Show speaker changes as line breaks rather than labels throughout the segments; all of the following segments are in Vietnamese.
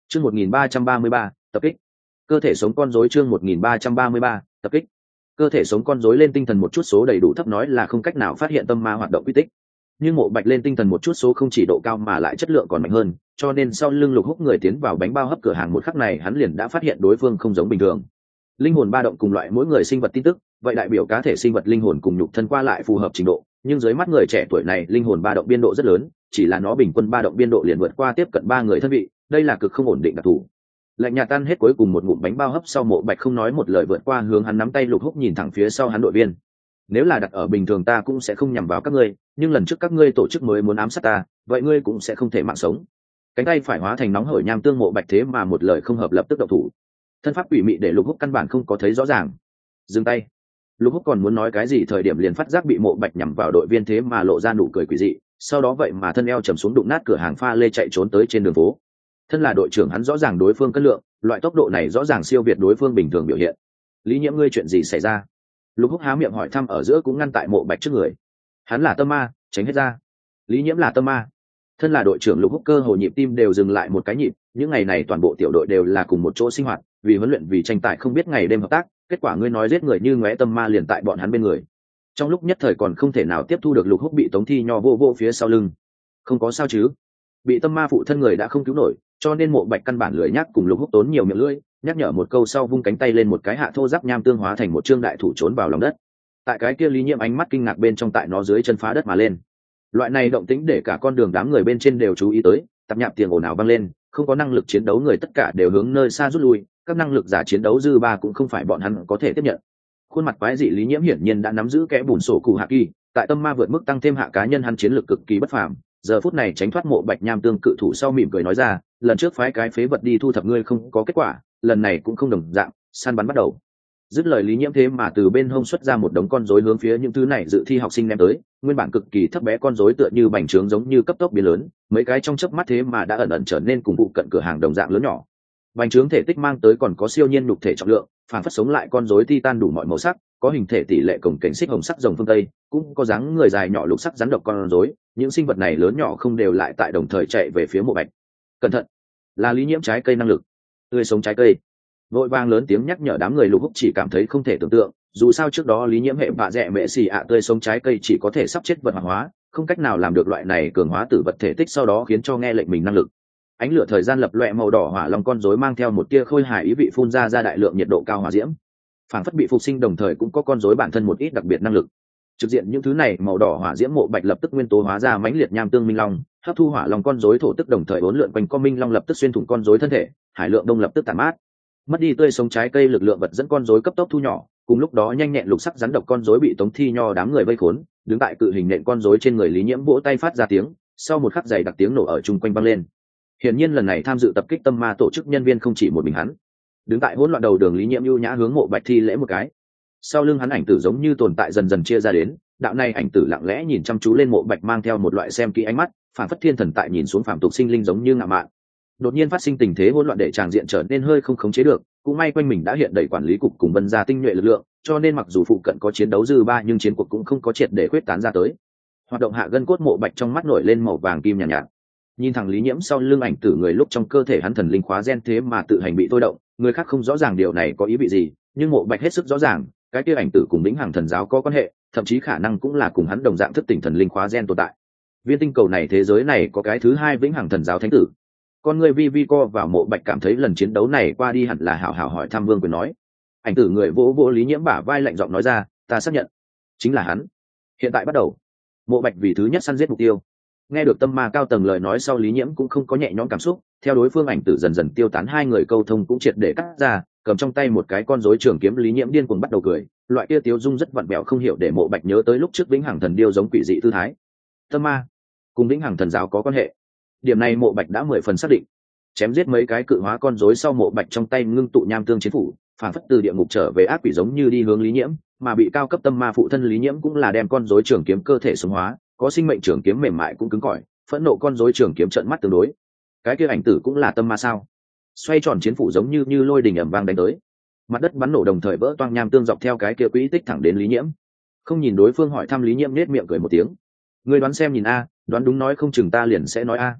Chương 1333, tập kích. Cơ thể sống con rối chương 1333, tập kích. Cơ thể sống con rối lên tinh thần một chút số đầy đủ thấp nói là không cách nào phát hiện tâm ma hoạt động quy tích. Nhưng Mộ Bạch lên tinh thần một chút số không chỉ độ cao mà lại chất lượng còn mạnh hơn, cho nên sau lưng Lục Húc người tiến vào bánh bao hấp cửa hàng một khắc này hắn liền đã phát hiện đối phương không giống bình thường. Linh hồn ba động cùng loại mỗi người sinh vật tin tức, vậy đại biểu cá thể sinh vật linh hồn cùng nhục thân qua lại phù hợp trình độ, nhưng dưới mắt người trẻ tuổi này linh hồn ba động biên độ rất lớn, chỉ là nó bình quân ba động biên độ liền vượt qua tiếp cận 3 người thân vị, đây là cực không ổn định đặc thù. Lạnh nhạt tan hết cuối cùng một ngụm bánh bao hấp sau Mộ Bạch không nói một lời vượt qua hướng hắn nắm tay Lục Húc nhìn thẳng phía sau hắn đội viên. Nếu là đặt ở bình thường ta cũng sẽ không nhằm vào các ngươi, nhưng lần trước các ngươi tổ chức mới muốn ám sát ta, vậy ngươi cũng sẽ không thể mạng sống. Cánh tay phải hóa thành nóng hổi nham tương Mộ Bạch thế mà một lời không hợp lập tức động thủ. Thân pháp quỷ mị để Lục Húc căn bản không có thấy rõ ràng. Dừng tay. Lục Húc còn muốn nói cái gì thời điểm liền phát giác bị Mộ Bạch nhằm vào đội viên thế mà lộ ra nụ cười quỷ dị, sau đó vậy mà thân eo chầm xuống đụng nát cửa hàng pha lê chạy trốn tới trên đường phố. Thân là đội trưởng hắn rõ ràng đối phương cân lượng, loại tốc độ này rõ ràng siêu việt đối phương bình thường biểu hiện. Lý Nhiễm ngươi chuyện gì xảy ra? Lục Húc há miệng hỏi thăm ở giữa cũng ngăn tại Mộ Bạch trước người. Hắn là tâm ma, tránh hết ra. Lý Nhiễm là tâm ma. Thân là đội trưởng Lục Húc cơ hồ nhịp tim đều dừng lại một cái nhịp, những ngày này toàn bộ tiểu đội đều là cùng một chỗ sinh hoạt, vì huấn luyện vì tranh tài không biết ngày đêm hợp tác, kết quả ngươi nói giết người như ngóe tâm ma liền tại bọn hắn bên người. Trong lúc nhất thời còn không thể nào tiếp thu được Lục Húc bị Tống Thi Nho vô vô phía sau lưng. Không có sao chứ? Bị tâm ma phụ thân người đã không cứu nổi, cho nên Mộ Bạch căn bản lười nhắc cùng Lục Húc tốn nhiều miệng lưỡi, nhắc nhở một câu sau vung cánh tay lên một cái hạ thô giáp nham tương hóa thành một trương đại thủ trốn vào lòng đất. Tại cái kia Lý Nhiễm ánh mắt kinh ngạc bên trong tại nó dưới chân phá đất mà lên. Loại này động tĩnh để cả con đường đám người bên trên đều chú ý tới, tập nhạp tiền ồn ào vang lên, không có năng lực chiến đấu người tất cả đều hướng nơi xa rút lui, các năng lực giả chiến đấu dư ba cũng không phải bọn hắn có thể tiếp nhận. Khuôn mặt quái dị Lý Nhiễm hiển nhiên đã nắm giữ kẽ bùn sổ cụ hạ kỳ, tại tâm ma vượt mức tăng thêm hạ cá nhân hắn chiến lực cực kỳ bất phàm, giờ phút này tránh thoát Mộ Bạch nham tương cự thủ sau mỉm cười nói ra, lần trước phái cái phế vật đi thu thập ngươi không có kết quả, lần này cũng không đồng dạng, săn bắn bắt đầu. Dứt lời Lý Nhiễm thế mà từ bên hông xuất ra một đống con rối hướng phía những thứ này dự thi học sinh ném tới, nguyên bản cực kỳ thấp bé con rối tựa như bành trướng giống như cấp tốc biến lớn, mấy cái trong chớp mắt thế mà đã ẩn ẩn trở nên cùng vụ cận cửa hàng đồng dạng lớn nhỏ. Bành trướng thể tích mang tới còn có siêu nhiên nhục thể trọng lượng, phản phất sống lại con rối titan đủ mọi màu sắc, có hình thể tỷ lệ cổng cảnh xích hồng sắc rồng phương tây, cũng có dáng người dài nhỏ lục sắc rắn độc con rối, những sinh vật này lớn nhỏ không đều lại tại đồng thời chạy về phía Mộ Bạch. Cẩn thận, là Lý Nhiễm trái cây năng lực, tươi sống trái cây. Vội vàng lớn tiếng nhắc nhở đám người Lục Húc chỉ cảm thấy không thể tưởng tượng, dù sao trước đó Lý Nhiễm hệ vạ rẻ mẹ xì ạ tươi sống trái cây chỉ có thể sắp chết vật hóa, không cách nào làm được loại này cường hóa tử vật thể tích sau đó khiến cho nghe lệnh mình năng lực. Ánh lửa thời gian lập loè màu đỏ hỏa long con rối mang theo một tia khôi hài ý vị phun ra đại lượng nhiệt độ cao hỏa diễm. Phản phất bị phục sinh đồng thời cũng có con rối bản thân một ít đặc biệt năng lực. Trực diện những thứ này màu đỏ hỏa diễm Mộ Bạch lập tức nguyên tố hóa ra mãnh liệt nham tương minh long, hấp thu hỏa long con rối thổ tức đồng thời uốn lượn quanh con minh long lập tức xuyên thủng con rối thân thể, hải lượng đông lập tức tàn mát. Mất đi tươi sống trái cây lực lượng vật dẫn con rối cấp tốc thu nhỏ, cùng lúc đó nhanh nhẹn lục sắc rắn độc con rối bị Tống Thi Nho đám người vây khốn, đứng tại cự hình nện con rối trên người Lý Nhiễm vỗ tay phát ra tiếng, sau một khắc dày đặc tiếng nổ ở chung quanh vang lên. Hiển nhiên lần này tham dự tập kích tâm ma tổ chức nhân viên không chỉ một mình hắn. Đứng tại hỗn loạn đầu đường Lý Nhiễm ưu nhã hướng Mộ Bạch thi lễ một cái. Sau lưng hắn ảnh tử giống như tồn tại dần dần chia ra đến, đạo này ảnh tử lặng lẽ nhìn chăm chú lên Mộ Bạch mang theo một loại xem kỹ ánh mắt, phản phất thiên thần tại nhìn xuống phàm tục sinh linh giống như ngạo mạn. Đột nhiên phát sinh tình thế hỗn loạn để tràng diện trở nên hơi không khống chế được, cũng may quanh mình đã hiện đầy quản lý cục cùng Vân gia tinh nhuệ lực lượng, cho nên mặc dù phụ cận có chiến đấu dư ba nhưng chiến cuộc cũng không có triệt để khuyết tán ra tới. Hoạt động hạ gân cốt Mộ Bạch trong mắt nổi lên màu vàng kim nhàn nhạt. Nhìn thẳng Lý Nhiễm sau lưng ảnh tử người lúc trong cơ thể hắn thần linh khóa gen thế mà tự hành bị thôi động, người khác không rõ ràng điều này có ý vị gì, nhưng Mộ Bạch hết sức rõ ràng, cái kia ảnh tử cùng Vĩnh Hằng thần giáo có quan hệ, thậm chí khả năng cũng là cùng hắn đồng dạng thức tỉnh thần linh khóa gen tồn tại. Viên tinh cầu này thế giới này có cái thứ hai Vĩnh Hằng thần giáo thánh tử. Con người vi co vào Mộ Bạch cảm thấy lần chiến đấu này qua đi hẳn là hảo hảo hỏi thăm Vương Quyền nói. Ảnh tử người vỗ vỗ Lý Nhiễm bả vai lạnh giọng nói ra, ta xác nhận, chính là hắn. Hiện tại bắt đầu. Mộ Bạch vì thứ nhất săn giết mục tiêu. Nghe được tâm ma cao tầng lời nói sau Lý Nhiễm cũng không có nhẹ nhõm cảm xúc, theo đối phương ảnh tử dần dần tiêu tán hai người câu thông cũng triệt để cắt ra, cầm trong tay một cái con rối trường kiếm Lý Nhiễm điên cuồng bắt đầu cười, loại kia tiêu dung rất vặn vẹo không hiểu để Mộ Bạch nhớ tới lúc trước Vĩnh Hằng thần điêu giống quỷ dị tư thái. Tâm ma cùng Vĩnh Hằng thần giáo có quan hệ. Điểm này Mộ Bạch đã 10 phần xác định. Chém giết mấy cái cự hóa con rối sau Mộ Bạch trong tay ngưng tụ nham tương chiến phủ, phản phất từ địa ngục trở về ác quỷ giống như đi hướng Lý Nhiễm, mà bị cao cấp tâm ma phụ thân Lý Nhiễm cũng là đem con rối trường kiếm cơ thể sống hóa, có sinh mệnh trường kiếm mềm mại cũng cứng cỏi, phẫn nộ con rối trường kiếm trợn mắt tương đối. Cái kia ảnh tử cũng là tâm ma sao? Xoay tròn chiến phủ giống như lôi đình ầm vang đánh tới. Mặt đất bắn nổ đồng thời vỡ toang nham tương dọc theo cái kia quỹ tích thẳng đến Lý Nhiễm. Không nhìn đối phương hỏi thăm Lý Nhiễm nhếch miệng cười một tiếng. Ngươi đoán xem nhìn a, đoán đúng nói không chừng ta liền sẽ nói a.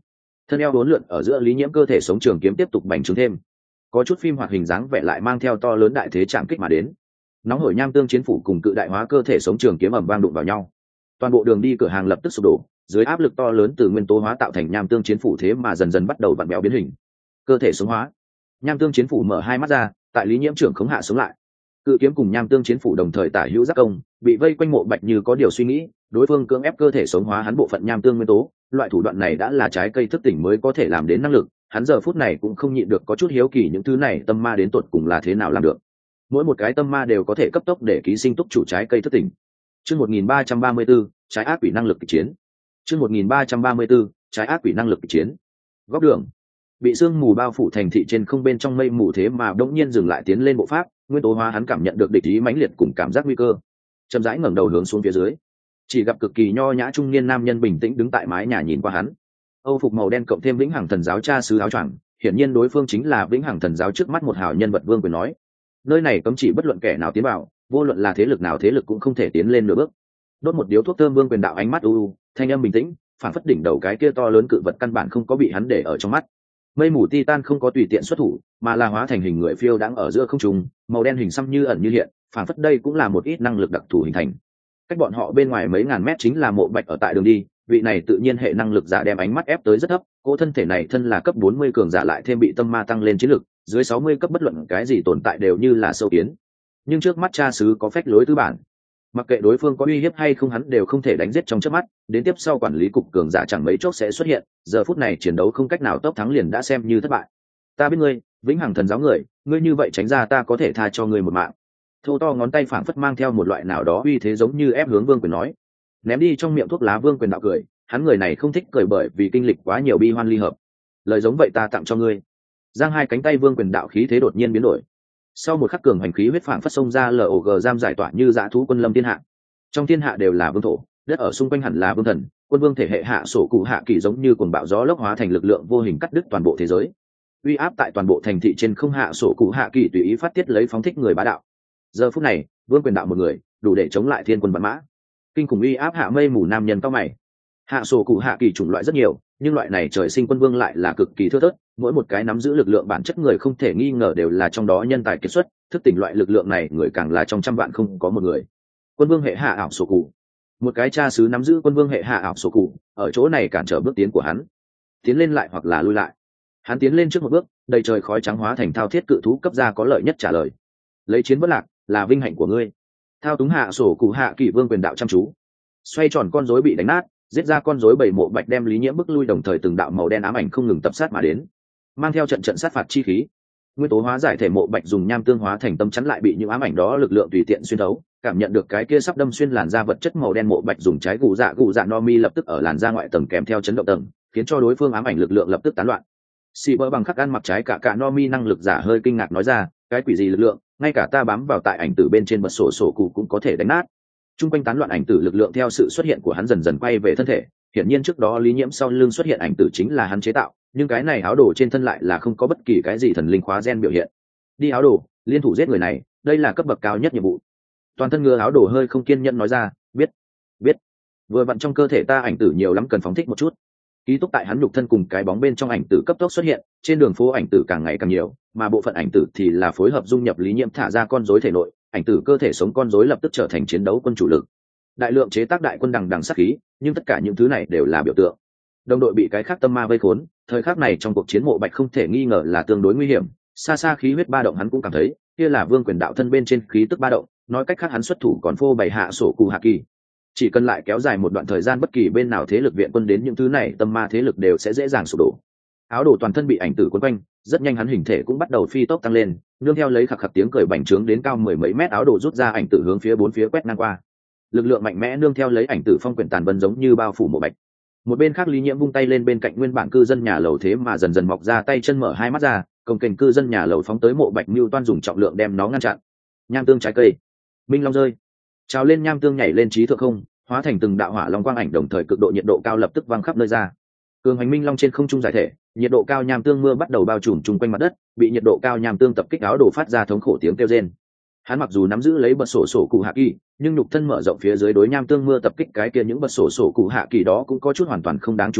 thân eo uốn lượn ở giữa lý nhiễm cơ thể sống trường kiếm tiếp tục bành trướng thêm, có chút phim hoạt hình dáng vẽ lại mang theo to lớn đại thế chạm kích mà đến. Nóng hổi nham tương chiến phủ cùng cự đại hóa cơ thể sống trường kiếm ầm vang đụng vào nhau, toàn bộ đường đi cửa hàng lập tức sụp đổ, dưới áp lực to lớn từ nguyên tố hóa tạo thành nham tương chiến phủ thế mà dần dần bắt đầu vặn vẹo biến hình. Cơ thể sống hóa, nham tương chiến phủ mở hai mắt ra, tại lý nhiễm trưởng khống hạ sống lại. Cự kiếm cùng nham tương chiến phủ đồng thời tả hữu giác công, bị vây quanh Mộ Bạch như có điều suy nghĩ, đối phương cưỡng ép cơ thể sống hóa hắn bộ phận nham tương nguyên tố, loại thủ đoạn này đã là trái cây thức tỉnh mới có thể làm đến năng lực, hắn giờ phút này cũng không nhịn được có chút hiếu kỳ những thứ này tâm ma đến tột cùng là thế nào làm được. Mỗi một cái tâm ma đều có thể cấp tốc để ký sinh túc chủ trái cây thức tỉnh. Chương 1334, trái ác quỷ năng lực chiến. Chương 1334, trái ác quỷ năng lực chiến. Góc đường, bị sương mù bao phủ thành thị trên không bên trong mây mù thế mà đống nhiên dừng lại tiến lên bộ pháp, nguyên tố hóa hắn cảm nhận được địch ý mãnh liệt cùng cảm giác nguy cơ, chậm rãi ngẩng đầu hướng xuống phía dưới, chỉ gặp cực kỳ nho nhã trung niên nam nhân bình tĩnh đứng tại mái nhà nhìn qua hắn. Âu phục màu đen cộng thêm vĩnh hằng thần giáo cha sứ áo choàng, hiển nhiên đối phương chính là vĩnh hằng thần giáo trước mắt một hào nhân vật Vương Quyền nói. Nơi này cấm chỉ bất luận kẻ nào tiến vào, vô luận là thế lực nào thế lực cũng không thể tiến lên nửa bước. Đốt một điếu thuốc thơm, Vương Quyền đạo ánh mắt u thanh âm bình tĩnh, phản phất đỉnh đầu cái kia to lớn cự vật căn bản không có bị hắn để ở trong mắt. Mây mù titan không có tùy tiện xuất thủ, mà là hóa thành hình người phiêu đang ở giữa không trung, màu đen hình xăm như ẩn như hiện, phản phất đây cũng là một ít năng lực đặc thù hình thành. Cách bọn họ bên ngoài mấy ngàn mét chính là Mộ Bạch ở tại đường đi, vị này tự nhiên hệ năng lực giả đem ánh mắt ép tới rất thấp, cô thân thể này thân là cấp 40 cường giả lại thêm bị tâm ma tăng lên chiến lực, dưới 60 cấp bất luận cái gì tồn tại đều như là sâu kiến. Nhưng trước mắt cha xứ có phách lối tư bản, mặc kệ đối phương có uy hiếp hay không hắn đều không thể đánh giết trong chớp mắt, đến tiếp sau quản lý cục cường giả chẳng mấy chốc sẽ xuất hiện, giờ phút này chiến đấu không cách nào tốc thắng liền đã xem như thất bại. Ta biết ngươi, vĩnh hằng thần giáo người, ngươi như vậy tránh ra ta có thể tha cho ngươi một mạng. Thô to ngón tay phảng phất mang theo một loại nào đó uy thế giống như ép hướng Vương Quyền nói. Ném đi trong miệng thuốc lá, Vương Quyền đạo cười, hắn người này không thích cười bởi vì kinh lịch quá nhiều bi hoan ly hợp. Lời giống vậy ta tặng cho ngươi. Giang hai cánh tay, Vương Quyền đạo khí thế đột nhiên biến đổi. Sau một khắc cường hành khí huyết phảng phất xông ra, log giam giải tỏa như dã thú quân lâm thiên hạ. Trong thiên hạ đều là vương thổ, đất ở xung quanh hẳn là vương thần, quân vương thể hệ hạ sổ cụ hạ kỳ giống như cuồng bạo gió lốc hóa thành lực lượng vô hình cắt đứt toàn bộ thế giới. Uy áp tại toàn bộ thành thị trên không, hạ sổ cụ hạ kỳ tùy ý phát tiết lấy phóng thích người bá đạo. Giờ phút này, Vương Quyền đạo một người, đủ để chống lại thiên quân vạn mã. Kinh khủng uy áp hạ mây mù nam nhân cao mày. Hạ sổ cụ hạ kỳ chủng loại rất nhiều, nhưng loại này trời sinh quân vương lại là cực kỳ thưa thớt, mỗi một cái nắm giữ lực lượng bản chất người không thể nghi ngờ đều là trong đó nhân tài kiệt xuất, thức tỉnh loại lực lượng này người càng là trong trăm vạn không có một người. Quân vương hệ hạ ảo sổ cụ, một cái cha xứ nắm giữ quân vương hệ hạ ảo sổ cụ, ở chỗ này cản trở bước tiến của hắn, tiến lên lại hoặc là lui lại. Hắn tiến lên trước một bước, đầy trời khói trắng hóa thành thao thiết cự thú cấp ra có lợi nhất trả lời. Lấy chiến bất lạc là vinh hạnh của ngươi. Thao túng hạ sổ cụ hạ kỳ, Vương Quyền đạo chăm chú. Xoay tròn con rối bị đánh nát, giết ra con rối bảy, Mộ Bạch đem Lý Nhiễm bức lui, đồng thời từng đạo màu đen ám ảnh không ngừng tập sát mà đến, mang theo trận trận sát phạt chi khí. Nguyên tố hóa giải thể Mộ Bạch dùng nham tương hóa thành tâm chắn, lại bị những ám ảnh đó lực lượng tùy tiện xuyên thấu, cảm nhận được cái kia sắp đâm xuyên làn da vật chất màu đen, Mộ Bạch dùng trái gù dạ no mi lập tức ở làn da ngoại tầng kèm theo chấn động tầng, khiến cho đối phương ám ảnh lực lượng lập tức tán loạn. Xì bơ bằng khắc ăn mặc trái cả no mi năng lực giả hơi kinh ngạc nói ra, cái quỷ gì lực lượng, ngay cả ta bám vào tại ảnh tử bên trên bật sổ cụ cũng có thể đánh nát. Trung quanh tán loạn ảnh tử lực lượng theo sự xuất hiện của hắn dần dần quay về thân thể, hiển nhiên trước đó Lý Nhiễm sau lưng xuất hiện ảnh tử chính là hắn chế tạo, nhưng cái này áo đồ trên thân lại là không có bất kỳ cái gì thần linh khóa gen biểu hiện. Đi áo đồ, liên thủ giết người này, đây là cấp bậc cao nhất nhiệm vụ. Toàn thân ngựa áo đồ hơi không kiên nhẫn nói ra, biết. Vừa vặn trong cơ thể ta ảnh tử nhiều lắm, cần phóng thích một chút. Ký túc tại hắn nhục thân cùng cái bóng bên trong ảnh tử cấp tốc xuất hiện, trên đường phố ảnh tử càng ngày càng nhiều, mà bộ phận ảnh tử thì là phối hợp dung nhập Lý Nhiễm thả ra con rối thể nội, ảnh tử cơ thể sống con rối lập tức trở thành chiến đấu quân chủ lực. Đại lượng chế tác đại quân đằng đằng sát khí, nhưng tất cả những thứ này đều là biểu tượng. Đồng đội bị cái khác tâm ma vây khốn, thời khắc này trong cuộc chiến Mộ Bạch không thể nghi ngờ là tương đối nguy hiểm, xa xa khí huyết ba động hắn cũng cảm thấy, kia là Vương Quyền đạo thân bên trên khí tức ba động, nói cách khác hắn xuất thủ còn phô bày hạ sổ cụ hạ kỳ. Chỉ cần lại kéo dài một đoạn thời gian, bất kỳ bên nào thế lực viện quân đến những thứ này tâm ma thế lực đều sẽ dễ dàng sụp đổ. Áo đồ toàn thân bị ảnh tử quấn quanh, rất nhanh hắn hình thể cũng bắt đầu phi tốc tăng lên, nương theo lấy khạc khạc tiếng cười bành trướng đến cao mười mấy mét, áo đồ rút ra ảnh tử hướng phía bốn phía quét ngang qua. Lực lượng mạnh mẽ nương theo lấy ảnh tử phong quyển tàn vân giống như bao phủ Mộ Bạch. Một bên khác Lý Nhiễm vung tay lên, bên cạnh nguyên bản cư dân nhà lầu thế mà dần dần mọc ra tay chân, mở hai mắt ra, công kềnh cư dân nhà lầu phóng tới Mộ Bạch, mưu toan dùng trọng lượng đem nó ngăn chặn. Nham tương trái cây, minh long rơi, trào lên nham tương nhảy lên trí thượng không, hóa thành từng đạo hỏa long quang ảnh, đồng thời cực độ nhiệt độ cao lập tức vang khắp nơi ra. Cường hành minh long trên không trung giải thể, nhiệt độ cao nham tương mưa bắt đầu bao trùm chung quanh mặt đất, bị nhiệt độ cao nham tương tập kích, áo đồ phát ra thống khổ tiếng kêu rên. Hắn mặc dù nắm giữ lấy bật sổ cụ hạ kỳ, nhưng nhục thân mở rộng phía dưới đối nham tương mưa tập kích cái kia những bật sổ cụ hạ kỳ đó cũng có chút hoàn toàn không đáng chú ý,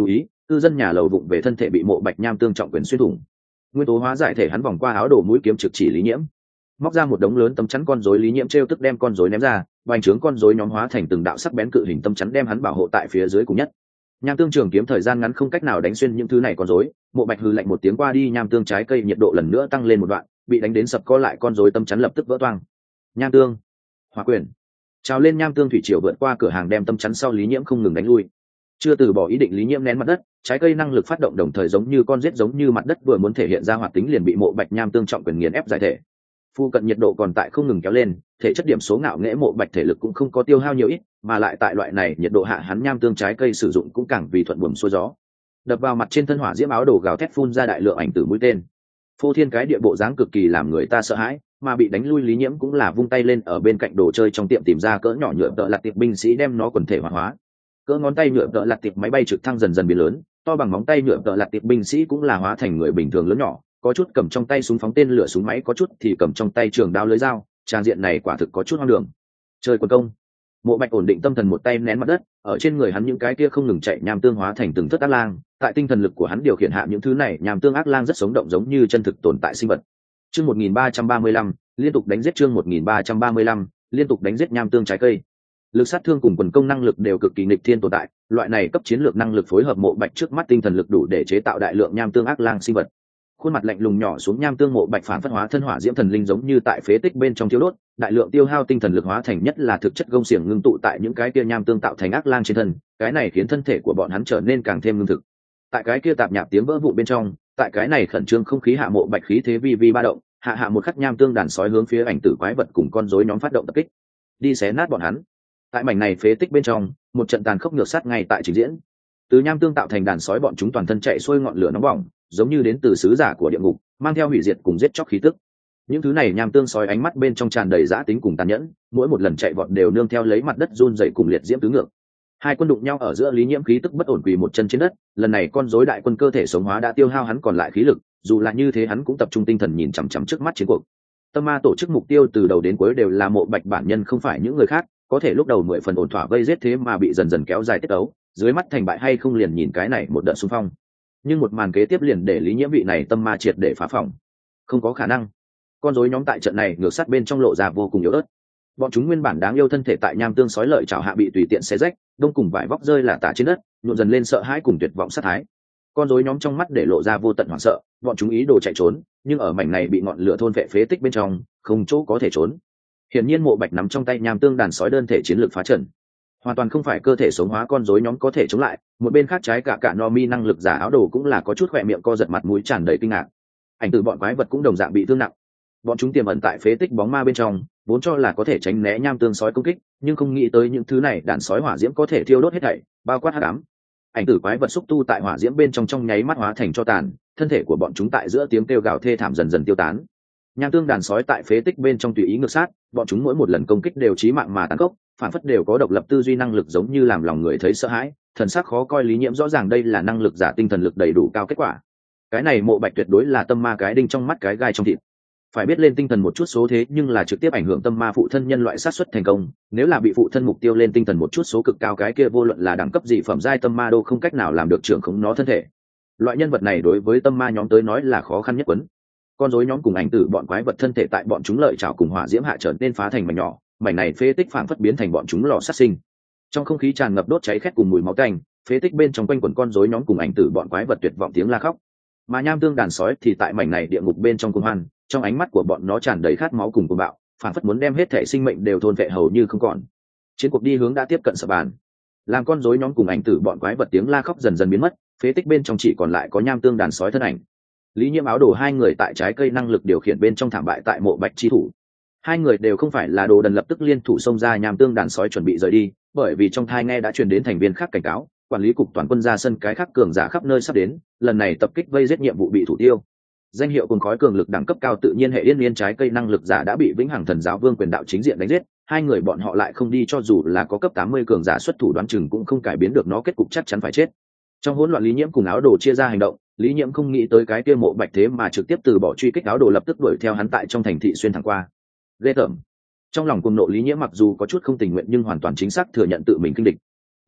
cư dân nhà lầu vụng về thân thể bị Mộ Bạch nham tương trọng quyền xuyên thủng. Nguyên tố hóa giải thể hắn vòng qua áo đồ mũi kiếm trực chỉ Lý Nhiễm, móc ra một đống lớn tấm chắn con rối. Lý Nhiễm trêu tức đem con rối ném ra, bành trướng con rối nhóm hóa thành từng đạo sắc bén cự hình tấm chắn đem hắn bảo hộ tại phía dưới cùng nhất. Nham tương trường kiếm thời gian ngắn không cách nào đánh xuyên những thứ này con rối. Mộ Bạch hừ lạnh một tiếng qua đi, nham tương trái cây nhiệt độ lần nữa tăng lên một đoạn, bị đánh đến sập co lại con rối tấm chắn lập tức vỡ toang. Nham tương, hỏa quyền, trào lên nham tương thủy triều vượt qua cửa hàng đem tấm chắn sau Lý Nhiễm không ngừng đánh lui. Chưa từ bỏ ý định, Lý Nhiễm nén mặt đất, trái cây năng lực phát động đồng thời giống như con rết giống như mặt đất vừa muốn thể hiện ra hoạt tính liền bị Mộ Bạch nham tương trọng quyền nghiền ép giải thể. Phu cận nhiệt độ còn tại không ngừng kéo lên, thể chất điểm số ngạo nghễ Mộ Bạch thể lực cũng không có tiêu hao nhiều ít, mà lại tại loại này nhiệt độ hạ hắn nham tương trái cây sử dụng cũng càng vì thuận buồm xuôi gió. Đập vào mặt trên thân hỏa diễm áo đồ gào thét phun ra đại lượng ảnh tử mũi tên, phô thiên cái địa bộ dáng cực kỳ làm người ta sợ hãi. Mà bị đánh lui Lý Nhiễm cũng là vung tay lên ở bên cạnh đồ chơi trong tiệm tìm ra cỡ nhỏ nhựa tợ lặt tiệp binh sĩ đem nó quần thể hoạt hóa. Cỡ ngón tay nhựa tợ lặt tiệp máy bay trực thăng dần dần biến lớn, to bằng móng tay nhựa tợ lặt tiệp binh sĩ cũng là hóa thành người bình thường lớn nhỏ, có chút cầm trong tay súng phóng tên lửa súng máy, có chút thì cầm trong tay trường đao lưới dao. Trang diện này quả thực có chút hoang đường. Chơi quần công. Mộ Bạch ổn định tâm thần, một tay nén mặt đất, ở trên người hắn những cái kia không ngừng chạy nham tương hóa thành từng thất ác lang, tại tinh thần lực của hắn điều khiển hạ những thứ này nham tương ác lang rất sống động giống như chân thực tồn tại sinh vật. Chương 1335, liên tục đánh giết. Chương 1335, liên tục đánh giết nham tương trái cây. Lực sát thương cùng quần công năng lực đều cực kỳ nghịch thiên tồn tại, loại này cấp chiến lược năng lực phối hợp Mộ Bạch trước mắt tinh thần lực đủ để chế tạo đại lượng nham tương ác lang sinh vật. Khuôn mặt lạnh lùng nhỏ xuống nham tương Mộ Bạch phản phất hóa thân hỏa diễm thần linh giống như tại phế tích bên trong thiêu đốt, đại lượng tiêu hao tinh thần lực hóa thành nhất là thực chất gông xiềng ngưng tụ tại những cái kia nham tương tạo thành ác lang trên thân, cái này khiến thân thể của bọn hắn trở nên càng thêm ngưng thực. Tại cái kia tạp nhạp tiếng vỡ vụn bên trong, tại cái này khẩn trương không khí hạ, Mộ Bạch khí thế vi vi ba động, hạ một khắc nham tương đàn sói hướng phía ảnh tử quái vật cùng con rối nhóm phát động tập kích, đi xé nát bọn hắn. Tại mảnh này phế tích bên trong, một trận tàn khốc ngược sát ngay tại trình diễn. Từ nham tương tạo thành đàn sói bọn chúng toàn thân chạy xuôi ngọn lửa nóng bỏng, giống như đến từ sứ giả của địa ngục, mang theo hủy diệt cùng giết chóc khí tức. Những thứ này nham tương sói ánh mắt bên trong tràn đầy dã tính cùng tàn nhẫn, mỗi một lần chạy vọt đều nương theo lấy mặt đất run rẩy cùng liệt diễm tứ ngược. Hai quân đụng nhau ở giữa, Lý Nhiễm khí tức bất ổn quỳ một chân trên đất, lần này con rối đại quân cơ thể sống hóa đã tiêu hao hắn còn lại khí lực, dù là như thế hắn cũng tập trung tinh thần nhìn chằm chằm trước mắt chiến cuộc. Tâm ma tổ chức mục tiêu từ đầu đến cuối đều là Mộ Bạch bản nhân, không phải những người khác, có thể lúc đầu 10 phần ổn thỏa vây giết thế mà bị dần dần kéo dài tiết đấu, dưới mắt thành bại hay không liền nhìn cái này một đợt xung phong. Nhưng một màn kế tiếp liền để Lý Nhiễm vị này tâm ma triệt để phá phòng. Không có khả năng. Con rối nhóm tại trận này ngược sát bên trong lộ ra vô cùng yếu ớt. Bọn chúng nguyên bản đáng yêu thân thể tại nham tương sói lợi chảo hạ bị tùy tiện xé rách, đông cùng vải vóc rơi là tả trên đất, nhuộm dần lên sợ hãi cùng tuyệt vọng sát thái. Con rối nhóm trong mắt để lộ ra vô tận hoảng sợ, bọn chúng ý đồ chạy trốn, nhưng ở mảnh này bị ngọn lửa thôn vệ phế tích bên trong, không chỗ có thể trốn. Hiển nhiên Mộ Bạch nắm trong tay nham tương đàn sói đơn thể chiến lược phá trận, hoàn toàn không phải cơ thể sống hóa con rối nhóm có thể chống lại. Một bên khác trái cả no mi năng lực giả áo đồ cũng là có chút khỏe miệng co giật, mặt mũi tràn đầy kinh ngạc. Ảnh tử bọn quái vật cũng đồng dạng bị thương nặng, bọn chúng tiềm ẩn tại phế tích bóng ma bên trong, vốn cho là có thể tránh né nham tương sói công kích, nhưng không nghĩ tới những thứ này đàn sói hỏa diễm có thể thiêu đốt hết thảy, bao quát hắc ám. Ảnh tử quái vật xúc tu tại hỏa diễm bên trong nháy mắt hóa thành tro tàn, thân thể của bọn chúng tại giữa tiếng kêu gào thê thảm dần dần tiêu tán. Nham tương đàn sói tại phế tích bên trong tùy ý ngược sát, bọn chúng mỗi một lần công kích đều chí mạng mà tàn khốc, phản phất đều có độc lập tư duy năng lực, giống như làm lòng người thấy sợ hãi. Thần sắc khó coi Lý Nhiễm rõ ràng đây là năng lực giả tinh thần lực đầy đủ cao kết quả. Cái này Mộ Bạch tuyệt đối là tâm ma cái đinh trong mắt cái gai trong thịt. Phải biết lên tinh thần một chút số thế nhưng là trực tiếp ảnh hưởng tâm ma phụ thân nhân loại sát xuất thành công, nếu là bị phụ thân mục tiêu lên tinh thần một chút số cực cao, cái kia vô luận là đẳng cấp gì phẩm giai tâm ma đô không cách nào làm được trưởng khống nó thân thể. Loại nhân vật này đối với tâm ma nhóm tới nói là khó khăn nhất quấn. Con rối nhóm cùng ảnh tử bọn quái vật thân thể tại bọn chúng lợi chảo cùng hỏa diễm hạ trở nên phá thành mảnh nhỏ, mảnh này phế tích phảng phất biến thành bọn chúng lò sát sinh. Trong không khí tràn ngập đốt cháy khét cùng mùi máu tanh, phế tích bên trong quanh quẩn con rối nhóm cùng ảnh tử bọn quái vật tuyệt vọng tiếng la khóc. Mà nham tương đàn sói thì tại mảnh này địa ngục bên trong cuồng hoan, trong ánh mắt của bọn nó tràn đầy khát máu cùng cuồng bạo, phảng phất muốn đem hết thể sinh mệnh đều thôn vệ hầu như không còn. Chiến cuộc đi hướng đã tiếp cận sập bàn, làm con rối nhóm cùng ảnh tử bọn quái vật tiếng la khóc dần dần biến mất, phế tích bên trong chỉ còn lại có nham tương đàn sói thân ảnh. Lý Nhiễm áo đồ hai người tại trái cây năng lực điều khiển bên trong thảm bại tại Mộ Bạch chi thủ. Hai người đều không phải là đồ đần, lập tức liên thủ xông ra nham tương đàn sói chuẩn bị rời đi, bởi vì trong thai nghe đã truyền đến thành viên khác cảnh cáo, quản lý cục toàn quân ra sân, cái khác cường giả khắp nơi sắp đến, lần này tập kích vây giết nhiệm vụ bị thủ tiêu. Danh hiệu cùng khói cường lực đẳng cấp cao tự nhiên hệ yên trái cây năng lực giả đã bị Vĩnh Hằng Thần Giáo Vương quyền đạo chính diện đánh giết, hai người bọn họ lại không đi, cho dù là có cấp 80 cường giả xuất thủ đoán chừng cũng không cải biến được nó kết cục chắc chắn phải chết. Trong hỗn loạn Lý Nhiễm cùng áo đồ chia ra hành động, Lý Nhiễm không nghĩ tới cái kia Mộ Bạch thế mà trực tiếp từ bỏ truy kích, áo đồ lập tức đuổi theo hắn tại trong thành thị xuyên thẳng qua. Ghê tởm. Trong lòng cuồng nộ Lý Nhiễm mặc dù có chút không tình nguyện nhưng hoàn toàn chính xác thừa nhận tự mình khinh địch.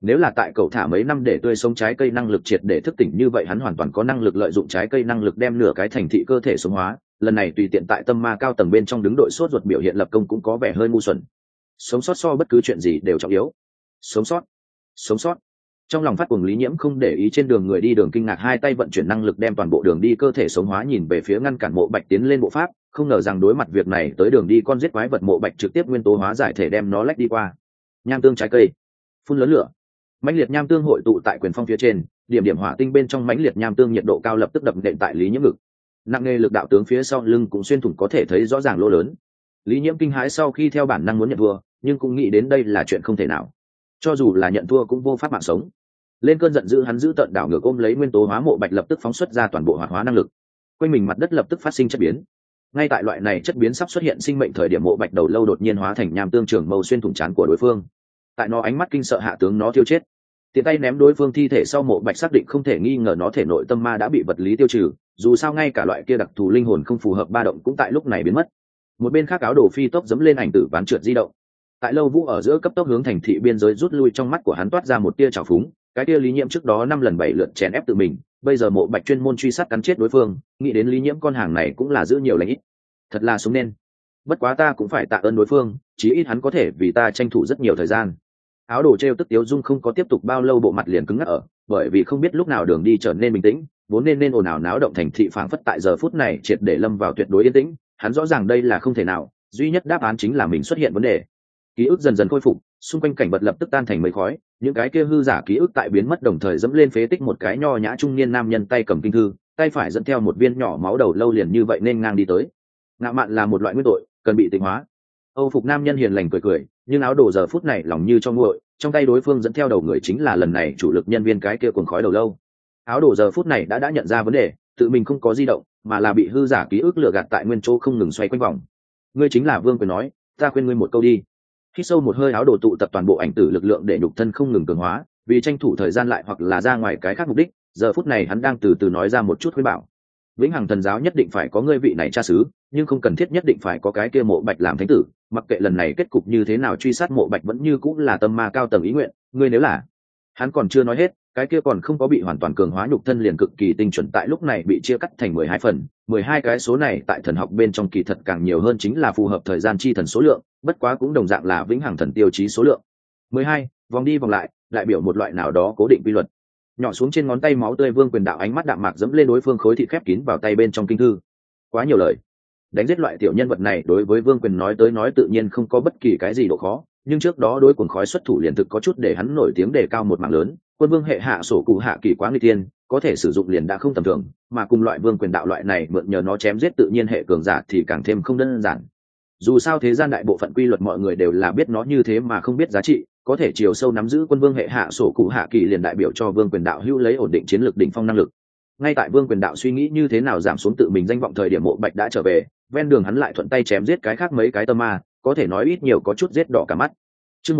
Nếu là tại cậu thả mấy năm để tươi sống trái cây năng lực triệt để thức tỉnh như vậy, hắn hoàn toàn có năng lực lợi dụng trái cây năng lực đem nửa cái thành thị cơ thể sống hóa. Lần này tùy tiện tại tâm ma cao tầng bên trong đứng đội sốt ruột biểu hiện lập công cũng có vẻ hơi ngu xuẩn. Sống sót so bất cứ chuyện gì đều trọng yếu. Sống sót, sống sót. Trong lòng phát cuồng Lý Nhiễm không để ý trên đường người đi đường kinh ngạc, hai tay vận chuyển năng lực đem toàn bộ đường đi cơ thể sống hóa, nhìn về phía ngăn cản Mộ Bạch tiến lên bộ pháp, không ngờ rằng đối mặt việc này tới đường đi con giết quái vật, Mộ Bạch trực tiếp nguyên tố hóa giải thể đem nó lách đi qua. Nham tương trái cây, phun lớn lửa, mãnh liệt nham tương hội tụ tại quyền phong phía trên, điểm điểm hỏa tinh bên trong mãnh liệt nham tương nhiệt độ cao lập tức đập nện tại Lý Nhiễm ngực. Nặng nề lực đạo tướng phía sau lưng cũng xuyên thủng có thể thấy rõ ràng lỗ lớn. Lý Nhiễm kinh hãi sau khi theo bản năng muốn nhận thua, nhưng cũng nghĩ đến đây là chuyện không thể nào, cho dù là nhận thua cũng vô pháp mạng sống. Lên cơn giận dữ, hắn giữ tợn đảo ngược ôm lấy nguyên tố hóa Mộ Bạch, lập tức phóng xuất ra toàn bộ hoạt hóa năng lực. Quanh mình mặt đất lập tức phát sinh chất biến. Ngay tại loại này chất biến sắp xuất hiện sinh mệnh thời điểm, Mộ Bạch đầu lâu đột nhiên hóa thành nham tương trường mâu xuyên thủng trán của đối phương. Tại nó ánh mắt kinh sợ hạ, tướng nó tiêu chết. Tiện tay ném đối phương thi thể sau, Mộ Bạch xác định không thể nghi ngờ nó thể nội tâm ma đã bị vật lý tiêu trừ, dù sao ngay cả loại kia đặc thù linh hồn không phù hợp ba động cũng tại lúc này biến mất. Một bên khác áo đồ phi tốc dẫm lên ảnh tử ván trượt di động. Tại Lâu Vũ ở giữa cấp tốc hướng thành thị biên giới rút lui, trong mắt của hắn toát ra một tia trào phúng. Cái tia Lý Nhiễm trước đó 5 lần 7 lượt chèn ép tự mình, bây giờ Mộ Bạch chuyên môn truy sát cắn chết đối phương, nghĩ đến Lý Nhiễm con hàng này cũng là giữ nhiều lành ít, thật là sống nên. Bất quá ta cũng phải tạ ơn đối phương, chí ít hắn có thể vì ta tranh thủ rất nhiều thời gian. Áo đồ trêu tức tiếu dung không có tiếp tục bao lâu, bộ mặt liền cứng ngắc ở, bởi vì không biết lúc nào đường đi trở nên bình tĩnh, vốn nên ồn ào náo động thành thị phảng phất tại giờ phút này triệt để lâm vào tuyệt đối yên tĩnh. Hắn rõ ràng đây là không thể nào, duy nhất đáp án chính là mình xuất hiện vấn đề. Ký ức dần dần khôi phục, xung quanh cảnh vật lập tức tan thành mây khói, những cái kia hư giả ký ức tại biến mất đồng thời dẫm lên phế tích một cái nho nhã trung niên nam nhân tay cầm kinh thư, tay phải dẫn theo một viên nhỏ máu đầu lâu liền như vậy nên ngang đi tới. Ngạo mạn là một loại nguyên tội, cần bị tịnh hóa. Âu phục nam nhân hiền lành cười cười, nhưng áo đồ giờ phút này lòng như cho nguội, trong tay đối phương dẫn theo đầu người chính là lần này chủ lực nhân viên cái kia cuồng khói đầu lâu. Áo đồ giờ phút này đã nhận ra vấn đề, tự mình không có di động, mà là bị hư giả ký ức lừa gạt tại nguyên chỗ không ngừng xoay quanh vòng. Ngươi chính là Vương Quyền nói, ta khuyên ngươi một câu đi. Hít sâu một hơi, áo đồ tụ tập toàn bộ ảnh tử lực lượng để nhục thân không ngừng cường hóa, vì tranh thủ thời gian lại hoặc là ra ngoài cái khác mục đích, giờ phút này hắn đang từ từ nói ra một chút khuyên bảo. Vĩnh Hằng thần giáo nhất định phải có ngươi vị này cha xứ, nhưng không cần thiết nhất định phải có cái kia Mộ Bạch làm thánh tử, mặc kệ lần này kết cục như thế nào, truy sát Mộ Bạch vẫn như cũng là tâm ma cao tầng ý nguyện, ngươi nếu là. Hắn còn chưa nói hết, cái kia còn không có bị hoàn toàn cường hóa nhục thân liền cực kỳ tinh chuẩn tại lúc này bị chia cắt thành 12 phần, 12 cái số này tại thần học bên trong kỳ thật càng nhiều hơn chính là phù hợp thời gian chi thần số lượng, bất quá cũng đồng dạng là Vĩnh Hằng thần tiêu chí số lượng. 12, vòng đi vòng lại, đại biểu một loại nào đó cố định quy luật. Nhỏ xuống trên ngón tay máu tươi, Vương Quyền đạo ánh mắt đạm mạc dẫm lên đối phương khối thịt khép kín vào tay bên trong kinh thư. Quá nhiều lời. Đánh giết loại tiểu nhân vật này đối với Vương Quyền nói tới nói tự nhiên không có bất kỳ cái gì độ khó, nhưng trước đó đối cuồng khói xuất thủ liền thực có chút để hắn nổi tiếng đề cao một mảng lớn. Quân vương hệ hạ sổ cụ hạ kỳ quá nguy tiên, có thể sử dụng liền đã không tầm thường, mà cùng loại Vương Quyền đạo loại này mượn nhờ nó chém giết tự nhiên hệ cường giả thì càng thêm không đơn giản. Dù sao thế gian đại bộ phận quy luật mọi người đều là biết nó như thế mà không biết giá trị, có thể chiều sâu nắm giữ quân vương hệ hạ sổ cụ hạ kỳ liền đại biểu cho Vương Quyền đạo hữu lấy ổn định chiến lược đỉnh phong năng lực. Ngay tại Vương Quyền đạo suy nghĩ như thế nào giảm xuống tự mình danh vọng thời điểm, Mộ Bạch đã trở về, ven đường hắn lại thuận tay chém giết cái khác mấy cái tâm ma, có thể nói ít nhiều có chút giết đỏ cả mắt. Chương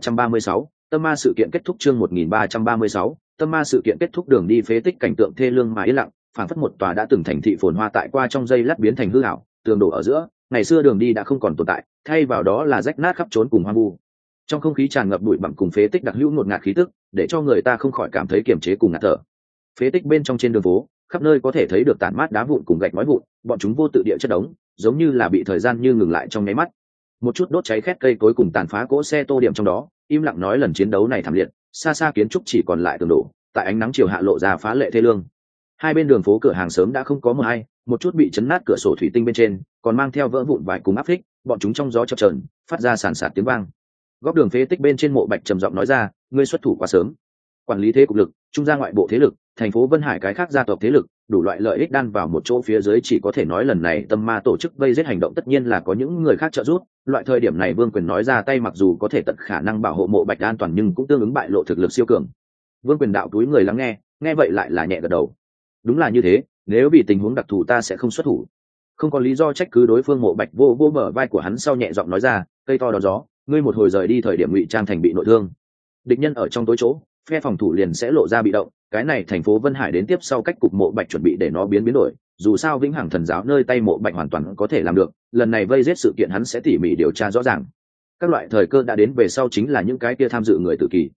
1336, tâm ma sự kiện kết thúc. Chương 1336, tâm ma sự kiện kết thúc. Đường đi phế tích cảnh tượng thê lương mà yên lặng, phảng phất một tòa đã từng thành thị phồn hoa tại qua trong giây lát biến thành hư ảo, tường đổ ở giữa, ngày xưa đường đi đã không còn tồn tại, thay vào đó là rách nát khắp trốn cùng hoang vu. Trong không khí tràn ngập bụi bặm cùng phế tích đặc hữu ngột ngạt khí tức, để cho người ta không khỏi cảm thấy kiềm chế cùng ngạt thở. Phế tích bên trong trên đường phố, khắp nơi có thể thấy được tàn mát đá vụn cùng gạch nói vụn, bọn chúng vô tự địa chất đống, giống như là bị thời gian như ngừng lại trong nháy mắt. Một chút đốt cháy khét cây cối cùng tàn phá cỗ xe tô điểm trong đó, im lặng nói lần chiến đấu này thảm liệt, xa xa kiến trúc chỉ còn lại tường đổ, tại ánh nắng chiều hạ lộ ra phá lệ thê lương. Hai bên đường phố cửa hàng sớm đã không có mờ hay, một chút bị chấn nát cửa sổ thủy tinh bên trên còn mang theo vỡ vụn vài cùng áp phích, bọn chúng trong gió chập chờn phát ra sàn sạt tiếng vang. Góc đường phế tích bên trên, Mộ Bạch trầm giọng nói ra, ngươi xuất thủ quá sớm. Quản lý thế cục lực, trung gia ngoại bộ thế lực, thành phố Vân Hải cái khác gia tộc thế lực, đủ loại lợi ích đan vào một chỗ phía dưới, chỉ có thể nói lần này tâm ma tổ chức vây giết hành động tất nhiên là có những người khác trợ giúp. Loại thời điểm này Vương Quyền nói ra tay mặc dù có thể tận khả năng bảo hộ Mộ Bạch an toàn, nhưng cũng tương ứng bại lộ thực lực siêu cường. Vương Quyền đạo túi người lắng nghe vậy lại là nhẹ gật đầu. Đúng là như thế, nếu vì tình huống đặc thù ta sẽ không xuất thủ. Không có lý do trách cứ đối phương. Mộ Bạch vô bờ vai của hắn sau nhẹ giọng nói ra, cây to đón gió, ngươi một hồi rời đi thời điểm ngụy trang thành bị nội thương, địch nhân ở trong tối chỗ, phe phòng thủ liền sẽ lộ ra bị động. Cái này thành phố Vân Hải đến tiếp sau cách cục Mộ Bạch chuẩn bị để nó biến đổi, dù sao Vĩnh Hằng thần giáo nơi tay Mộ Bạch hoàn toàn có thể làm được, lần này vây giết sự kiện hắn sẽ tỉ mỉ điều tra rõ ràng. Các loại thời cơ đã đến về sau chính là những cái kia tham dự người tự kỷ.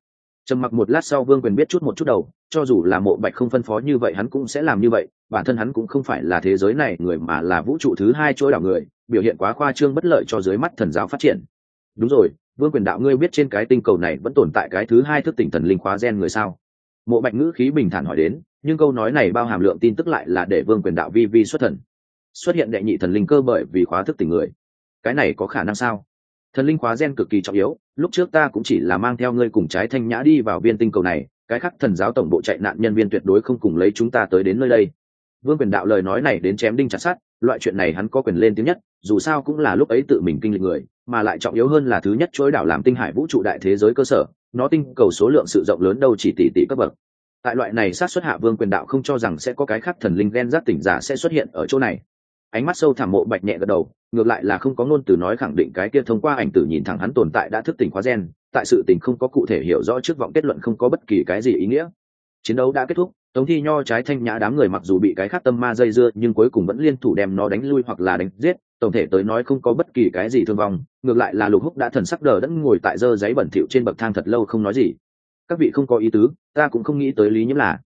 Trầm mặc một lát sau, Vương Quyền biết chút một chút đầu, cho dù là Mộ Bạch không phân phó như vậy hắn cũng sẽ làm như vậy, bản thân hắn cũng không phải là thế giới này người mà là vũ trụ thứ hai chuỗi đảo người, biểu hiện quá khoa trương bất lợi cho dưới mắt thần giáo phát triển. Đúng rồi, Vương Quyền đạo, ngươi biết trên cái tinh cầu này vẫn tồn tại cái thứ hai thức tỉnh thần linh khóa gen người sao? Mộ Bạch ngữ khí bình thản hỏi đến, nhưng câu nói này bao hàm lượng tin tức lại là để Vương Quyền đạo vi vi xuất thần. Xuất hiện đệ nhị thần linh cơ bởi vì khóa thức tỉnh người, cái này có khả năng sao? Thần linh khóa gen cực kỳ trọng yếu, lúc trước ta cũng chỉ là mang theo ngươi cùng Trái Thanh Nhã đi vào viên tinh cầu này, cái khác thần giáo tổng bộ chạy nạn nhân viên tuyệt đối không cùng lấy chúng ta tới đến nơi đây. Vương Quyền đạo lời nói này đến chém đinh chặt sắt, loại chuyện này hắn có quyền lên tiếng nhất, dù sao cũng là lúc ấy tự mình kinh lịch người, mà lại trọng yếu hơn là thứ nhất chuỗi đảo làm tinh hải vũ trụ đại thế giới cơ sở, nó tinh cầu số lượng sự rộng lớn đâu chỉ tỷ cấp bậc. Tại loại này sát xuất hạ, Vương Quyền đạo không cho rằng sẽ có cái khác thần linh gen giác tỉnh giả sẽ xuất hiện ở chỗ này. Ánh mắt sâu thẳm Mộ Bạch nhẹ gật đầu, ngược lại là không có ngôn từ nói khẳng định cái kia thông qua ảnh tử nhìn thẳng hắn tồn tại đã thức tỉnh khóa gen, tại sự tình không có cụ thể hiểu rõ trước vọng kết luận không có bất kỳ cái gì ý nghĩa. Chiến đấu đã kết thúc, Tống Thi Nho Trái Thanh Nhã đám người mặc dù bị cái khác tâm ma dây dưa nhưng cuối cùng vẫn liên thủ đem nó đánh lui hoặc là đánh giết, tổng thể tới nói không có bất kỳ cái gì thương vong, ngược lại là Lục Húc đã thần sắc đờ đẫn ngồi tại dơ giấy bẩn thỉu trên bậc thang thật lâu không nói gì. Các vị không có ý tứ, ta cũng không nghĩ tới Lý Nhiễm là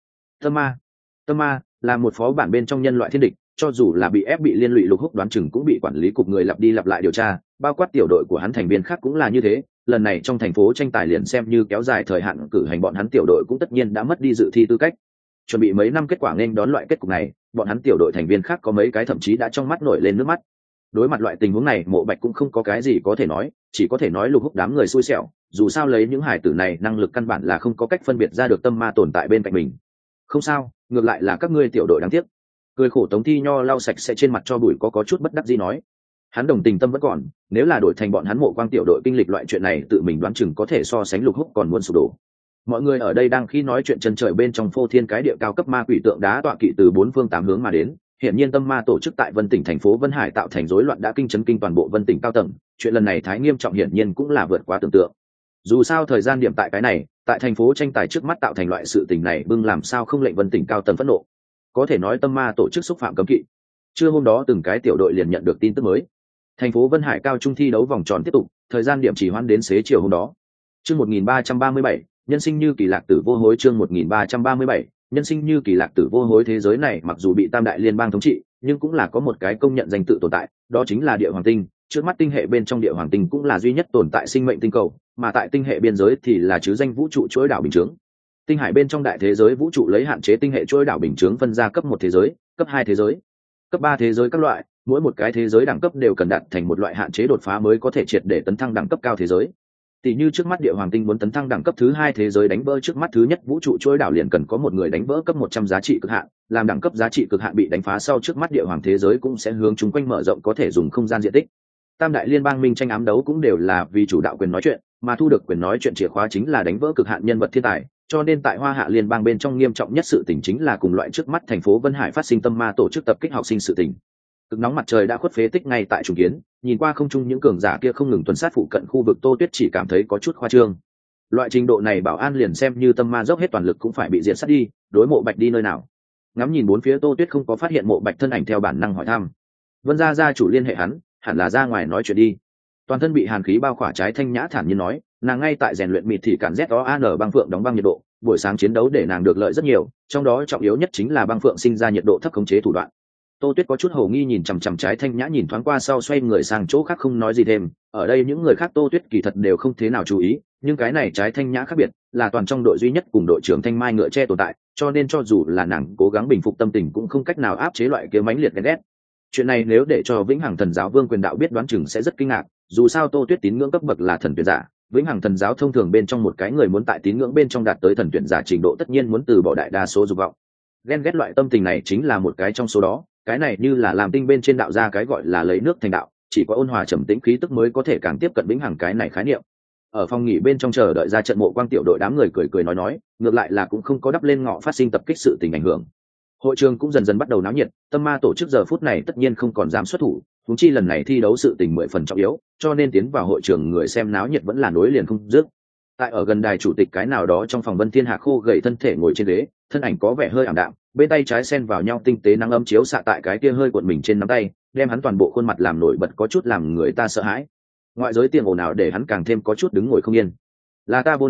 tâm ma là một phó bản bên trong nhân loại thiên địch, cho dù là bị ép bị liên lụy, Lục Húc đoán chừng cũng bị quản lý cục người lặp đi lặp lại điều tra, bao quát tiểu đội của hắn thành viên khác cũng là như thế. Lần này trong thành phố tranh tài liền xem như kéo dài thời hạn cử hành, bọn hắn tiểu đội cũng tất nhiên đã mất đi dự thi tư cách. Chuẩn bị mấy năm kết quả nên đón loại kết cục này, bọn hắn tiểu đội thành viên khác có mấy cái thậm chí đã trong mắt nổi lên nước mắt. Đối mặt loại tình huống này, Mộ Bạch cũng không có cái gì có thể nói, chỉ có thể nói Lục Húc đám người xui xẻo, dù sao lấy những hải tử này năng lực căn bản là không có cách phân biệt ra được tâm ma tồn tại bên cạnh mình. Không sao, ngược lại là các ngươi tiểu đội đáng tiếc. Cười khổ Tống Thi Nho lau sạch sẽ trên mặt cho bụi có chút bất đắc dĩ nói. Hắn đồng tình tâm vẫn còn, nếu là đổi thành bọn hắn Mộ Quang tiểu đội kinh lịch loại chuyện này, tự mình đoán chừng có thể so sánh Lục Húc còn muốn sụp đổ. Mọi người ở đây đang khi nói chuyện chân trời bên trong phô thiên cái địa cao cấp ma quỷ tượng đá tọa kỵ từ bốn phương tám hướng mà đến. Hiện nhiên tâm ma tổ chức tại Vân Tỉnh thành phố Vân Hải tạo thành rối loạn đã chấn kinh toàn bộ Vân Tỉnh cao tầng, chuyện lần này thái nghiêm trọng hiển nhiên cũng là vượt quá tưởng tượng. Dù sao thời gian điểm tại cái này, tại thành phố tranh tài trước mắt tạo thành loại sự tình này, bưng làm sao không lệnh Vân Tỉnh cao tầng phẫn nộ. Có thể nói tâm ma tổ chức xúc phạm cấm kỵ. Trưa hôm đó từng cái tiểu đội liền nhận được tin tức mới. Thành phố Vân Hải cao trung thi đấu vòng tròn tiếp tục, thời gian điểm chỉ hoãn đến xế chiều hôm đó. Chương 1337, nhân sinh như kỳ lạc tử vô hối. Chương 1337, nhân sinh như kỳ lạc tử vô hối. Thế giới này mặc dù bị Tam Đại Liên bang thống trị, nhưng cũng là có một cái công nhận danh tự tồn tại, đó chính là Địa Hoàng Tinh. Trước mắt tinh hệ bên trong Địa Hoàng Tinh cũng là duy nhất tồn tại sinh mệnh tinh cầu, mà tại tinh hệ biên giới thì là chứ danh vũ trụ chuỗi đảo bình chướng. Tinh hải bên trong đại thế giới vũ trụ lấy hạn chế tinh hệ chuỗi đảo bình chướng phân ra cấp 1 thế giới, cấp 2 thế giới, cấp 3 thế giới các loại, mỗi một cái thế giới đẳng cấp đều cần đạt thành một loại hạn chế đột phá mới có thể triệt để tấn thăng đẳng cấp cao thế giới. Tỷ như trước mắt Địa Hoàng Tinh muốn tấn thăng đẳng cấp thứ 2 thế giới, đánh vỡ trước mắt thứ nhất vũ trụ chuỗi đảo liền cần có một người đánh vỡ cấp 100 giá trị cực hạn, làm đẳng cấp giá trị cực hạn bị đánh phá sau, trước mắt Địa Hoàng thế giới cũng sẽ hướng chúng quanh mở rộng có thể dùng không gian diện tích. Tam Đại Liên bang minh tranh ám đấu cũng đều là vì chủ đạo quyền nói chuyện, mà thu được quyền nói chuyện chìa khóa chính là đánh vỡ cực hạn nhân vật thiên tài, cho nên tại Hoa Hạ Liên bang bên trong nghiêm trọng nhất sự tình chính là cùng loại trước mắt thành phố Vân Hải phát sinh tâm ma tổ chức tập kích học sinh sự tình. Cực nóng mặt trời đã khuất phế tích ngay tại trùng kiến, nhìn qua không trung những cường giả kia không ngừng tuần sát phụ cận khu vực, Tô Tuyết chỉ cảm thấy có chút khoa trương. Loại trình độ này bảo an liền xem như tâm ma dốc hết toàn lực cũng phải bị diệt sát đi, đối Mộ Bạch đi nơi nào? Ngắm nhìn bốn phía, Tô Tuyết không có phát hiện Mộ Bạch thân ảnh, theo bản năng hỏi thăm. Vân gia gia chủ liên hệ hắn, hẳn là ra ngoài nói chuyện đi. Toàn thân bị hàn khí bao khỏa Trái Thanh Nhã thản nhiên nói, nàng ngay tại rèn luyện mịt thì cản ZOAN băng phượng đóng băng nhiệt độ, buổi sáng chiến đấu để nàng được lợi rất nhiều, trong đó trọng yếu nhất chính là băng phượng sinh ra nhiệt độ thấp khống chế thủ đoạn. Tô Tuyết có chút hồ nghi nhìn chằm chằm Trái Thanh Nhã, nhìn thoáng qua sau xoay người sang chỗ khác không nói gì thêm. Ở đây những người khác Tô Tuyết kỳ thật đều không thế nào chú ý, nhưng cái này Trái Thanh Nhã khác biệt, là toàn trong đội duy nhất cùng đội trưởng Thanh Mai ngựa che tồn tại, cho nên cho dù là nàng cố gắng bình phục tâm tình cũng không cách nào áp chế loại kia mãnh liệt ghen ghét. Chuyện này nếu để cho Vĩnh Hằng Thần giáo Vương Quyền đạo biết, đoán chừng sẽ rất kinh ngạc, dù sao Tô Tuyết tín ngưỡng cấp bậc là thần tuyển giả, Vĩnh Hằng Thần giáo thông thường bên trong một cái người muốn tại tín ngưỡng bên trong đạt tới thần tuyển giả trình độ, tất nhiên muốn từ bỏ đại đa số dục vọng. Ghen ghét loại tâm tình này chính là một cái trong số đó, cái này như là làm tinh bên trên đạo ra cái gọi là lấy nước thành đạo, chỉ có ôn hòa trầm tĩnh khí tức mới có thể càng tiếp cận Vĩnh Hằng cái này khái niệm. Ở phòng nghỉ bên trong chờ đợi ra trận Mộ Quang tiểu đội đám người cười cười nói, ngược lại là cũng không có đắp lên ngọ phát sinh tập kích sự tình ảnh hưởng. Hội trường cũng dần dần bắt đầu náo nhiệt, tâm ma tổ chức giờ phút này tất nhiên không còn dám xuất thủ, huống chi lần này thi đấu sự tình 10 phần trọng yếu, cho nên tiến vào hội trường người xem náo nhiệt vẫn là nối liền không dứt. Tại ở gần đài chủ tịch cái nào đó trong phòng, Vân Thiên Hạc khô gầy thân thể ngồi trên ghế, thân ảnh có vẻ hơi ảm đạm, bên tay trái xen vào nhau tinh tế nắng ấm chiếu xạ tại cái kia hơi cuộn mình trên nắm tay, đem hắn toàn bộ khuôn mặt làm nổi bật, có chút làm người ta sợ hãi. Ngoại giới tiếng ồn ào để hắn càng thêm có chút đứng ngồi không yên. Là ta vô năng,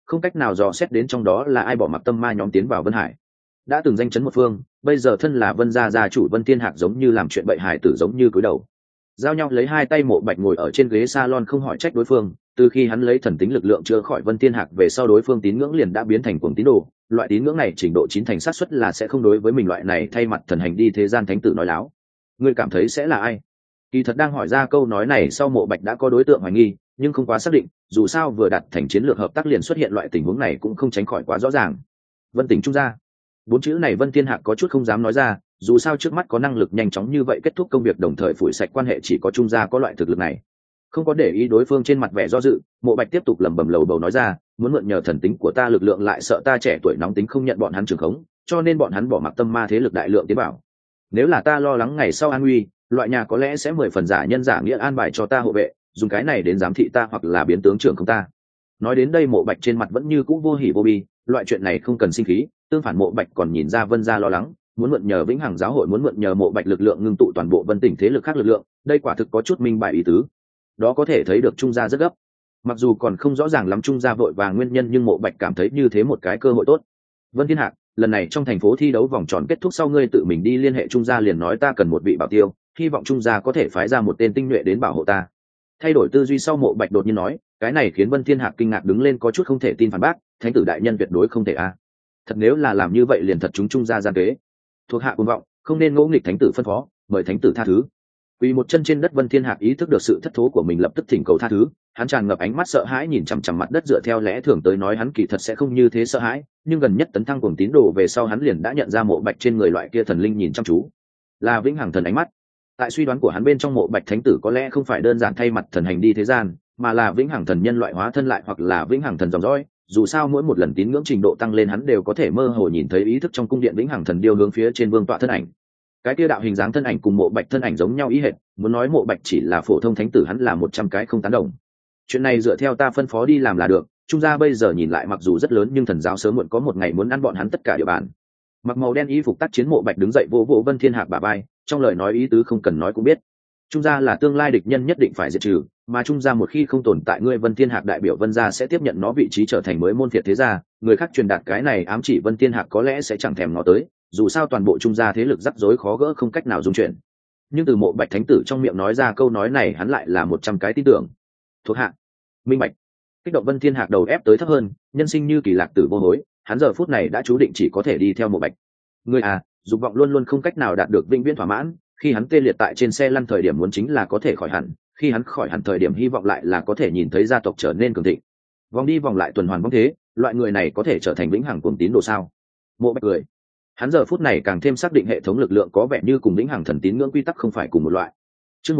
không cách nào dò xét đến trong đó là ai bỏ mặc tâm ma nhóm tiến vào Vân Hải. Đã từng danh chấn một phương, bây giờ thân là Vân gia gia chủ Vân Thiên Hạc giống như làm chuyện bậy hài tử giống như cúi đầu giao nhau lấy hai tay. Mộ Bạch ngồi ở trên ghế salon không hỏi trách đối phương, từ khi hắn lấy thần tính lực lượng chữa khỏi Vân Thiên Hạc về sau, đối phương tín ngưỡng liền đã biến thành cuồng tín đồ. Loại tín ngưỡng này trình độ 9 thành xác suất là sẽ không đối với mình loại này thay mặt thần hành đi thế gian thánh tử nói láo. Ngươi cảm thấy sẽ là ai? Kỳ thật đang hỏi ra câu nói này sau, Mộ Bạch đã có đối tượng hoài nghi, nhưng không quá xác định, dù sao vừa đặt thành chiến lược hợp tác liền xuất hiện loại tình huống này cũng không tránh khỏi quá rõ ràng. Vân Tỉnh Trung gia. 4 chữ này Vân Thiên Hạc có chút không dám nói ra, dù sao trước mắt có năng lực nhanh chóng như vậy kết thúc công việc đồng thời phủi sạch quan hệ chỉ có Trung gia có loại thực lực này. Không có để ý đối phương trên mặt vẻ do dự, Mộ Bạch tiếp tục lẩm bẩm lầu bầu nói ra, muốn mượn nhờ thần tính của ta lực lượng, lại sợ ta trẻ tuổi nóng tính không nhận bọn hắn trường khống, cho nên bọn hắn bỏ mặc tâm ma thế lực đại lượng tiến bảo. Nếu là ta lo lắng ngày sau an nguy, loại nhà có lẽ sẽ 10 phần giả nhân giả nghĩa an bài cho ta hộ vệ, dùng cái này đến giám thị ta hoặc là biến tướng trưởng không ta. Nói đến đây Mộ Bạch trên mặt vẫn như cũ vô hỉ vô bi, loại chuyện này không cần sinh khí, tương phản Mộ Bạch còn nhìn ra Vân gia lo lắng, muốn mượn nhờ Vĩnh Hằng giáo hội, muốn mượn nhờ Mộ Bạch lực lượng ngưng tụ toàn bộ Vân Tỉnh thế lực khác lực lượng, đây quả thực có chút minh bại ý tứ. Đó có thể thấy được Trung gia rất gấp. Mặc dù còn không rõ ràng lắm Trung gia vội vàng nguyên nhân, nhưng Mộ Bạch cảm thấy như thế một cái cơ hội tốt. Vân Thiên Hạc, lần này trong thành phố thi đấu vòng tròn kết thúc sau, ngươi tự mình đi liên hệ Trung gia, liền nói ta cần một vị bảo tiêu, hy vọng Trung gia có thể phái ra một tên tinh nhuệ đến bảo hộ ta. Thay đổi tư duy sau, Mộ Bạch đột nhiên nói, cái này khiến Vân Thiên Hạc kinh ngạc đứng lên, có chút không thể tin phản bác, thánh tử đại nhân tuyệt đối không thể a. Thật nếu là làm như vậy liền thật chúng Trung gia gian kế. Thuộc hạ cuồng vọng, không nên ngỗ nghịch thánh tử phân phó, mời thánh tử tha thứ. Quỳ một chân trên đất Vân Thiên Hạc ý thức được sự thất thố của mình, lập tức thỉnh cầu tha thứ. Hắn tràn ngập ánh mắt sợ hãi nhìn chằm chằm mặt đất, dựa theo lẽ thường tới nói hắn kỳ thật sẽ không như thế sợ hãi, nhưng gần nhất tấn thăng cuồng tín đồ về sau hắn liền đã nhận ra Mộ Bạch trên người loại kia thần linh nhìn chăm chú là Vĩnh Hằng thần ánh mắt. Tại suy đoán của hắn bên trong, Mộ Bạch thánh tử có lẽ không phải đơn giản thay mặt thần hành đi thế gian, mà là Vĩnh Hằng thần nhân loại hóa thân lại, hoặc là Vĩnh Hằng thần dòng dõi. Dù sao mỗi một lần tín ngưỡng trình độ tăng lên, hắn đều có thể mơ hồ nhìn thấy ý thức trong cung điện Vĩnh Hằng thần điêu hướng phía trên vương tọa thân ảnh. Cái kia đạo hình dáng thân ảnh cùng Mộ Bạch thân ảnh giống nhau ý hệt, muốn nói Mộ Bạch chỉ là phổ thông thánh tử, hắn là 100 cái không tán đồng. Chuyện này dựa theo ta phân phó đi làm là được. Trung gia bây giờ nhìn lại mặc dù rất lớn, nhưng thần giáo sớm muộn có một ngày muốn ăn bọn hắn tất cả địa bàn. Mặc màu đen y phục tác chiến Mộ Bạch đứng dậy vỗ vỗ Vân Thiên Hạc bả vai, trong lời nói ý tứ không cần nói cũng biết. Trung gia là tương lai địch nhân nhất định phải diệt trừ, mà Trung gia một khi không tồn tại, ngươi Vân Thiên Hạc đại biểu Vân gia sẽ tiếp nhận nó vị trí, trở thành mới môn phiệt thế gia. Người khác truyền đạt cái này ám chỉ Vân Thiên Hạc có lẽ sẽ chẳng thèm ngó tới, dù sao toàn bộ Trung gia thế lực rắc rối khó gỡ, không cách nào dung chuyển. Nhưng từ Mộ Bạch thánh tử trong miệng nói ra câu nói này, hắn lại là 100 cái tin tưởng. Thuộc hạ minh bạch. Kích động Vân Thiên Hạc đầu ép tới thấp hơn, nhân sinh như kỳ lạc tử vô hối, hắn giờ phút này đã chú định chỉ có thể đi theo Mộ Bạch. Ngươi à, dục vọng luôn luôn không cách nào đạt được vĩnh viễn thỏa mãn, khi hắn tê liệt tại trên xe lăn thời điểm muốn chính là có thể khỏi hẳn, khi hắn khỏi hẳn thời điểm hy vọng lại là có thể nhìn thấy gia tộc trở nên cường thịnh. Vòng đi vòng lại tuần hoàn vong thế, loại người này có thể trở thành vĩnh hằng cuồng tín đồ sao? Mộ Bạch cười. Hắn giờ phút này càng thêm xác định hệ thống lực lượng có vẻ như cùng vĩnh hằng thần tín ngưỡng quy tắc không phải cùng một loại. Chương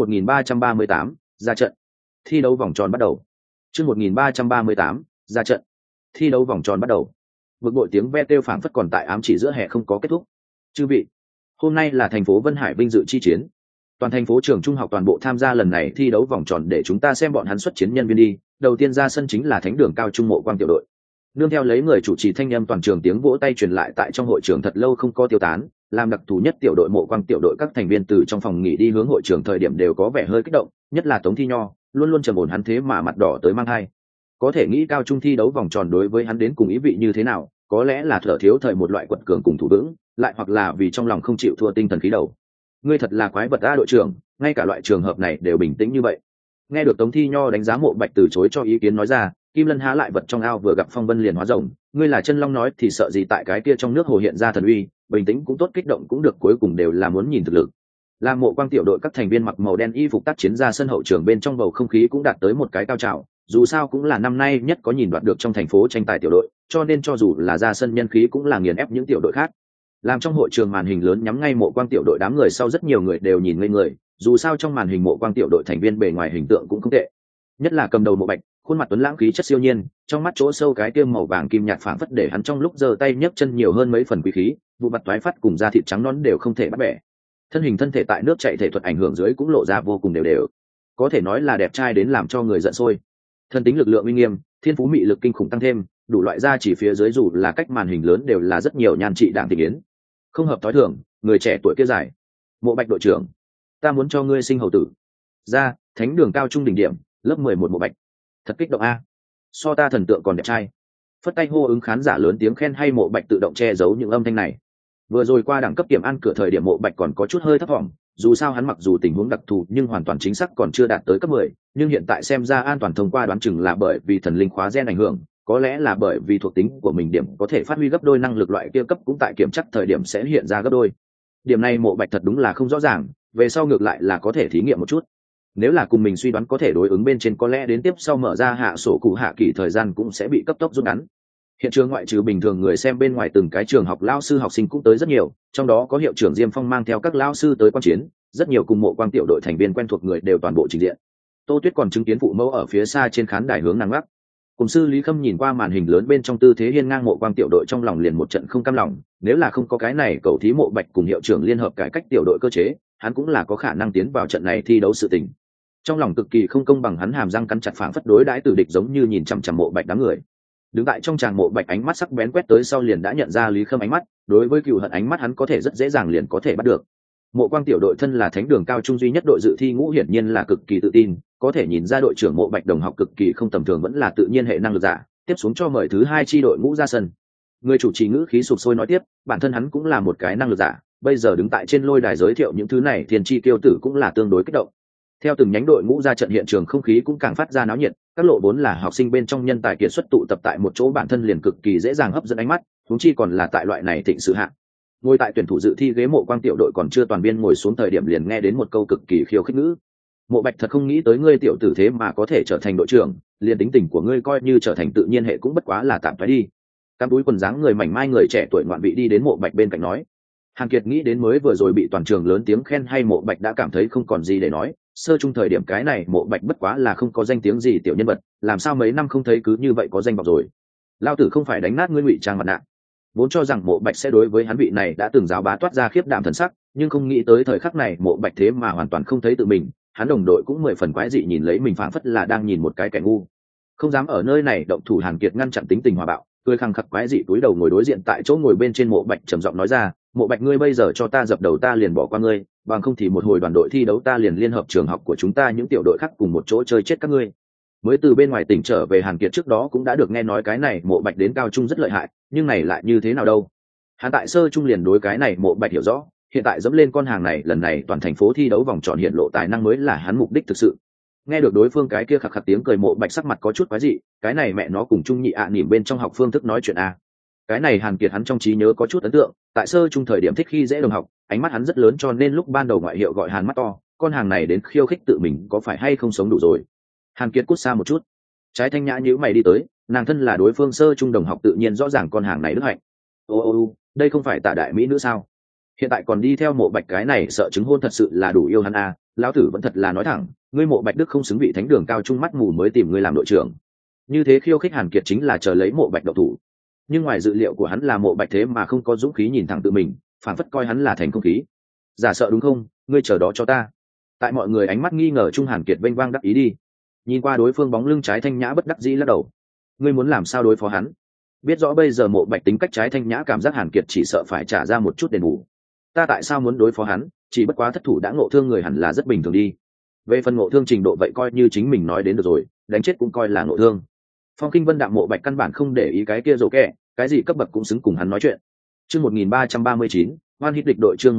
1338, ra trận. Thi đấu vòng tròn bắt đầu. Chương 1338, ra trận. Thi đấu vòng tròn bắt đầu. Vực bội tiếng ve kêu phảng phất còn tại ám chỉ giữa hè không có kết thúc. Chư vị, hôm nay là thành phố Vân Hải vinh dự chi chiến. Toàn thành phố trường trung học toàn bộ tham gia lần này thi đấu vòng tròn, để chúng ta xem bọn hắn xuất chiến nhân viên đi. Đầu tiên ra sân chính là Thánh đường cao trung Mộ Quang tiểu đội. Nương theo lấy người chủ trì thanh âm, toàn trường tiếng vỗ tay truyền lại tại trong hội trường thật lâu không có tiêu tán. Làm đặc thù nhất tiểu đội Mộ Quang tiểu đội các thành viên từ trong phòng nghỉ đi hướng hội trường thời điểm đều có vẻ hơi kích động, nhất là Tống Thi Nho, luôn luôn trầm ổn hắn thế mà mặt đỏ tới mang hai. Có thể nghĩ cao trung thi đấu vòng tròn đối với hắn đến cùng ý vị như thế nào, có lẽ là thở thiếu thời một loại quật cường cùng thủ vững, lại hoặc là vì trong lòng không chịu thua tinh thần khí đầu. Ngươi thật là quái vật a đội trưởng, ngay cả loại trường hợp này đều bình tĩnh như vậy. Nghe được Tống Thi Nho đánh giá Mộ Bạch từ chối cho ý kiến nói ra, Kim Lân há lại vật trong ao vừa gặp phong vân liền hóa rồng, ngươi là chân long nói thì sợ gì, tại cái kia trong nước hồ hiện ra thần uy, bình tĩnh cũng tốt, kích động cũng được, cuối cùng đều là muốn nhìn thực lực. Làm Mộ Quang tiểu đội các thành viên mặc màu đen y phục tác chiến ra sân, hậu trường bên trong bầu không khí cũng đạt tới một cái cao trào, dù sao cũng là năm nay nhất có nhìn đoạt được trong thành phố tranh tài tiểu đội, cho nên cho dù là ra sân nhân khí cũng là nghiền ép những tiểu đội khác. Làm trong hội trường màn hình lớn nhắm ngay Mộ Quang tiểu đội đám người sau, rất nhiều người đều nhìn ngây người, dù sao trong màn hình Mộ Quang tiểu đội thành viên bề ngoài hình tượng cũng không tệ, nhất là cầm đầu Mộ Bạch, khuôn mặt tuấn lãng khí chất siêu nhiên, trong mắt chỗ sâu cái tiêm màu vàng kim nhạt phảng phất để hắn trong lúc giơ tay nhấc chân nhiều hơn mấy phần quý khí, vụ mặt toái phát cùng da thịt trắng nõn đều không thể bắt bẻ. Thân thể tại nước chảy thể thuật ảnh hưởng dưới cũng lộ ra vô cùng đều đều, có thể nói là đẹp trai đến làm cho người giận sôi. Thân tính lực lượng uy nghiêm, thiên phú mị lực kinh khủng tăng thêm, đủ loại da chỉ phía dưới dù là cách màn hình lớn đều là rất nhiều nhan trị đảng tình yến. Không hợp tối thường, người trẻ tuổi kia giải. Mộ Bạch đội trưởng, ta muốn cho ngươi sinh hầu tử. Ra, Thánh đường cao trung đỉnh điểm, lớp 11 Mộ Bạch. Thật kích động a. So ta thần tượng còn đẹp trai. phất tay hô ứng khán giả lớn tiếng khen hay, Mộ Bạch tự động che giấu những âm thanh này. Vừa rồi qua đẳng cấp kiểm ăn cửa thời điểm Mộ Bạch còn có chút hơi thấp vọng, dù sao hắn mặc dù tình huống đặc thù nhưng hoàn toàn chính xác còn chưa đạt tới cấp 10, nhưng hiện tại xem ra an toàn thông qua, đoán chừng là bởi vì thần linh khóa gen ảnh hưởng, có lẽ là bởi vì thuộc tính của mình điểm có thể phát huy gấp đôi, năng lực loại kia cấp cũng tại kiểm chắc thời điểm sẽ hiện ra gấp đôi. Điểm này Mộ Bạch thật đúng là không rõ ràng, về sau ngược lại là có thể thí nghiệm một chút. Nếu là cùng mình suy đoán có thể đối ứng bên trên, có lẽ đến tiếp sau mở ra hạ sổ cụ hạ kỳ thời gian cũng sẽ bị cấp tốc rút ngắn. Hiện trường ngoại trừ bình thường người xem bên ngoài, từng cái trường học lao sư học sinh cũng tới rất nhiều, trong đó có hiệu trưởng Diêm Phong mang theo các lao sư tới quan chiến, rất nhiều cùng Mộ Quang tiểu đội thành viên quen thuộc người đều toàn bộ trình diện. Tô Tuyết còn chứng kiến phụ mẫu ở phía xa trên khán đài hướng nàng gác. Cùng sư Lý Khâm nhìn qua màn hình lớn bên trong tư thế hiên ngang Mộ Quang tiểu đội, trong lòng liền một trận không cam lòng, nếu là không có cái này cầu thí Mộ Bạch cùng hiệu trưởng liên hợp cải cách tiểu đội cơ chế, hắn cũng là có khả năng tiến vào trận này thi đấu sự tình. Trong lòng cực kỳ không công bằng, hắn hàm răng cắn chặt, phảng phất đối đãi tử địch, giống như nhìn chằm chằm Mộ Bạch đám người. Đứng tại trong tràng Mộ Bạch ánh mắt sắc bén quét tới sau liền đã nhận ra Lý Khâm ánh mắt, đối với cừu hận ánh mắt hắn có thể rất dễ dàng liền có thể bắt được. Mộ Quang tiểu đội thân là thánh đường cao trung duy nhất đội dự thi ngũ, hiển nhiên là cực kỳ tự tin, có thể nhìn ra đội trưởng Mộ Bạch đồng học cực kỳ không tầm thường, vẫn là tự nhiên hệ năng lực giả. Tiếp xuống cho mời thứ hai chi đội ngũ ra sân. Người chủ trì ngữ khí sụp sôi nói tiếp, bản thân hắn cũng là một cái năng lực giả, bây giờ đứng tại trên lôi đài giới thiệu những thứ này, thiên chi tiêu tử cũng là tương đối kích động. Theo từng nhánh đội ngũ ra trận, hiện trường không khí cũng càng phát ra náo nhiệt, các lộ vốn là học sinh bên trong nhân tài kiệt xuất tụ tập tại một chỗ, bản thân liền cực kỳ dễ dàng hấp dẫn ánh mắt, huống chi còn là tại loại này thịnh sự hạng. Ngồi tại tuyển thủ dự thi ghế Mộ Quang tiểu đội còn chưa toàn biên ngồi xuống thời điểm liền nghe đến một câu cực kỳ khiêu khích ngữ. Mộ Bạch thật không nghĩ tới ngươi tiểu tử thế mà có thể trở thành đội trưởng, liền tính tình của ngươi coi như trở thành tự nhiên hệ cũng bất quá là tạm thoái đi. Cắm túi quần dáng người mảnh mai người trẻ tuổi ngoạn vị đi đến Mộ Bạch bên cạnh nói. Hàn Kiệt nghĩ đến mới vừa rồi bị toàn trường lớn tiếng khen hay Mộ Bạch đã cảm thấy không còn gì để nói, sơ chung thời điểm cái này Mộ Bạch bất quá là không có danh tiếng gì tiểu nhân vật, làm sao mấy năm không thấy cứ như vậy có danh vọng rồi. Lao tử không phải đánh nát ngươi ngụy trang mặt nạ. Vốn cho rằng Mộ Bạch sẽ đối với hắn vị này đã từng giáo bá toát ra khiếp đảm thần sắc, nhưng không nghĩ tới thời khắc này Mộ Bạch thế mà hoàn toàn không thấy tự mình, hắn đồng đội cũng 10 phần quái dị nhìn lấy mình, phảng phất là đang nhìn một cái kẻ ngu. Không dám ở nơi này động thủ, Hàn Kiệt ngăn chặn tính tình hòa bạo, cười khăng khặc quái dị túi đầu ngồi đối diện tại chỗ ngồi bên trên Mộ Bạch, trầm giọng nói ra, Mộ Bạch ngươi bây giờ cho ta dập đầu ta liền bỏ qua ngươi, bằng không thì một hồi đoàn đội thi đấu ta liền liên hợp trường học của chúng ta những tiểu đội khác cùng một chỗ chơi chết các ngươi. Mới từ bên ngoài tỉnh trở về Hàn Kiệt trước đó cũng đã được nghe nói cái này Mộ Bạch đến cao trung rất lợi hại, nhưng này lại như thế nào đâu. Hắn tại sơ trung liền đối cái này Mộ Bạch hiểu rõ, hiện tại dẫm lên con hàng này, lần này toàn thành phố thi đấu vòng tròn hiện lộ tài năng mới là hắn mục đích thực sự. Nghe được đối phương cái kia khạc khạc tiếng cười, Mộ Bạch sắc mặt có chút quái dị, cái này mẹ nó cùng Trung Nhị ạ nỉm bên trong học phương thức nói chuyện a. Cái này Hàn Kiệt hắn trong trí nhớ có chút ấn tượng, tại sơ trung thời điểm thích khi dễ đồng học, ánh mắt hắn rất lớn cho nên lúc ban đầu ngoại hiệu gọi Hàn mắt to, con hàng này đến khiêu khích tự mình có phải hay không sống đủ rồi. Hàn Kiệt cút xa một chút. Trái Thanh Nhã nhíu mày đi tới, nàng thân là đối phương sơ trung đồng học tự nhiên rõ ràng con hàng này đức hạnh. Ô, đây không phải Tạ đại mỹ nữ sao? Hiện tại còn đi theo Mộ Bạch cái này sợ chứng hôn, thật sự là đủ yêu hắn a. Lão tử vẫn thật là nói thẳng, ngươi Mộ Bạch Đức không xứng vị thánh đường cao trung mắt mù mới tìm ngươi làm đội trưởng. Như thế khiêu khích Hàn Kiệt chính là chờ lấy Mộ Bạch độc thủ. Nhưng ngoài dự liệu của hắn là Mộ Bạch thế mà không có dũng khí nhìn thẳng tự mình, phản phất coi hắn là thành không khí. Giả sợ đúng không, ngươi chờ đó cho ta. Tại mọi người ánh mắt nghi ngờ trung, Hàn Kiệt vênh vang đắc ý đi. Nhìn qua đối phương bóng lưng, Trái Thanh Nhã bất đắc dĩ lắc đầu. Ngươi muốn làm sao đối phó hắn? Biết rõ bây giờ Mộ Bạch tính cách, Trái Thanh Nhã cảm giác Hàn Kiệt chỉ sợ phải trả ra một chút đền bù. Ta tại sao muốn đối phó hắn, chỉ bất quá thất thủ đã ngộ thương người hẳn là rất bình thường đi. Về phần ngộ thương trình độ vậy coi như chính mình nói đến được rồi, đánh chết cũng coi là ngộ thương. Phong Kinh Vân đạm Mộ Bạch căn bản không để ý cái kia rồ kẹ, cái gì cấp bậc cũng xứng cùng hắn nói chuyện. Chương 1339, One Hit địch đội. Chương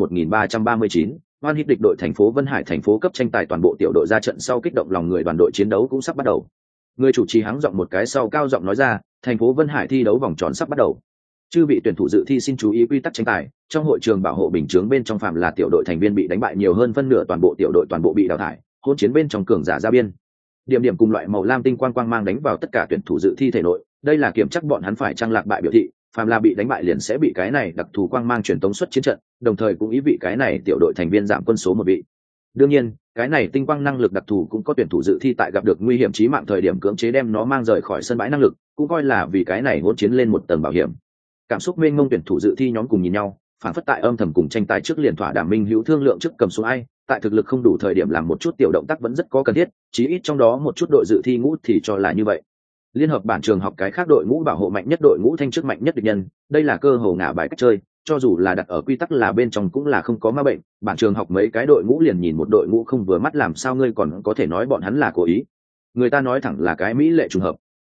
1339, One Hit địch đội. Thành phố Vân Hải thành phố cấp tranh tài toàn bộ tiểu đội ra trận sau, kích động lòng người, đoàn đội chiến đấu cũng sắp bắt đầu. Người chủ trì hắng giọng một cái sau cao giọng nói ra, thành phố Vân Hải thi đấu vòng tròn sắp bắt đầu. Chư vị tuyển thủ dự thi xin chú ý quy tắc tranh tài, trong hội trường bảo hộ bình chướng bên trong phạm là tiểu đội thành viên bị đánh bại nhiều hơn phân nửa toàn bộ tiểu đội toàn bộ bị đào thải, hỗn chiến bên trong cường giả ra biên. Điểm điểm cùng loại màu lam tinh quang quang mang đánh vào tất cả tuyển thủ dự thi thể nội, đây là kiểm chắc bọn hắn phải trang lạc bại biểu thị, phàm là bị đánh bại liền sẽ bị cái này đặc thù quang mang truyền tống xuất chiến trận, đồng thời cũng ý vị cái này tiểu đội thành viên giảm quân số một vị. Đương nhiên, cái này tinh quang năng lực đặc thù cũng có tuyển thủ dự thi tại gặp được nguy hiểm chí mạng thời điểm cưỡng chế đem nó mang rời khỏi sân bãi năng lực, cũng coi là vì cái này hỗn chiến lên một tầng bảo hiểm. Cảm xúc mênh mông, tuyển thủ dự thi nhóm cùng nhìn nhau, phản phất tại âm thầm cùng tranh tài trước liền thỏa đàm minh hữu thương lượng trước cầm xuống ai, tại thực lực không đủ thời điểm làm một chút tiểu động tác vẫn rất có cần thiết, chí ít trong đó một chút đội dự thi ngũ thì cho là như vậy. Liên hợp bản trường học cái khác đội ngũ bảo hộ mạnh nhất đội ngũ thanh trước mạnh nhất địch nhân, đây là cơ hồ ngả bài cách chơi, cho dù là đặt ở quy tắc là bên trong cũng là không có ma bệnh, bản trường học mấy cái đội ngũ liền nhìn một đội ngũ không vừa mắt làm sao ngươi còn có thể nói bọn hắn là cố ý. Người ta nói thẳng là cái mỹ lệ trùng hợp.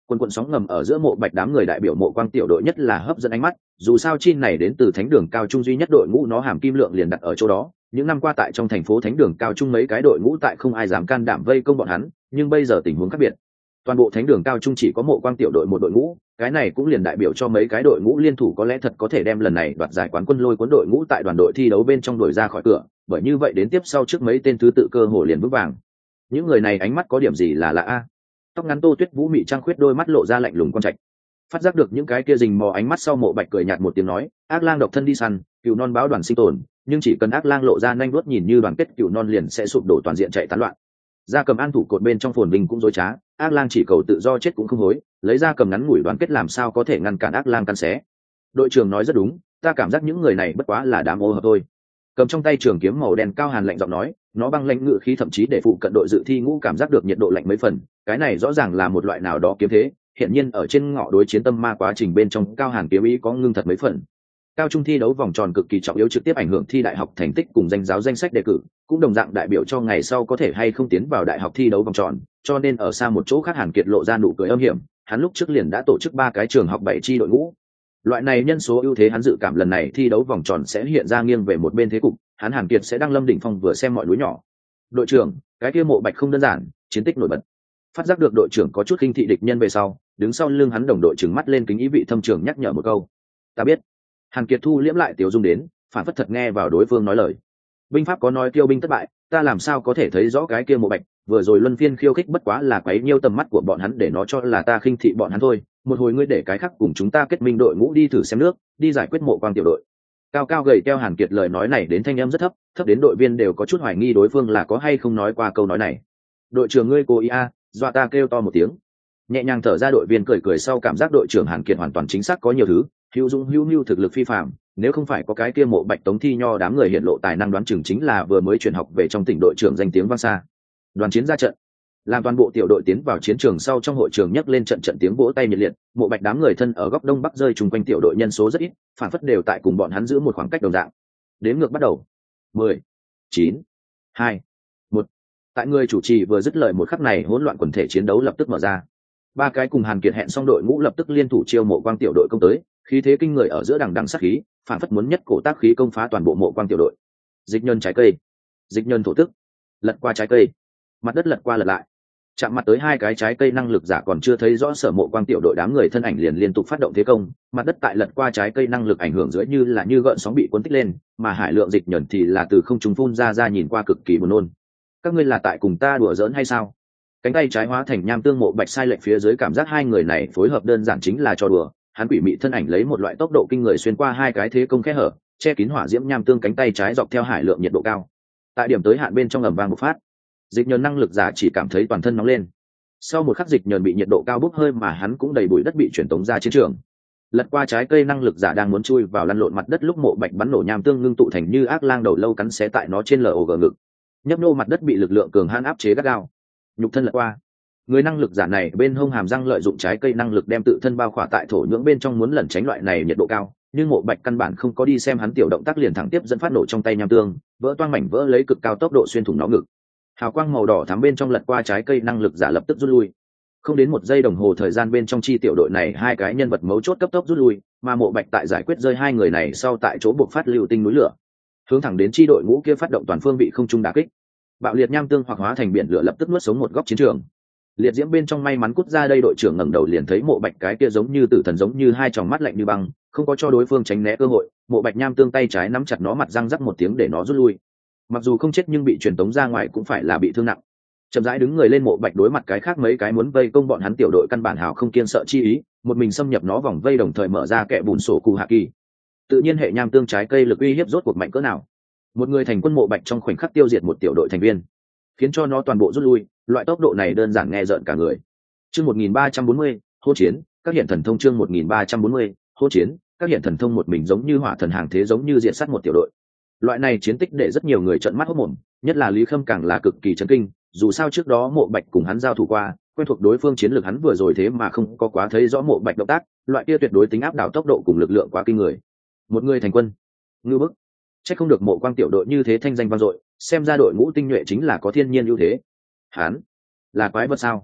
Quần quần sóng ngầm ở giữa mộ bạch đám người đại biểu mộ quang tiểu đội nhất là hấp dẫn ánh mắt, dù sao chi này đến từ thánh đường cao trung duy nhất đội ngũ nó hàm kim lượng liền đặt ở chỗ đó. Những năm qua tại trong thành phố thánh đường cao trung mấy cái đội ngũ tại không ai dám can đảm vây công bọn hắn, nhưng bây giờ tình huống khác biệt. Toàn bộ thánh đường cao trung chỉ có mộ quang tiểu đội một đội ngũ, cái này cũng liền đại biểu cho mấy cái đội ngũ liên thủ có lẽ thật có thể đem lần này đoạt giải quán quân lôi cuốn đội ngũ tại đoàn đội thi đấu bên trong đuổi ra khỏi cửa, bởi như vậy đến tiếp sau trước mấy tên thứ tự cơ hồ liền vững vàng. Những người này ánh mắt có điểm gì là lạ a? Tóc ngắn Tô Tuyết Vũ mị trang khuyết đôi mắt lộ ra lạnh lùng quan trạch. Phát giác được những cái kia rình mò ánh mắt sau, mộ bạch cười nhạt một tiếng nói, ác lang độc thân đi săn, cừu non báo đoàn sinh tồn, nhưng chỉ cần ác lang lộ ra nhanh đuốt nhìn như đoàn kết, cừu non liền sẽ sụp đổ toàn diện chạy tán loạn. Gia cầm an thủ cột bên trong phồn vinh cũng dối trá, ác lang chỉ cầu tự do chết cũng không hối, lấy ra cầm ngắn ngủi đoàn kết làm sao có thể ngăn cản ác lang căn xé. Đội trưởng nói rất đúng, ta cảm giác những người này bất quá là đám ô hợp thôi. Cầm trong tay trường kiếm màu đen cao hàn lạnh giọng nói, nó băng lãnh ngự khí thậm chí để phụ cận đội dự thi ngũ cảm giác được nhiệt độ lạnh mấy phần. Cái này rõ ràng là một loại nào đó kiếm thế, hiện nhiên ở trên ngõ đối chiến tâm ma quá trình bên trong cao hàn kiếm ý có ngưng thật mấy phần. Cao trung thi đấu vòng tròn cực kỳ trọng yếu, trực tiếp ảnh hưởng thi đại học thành tích cùng danh giáo danh sách đề cử, cũng đồng dạng đại biểu cho ngày sau có thể hay không tiến vào đại học thi đấu vòng tròn, cho nên ở xa một chỗ khác Hàn Kiệt lộ ra nụ cười âm hiểm, hắn lúc trước liền đã tổ chức 3 cái trường học 7 chi đội ngũ. Loại này nhân số ưu thế hắn dự cảm lần này thi đấu vòng tròn sẽ hiện ra nghiêng về một bên thế cục, hắn Hàn Kiệt sẽ đăng lâm đỉnh phong vừa xem mọi núi nhỏ. Đội trưởng, cái kia mộ bạch không đơn giản, chiến tích nổi bật. Phát giác được đội trưởng có chút khinh thị địch nhân về sau, đứng sau lưng hắn đồng đội trừng mắt lên kính ý vị thâm trường nhắc nhở một câu. Ta biết. Hàn Kiệt thu liễm lại tiểu dung đến, phản phất thật nghe vào đối phương nói lời. Binh pháp có nói tiêu binh thất bại, ta làm sao có thể thấy rõ cái kia mộ bạch, vừa rồi luân phiên khiêu khích bất quá là quấy nhiêu tầm mắt của bọn hắn để nó cho là ta khinh thị bọn hắn thôi. Một hồi ngươi để cái khác cùng chúng ta kết minh đội ngũ đi thử xem nước, đi giải quyết mộ quang tiểu đội. Cao cao gầy theo Hàn Kiệt lời nói này đến thanh âm rất thấp, thấp đến đội viên đều có chút hoài nghi đối phương là có hay không nói qua câu nói này. Đội trưởng ngươi cố ý a, dọa ta kêu to một tiếng. Nhẹ nhàng thở ra, đội viên cười cười sau cảm giác đội trưởng Hàn Kiệt hoàn toàn chính xác có nhiều thứ, hữu dụng hữu nhu thực lực phi phàm, nếu không phải có cái kia mộ bạch tống thi nho đám người hiện lộ tài năng đoán chừng chính là vừa mới chuyển học về trong tỉnh đội trưởng danh tiếng vang xa. Đoàn chiến ra trận, làm toàn bộ tiểu đội tiến vào chiến trường sau, trong hội trường nhấc lên trận trận tiếng vỗ tay nhiệt liệt, mộ bạch đám người thân ở góc đông bắc rơi chung quanh tiểu đội nhân số rất ít, phản phất đều tại cùng bọn hắn giữ một khoảng cách đồng dạng. Đếm ngược bắt đầu. 10, 9, 2, 1. Tại người chủ trì vừa dứt lời một khắc này, hỗn loạn quần thể chiến đấu lập tức mở ra. 3 cái cùng Hàn Kiệt hẹn xong đội ngũ lập tức liên thủ chiêu mộ quang tiểu đội công tới, khí thế kinh người ở giữa đằng đằng sát khí, phản phất muốn nhất cổ tác khí công phá toàn bộ mộ quang tiểu đội. Dịch nhân trái cây, dịch nhân thổ tức, lật qua trái cây, mặt đất lật qua lật lại, chạm mặt tới 2 cái trái cây năng lực giả còn chưa thấy rõ sở mộ quang tiểu đội đám người thân ảnh liền liên tục phát động thế công, mặt đất tại lật qua trái cây năng lực ảnh hưởng dưới như là như gợn sóng bị cuốn tích lên, mà hải lượng dịch nhẫn thì là từ không trung phun ra nhìn qua cực kỳ buồn nôn. Các ngươi là tại cùng ta đùa giỡn hay sao? Cánh tay trái hóa thành nham tương, mộ bạch sai lệch phía dưới cảm giác hai người này phối hợp đơn giản chính là trò đùa. Hắn quỷ mị thân ảnh lấy một loại tốc độ kinh người xuyên qua 2 cái thế công khe hở, che kín hỏa diễm nham tương cánh tay trái dọc theo hải lượng nhiệt độ cao. Tại điểm tới hạn bên trong ầm vang bộc phát, dịch nhờn năng lực giả chỉ cảm thấy toàn thân nóng lên. Sau một khắc dịch nhờn bị nhiệt độ cao bốc hơi mà hắn cũng đầy bụi đất bị chuyển tống ra chiến trường. Lật qua trái cây năng lực giả đang muốn chui vào lăn lộn mặt đất lúc mộ bạch bắn nổ nham tương ngưng tụ thành như ác lang đầu lâu cắn xé tại nó trên log ngực. Nhấp nô mặt đất bị lực lượng cường hãn áp chế gắt gao. Nhục thân lật qua. Người năng lực giả này bên hông hàm răng lợi dụng trái cây năng lực đem tự thân bao khỏa tại thổ nhưỡng bên trong muốn lẩn tránh loại này nhiệt độ cao, nhưng mộ bạch căn bản không có đi xem hắn tiểu động tác liền thẳng tiếp dẫn phát nổ trong tay nham tương, vỡ toang mảnh vỡ lấy cực cao tốc độ xuyên thủng nó ngực. Hào quang màu đỏ thắm bên trong lật qua trái cây năng lực giả lập tức rút lui. Không đến 1 giây đồng hồ thời gian bên trong chi tiểu đội này 2 cái nhân vật mấu chốt cấp tốc rút lui, mà mộ bạch tại giải quyết rơi 2 người này sau tại chỗ buộc phát lưu tinh núi lửa, hướng thẳng đến chi đội ngũ kia phát động toàn phương vị không trung đả kích. Bạo liệt nham tương hoặc hóa thành biển lửa lập tức nuốt sống một góc chiến trường. Liệt diễm bên trong may mắn cút ra đây, đội trưởng ngẩng đầu liền thấy mộ bạch cái kia giống như tử thần, giống như 2 tròng mắt lạnh như băng, không có cho đối phương tránh né cơ hội. Mộ bạch nham tương tay trái nắm chặt nó, mặt răng rắc một tiếng để nó rút lui. Mặc dù không chết nhưng bị truyền tống ra ngoài cũng phải là bị thương nặng. Chậm rãi đứng người lên, mộ bạch đối mặt cái khác mấy cái muốn vây công bọn hắn tiểu đội căn bản hào không kiên sợ chi ý, một mình xâm nhập nó vòng vây, đồng thời mở ra kẽ bùn sổ cụ hạ kỳ. Tự nhiên hệ nham tương trái cây lực uy hiếp rốt cuộc mạnh cỡ nào. Một người thành quân, mộ bạch trong khoảnh khắc tiêu diệt một tiểu đội thành viên, khiến cho nó toàn bộ rút lui. Loại tốc độ này đơn giản nghe rợn cả người. Chương 1340, hỗn chiến, các hiện thần thông. Chương 1340, hỗn chiến, các hiện thần thông. Một mình giống như hỏa thần hàng thế, giống như diện sát một tiểu đội. Loại này chiến tích để rất nhiều người trợn mắt hốt mồm, nhất là Lý Khâm càng là cực kỳ chấn kinh. Dù sao trước đó mộ bạch cùng hắn giao thủ qua, quen thuộc đối phương chiến lược, hắn vừa rồi thế mà không có quá thấy rõ mộ bạch động tác, loại kia tuyệt đối tính áp đảo tốc độ cùng lực lượng quá kinh người. Một người thành quân, ngưu bức. Chắc không được mộ quang tiểu đội như thế thanh danh vang dội, xem ra đội ngũ tinh nhuệ chính là có thiên nhiên ưu thế. Hắn là quái vật sao?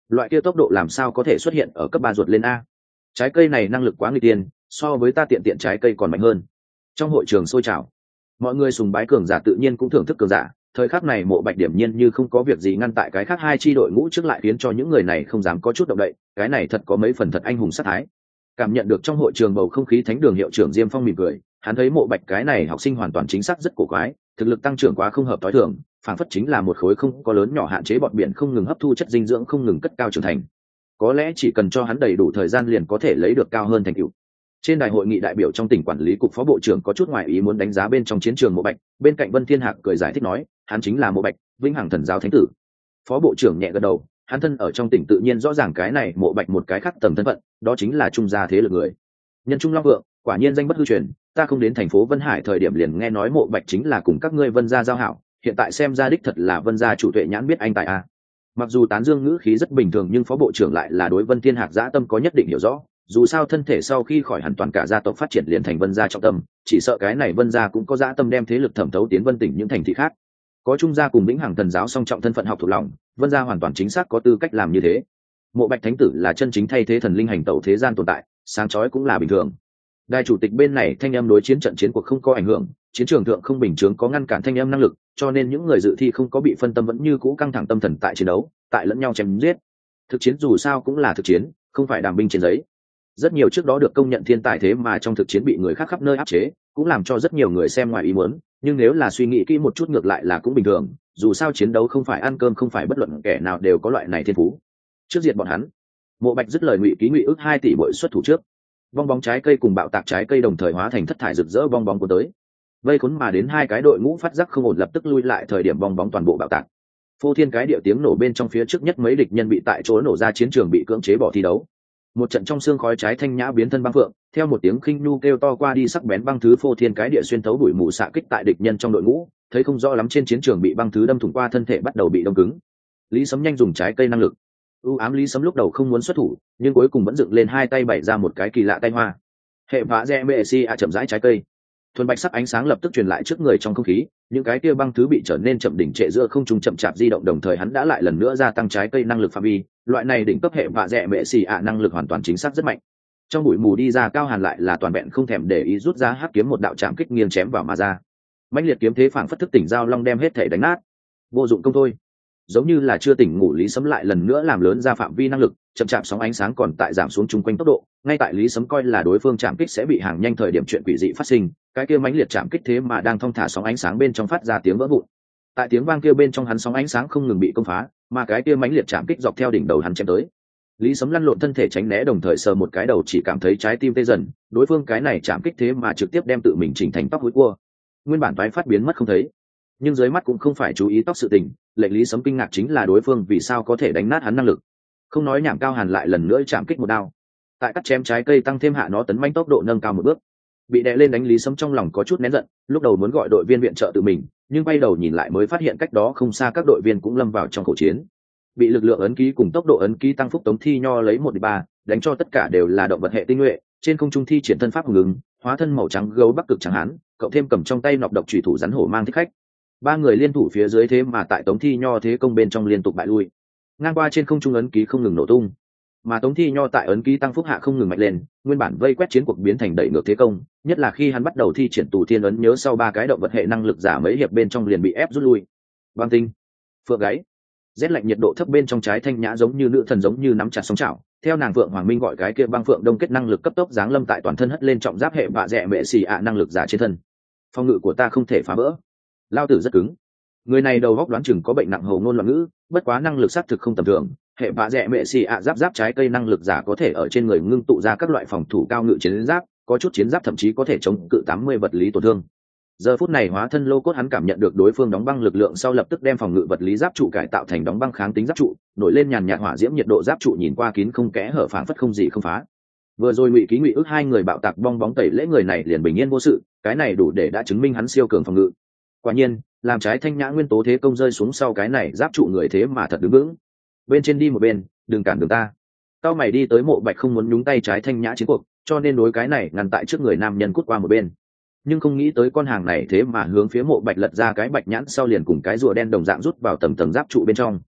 loại kia tốc độ làm sao có thể xuất hiện ở cấp 3 ruột lên a. Trái cây này năng lực quá nguy tiên, so với ta tiện tiện trái cây còn mạnh hơn. Trong hội trường sôi trào, mọi người sùng bái cường giả tự nhiên cũng thưởng thức cường giả. Thời khắc này Mộ Bạch điểm nhiên như không có việc gì ngăn tại cái khác hai chi đội ngũ trước, lại khiến cho những người này không dám có chút động đậy. Cái này thật có mấy phần thật anh hùng sát thái. Cảm nhận được trong hội trường bầu không khí, Thánh đường hiệu trưởng Diêm Phong mỉm cười, hắn thấy Mộ Bạch cái này học sinh hoàn toàn chính xác rất cổ quái, thực lực tăng trưởng quá không hợp tối thường, phản phất chính là một khối không có lớn nhỏ hạn chế bọt biển không ngừng hấp thu chất dinh dưỡng, không ngừng cất cao trưởng thành. Có lẽ chỉ cần cho hắn đầy đủ thời gian liền có thể lấy được cao hơn thành tựu. Trên đài hội nghị đại biểu trong tỉnh quản lý cục phó bộ trưởng có chút ngoại ý muốn đánh giá bên trong chiến trường Mộ Bạch, bên cạnh Vân Thiên Hạc cười giải thích nói, hắn chính là Mộ Bạch, Vĩnh Hằng Thần giáo thánh tử. Phó bộ trưởng nhẹ gật đầu, hắn thân ở trong tỉnh tự nhiên rõ ràng cái này Mộ Bạch một cái khác tầm thân phận, đó chính là trung gia thế lực người. Nhân trung long vượng, quả nhiên danh bất hư truyền, ta không đến thành phố Vân Hải thời điểm liền nghe nói Mộ Bạch chính là cùng các ngươi Vân gia giao hảo, hiện tại xem ra đích thật là Vân gia chủ tuệ nhãn biết anh tại a. Mặc dù tán dương ngữ khí rất bình thường, nhưng phó bộ trưởng lại là đối Vân Thiên Hạc dã tâm có nhất định hiểu rõ, dù sao thân thể sau khi khỏi hẳn toàn cả gia tộc phát triển liền thành Vân gia trọng tâm, chỉ sợ cái này Vân gia cũng có dã tâm đem thế lực thẩm thấu tiến Vân tỉnh những thành thị khác. Có trung gia cùng Vĩnh Hằng Thần giáo song trọng thân phận học thuộc lòng, Vân gia hoàn toàn chính xác có tư cách làm như thế. Mộ Bạch thánh tử là chân chính thay thế thần linh hành tẩu thế gian tồn tại, sáng chói cũng là bình thường. Đại chủ tịch bên này thanh âm đối chiến trận chiến cuộc không có ảnh hưởng, chiến trường thượng không bình chướng có ngăn cản thanh âm năng lực, cho nên những người dự thi không có bị phân tâm, vẫn như cũ căng thẳng tâm thần tại chiến đấu, tại lẫn nhau chém giết. Thực chiến dù sao cũng là thực chiến, không phải đàm binh trên giấy. Rất nhiều trước đó được công nhận thiên tài thế mà trong thực chiến bị người khác khắp nơi áp chế, cũng làm cho rất nhiều người xem ngoài ý muốn, nhưng nếu là suy nghĩ kỹ một chút ngược lại là cũng bình thường, dù sao chiến đấu không phải ăn cơm, không phải bất luận kẻ nào đều có loại này thiên phú. Trước diệt bọn hắn. Mộ Bạch dứt lời, Ngụy Ký Ngụy ước 2 tỷ bội xuất thủ trước. Bong bóng trái cây cùng bạo tạc trái cây đồng thời hóa thành thất thải rực rỡ bong bóng của tới. Vây khốn mà đến hai cái đội ngũ phát giác không ổn, lập tức lui lại, thời điểm bong bóng toàn bộ bạo tạc. Phô thiên cái địa tiếng nổ bên trong, phía trước nhất mấy địch nhân bị tại chỗ nổ ra, chiến trường bị cưỡng chế bỏ thi đấu. Một trận trong xương khói, trái thanh nhã biến thân băng phượng, theo một tiếng khinh nu kêu to qua đi, sắc bén băng thứ phô thiên cái địa xuyên thấu bụi mù xạ kích tại địch nhân trong đội ngũ, thấy không rõ lắm trên chiến trường bị băng thứ đâm thủng qua thân thể, bắt đầu bị đông cứng. Lý Sấm nhanh dùng trái cây năng lực. Ám Lý Sấm lúc đầu không muốn xuất thủ, nhưng cuối cùng vẫn dựng lên hai tay bày ra một cái kỳ lạ tay hoa. Hệ vã rẽ mệ si a chậm rãi trái cây. Thuần bạch sắc ánh sáng lập tức truyền lại trước người trong không khí, những cái kia băng thứ bị trở nên chậm đỉnh trệ giữa không trung, chậm chạp di động, đồng thời hắn đã lại lần nữa gia tăng trái cây năng lực phạm vi, loại này đỉnh cấp hệ vạ rẽ mệ xì ạ năng lực hoàn toàn chính xác rất mạnh. Trong bụi mù đi ra Cao Hàn lại là toàn vẹn không thèm để ý, rút ra hắc kiếm một đạo chạm kích nghiêng chém vào mà ra. Mãnh liệt kiếm thế phảng phất thức tỉnh giao long, đem hết thể đánh nát. Vô dụng công thôi. Giống như là chưa tỉnh ngủ, Lý Sấm lại lần nữa làm lớn ra phạm vi năng lực, chậm chạp sóng ánh sáng còn tại giảm xuống chung quanh tốc độ, ngay tại Lý Sấm coi là đối phương chạm kích sẽ bị hàng nhanh thời điểm, chuyện quỷ dị phát sinh, cái kia mãnh liệt chạm kích thế mà đang thong thả sóng ánh sáng bên trong phát ra tiếng vỡ vụn. Tại tiếng vang kia bên trong, hắn sóng ánh sáng không ngừng bị công phá, mà cái kia mãnh liệt chạm kích dọc theo đỉnh đầu hắn chém tới. Lý Sấm lăn lộn thân thể tránh né, đồng thời sờ một cái đầu, chỉ cảm thấy trái tim tê dần, đối phương cái này chạm kích thế mà trực tiếp đem tự mình chỉnh thành tóc húi cua, nguyên bản toái phát biến mất không thấy. Nhưng dưới mắt cũng không phải chú ý tóc sự tình, lệnh Lý Sấm kinh ngạc chính là đối phương vì sao có thể đánh nát hắn năng lực. Không nói nhảm, Cao Hàn lại lần nữa chạm kích một đao, tại cắt chém trái cây tăng thêm hạ, nó tấn manh tốc độ nâng cao một bước. Bị đè lên đánh, Lý Sấm trong lòng có chút nén giận, lúc đầu muốn gọi đội viên viện trợ tự mình, nhưng quay đầu nhìn lại mới phát hiện cách đó không xa các đội viên cũng lâm vào trong khẩu chiến. Bị lực lượng ấn ký cùng tốc độ ấn ký tăng phúc, Tống Thi Nho lấy 1-3, đánh cho tất cả đều là động vật hệ tinh nhuệ, trên không trung thi triển thân pháp hùng ứng, hóa thân màu trắng gấu Bắc Cực chẳng hán, cậu thêm cầm trong tay nọc độc chủy thủ rắn hổ mang thích khách. Ba người liên thủ phía dưới, thế mà tại Tống Thi Nho thế công bên trong liên tục bại lui. Ngang qua trên không trung ấn ký không ngừng nổ tung, mà Tống Thi Nho tại ấn ký tăng phúc hạ không ngừng mạnh lên, nguyên bản vây quét chiến cuộc biến thành đẩy ngược thế công, nhất là khi hắn bắt đầu thi triển Tù Thiên ấn, nhớ sau 3 cái động vật hệ năng lực giả mấy hiệp bên trong liền bị ép rút lui. Băng tinh, phượng gáy, rét lạnh nhiệt độ thấp bên trong, trái thanh nhã giống như nữ thần, giống như nắm chặt sóng chảo, theo nàng Phượng Hoàng Minh gọi cái kia băng phượng đông kết năng lực cấp tốc giáng lâm tại toàn thân, hất lên trọng giáp hệ vạ rẽ mệ xì ạ năng lực giả trên thân. Phòng ngự của ta không thể phá vỡ. Lao tử rất cứng. Người này đầu óc đoán chừng có bệnh nặng hầu ngôn loạn ngữ, bất quá năng lực xác thực không tầm thường. Hệ vạ rẽ mệ xì ạ giáp trái cây năng lực giả có thể ở trên người ngưng tụ ra các loại phòng thủ cao ngự chiến giáp, có chút chiến giáp thậm chí có thể chống cự 80 vật lý tổn thương. Giờ phút này hóa thân lô cốt, hắn cảm nhận được đối phương đóng băng lực lượng sau, lập tức đem phòng ngự vật lý giáp trụ cải tạo thành đóng băng kháng tính giáp trụ, nổi lên nhàn nhạt hỏa diễm nhiệt độ giáp trụ, nhìn qua kín không kẽ hở, phảng phất không gì không phá. Vừa rồi Ngụy Ký Ngụy ước 2 người bạo tạc bong bóng tẩy lễ, người này liền bình yên vô sự, cái này đủ để đã chứng minh hắn siêu cường phòng ngự. Quả nhiên, làm trái thanh nhã nguyên tố thế công rơi xuống sau, cái này giáp trụ người thế mà thật đứng vững. Bên trên đi một bên, đừng cản đường ta. Cao mày đi tới Mộ Bạch không muốn nhúng tay trái thanh nhã chiến cuộc, cho nên đối cái này ngăn tại trước người nam nhân cút qua một bên. Nhưng không nghĩ tới con hàng này thế mà hướng phía Mộ Bạch lật ra cái bạch nhãn sau, liền cùng cái rùa đen đồng dạng rút vào tầng tầng giáp trụ bên trong.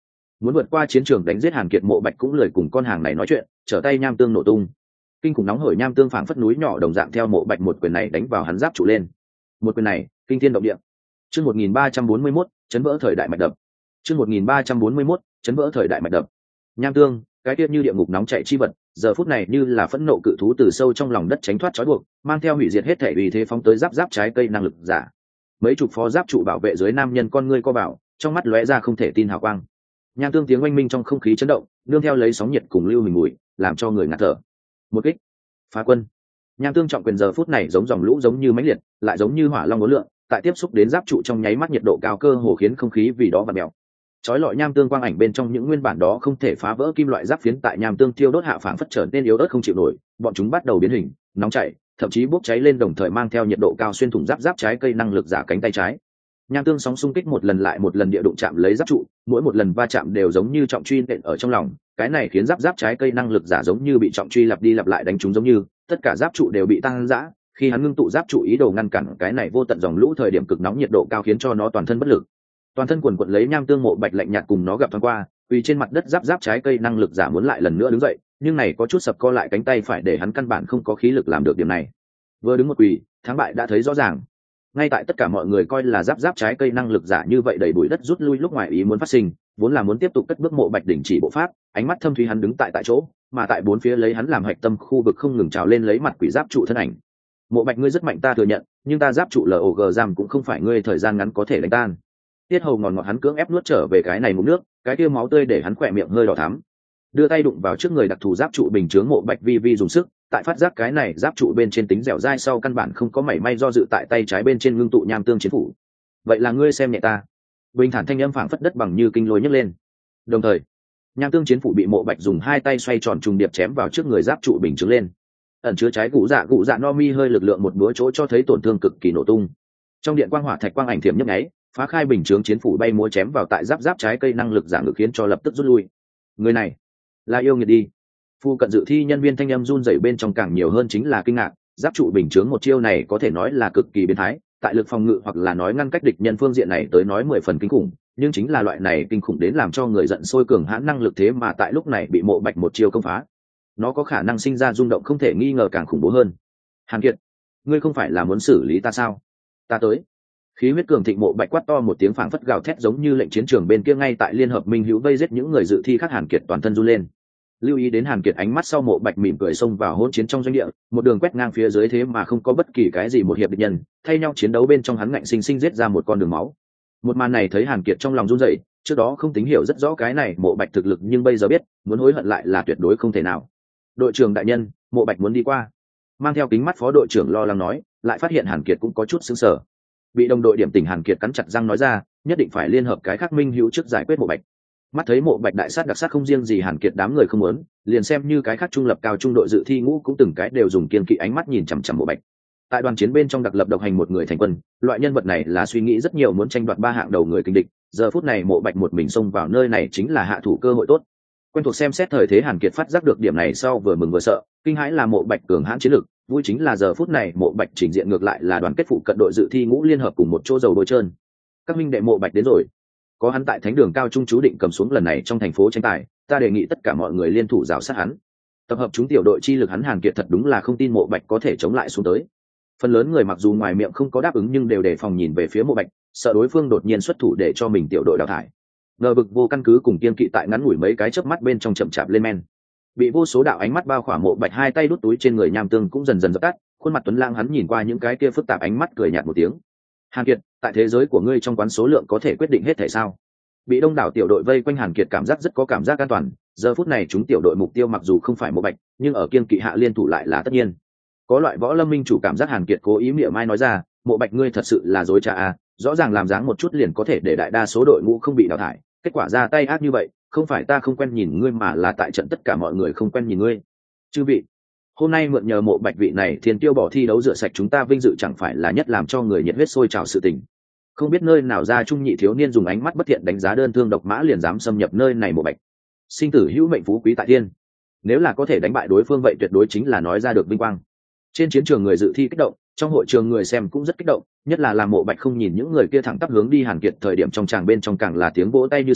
muốn vượt qua chiến trường đánh giết Hàn Kiệt, Mộ Bạch cũng lười cùng con hàng này nói chuyện, trở tay nham tương nổ tung. Kinh khủng nóng hổi nham tương phảng phất núi nhỏ đồng dạng theo Mộ Bạch một quyền này đánh vào hắn giáp trụ lên. Một quyền này kinh thiên động địa. Chương 1341, chấn vỡ thời đại mạch đập. Chương 1341, chấn vỡ thời đại mạch đập. Nham tương, cái tiết như địa ngục nóng chảy chi vật, giờ phút này như là phẫn nộ cự thú từ sâu trong lòng đất tránh thoát trói buộc, mang theo hủy diệt hết thể uy thế phóng tới giáp trái cây năng lực giả. Mấy chục phó giáp trụ bảo vệ dưới nam nhân con ngươi co bảo, trong mắt lóe ra không thể tin hào quang. Nham tương tiếng oanh minh trong không khí chấn động, nương theo lấy sóng nhiệt cùng lưu hình mùi, làm cho người ngạt thở. Một kích, phá quân. Nham tương trọng quyền giờ phút này giống dòng lũ giống như mãnh liệt, lại giống như hỏa long uốn lượn, tại tiếp xúc đến giáp trụ trong nháy mắt nhiệt độ cao cơ hồ khiến không khí vì đó vặn mèo. Chói lọi nham tương quang ảnh bên trong những nguyên bản đó không thể phá vỡ kim loại giáp phiến tại nham tương thiêu đốt hạ phảng phất trở nên yếu ớt không chịu nổi, bọn chúng bắt đầu biến hình, nóng chảy, thậm chí bốc cháy lên đồng thời mang theo nhiệt độ cao xuyên thủng giáp trái cây năng lực giả cánh tay trái. Nham tương sóng xung kích một lần lại một lần địa đụng chạm lấy giáp trụ, mỗi một lần va chạm đều giống như trọng truy nện ở trong lòng, cái này khiến giáp trái cây năng lực giả giống như bị trọng truy lặp đi lặp lại đánh trúng, giống như tất cả giáp trụ đều bị tăng dã. Khi hắn ngưng tụ giáp trụ ý đồ ngăn cản cái này vô tận dòng lũ thời điểm cực nóng nhiệt độ cao khiến cho nó toàn thân bất lực. Toàn thân quần quật lấy nham tương, Mộ Bạch lạnh nhạt cùng nó gặp thoáng qua, vì trên mặt đất giáp trái cây năng lực giả muốn lại lần nữa đứng dậy, nhưng này có chút sập co lại cánh tay phải để hắn căn bản không có khí lực làm được điểm này. Vừa đứng một quỳ, thắng bại đã thấy rõ ràng. Ngay tại tất cả mọi người coi là giáp trái cây năng lực giả như vậy đầy bụi đất rút lui lúc ngoài ý muốn phát sinh, vốn là muốn tiếp tục cất bước Mộ Bạch đình chỉ bộ pháp, ánh mắt thâm thúy hắn đứng tại chỗ, mà tại bốn phía lấy hắn làm hạch tâm khu vực không ngừng trào lên lấy mặt quỷ giáp trụ thân ảnh. Mộ Bạch, ngươi rất mạnh ta thừa nhận, nhưng ta giáp trụ LOG giam cũng không phải ngươi thời gian ngắn có thể đánh tan. Tiết hầu ngọt ngọt hắn cưỡng ép nuốt trở về cái này ngụm nước, cái kia máu tươi để hắn khỏe miệng hơi đỏ thắm. Đưa tay đụng vào trước người đặc thù giáp trụ bình chướng, Mộ Bạch vi dùng sức, tại phát giác cái này giáp trụ bên trên tính dẻo dai sau căn bản không có mảy may do dự, tại tay trái bên trên ngưng tụ nham tương chiến phủ. Vậy là ngươi xem nhẹ ta. Bình thản thanh âm phảng phất đất bằng như kinh lôi nhấc lên. Đồng thời, nham tương chiến phủ bị Mộ Bạch dùng hai tay xoay tròn trùng điệp chém vào trước người giáp trụ bình chướng lên. Ẩn chứa trái gụ dạ no mi hơi lực lượng một búa chỗ cho thấy tổn thương cực kỳ nổ tung. Trong điện quang hỏa thạch quang ảnh thiểm nhấp nháy, phá khai bình chướng chiến phủ bay múa chém vào tại giáp trái cây năng lực giả ngự khiến cho lập tức rút lui. Người này là yêu nghiệt đi. Phu cận dự thi nhân viên thanh âm run rẩy bên trong càng nhiều hơn chính là kinh ngạc, giáp trụ bình chướng một chiêu này có thể nói là cực kỳ biến thái, tại lực phòng ngự hoặc là nói ngăn cách địch nhân phương diện này tới nói 10 phần kinh khủng, nhưng chính là loại này kinh khủng đến làm cho người giận sôi cường hãn năng lực thế mà tại lúc này bị Mộ Bạch một chiêu công phá. Nó có khả năng sinh ra rung động không thể nghi ngờ càng khủng bố hơn. Hàn Kiệt, ngươi không phải là muốn xử lý ta sao? Ta tới. Khí huyết cường thịnh, Mộ Bạch quát to một tiếng phảng phất gào thét giống như lệnh chiến trường bên kia ngay tại liên hợp minh hữu vây giết những người dự thi khác. Hàn Kiệt toàn thân run lên. Lưu ý đến Hàn Kiệt ánh mắt sau, Mộ Bạch mỉm cười xông vào hỗn chiến trong doanh địa, một đường quét ngang phía dưới thế mà không có bất kỳ cái gì một hiệp địch nhân, thay nhau chiến đấu bên trong hắn ngạnh sinh sinh giết ra một con đường máu. Một màn này thấy Hàn Kiệt trong lòng run rẩy, trước đó không tính hiểu rất rõ cái này Mộ Bạch thực lực, nhưng bây giờ biết, muốn hối hận lại là tuyệt đối không thể nào. Đội trưởng đại nhân, Mộ Bạch muốn đi qua. Mang theo kính mắt phó đội trưởng lo lắng nói, lại phát hiện Hàn Kiệt cũng có chút sững sờ. Bị đồng đội điểm tỉnh, Hàn Kiệt cắn chặt răng nói ra, nhất định phải liên hợp cái khác minh hữu trước giải quyết Mộ Bạch. Mắt thấy Mộ Bạch đại sát đặc sát không riêng gì Hàn Kiệt đám người không muốn, liền xem như cái khác trung lập cao trung đội dự thi ngũ cũng từng cái đều dùng kiên kỵ ánh mắt nhìn chằm chằm Mộ Bạch. Tại đoàn chiến bên trong đặc lập độc hành một người thành quân, loại nhân vật này là suy nghĩ rất nhiều, muốn tranh đoạt 3 hạng đầu người kinh địch, giờ phút này Mộ Bạch một mình xông vào nơi này chính là hạ thủ cơ hội tốt. Quen thuộc xem xét thời thế, Hàn Kiệt phát giác được điểm này sau vừa mừng vừa sợ, kinh hãi là Mộ Bạch cường hãn chiến lực, vui chính là giờ phút này Mộ Bạch trình diện ngược lại là đoàn kết phụ cận đội dự thi ngũ liên hợp cùng một chỗ dầu bôi trơn. Các minh đệ, Mộ Bạch đến rồi. Có hắn tại thánh đường cao trung chú định cầm xuống lần này trong thành phố tranh tài, ta đề nghị tất cả mọi người liên thủ rào sát hắn, tập hợp chúng tiểu đội chi lực. Hắn Hàn Kiệt thật đúng là không tin Mộ Bạch có thể chống lại xuống tới. Phần lớn người mặc dù ngoài miệng không có đáp ứng nhưng đều đề phòng nhìn về phía Mộ Bạch, sợ đối phương đột nhiên xuất thủ để cho mình tiểu đội đào thải. Ngờ vực vô căn cứ cùng kiên kỵ tại ngắn ngủi mấy cái chớp mắt bên trong chậm chạp lên men. Bị vô số đạo ánh mắt bao khỏa, Mộ Bạch hai tay đút túi trên người nham tương cũng dần dần dập tắt, khuôn mặt tuấn lãng hắn nhìn qua những cái kia phức tạp ánh mắt cười nhạt một tiếng. Hàn Kiệt, tại thế giới của ngươi trong quán số lượng có thể quyết định hết thể sao? Bị đông đảo tiểu đội vây quanh, Hàn Kiệt cảm giác rất có cảm giác an toàn, giờ phút này chúng tiểu đội mục tiêu mặc dù không phải Mộ Bạch, nhưng ở kiên kỵ hạ liên thủ lại là tất nhiên. Có loại võ lâm minh chủ cảm giác. Hàn Kiệt cố ý miệng mai nói ra, Mộ Bạch ngươi thật sự là dối trá à, rõ ràng làm dáng một chút liền có thể để đại đa số đội ngũ không bị đào thải, kết quả ra tay ác như vậy, không phải ta không quen nhìn ngươi mà là tại trận tất cả mọi người không quen nhìn ngươi. Chư vị, hôm nay mượn nhờ Mộ Bạch vị này thiên tiêu bỏ thi đấu rửa sạch chúng ta vinh dự, chẳng phải là nhất làm cho người nhiệt huyết sôi trào sự tình. Không biết nơi nào ra trung nhị thiếu niên dùng ánh mắt bất thiện đánh giá đơn thương độc mã liền dám xâm nhập nơi này Mộ Bạch. Sinh tử hữu mệnh, phú quý tại thiên, nếu là có thể đánh bại đối phương vậy tuyệt đối chính là nói ra được vinh quang. Trên chiến trường người dự thi kích động, trong hội trường người xem cũng rất kích động, nhất là làm Mộ Bạch không nhìn những người kia thẳng tắp hướng đi Hàn Kiệt thời điểm trong tràng bên trong càng là tiếng vỗ tay như sấm,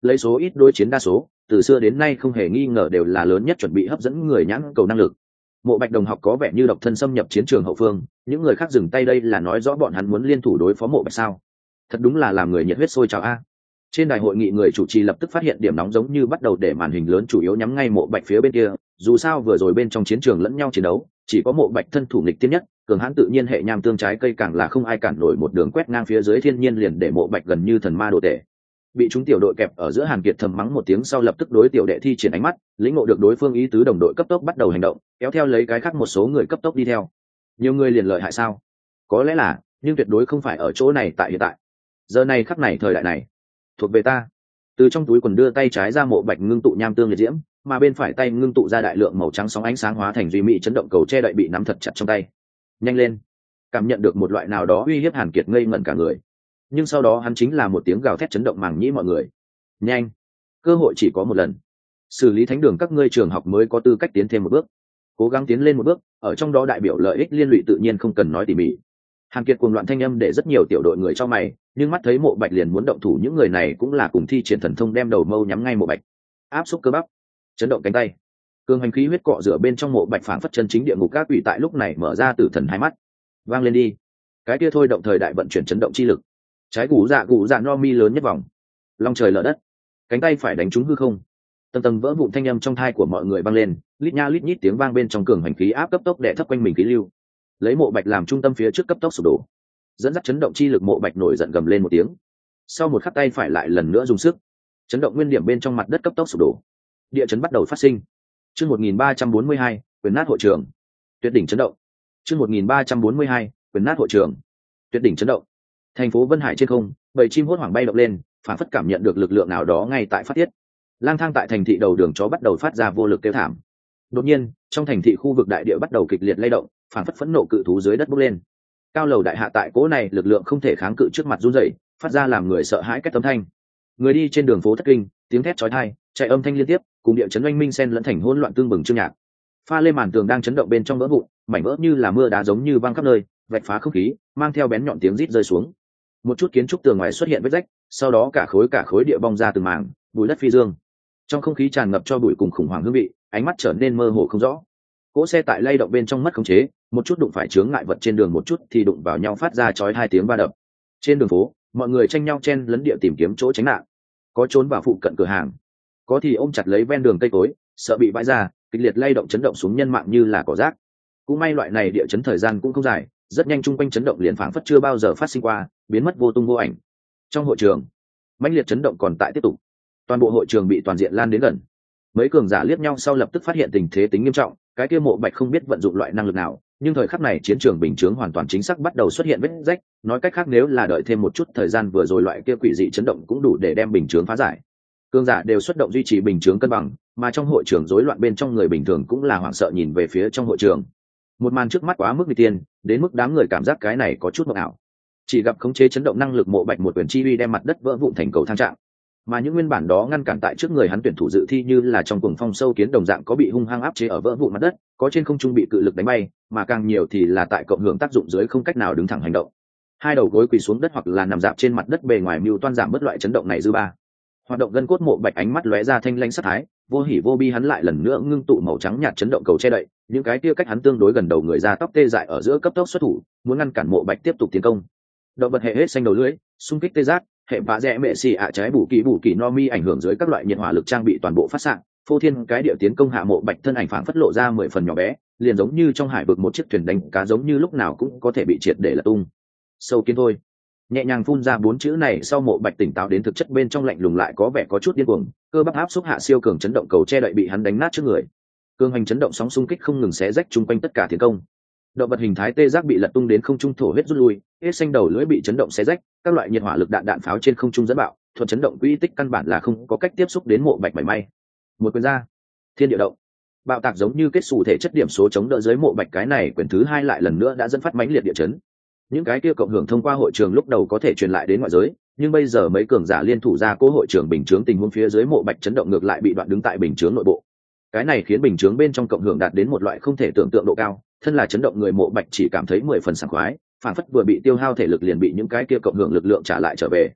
lấy số ít đối chiến đa số, từ xưa đến nay không hề nghi ngờ đều là lớn nhất chuẩn bị hấp dẫn người nhãn cầu năng lực. Mộ Bạch đồng học có vẻ như độc thân xâm nhập chiến trường hậu phương, những người khác dừng tay đây là nói rõ bọn hắn muốn liên thủ đối phó Mộ Bạch sao? Thật đúng là làm người nhiệt huyết sôi trào a. Trên đài hội nghị người chủ trì lập tức phát hiện điểm nóng giống như bắt đầu để màn hình lớn chủ yếu nhắm ngay Mộ Bạch phía bên kia, dù sao vừa rồi bên trong chiến trường lẫn nhau chiến đấu, chỉ có Mộ Bạch thân thủ nghịch tiên nhất, cường hãn tự nhiên hệ nham tương trái cây càng là không ai cản nổi một đường quét ngang phía dưới thiên nhiên liền để Mộ Bạch gần như thần ma đồ tể. Bị chúng tiểu đội kẹp ở giữa, Hàn Kiệt thầm mắng một tiếng sau lập tức đối tiểu đệ thi triển ánh mắt, lĩnh ngộ được đối phương ý tứ, đồng đội cấp tốc bắt đầu hành động, kéo theo lấy cái khác một số người cấp tốc đi theo. Nhiều người liền lợi hại sao? Có lẽ là, nhưng tuyệt đối không phải ở chỗ này tại hiện tại. Giờ này khắc này thời đại này, thuộc về ta. Từ trong túi quần đưa tay trái ra, Mộ Bạch ngưng tụ nham tương liệt diễm, mà bên phải tay ngưng tụ ra đại lượng màu trắng sóng ánh sáng hóa thành duy mỹ chấn động cầu che đậy bị nắm thật chặt trong tay. Nhanh lên! Cảm nhận được một loại nào đó uy hiếp, Hàn Kiệt ngây ngẩn cả người. Nhưng sau đó hắn chính là một tiếng gào thét chấn động màng nhĩ mọi người. Nhanh! Cơ hội chỉ có một lần. Xử lý thánh đường các ngươi trường học mới có tư cách tiến thêm một bước. Cố gắng tiến lên một bước, ở trong đó đại biểu lợi ích liên lụy tự nhiên không cần nói tỉ mỉ. Hàn Kiệt cuồng loạn thanh âm để rất nhiều tiểu đội người cho mày, nhưng mắt thấy Mộ Bạch liền muốn động thủ, những người này cũng là cùng thi triển thần thông đem đầu mâu nhắm ngay Mộ Bạch. Áp xúc cơ bắp, chấn động cánh tay, cường hành khí huyết cọ rửa bên trong Mộ Bạch phảng phất chân chính địa ngục các quỷ tại lúc này mở ra tử thần hai mắt. Vang lên đi. Cái kia thôi động thời đại vận chuyển chấn động chi lực. Trái cụ dạ no mi lớn nhất vòng. Long trời lở đất. Cánh tay phải đánh trúng hư không. Tầng tầng vỡ vụn thanh âm trong thai của mọi người vang lên, lít nha lít nhít tiếng vang bên trong cường hành khí áp cấp tốc đè thấp quanh mình khí lưu. Lấy Mộ Bạch làm trung tâm phía trước cấp tốc sụp đổ. Dẫn dắt chấn động chi lực, Mộ Bạch nổi giận gầm lên một tiếng. Sau một khắc tay phải lại lần nữa dùng sức, chấn động nguyên điểm bên trong mặt đất cấp tốc sụp đổ. Địa chấn bắt đầu phát sinh. Chương 1342, quyền nát hội trường. Tuyệt đỉnh chấn động. Chương 1342, quyền nát hội trường. Tuyệt đỉnh chấn động. Thành phố Vân Hải trên không, bầy chim hốt hoảng bay động lên, phản phất cảm nhận được lực lượng nào đó ngay tại phát tiết. Lang thang tại thành thị đầu đường chó bắt đầu phát ra vô lực kêu thảm. Đột nhiên, trong thành thị khu vực đại địa bắt đầu kịch liệt lay động, phản phất phẫn nộ cự thú dưới đất bốc lên. Cao lầu đại hạ tại cỗ này lực lượng không thể kháng cự trước mặt run rẩy, phát ra làm người sợ hãi két âm thanh. Người đi trên đường phố thất kinh, tiếng thét chói tai, chạy âm thanh liên tiếp, cùng địa chấn oanh minh xen lẫn thành hỗn loạn tương bừng chương nhạc. Pha lê màn tường đang chấn động bên trong vỡ vụn, mảnh vỡ như là mưa đá giống như văng khắp nơi, vạch phá không khí, mang theo bén nhọn tiếng rít rơi xuống. Một chút kiến trúc tường ngoài xuất hiện vết rách, sau đó cả khối địa bong ra từng mảng, bụi đất phi dương. Trong không khí tràn ngập cho bụi cùng khủng hoảng hương vị, ánh mắt trở nên mơ hồ không rõ. Cỗ xe tại lay động bên trong mất khống chế, một chút đụng phải chướng ngại vật trên đường, một chút thì đụng vào nhau phát ra chói hai tiếng va đập. Trên đường phố, mọi người tranh nhau chen lấn địa tìm kiếm chỗ tránh nạn. Có trốn vào phụ cận cửa hàng, có thì ôm chặt lấy ven đường cây cối, sợ bị bãi ra, kịch liệt lay động chấn động xuống nhân mạng như là cỏ rác. Cũng may loại này địa chấn thời gian cũng không dài, rất nhanh chung quanh chấn động liền phảng phất chưa bao giờ phát sinh qua, biến mất vô tung vô ảnh. Trong hội trường, mãnh liệt chấn động còn tại tiếp tục. Toàn bộ hội trường bị toàn diện lan đến gần. Mấy cường giả liếc nhau sau lập tức phát hiện tình thế tính nghiêm trọng, cái kia Mộ Bạch không biết vận dụng loại năng lực nào, nhưng thời khắc này chiến trường bình chướng hoàn toàn chính xác bắt đầu xuất hiện vết rách, nói cách khác nếu là đợi thêm một chút thời gian, vừa rồi loại kia quỷ dị chấn động cũng đủ để đem bình chướng phá giải. Cường giả đều xuất động duy trì bình chướng cân bằng, mà trong hội trường rối loạn bên trong người bình thường cũng là hoảng sợ nhìn về phía trong hội trường. Một màn trước mắt quá mức nguy tiên, đến mức đám người cảm giác cái này có chút mộng ảo. Chỉ gặp khống chế chấn động năng lực Mộ Bạch một quyền chi uy đem mặt đất vỡ vụn thành cầu thang trạng, mà những nguyên bản đó ngăn cản tại trước người hắn tuyển thủ dự thi như là trong cuồng phong sâu kiến đồng dạng có bị hung hăng áp chế ở vỡ vụn mặt đất, có trên không trung bị cự lực đánh bay, mà càng nhiều thì là tại cộng hưởng tác dụng dưới không cách nào đứng thẳng hành động. Hai đầu gối quỳ xuống đất hoặc là nằm dạp trên mặt đất, bề ngoài mưu toan giảm bớt loại chấn động này dư ba. Hoạt động gân cốt Mộ Bạch ánh mắt lóe ra thanh lãnh sát thái, vô hỉ vô bi, hắn lại lần nữa ngưng tụ màu trắng nhạt chấn động cầu che đậy, những cái kia cách hắn tương đối gần đầu người ra tóc tê dại ở giữa cấp tốc xuất thủ, muốn ngăn cản Mộ Bạch tiếp tục tiến công. Động vật hệ hết xanh đầu lưỡi, xung kích tê giác, hệ vã rẽ mẹ xì ạ trái bù kỳ no mi ảnh hưởng dưới các loại nhiệt hỏa lực trang bị toàn bộ phát xạ, phô thiên cái địa tiến công hạ Mộ Bạch thân ảnh phảng phất lộ ra 10 phần nhỏ bé, liền giống như trong hải vực một chiếc thuyền đánh cá, giống như lúc nào cũng có thể bị triệt để lật tung. Sâu kiến thôi. Nhẹ nhàng phun ra 4 chữ này sau, Mộ Bạch tỉnh táo đến thực chất bên trong lạnh lùng lại có vẻ có chút điên cuồng, cơ bắp áp xúc hạ siêu cường chấn động cầu che đậy bị hắn đánh nát trước người. Cương hành chấn động sóng xung kích không ngừng xé rách chung quanh tất cả tiến công. Động vật hình thái tê giác bị lật tung đến không trung thổ huyết rút lui, hết xanh đầu lưỡi bị chấn động xé rách, các loại nhiệt hỏa lực đạn pháo trên không trung dẫn bạo, thuận chấn động quỹ tích căn bản là không có cách tiếp xúc đến Mộ Bạch mảy may. Một quyền ra, thiên địa động, bạo tạc giống như kết xù thể chất điểm số chống đỡ dưới Mộ Bạch, cái này quyền thứ hai lại lần nữa đã dẫn phát mãnh liệt địa chấn. Những cái kia cộng hưởng thông qua hội trường lúc đầu có thể truyền lại đến ngoại giới, nhưng bây giờ mấy cường giả liên thủ ra cố hội trường bình chướng tình huống phía dưới, Mộ Bạch chấn động ngược lại bị đoạn đứng tại bình chướng nội bộ. Cái này khiến bình chướng bên trong cộng hưởng đạt đến một loại không thể tưởng tượng độ cao, thân là chấn động người Mộ Bạch chỉ cảm thấy 10 phần sảng khoái, phản phất vừa bị tiêu hao thể lực liền bị những cái kia cộng hưởng lực lượng trả lại trở về.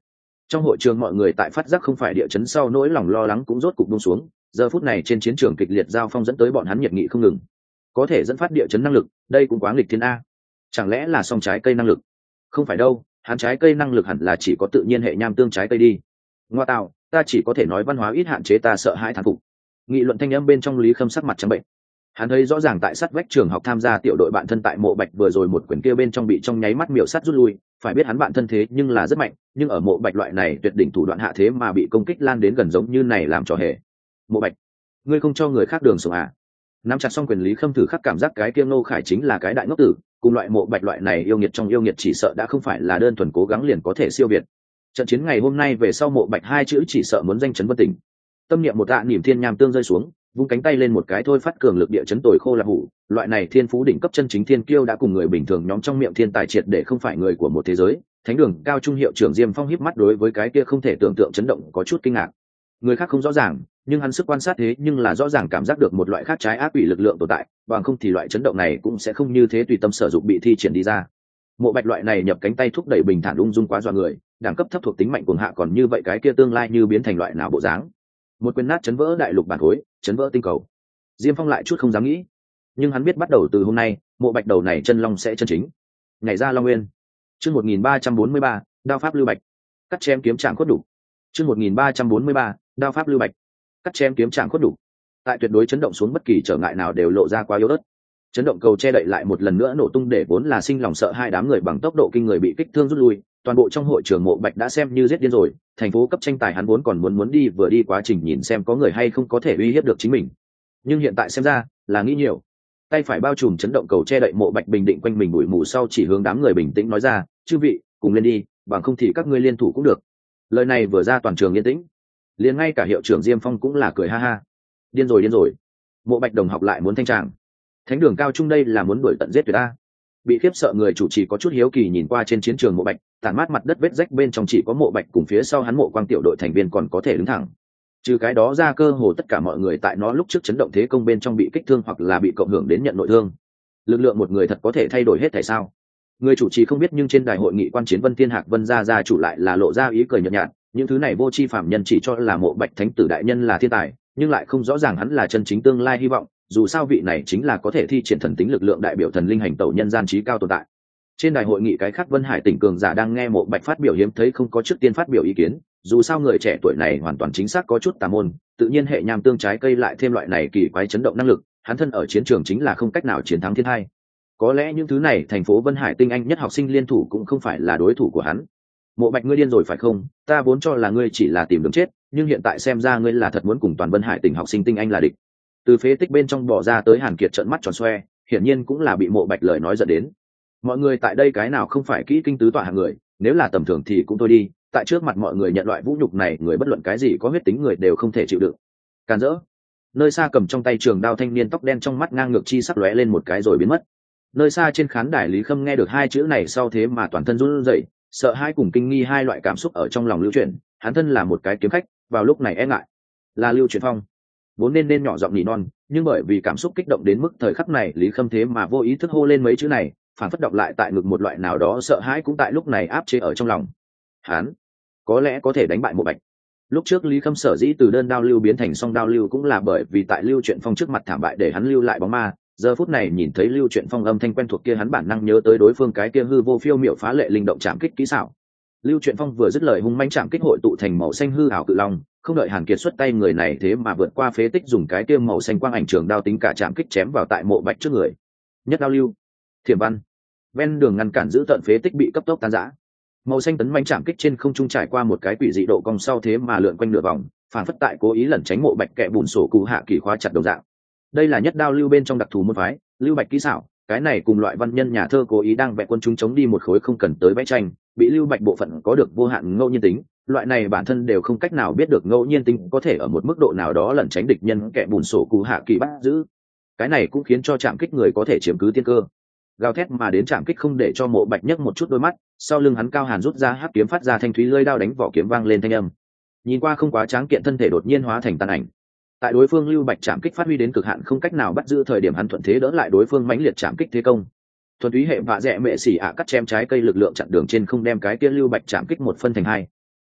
Trong hội trường mọi người tại phát giác không phải địa chấn sau nỗi lòng lo lắng cũng rốt cục buông xuống, giờ phút này trên chiến trường kịch liệt giao phong dẫn tới bọn hắn nhiệt nghị không ngừng. Có thể dẫn phát địa chấn năng lực, đây cũng quá nghịch thiên a. Chẳng lẽ là song trái cây năng lực? Không phải đâu, hắn trái cây năng lực hẳn là chỉ có tự nhiên hệ nham tương trái cây đi. Ngoa tạo, ta chỉ có thể nói văn hóa ít hạn chế ta sợ hãi thán phục. Nghị luận thanh âm bên trong Lý Khâm sắc mặt trắng bệnh. Hắn thấy rõ ràng tại sát vách trường học tham gia tiểu đội bạn thân tại Mộ Bạch vừa rồi một quyển kia bên trong bị trong nháy mắt miểu sát rút lui, phải biết hắn bạn thân thế nhưng là rất mạnh, nhưng ở Mộ Bạch loại này tuyệt đỉnh thủ đoạn hạ thế mà bị công kích lan đến gần giống như này làm trò hề. Mộ Bạch, ngươi không cho người khác đường sống à? Nắm chặt xong quyền Lý Khâm thử khắc cảm giác cái kia Ngô Khải chính là cái đại ngốc tử, cùng loại Mộ Bạch loại này yêu nghiệt trong yêu nghiệt chỉ sợ đã không phải là đơn thuần cố gắng liền có thể siêu việt. Trận chiến ngày hôm nay về sau Mộ Bạch hai chữ chỉ sợ muốn danh chấn vân tỉnh. Tâm niệm một tạ niệm thiên nham tương rơi xuống, vung cánh tay lên một cái thôi phát cường lực địa chấn tồi khô là hủ, loại này thiên phú đỉnh cấp chân chính thiên kiêu đã cùng người bình thường nhóm trong miệng thiên tài triệt để không phải người của một thế giới. Thánh đường cao trung hiệu trưởng Diêm Phong híp mắt đối với cái kia không thể tưởng tượng chấn động có chút kinh ngạc. Người khác không rõ ràng, nhưng hắn sức quan sát thế nhưng là rõ ràng cảm giác được một loại khác trái ác quỷ lực lượng tồn tại, bằng không thì loại chấn động này cũng sẽ không như thế tùy tâm sử dụng bị thi triển đi ra. Mộ Bạch loại này nhập cánh tay thúc đẩy bình thản ung dung quá dọa người, đẳng cấp thấp thuộc tính mạnh cuồng hạ còn như vậy cái kia tương lai như biến thành loại nào bộ dáng. Một quyền nát chấn vỡ đại lục bản khối, chấn vỡ tinh cầu. Diêm Phong lại chút không dám nghĩ, nhưng hắn biết bắt đầu từ hôm nay, Mộ Bạch đầu này chân long sẽ chân chính nhảy ra Long Nguyên. Chương 1343, đao pháp lưu bạch, cắt chém kiếm trạng khuất đủ. Chương 1343, đao pháp lưu bạch, cắt chém kiếm trạng khuất đủ. Tại tuyệt đối chấn động xuống bất kỳ trở ngại nào đều lộ ra quá yếu ớt. Chấn động cầu che đậy lại một lần nữa nổ tung để vốn là sinh lòng sợ hai đám người bằng tốc độ kinh người bị kích thương rút lui, toàn bộ trong hội trường Mộ Bạch đã xem như giết điên rồi, thành phố cấp tranh tài hắn vốn còn muốn đi vừa đi quá trình nhìn xem có người hay không có thể uy hiếp được chính mình. Nhưng hiện tại xem ra, là nghĩ nhiều. Tay phải bao trùm chấn động cầu che đậy Mộ Bạch bình định quanh mình bụi mù sau chỉ hướng đám người bình tĩnh nói ra, "Chư vị, cùng lên đi, bằng không thì các ngươi liên thủ cũng được." Lời này vừa ra toàn trường yên tĩnh. Liền ngay cả hiệu trưởng Diêm Phong cũng là cười ha ha. Điên rồi điên rồi. Mộ Bạch đồng học lại muốn thanh tràng. Thánh đường cao trung đây là muốn đuổi tận giết tuyệt ta. Bị khiếp sợ người chủ trì có chút hiếu kỳ nhìn qua trên chiến trường Mộ Bạch, tản mát mặt đất vết rách bên trong chỉ có Mộ Bạch cùng phía sau hắn Mộ Quang tiểu đội thành viên còn có thể đứng thẳng. Trừ cái đó ra cơ hồ tất cả mọi người tại nó lúc trước chấn động thế công bên trong bị kích thương hoặc là bị cộng hưởng đến nhận nội thương. Lực lượng một người thật có thể thay đổi hết thảy sao? Người chủ trì không biết nhưng trên đài hội nghị quan chiến Vân Thiên Hạc Vân gia chủ lại là lộ ra ý cười nhợt nhạt, những thứ này vô tri phạm nhân chỉ cho là Mộ Bạch thánh tử đại nhân là thiên tài, nhưng lại không rõ ràng hắn là chân chính tương lai hy vọng, dù sao vị này chính là có thể thi triển thần tính lực lượng đại biểu thần linh hành tẩu nhân gian trí cao tồn tại. Trên đài hội nghị cái khác Vân Hải tỉnh cường giả đang nghe Mộ Bạch phát biểu hiếm thấy không có trước tiên phát biểu ý kiến, dù sao người trẻ tuổi này hoàn toàn chính xác có chút tà môn, tự nhiên hệ nham tương trái cây lại thêm loại này kỳ quái chấn động năng lực, hắn thân ở chiến trường chính là không cách nào chiến thắng thiên hai. Có lẽ những thứ này thành phố Vân Hải tinh anh nhất học sinh liên thủ cũng không phải là đối thủ của hắn. Mộ Bạch ngươi điên rồi phải không? Ta vốn cho là ngươi chỉ là tìm đường chết, nhưng hiện tại xem ra ngươi là thật muốn cùng toàn Vân Hải tỉnh học sinh tinh anh là địch. Từ phế tích bên trong bỏ ra tới Hàn Kiệt trợn mắt tròn xoe, hiển nhiên cũng là bị Mộ Bạch lời nói dẫn đến. Mọi người tại đây cái nào không phải kỹ kinh tứ tọa hạng người, nếu là tầm thường thì cũng thôi đi, tại trước mặt mọi người nhận loại vũ nhục này, người bất luận cái gì có huyết tính người đều không thể chịu đựng. Càn rỡ. Nơi xa cầm trong tay trường đao thanh niên tóc đen trong mắt ngang ngược chi sắc lóe lên một cái rồi biến mất. Nơi xa trên khán đài Lý Khâm nghe được hai chữ này sau thế mà toàn thân run rẩy, sợ hãi cùng kinh nghi hai loại cảm xúc ở trong lòng lưu chuyển, hắn thân là một cái kiếm khách, vào lúc này e ngại. Là Lưu Truyền Phong. Vốn nên nhỏ giọng nỉ non, nhưng bởi vì cảm xúc kích động đến mức thời khắc này Lý Khâm thế mà vô ý thức hô lên mấy chữ này, phản phất đọc lại tại ngực một loại nào đó sợ hãi cũng tại lúc này áp chế ở trong lòng. Hắn có lẽ có thể đánh bại Mộ Bạch. Lúc trước Lý Khâm sở dĩ từ đơn đao lưu biến thành song đao lưu cũng là bởi vì tại Lưu Truyền Phong trước mặt thảm bại để hắn lưu lại bóng ma, giờ phút này nhìn thấy Lưu Truyền Phong âm thanh quen thuộc kia hắn bản năng nhớ tới đối phương cái kia hư vô phiêu miểu phá lệ linh động chạm kích kỹ xảo. Lưu Truyền Phong vừa dứt lời hung manh chạm kích hội tụ thành màu xanh hư ảo cự long, không đợi Hàn Kiệt xuất tay người này thế mà vượt qua phế tích dùng cái kia màu xanh quang ảnh trường đao tính cả chạm kích chém vào tại Mộ Bạch trước người. Nhất đao lưu, thiểm văn. Ven đường ngăn cản giữ tận phế tích bị cấp tốc tan rã. Màu xanh tấn manh chạm kích trên không trung trải qua một cái quỷ dị độ cong sau thế mà lượn quanh nửa vòng, phản phất tại cố ý lẩn tránh Mộ Bạch kẻ bùn sổ cụ hạ kỳ khóa chặt đồng dạng. Đây là nhất đao lưu bên trong đặc thù môn phái, Lưu Bạch kỹ xảo, cái này cùng loại văn nhân nhà thơ cố ý đang vẽ quân chúng chống đi một khối không cần tới vẽ tranh, bị Lưu Bạch bộ phận có được vô hạn ngẫu nhiên tính, loại này bản thân đều không cách nào biết được ngẫu nhiên tính có thể ở một mức độ nào đó lẩn tránh địch nhân kẻ bùn sổ cụ hạ kỳ bắt giữ. Cái này cũng khiến cho chạm kích người có thể chiếm cứ tiên cơ. Gào thét mà đến chạm kích không để cho Mộ Bạch nhấc một chút đôi mắt, sau lưng hắn cao hàn rút ra hắc kiếm phát ra thanh thúy lưỡi đao đánh vỏ kiếm vang lên thanh âm. Nhìn qua không quá tráng kiện thân thể đột nhiên hóa thành tàn ảnh. Tại đối phương Lưu Bạch chạm kích phát huy đến cực hạn không cách nào bắt giữ thời điểm hắn thuận thế đỡ lại đối phương mãnh liệt chạm kích thế công. Thuần túy hệ vạ rẽ mẹ xỉ ạ cắt chém trái cây lực lượng chặn đường trên không đem cái kia Lưu Bạch chạm kích một phân thành hai.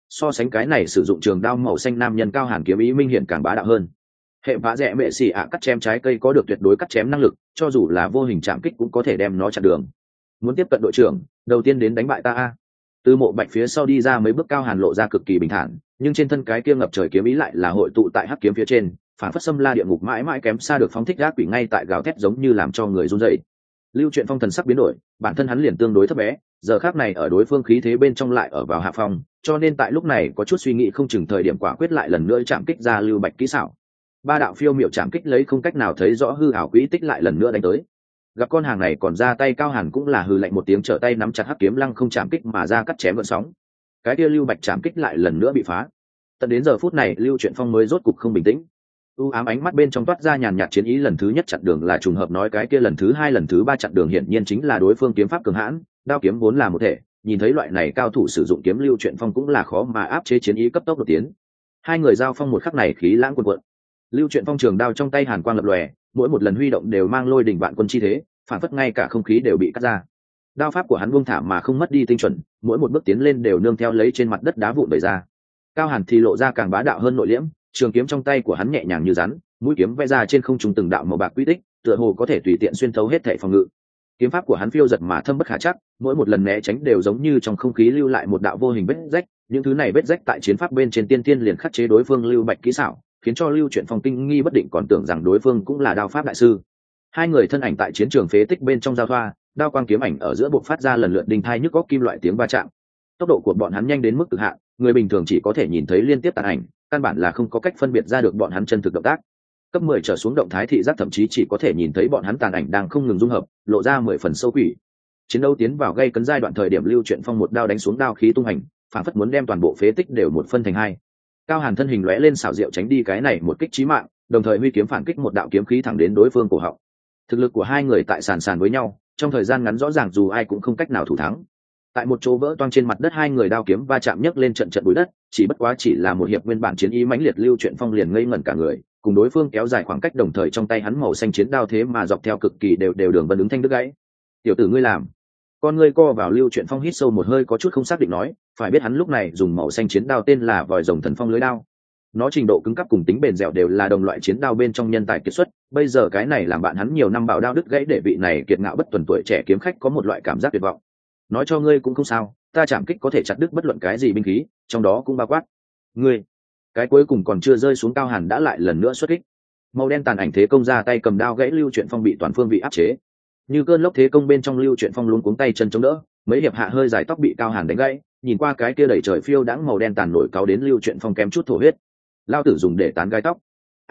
So sánh cái này sử dụng trường đao màu xanh nam nhân Cao Hàn kiếm ý minh hiển càng bá đạo hơn. Hệ vã rẽ mệ xì ạ cắt chém trái cây có được tuyệt đối cắt chém năng lực, cho dù là vô hình chạm kích cũng có thể đem nó chặn đường. Muốn tiếp cận đội trưởng, đầu tiên đến đánh bại ta a. Từ Mộ Bạch phía sau đi ra mấy bước, Cao Hàn lộ ra cực kỳ bình thản, nhưng trên thân cái kia ngập trời kiếm ý lại là hội tụ tại hắc kiếm phía trên, phản phất xâm la địa ngục mãi mãi kém xa được phóng thích ác quỷ ngay tại gào thét giống như làm cho người run rẩy. Lưu Truyện Phong thần sắc biến đổi, bản thân hắn liền tương đối thấp bé, giờ khắc này ở đối phương khí thế bên trong lại ở vào hạ phong, cho nên tại lúc này có chút suy nghĩ không chừng thời điểm quả quyết lại lần nữa chạm kích ra Lưu Bạch kỹ xảo. Ba đạo phiêu miệu chạm kích lấy không cách nào thấy rõ hư ảo quỹ tích lại lần nữa đánh tới. Gặp con hàng này còn ra tay, Cao Hàn cũng là hừ lạnh một tiếng, trở tay nắm chặt hắc kiếm lăng không chạm kích mà ra cắt chém gợn sóng. Cái kia Lưu Bạch chạm kích lại lần nữa bị phá. Tận đến giờ phút này Lưu Truyện Phong mới rốt cục không bình tĩnh. U ám ánh mắt bên trong toát ra nhàn nhạt chiến ý, lần thứ nhất chặn đường là trùng hợp, nói cái kia lần thứ hai lần thứ ba chặn đường hiển nhiên chính là đối phương kiếm pháp cường hãn, đao kiếm vốn là một thể, nhìn thấy loại này cao thủ sử dụng kiếm, Lưu Truyện Phong cũng là khó mà áp chế chiến ý cấp tốc đột tiến. Hai người giao phong một khắc này khí lãng cuồn cuộn. Lưu Truyện Phong trường đao trong tay hàn quang lập lòe, mỗi một lần huy động đều mang lôi đỉnh vạn quân chi thế, phản phất ngay cả không khí đều bị cắt ra. Đao pháp của hắn buông thả mà không mất đi tinh chuẩn, mỗi một bước tiến lên đều nương theo lấy trên mặt đất đá vụn bày ra. Cao Hàn thì lộ ra càng bá đạo hơn nội liễm, trường kiếm trong tay của hắn nhẹ nhàng như rắn, mũi kiếm vẽ ra trên không trung từng đạo màu bạc quy tích, tựa hồ có thể tùy tiện xuyên thấu hết thảy phòng ngự. Kiếm pháp của hắn phiêu giật mà thâm bất khả chắc, mỗi một lần né tránh đều giống như trong không khí lưu lại một đạo vô hình vết rách, những thứ này vết rách tại chiến pháp bên trên tiên tiên liền khắc chế đối phương Lưu Bạch kỹ xảo, khiến cho Lưu Truyện Phong kinh nghi bất định, còn tưởng rằng đối phương cũng là đao pháp đại sư. Hai người thân ảnh tại chiến trường phế tích bên trong giao thoa, đao quang kiếm ảnh ở giữa bộc phát ra lần lượt đinh thai nhức góc kim loại tiếng va chạm. Tốc độ của bọn hắn nhanh đến mức cực hạn, người bình thường chỉ có thể nhìn thấy liên tiếp tàn ảnh, căn bản là không có cách phân biệt ra được bọn hắn chân thực động tác. Cấp 10 trở xuống động thái thị giác thậm chí chỉ có thể nhìn thấy bọn hắn tàn ảnh đang không ngừng dung hợp, lộ ra 10 phần sâu quỷ. Chiến đấu tiến vào gây cấn giai đoạn, thời điểm Lưu Truyện Phong một đao đánh xuống, đao khí tung hành, phản phất muốn đem toàn bộ phế tích đều một phân thành hai. Cao Hàn thân hình lóe lên xảo diệu tránh đi cái này một kích chí mạng, đồng thời huy kiếm phản kích một đạo kiếm khí thẳng đến đối phương cổ họng. Thực lực của hai người tại sàn sàn với nhau, trong thời gian ngắn rõ ràng dù ai cũng không cách nào thủ thắng. Tại một chỗ vỡ toang trên mặt đất, hai người đao kiếm va chạm nhấc lên trận trận bụi đất, chỉ bất quá chỉ là một hiệp nguyên bản chiến ý mãnh liệt, Lưu Truyện Phong liền ngây ngẩn cả người, cùng đối phương kéo dài khoảng cách, đồng thời trong tay hắn màu xanh chiến đao thế mà dọc theo cực kỳ đều đường vân ứng thanh đứt gãy. Tiểu tử ngươi làm? Con ngươi co vào, Lưu Truyện Phong hít sâu một hơi, có chút không xác định nói, phải biết hắn lúc này dùng màu xanh chiến đao tên là Vòi Rồng Thần Phong lưới đao. Nó trình độ cứng cáp cùng tính bền dẻo đều là đồng loại chiến đao bên trong nhân tài kiệt xuất, bây giờ cái này làm bạn hắn nhiều năm bảo đao đứt gãy, để vị này kiệt ngạo bất tuần tuổi trẻ kiếm khách có một loại cảm giác tuyệt vọng. Nói cho ngươi cũng không sao, ta chạm kích có thể chặt đứt bất luận cái gì binh khí, trong đó cũng bao quát ngươi. Cái cuối cùng còn chưa rơi xuống, Cao Hàn đã lại lần nữa xuất kích. Màu đen tàn ảnh thế công ra tay cầm đao gãy Lưu Truyện Phong bị toàn phương vị áp chế. Như cơn lốc thế công bên trong, Lưu Truyện Phong luống cuống tay chân chống đỡ, mấy hiệp hạ hơi dài tóc bị Cao Hàn đánh gãy, nhìn qua cái kia đẩy trời phiêu đãng màu đen tàn nổi cáo đến Lưu Truyện Phong kém chút thổ huyết. Lao tử dùng để tán gai tóc.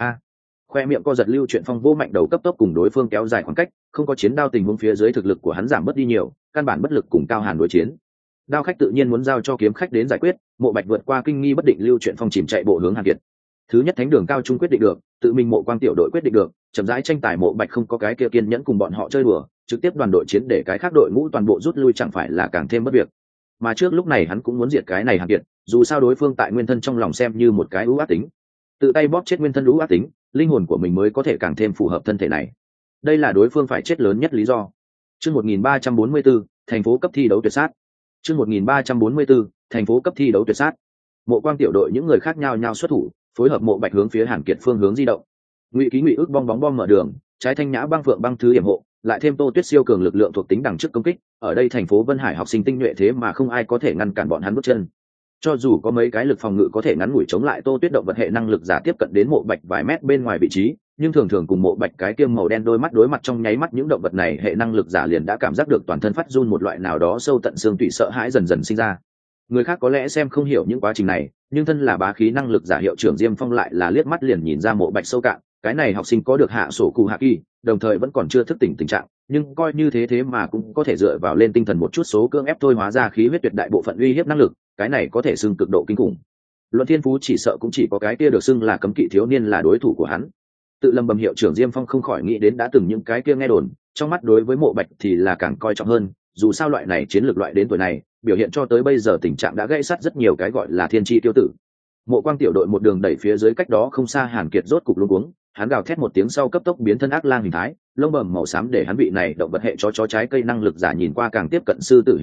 Khoe miệng co giật, Lưu Truyện Phong vô mạnh đầu cấp tốc cùng đối phương kéo dài khoảng cách, không có chiến đao tình huống phía dưới thực lực của hắn giảm mất đi nhiều, căn bản bất lực cùng Cao Hàn đối chiến. Đao khách tự nhiên muốn giao cho kiếm khách đến giải quyết, Mộ Bạch vượt qua kinh nghi bất định, Lưu Truyện Phong chìm chạy bộ hướng Hàn Kiệt. Thứ nhất thánh đường cao trung quyết định được, tự mình Mộ Quang tiểu đội quyết định được, chậm rãi tranh tài, Mộ Bạch không có cái kia kiên nhẫn cùng bọn họ chơi đùa, trực tiếp đoàn đội chiến để cái khác đội ngũ toàn bộ rút lui, chẳng phải là càng thêm bất việc. Mà trước lúc này hắn cũng muốn diệt cái này Hàn Kiệt, dù sao đối phương tại nguyên thân trong lòng xem như một cái ưu ác tính, tự tay bóp chết nguyên thân ưu ác tính, linh hồn của mình mới có thể càng thêm phù hợp thân thể này. Đây là đối phương phải chết lớn nhất lý do. Chương 1344, thành phố cấp thi đấu tuyệt sát. Chương 1344, thành phố cấp thi đấu tuyệt sát. Mộ Quang tiểu đội những người khác nhau nhau xuất thủ, phối hợp Mộ Bạch hướng phía Hàn Kiệt phương hướng di động. Ngụy Ký Ngụy Ước bong bóng bom mở đường, trái Thanh Nhã băng phượng băng thứ hiểm hộ, lại thêm Tô Tuyết siêu cường lực lượng thuộc tính đằng trước công kích, ở đây thành phố Vân Hải học sinh tinh nhuệ thế mà không ai có thể ngăn cản bọn hắn bước chân. Cho dù có mấy cái lực phòng ngự có thể ngắn ngủi chống lại Tô Tuyết động vật hệ năng lực giả tiếp cận đến Mộ Bạch vài mét bên ngoài vị trí, nhưng thường thường cùng Mộ Bạch cái kiêm màu đen đôi mắt đối mặt trong nháy mắt, những động vật này hệ năng lực giả liền đã cảm giác được toàn thân phát run, một loại nào đó sâu tận xương tủy sợ hãi dần dần sinh ra. Người khác có lẽ xem không hiểu những quá trình này, nhưng thân là bá khí năng lực giả hiệu trưởng Diêm Phong lại là liếc mắt liền nhìn ra Mộ Bạch sâu cạn. Cái này học sinh có được hạ sổ cụ hạ kỳ, đồng thời vẫn còn chưa thức tỉnh tình trạng, nhưng coi như thế mà cũng có thể dựa vào lên tinh thần một chút số cưỡng ép thôi hóa ra khí huyết tuyệt đại bộ phận uy hiếp năng lực, cái này có thể xưng cực độ kinh khủng. Luận thiên phú chỉ sợ cũng chỉ có cái kia được xưng là cấm kỵ thiếu niên là đối thủ của hắn. Tự lầm bầm hiệu trưởng Diêm Phong không khỏi nghĩ đến đã từng những cái kia nghe đồn, trong mắt đối với Mộ Bạch thì là càng coi trọng hơn, dù sao loại này chiến lược loại đến tuổi này, biểu hiện cho tới bây giờ tình trạng đã gãy sắt rất nhiều cái gọi là thiên chi tiêu tử. Mộ Quang tiểu đội một đường đẩy phía dưới, cách đó không xa Hàn Kiệt rốt cục luống cuống, hắn gào thét một tiếng sau cấp tốc biến thân ác lang hình thái, lông bầm màu xám để hắn vị này động vật hệ chó trái cây năng lực giả nhìn qua càng tiếp cận sư tử hình tượng,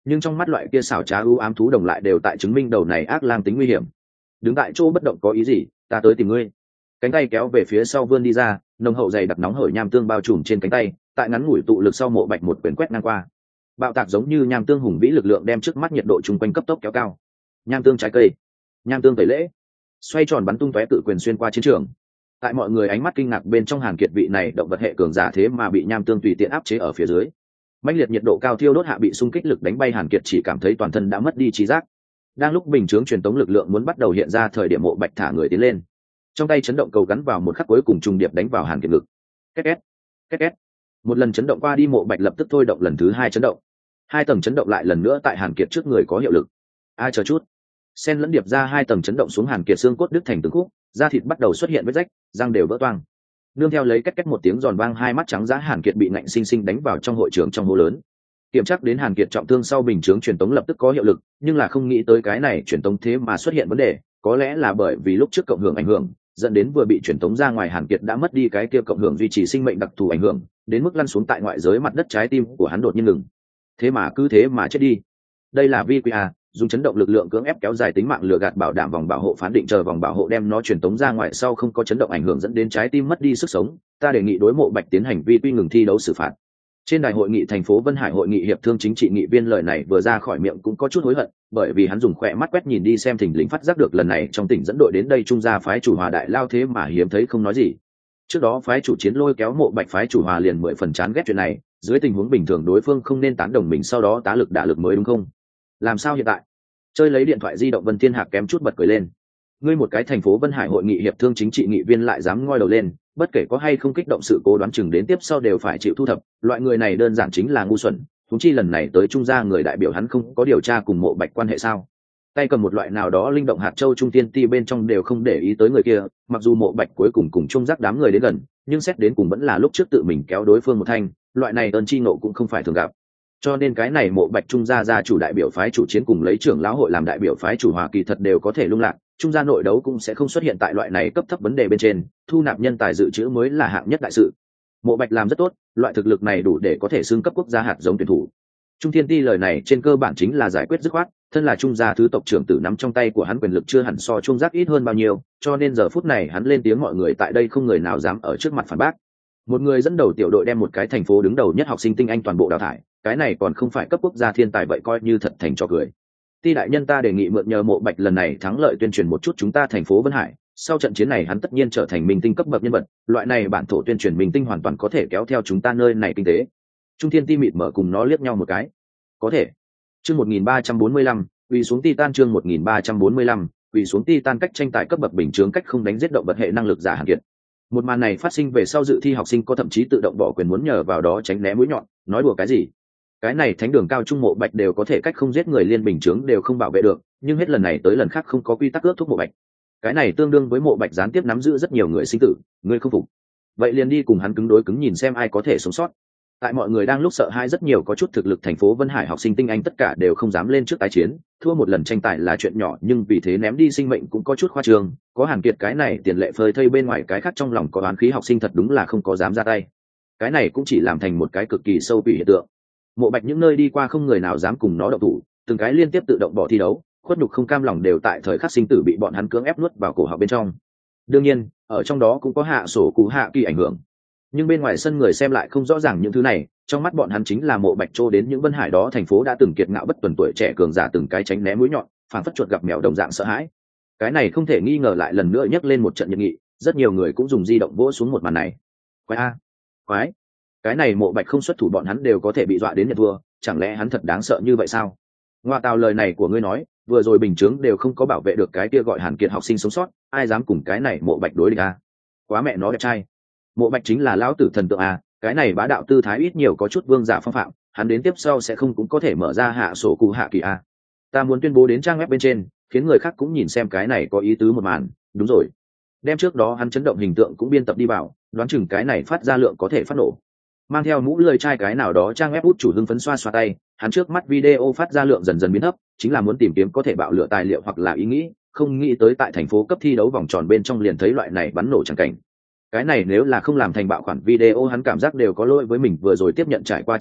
nhưng trong mắt loại kia xảo trá ưu ám thú đồng lại đều tại chứng minh đầu này ác lang tính nguy hiểm. Đứng tại chỗ bất động có ý gì, ta tới tìm ngươi. Cánh tay kéo về phía sau vươn đi ra, nồng hậu dày đặc nóng hởi nham tương bao trùm trên cánh tay, tại ngắn ngủi tụ lực sau Mộ Bạch một quyền quét ngang qua. Bạo tạc giống như nham tương hùng vĩ lực lượng đem trước mắt nhiệt độ chung quanh cấp tốc kéo cao. Nham tương trái cây, nham tương tẩy lễ, xoay tròn bắn tung tóe cự quyền xuyên qua chiến trường. Tại mọi người ánh mắt kinh ngạc bên trong, Hàn Kiệt vị này động vật hệ cường giả thế mà bị nham tương tùy tiện áp chế ở phía dưới. Mãnh liệt nhiệt độ cao thiêu đốt hạ bị xung kích lực đánh bay, Hàn Kiệt chỉ cảm thấy toàn thân đã mất đi trí giác. Đang lúc bình chướng truyền tống lực lượng muốn bắt đầu hiện ra thời điểm, Mộ Bạch thả người tiến lên, trong tay chấn động cầu gắn vào một khắc cuối cùng trùng điệp đánh vào Hàn Kiệt ngực. Két két, két két. Một lần chấn động qua đi, Mộ Bạch lập tức thôi động lần thứ hai chấn động. Hai tầng chấn động lại lần nữa tại Hàn Kiệt trước người có hiệu lực. Chờ chút. Sen lẫn điệp ra hai tầng chấn động xuống, Hàn Kiệt xương cốt đứt thành từng khúc, da thịt bắt đầu xuất hiện vết rách, răng đều vỡ toang. Nương theo lấy két két một tiếng giòn vang, hai mắt trắng dã Hàn Kiệt bị ngạnh sinh sinh đánh vào trong hội trường trong hố lớn. Kiểm tra đến Hàn Kiệt trọng thương sau, bình chướng truyền tống lập tức có hiệu lực, nhưng là không nghĩ tới cái này truyền tống thế mà xuất hiện vấn đề, có lẽ là bởi vì lúc trước cộng hưởng ảnh hưởng, dẫn đến vừa bị truyền tống ra ngoài Hàn Kiệt đã mất đi cái kia cộng hưởng duy trì sinh mệnh đặc thù ảnh hưởng, đến mức lăn xuống tại ngoại giới mặt đất, trái tim của hắn đột nhiên ngừng. Thế mà chết đi. Đây là VQA, dùng chấn động lực lượng cưỡng ép kéo dài tính mạng, lừa gạt bảo đảm vòng bảo hộ phán định, chờ vòng bảo hộ đem nó truyền tống ra ngoài sau không có chấn động ảnh hưởng dẫn đến trái tim mất đi sức sống. Ta đề nghị đối Mộ Bạch tiến hành VQ ngừng thi đấu xử phạt. Trên đài hội nghị thành phố Vân Hải hội nghị hiệp thương chính trị nghị viên lời này vừa ra khỏi miệng cũng có chút hối hận, bởi vì hắn dùng khỏe mắt quét nhìn đi xem, thình lình phát giác được lần này trong tỉnh dẫn đội đến đây trung gia phái chủ Hòa đại lao thế mà hiếm thấy không nói gì. Trước đó phái chủ Chiến lôi kéo Mộ Bạch phái chủ Hòa liền 10 phần chán ghét chuyện này, dưới tình huống bình thường đối phương không nên tán đồng mình sau đó tá lực đả lực mới đúng không? Làm sao hiện tại? Chơi lấy điện thoại di động, Vân Thiên Hạc kém chút bật cười lên. Ngươi một cái thành phố Vân Hải hội nghị hiệp thương chính trị nghị viên lại dám ngoi đầu lên, bất kể có hay không kích động sự cố, đoán chừng đến tiếp sau đều phải chịu thu thập, loại người này đơn giản chính là ngu xuẩn, huống chi lần này tới trung gia người đại biểu hắn không có điều tra cùng Mộ Bạch quan hệ sao? Tay cầm một loại nào đó linh động hạt châu trung tiên ti bên trong đều không để ý tới người kia, mặc dù Mộ Bạch cuối cùng cùng trung giác đám người đến gần, nhưng xét đến cùng vẫn là lúc trước tự mình kéo đối phương một thanh, loại này ơn chi ngộ cũng không phải thường gặp. Cho nên cái này Mộ Bạch trung gia gia chủ đại biểu phái chủ Chiến cùng lấy trưởng lão hội làm đại biểu phái chủ Hòa kỳ thật đều có thể lung lạc, trung gia nội đấu cũng sẽ không xuất hiện tại loại này cấp thấp vấn đề bên trên, thu nạp nhân tài dự trữ mới là hạng nhất đại sự. Mộ Bạch làm rất tốt, loại thực lực này đủ để có thể xưng cấp quốc gia hạt giống tuyển thủ. Trung Thiên Ti lời này trên cơ bản chính là giải quyết dứt khoát, thân là trung gia thứ tộc trưởng tử nắm trong tay của hắn quyền lực chưa hẳn so trung giác ít hơn bao nhiêu, cho nên giờ phút này hắn lên tiếng, mọi người tại đây không người nào dám ở trước mặt phản bác. Một người dẫn đầu tiểu đội đem một cái thành phố đứng đầu nhất học sinh tinh anh toàn bộ đào thải, cái này còn không phải cấp quốc gia thiên tài vậy coi như thật thành trò cười. Ti đại nhân, ta đề nghị mượn nhờ Mộ Bạch lần này thắng lợi tuyên truyền một chút chúng ta thành phố Vân Hải, sau trận chiến này hắn tất nhiên trở thành minh tinh cấp bậc nhân vật, loại này bản thổ tuyên truyền minh tinh hoàn toàn có thể kéo theo chúng ta nơi này kinh tế. Trung Thiên Ti mịt mở cùng nó liếc nhau một cái. Có thể. Chương 1345, quỳ xuống Titan. Chương 1345, quỳ xuống Titan. Cách tranh tài cấp bậc bình chướng, cách không đánh giết động vật hệ năng lực giả Hàn Kiệt. Một màn này phát sinh về sau, dự thi học sinh có thậm chí tự động bỏ quyền muốn nhờ vào đó tránh né mũi nhọn, nói đùa cái gì? Cái này thánh đường cao trung Mộ Bạch đều có thể cách không giết người, liên bình chướng đều không bảo vệ được, nhưng hết lần này tới lần khác không có quy tắc ước thúc Mộ Bạch. Cái này tương đương với Mộ Bạch gián tiếp nắm giữ rất nhiều người sinh tử, ngươi không phục, vậy liền đi cùng hắn cứng đối cứng nhìn xem ai có thể sống sót. Tại mọi người đang lúc sợ hãi rất nhiều có chút thực lực thành phố Vân Hải học sinh tinh anh tất cả đều không dám lên trước tái chiến, thua một lần tranh tài là chuyện nhỏ, nhưng vì thế ném đi sinh mệnh cũng có chút khoa trương. Có Hàn Kiệt cái này tiền lệ phơi thây bên ngoài, cái khác trong lòng có oán khí học sinh thật đúng là không có dám ra tay. Cái này cũng chỉ làm thành một cái cực kỳ sâu bị hiện tượng. Mộ Bạch những nơi đi qua không người nào dám cùng nó động thủ, từng cái liên tiếp tự động bỏ thi đấu, khuất nhục không cam lòng đều tại thời khắc sinh tử bị bọn hắn cưỡng ép nuốt vào cổ họng bên trong. Đương nhiên, ở trong đó cũng có hạ sổ cú hạ kỳ ảnh hưởng, nhưng bên ngoài sân người xem lại không rõ ràng những thứ này, trong mắt bọn hắn chính là Mộ Bạch trô đến những Vân Hải đó thành phố đã từng kiệt ngạo bất tuần tuổi trẻ cường giả từng cái tránh né mũi nhọn, phản phất chuột gặp mèo đồng dạng sợ hãi. Cái này không thể nghi ngờ lại lần nữa nhấc lên một trận nhiệt nghị, rất nhiều người cũng dùng di động vỗ xuống một màn này. Quái a, quái, cái này Mộ Bạch không xuất thủ bọn hắn đều có thể bị dọa đến nhận thua, chẳng lẽ hắn thật đáng sợ như vậy sao? Ngoa tào, lời này của ngươi nói, vừa rồi bình chướng đều không có bảo vệ được cái kia gọi Hàn Kiệt học sinh sống sót, ai dám cùng cái này Mộ Bạch đối địch a? Quá mẹ nó đẹp trai. Mộ Bạch chính là lão tử thần tượng a, cái này bá đạo tư thái ít nhiều có chút vương giả phong phạm, hắn đến tiếp sau sẽ không cũng có thể mở ra hạ sổ cụ hạ kỳ a. Ta muốn tuyên bố đến trang web bên trên, khiến người khác cũng nhìn xem cái này có ý tứ một màn. Đúng rồi, đem trước đó hắn chấn động hình tượng cũng biên tập đi vào, đoán chừng cái này phát ra lượng có thể phát nổ. Mang theo mũ lười trai cái nào đó trang web út chủ hưng phấn xoa xoa tay, hắn trước mắt video phát ra lượng dần dần biến thấp, chính là muốn tìm kiếm có thể bạo lửa tài liệu hoặc là ý nghĩ, không nghĩ tới tại thành phố cấp thi đấu vòng tròn bên trong liền thấy loại này bắn nổ chẳng cảnh. Cái này nếu là không làm thành bạo khoản video, hắn cảm giác đều có lỗi với mình vừa rồi tiếp nhận trải qua chấn động,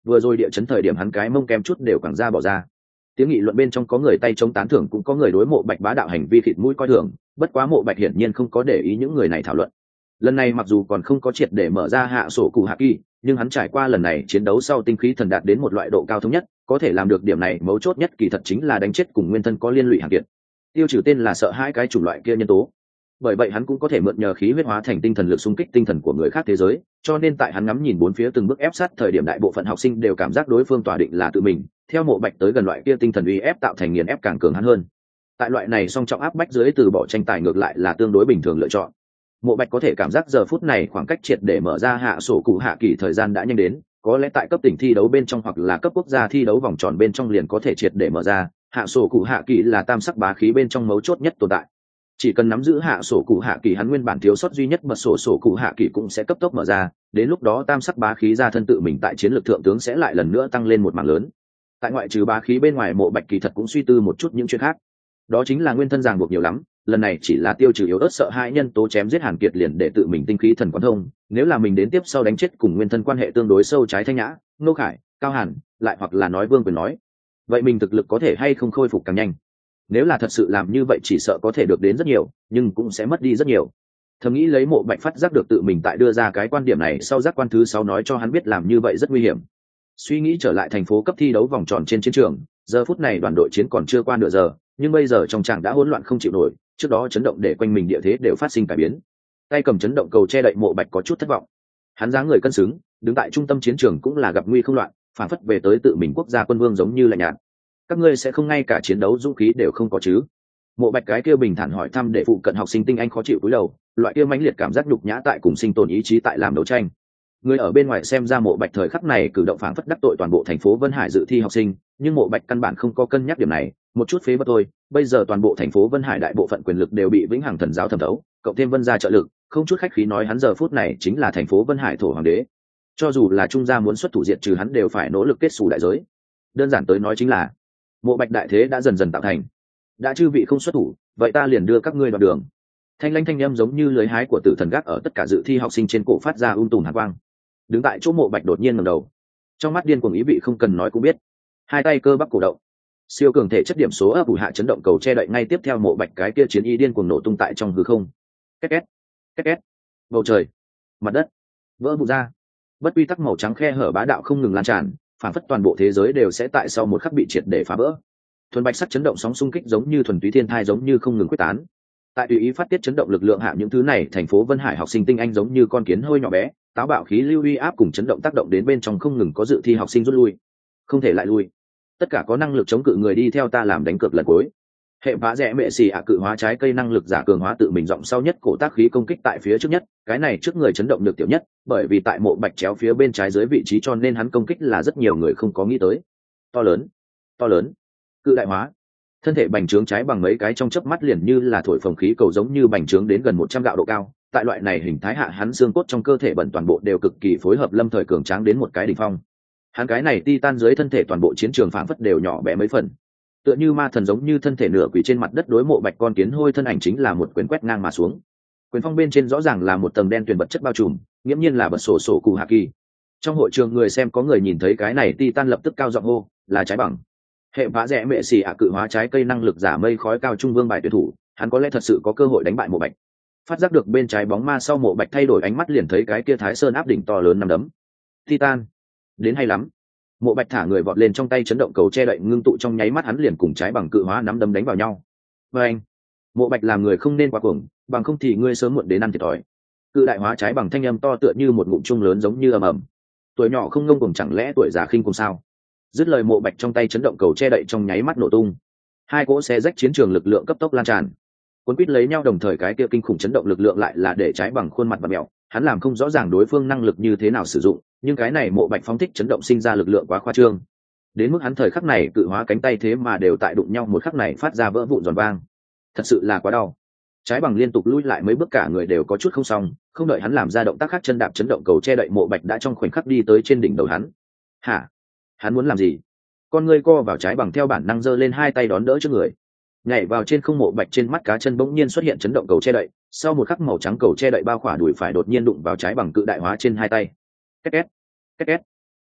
vừa rồi địa chấn thời điểm hắn cái mông kem chút đều quẳng ra bỏ ra. Tiếng nghị luận bên trong có người tay chống tán thưởng, cũng có người đối Mộ Bạch bá đạo hành vi khịt mũi coi thường, bất quá Mộ Bạch hiển nhiên không có để ý những người này thảo luận. Lần này mặc dù còn không có triệt để mở ra hạ sổ cụ hạ kỳ, nhưng hắn trải qua lần này chiến đấu sau tinh khí thần đạt đến một loại độ cao thống nhất, có thể làm được điểm này mấu chốt nhất kỳ thật chính là đánh chết cùng nguyên thân có liên lụy hàng kiện. Tiêu trừ tên là sợ hãi cái chủng loại kia nhân tố. Bởi vậy hắn cũng có thể mượn nhờ khí huyết hóa thành tinh thần lực xung kích tinh thần của người khác thế giới, cho nên tại hắn ngắm nhìn bốn phía từng bước ép sát thời điểm, đại bộ phận học sinh đều cảm giác đối phương tỏa định là tự mình, theo Mộ Bạch tới gần loại kia tinh thần uy ép tạo thành nghiền ép càng cường hắn hơn. Tại loại này song trọng áp bách dưới, từ bỏ tranh tài ngược lại là tương đối bình thường lựa chọn. Mộ Bạch có thể cảm giác giờ phút này khoảng cách triệt để mở ra hạ sổ cụ hạ kỳ thời gian đã nhanh đến, có lẽ tại cấp tỉnh thi đấu bên trong hoặc là cấp quốc gia thi đấu vòng tròn bên trong liền có thể triệt để mở ra. Hạ sổ cụ hạ kỳ là tam sắc bá khí bên trong mấu chốt nhất tồn tại, chỉ cần nắm giữ hạ sổ cụ hạ kỳ, hắn nguyên bản thiếu sót duy nhất mật sổ cụ hạ kỳ cũng sẽ cấp tốc mở ra, đến lúc đó tam sắc bá khí ra thân tự mình tại chiến lược thượng tướng sẽ lại lần nữa tăng lên một mảng lớn. Tại ngoại trừ bá khí bên ngoài, Mộ Bạch kỳ thật cũng suy tư một chút những chuyện khác, đó chính là nguyên thân ràng buộc nhiều lắm, lần này chỉ là tiêu trừ yếu ớt sợ hãi nhân tố, chém giết Hàn Kiệt liền để tự mình tinh khí thần quán thông, nếu là mình đến tiếp sau đánh chết cùng nguyên thân quan hệ tương đối sâu trái Thanh Nhã, Nô Khải, Cao Hàn, lại hoặc là nói Vương Quyền nói, vậy mình thực lực có thể hay không khôi phục càng nhanh. Nếu là thật sự làm như vậy chỉ sợ có thể được đến rất nhiều, nhưng cũng sẽ mất đi rất nhiều. Thầm nghĩ lấy, Mộ Bạch phát giác được tự mình tại đưa ra cái quan điểm này sau, giác quan thứ 6 nói cho hắn biết làm như vậy rất nguy hiểm. Suy nghĩ trở lại thành phố cấp thi đấu vòng tròn trên chiến trường, giờ phút này đoàn đội chiến còn chưa qua nửa giờ, nhưng bây giờ trong tràng đã hỗn loạn không chịu nổi, trước đó chấn động để quanh mình địa thế đều phát sinh cải biến. Tay cầm chấn động cầu che đậy, Mộ Bạch có chút thất vọng. Hắn dáng người cân xứng, đứng tại trung tâm chiến trường cũng là gặp nguy không loạn, phản phất về tới tự mình quốc gia quân vương giống như lạnh nhạt. Các ngươi sẽ không ngay cả chiến đấu dũng khí đều không có chứ? Mộ Bạch cái kia bình thản hỏi thăm để phụ cận học sinh tinh anh khó chịu cúi đầu, loại kia mãnh liệt cảm giác nhục nhã tại cùng sinh tồn ý chí tại làm đấu tranh. Người ở bên ngoài xem ra Mộ Bạch thời khắc này cử động phản phất đắc tội toàn bộ thành phố Vân Hải dự thi học sinh, nhưng Mộ Bạch căn bản không có cân nhắc điểm này, một chút phế vật thôi. Bây giờ toàn bộ thành phố Vân Hải đại bộ phận quyền lực đều bị Vĩnh Hằng Thần giáo thẩm thấu, cộng thêm Vân gia trợ lực, không chút khách khí nói hắn giờ phút này chính là thành phố Vân Hải thổ hoàng đế. Cho dù là Trung gia muốn xuất thủ diệt trừ hắn đều phải nỗ lực kết xù đại giới. Đơn giản tới nói chính là Mộ Bạch đại thế đã dần dần tạo thành, đã chư vị không xuất thủ, vậy ta liền đưa các ngươi đoạn đường. Thanh lãnh thanh âm giống như lưới hái của tử thần gác ở tất cả dự thi học sinh trên cổ phát ra tùm hàn quang. Đứng tại chỗ Mộ Bạch đột nhiên ngẩng đầu, trong mắt điên cuồng ý vị không cần nói cũng biết, hai tay cơ bắp cổ động, siêu cường thể chất điểm số ấp ủ hạ chấn động cầu che đậy, ngay tiếp theo Mộ Bạch cái kia chiến ý điên cuồng nổ tung tại trong hư không. Két két, két két, bầu trời, mặt đất vỡ vụn ra, bất quy tắc màu trắng khe hở bá đạo không ngừng lan tràn, phản phất toàn bộ thế giới đều sẽ tại sau một khắc bị triệt để phá vỡ. Thuần bạch sắc chấn động sóng xung kích giống như thuần túy thiên thai giống như không ngừng quyết tán. Tại tùy ý phát tiết chấn động lực lượng hạ, những thứ này thành phố Vân Hải học sinh tinh anh giống như con kiến hơi nhỏ bé, táo bạo khí lưu uy áp cùng chấn động tác động đến bên trong không ngừng có dự thi học sinh rút lui, không thể lại lui. Tất cả có năng lực chống cự người đi theo ta làm đánh cược lần cuối. Hệ vã rẽ mẹ xì ạ cự hóa trái cây năng lực giả cường hóa tự mình giọng sau nhất cổ tác khí công kích tại phía trước nhất, cái này trước người chấn động lực tiểu nhất, bởi vì tại Mộ Bạch chéo phía bên trái dưới vị trí cho nên hắn công kích là rất nhiều người không có nghĩ tới. To lớn, to lớn, cự đại hóa. Thân thể bành trướng trái bằng mấy cái trong chớp mắt liền như là thổi phồng khí cầu giống như bành trướng đến gần 100 gạo độ cao. Tại loại này hình thái hạ, hắn xương cốt trong cơ thể bẩn toàn bộ đều cực kỳ phối hợp, lâm thời cường tráng đến một cái đỉnh phong. Hắn cái này titan dưới thân thể toàn bộ chiến trường phảng phất đều nhỏ bé mấy phần, tựa như ma thần giống như thân thể nửa quỷ trên mặt đất đối Mộ Bạch con kiến hôi thân ảnh chính là một quyền quét ngang mà xuống. Quyền phong bên trên rõ ràng là một tầng đen tuyền vật chất bao trùm, nghiễm nhiên là bật sổ cụ hạ kỳ. Trong hội trường người xem có người nhìn thấy cái này titan lập tức cao giọng hô, là trái bằng. Hệ vã rẽ mẹ xì ạ cự hóa trái cây năng lực giả mây khói cao trung vương bài tuyển thủ, hắn có lẽ thật sự có cơ hội đánh bại Mộ Bạch. Phát giác được bên trái bóng ma sau, Mộ Bạch thay đổi ánh mắt liền thấy cái kia Thái Sơn áp đỉnh to lớn nằm đấm. Titan, đến hay lắm. Mộ Bạch thả người vọt lên, trong tay chấn động cầu che đậy ngưng tụ, trong nháy mắt hắn liền cùng trái bằng cự hóa nắm đấm đánh vào nhau. Và anh, Mộ Bạch làm người không nên quá cuồng, bằng không thì ngươi sớm muộn đến ăn thiệt thòi. Cự đại hóa trái bằng thanh âm to tựa như một ngụm chung lớn giống như ầm ầm. Tuổi nhỏ không ngông cuồng, chẳng lẽ tuổi già khinh cuồng sao? Dứt lời, Mộ Bạch trong tay chấn động cầu che đậy trong nháy mắt nổ tung. Hai cỗ xe rách chiến trường, lực lượng cấp tốc lan tràn, cuốn quýt lấy nhau, đồng thời cái kia kinh khủng chấn động lực lượng lại là để trái bằng khuôn mặt và mèo, hắn làm không rõ ràng đối phương năng lực như thế nào sử dụng, nhưng cái này Mộ Bạch phóng thích chấn động sinh ra lực lượng quá khoa trương, đến mức hắn thời khắc này cự hóa cánh tay thế mà đều tại đụng nhau một khắc này phát ra vỡ vụn giòn vang, thật sự là quá đau. Trái bằng liên tục lui lại mấy bước, cả người đều có chút không xong, không đợi hắn làm ra động tác khác, chân đạp chấn động cầu che đậy Mộ Bạch đã trong khoảnh khắc đi tới trên đỉnh đầu hắn. Hả? Hắn muốn làm gì? Con ngươi co vào, trái bằng theo bản năng giơ lên hai tay đón đỡ trước người, nhảy vào trên không. Mộ Bạch trên mắt cá chân bỗng nhiên xuất hiện chấn động cầu che đậy, sau một khắc màu trắng cầu che đậy bao khỏa đùi phải đột nhiên đụng vào trái bằng cự đại hóa trên hai tay. Két két, két két.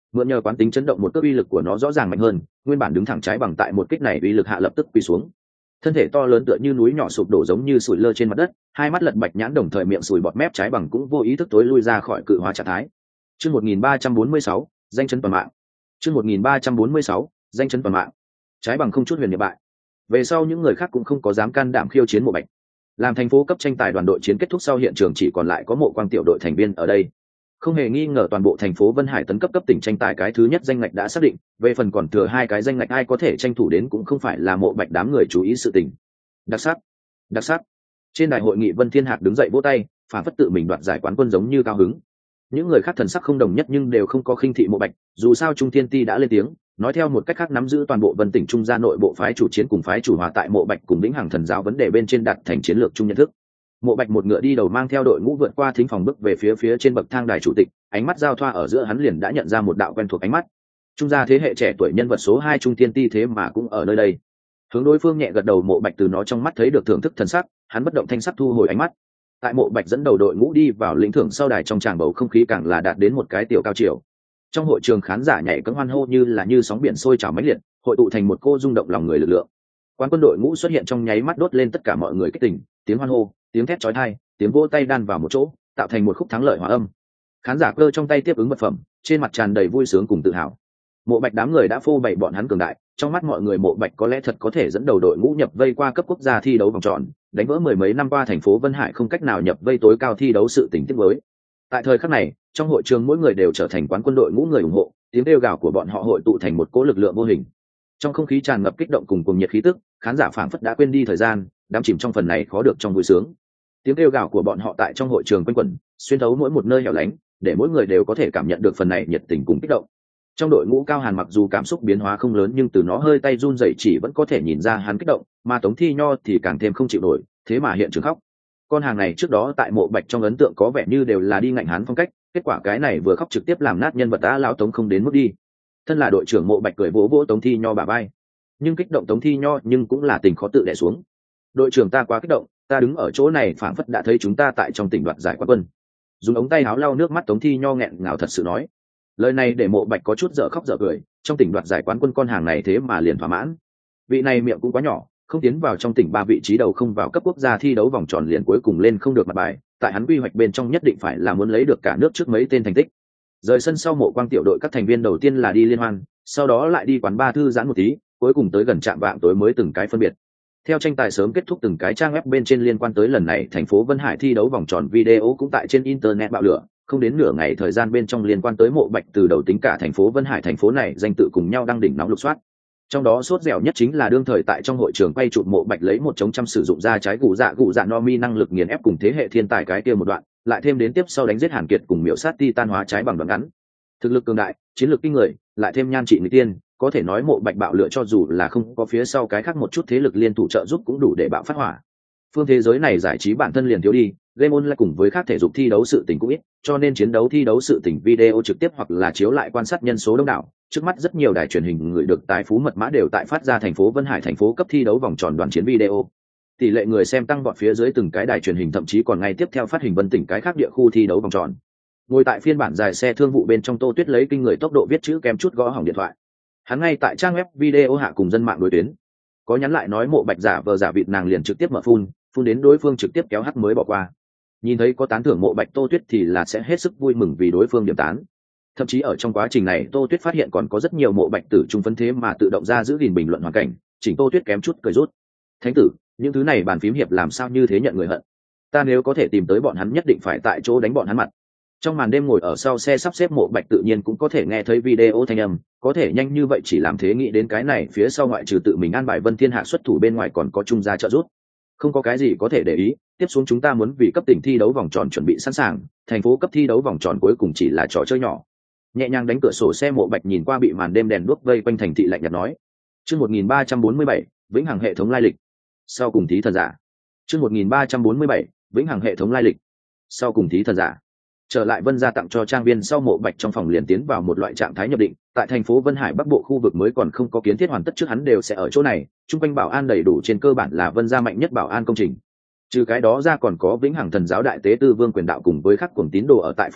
mượn nhờ quán tính chấn động một cước uy lực của nó rõ ràng mạnh hơn, nguyên bản đứng thẳng trái bằng tại một kích này uy lực hạ lập tức quỳ xuống, thân thể to lớn tựa như núi nhỏ sụp đổ giống như sủi lơ trên mặt đất, hai mắt lật bạch nhãn đồng thời miệng sùi bọt mép trái bằng cũng vô ý thức tối lui ra khỏi cự hóa trạng thái. Chương 1346, danh chấn toàn mạng. Chương 1346, danh chấn toàn mạng. Trái bằng không chút huyền niệm bại. Về sau những người khác cũng không có dám can đảm khiêu chiến Mộ Bạch. Làm thành phố cấp tranh tài đoàn đội chiến kết thúc sau hiện trường chỉ còn lại có Mộ Quang tiểu đội thành viên ở đây. Không hề nghi ngờ toàn bộ thành phố Vân Hải tấn cấp tỉnh tranh tài cái thứ nhất danh ngạch đã xác định, về phần còn thừa hai cái danh ngạch ai có thể tranh thủ đến cũng không phải là Mộ Bạch đám người chú ý sự tình. Đặc sắc, đặc sắc. Trên đại hội nghị Vân Thiên Hạc đứng dậy vỗ tay, phản phất tự mình đoạt giải quán quân giống như cao hứng. Những người khác thần sắc không đồng nhất nhưng đều không có khinh thị Mộ Bạch, dù sao Trung Thiên Ti đã lên tiếng, nói theo một cách khác nắm giữ toàn bộ Vân tỉnh trung gia nội bộ phái chủ chiến cùng phái chủ hòa tại Mộ Bạch cùng Vĩnh Hằng thần giáo vấn đề bên trên đặt thành chiến lược chung nhận thức. Mộ Bạch một ngựa đi đầu mang theo đội ngũ vượt qua thính phòng bước về phía trên bậc thang đài chủ tịch, ánh mắt giao thoa ở giữa hắn liền đã nhận ra một đạo quen thuộc ánh mắt. Trung gia thế hệ trẻ tuổi nhân vật số 2 Trung Thiên Ti thế mà cũng ở nơi đây. Hướng đối phương nhẹ gật đầu, Mộ Bạch từ nó trong mắt thấy được thưởng thức thần sắc, hắn bất động thanh sắc thu hồi ánh mắt. Tại Mộ Bạch dẫn đầu đội ngũ đi vào lĩnh thưởng sau đài, trong tràng bầu không khí càng là đạt đến một cái tiểu cao chiều. Trong hội trường khán giả nhảy cẫng hoan hô như sóng biển sôi trào mãnh liệt, hội tụ thành một cô rung động lòng người lực lượng. Quán quân đội ngũ xuất hiện trong nháy mắt đốt lên tất cả mọi người kích tình, tiếng hoan hô, tiếng thét chói tai, tiếng vỗ tay đan vào một chỗ, tạo thành một khúc thắng lợi hòa âm. Khán giả cơ trong tay tiếp ứng vật phẩm, trên mặt tràn đầy vui sướng cùng tự hào. Mộ Bạch đám người đã phô bày bọn hắn cường đại, trong mắt mọi người Mộ Bạch có lẽ thật có thể dẫn đầu đội ngũ nhập vây qua cấp quốc gia thi đấu vòng tròn, đánh vỡ mười mấy năm qua thành phố Vân Hải không cách nào nhập vây tối cao thi đấu sự tình tiếc mới. Tại thời khắc này, trong hội trường mỗi người đều trở thành quán quân đội ngũ người ủng hộ, tiếng kêu gào của bọn họ hội tụ thành một cỗ lực lượng vô hình. Trong không khí tràn ngập kích động cùng cuồng nhiệt khí tức, khán giả phảng phất đã quên đi thời gian, đắm chìm trong phần này khó được trong vui sướng. Tiếng kêu gào của bọn họ tại trong hội trường quanh quẩn, xuyên thấu mỗi một nơi hẻo lánh, để mỗi người đều có thể cảm nhận được phần này nhiệt tình cùng kích động. Trong đội ngũ Cao Hàn mặc dù cảm xúc biến hóa không lớn nhưng từ nó hơi tay run rẩy chỉ vẫn có thể nhìn ra hắn kích động, mà Tống Thi Nho thì càng thêm không chịu nổi, thế mà hiện trường khóc. Con hàng này trước đó tại Mộ Bạch trong ấn tượng có vẻ như đều là đi ngạnh hắn phong cách, kết quả cái này vừa khóc trực tiếp làm nát nhân vật ta lão Tống không đến mức đi. Thân là đội trưởng Mộ Bạch cười vỗ vỗ Tống Thi Nho bả vai, nhưng kích động Tống Thi Nho nhưng cũng là tình khó tự đè xuống. Đội trưởng ta quá kích động, ta đứng ở chỗ này phảng phất đã thấy chúng ta tại trong tỉnh đoạt giải quán quân. Dùng ống tay áo lau nước mắt Tống Thi Nho nghẹn ngào thật sự nói. Lời này để Mộ Bạch có chút dở khóc dở cười, trong tỉnh đoạt giải quán quân con hàng này thế mà liền thỏa mãn. Vị này miệng cũng quá nhỏ, không tiến vào trong tỉnh 3 vị trí đầu không vào cấp quốc gia thi đấu vòng tròn liền cuối cùng lên không được mặt bài, tại hắn quy hoạch bên trong nhất định phải là muốn lấy được cả nước trước mấy tên thành tích. Rời sân sau Mộ Quang tiểu đội các thành viên đầu tiên là đi liên hoan, sau đó lại đi quán bar thư giãn một tí, cuối cùng tới gần trạm vạng tối mới từng cái phân biệt. Theo tranh tài sớm kết thúc, từng cái trang web bên trên liên quan tới lần này thành phố Vân Hải thi đấu vòng tròn video cũng tại trên internet bạo lửa, không đến nửa ngày thời gian bên trong liên quan tới Mộ Bạch từ đầu tính cả thành phố Vân Hải thành phố này danh tự cùng nhau đăng đỉnh nóng lục soát. Trong đó sốt dẻo nhất chính là đương thời tại trong hội trường quay chụp Mộ Bạch lấy một chống trăm sử dụng ra trái gù dạ no mi năng lực nghiền ép cùng thế hệ thiên tài cái kia một đoạn, lại thêm đến tiếp sau đánh giết Hàn Kiệt cùng miểu sát Titan hóa trái bằng đoạn ngắn. Thực lực cường đại, chiến lược kinh người, lại thêm nhan trị người tiên, có thể nói Mộ Bạch bạo lựa cho dù là không có phía sau cái khác một chút thế lực liên thủ trợ giúp cũng đủ để bạo phát hỏa. Phương thế giới này giải trí bản thân liền thiếu đi, game online cùng với khác thể dục thi đấu sự tình cũng ít, cho nên chiến đấu thi đấu sự tình video trực tiếp hoặc là chiếu lại quan sát nhân số đông đảo. Trước mắt rất nhiều đài truyền hình người được tài phú mật mã đều tại phát ra thành phố Vân Hải thành phố cấp thi đấu vòng tròn đoàn chiến video. Tỷ lệ người xem tăng vọt phía dưới từng cái đài truyền hình thậm chí còn ngay tiếp theo phát hình Vân tỉnh cái khác địa khu thi đấu vòng tròn. Ngồi tại phiên bản dài xe thương vụ bên trong Tô Tuyết lấy kinh người tốc độ viết chữ kém chút gõ hỏng điện thoại. Hắn ngay tại trang web video hạ cùng dân mạng đối tuyến. Có nhắn lại nói Mộ Bạch giả vờ giả vịt nàng liền trực tiếp mở phun đến đối phương trực tiếp kéo hắt mới bỏ qua. Nhìn thấy có tán thưởng Mộ Bạch Tô Tuyết thì là sẽ hết sức vui mừng vì đối phương điểm tán. Thậm chí ở trong quá trình này Tô Tuyết phát hiện còn có rất nhiều Mộ Bạch tử trung phấn thế mà tự động ra giữ gìn bình luận hoàn cảnh, chỉnh Tô Tuyết kém chút cười rút. Thánh tử, những thứ này bàn phím hiệp làm sao như thế nhận người hận. Ta nếu có thể tìm tới bọn hắn nhất định phải tại chỗ đánh bọn hắn mặt. Trong màn đêm ngồi ở sau xe sắp xếp Mộ Bạch tự nhiên cũng có thể nghe thấy video thanh âm, có thể nhanh như vậy chỉ làm thế nghĩ đến cái này phía sau ngoại trừ tự mình an bài Vân Thiên Hạ xuất thủ bên ngoài còn có trung gia trợ giúp. Không có cái gì có thể để ý, tiếp xuống chúng ta muốn vì cấp tỉnh thi đấu vòng tròn chuẩn bị sẵn sàng, thành phố cấp thi đấu vòng tròn cuối cùng chỉ là trò chơi nhỏ. Nhẹ nhàng đánh cửa sổ xe Mộ Bạch nhìn qua bị màn đêm đèn đuốc vây quanh thành thị lạnh nhạt nói. Chương 1347, Vĩnh Hằng hệ thống lai lịch. Sau cùng thí thần giả. Chương 1347, Vĩnh Hằng hệ thống lai lịch. Sau cùng thí thần giả. Trở lại Vân gia tặng cho trang viên sau Mộ Bạch trong phòng liền tiến vào một loại trạng thái nhập định, tại thành phố Vân Hải Bắc Bộ khu vực mới còn không có kiến thiết hoàn tất trước hắn đều sẽ ở chỗ này, chung quanh bảo an đầy đủ, trên cơ bản là Vân gia mạnh nhất bảo an công trình. Trừ cái đó ra còn có Vĩnh Hằng thần giáo đại tế tư Vương Quyền Đạo cùng với các cuồng tín đồ ở tại phụ cận,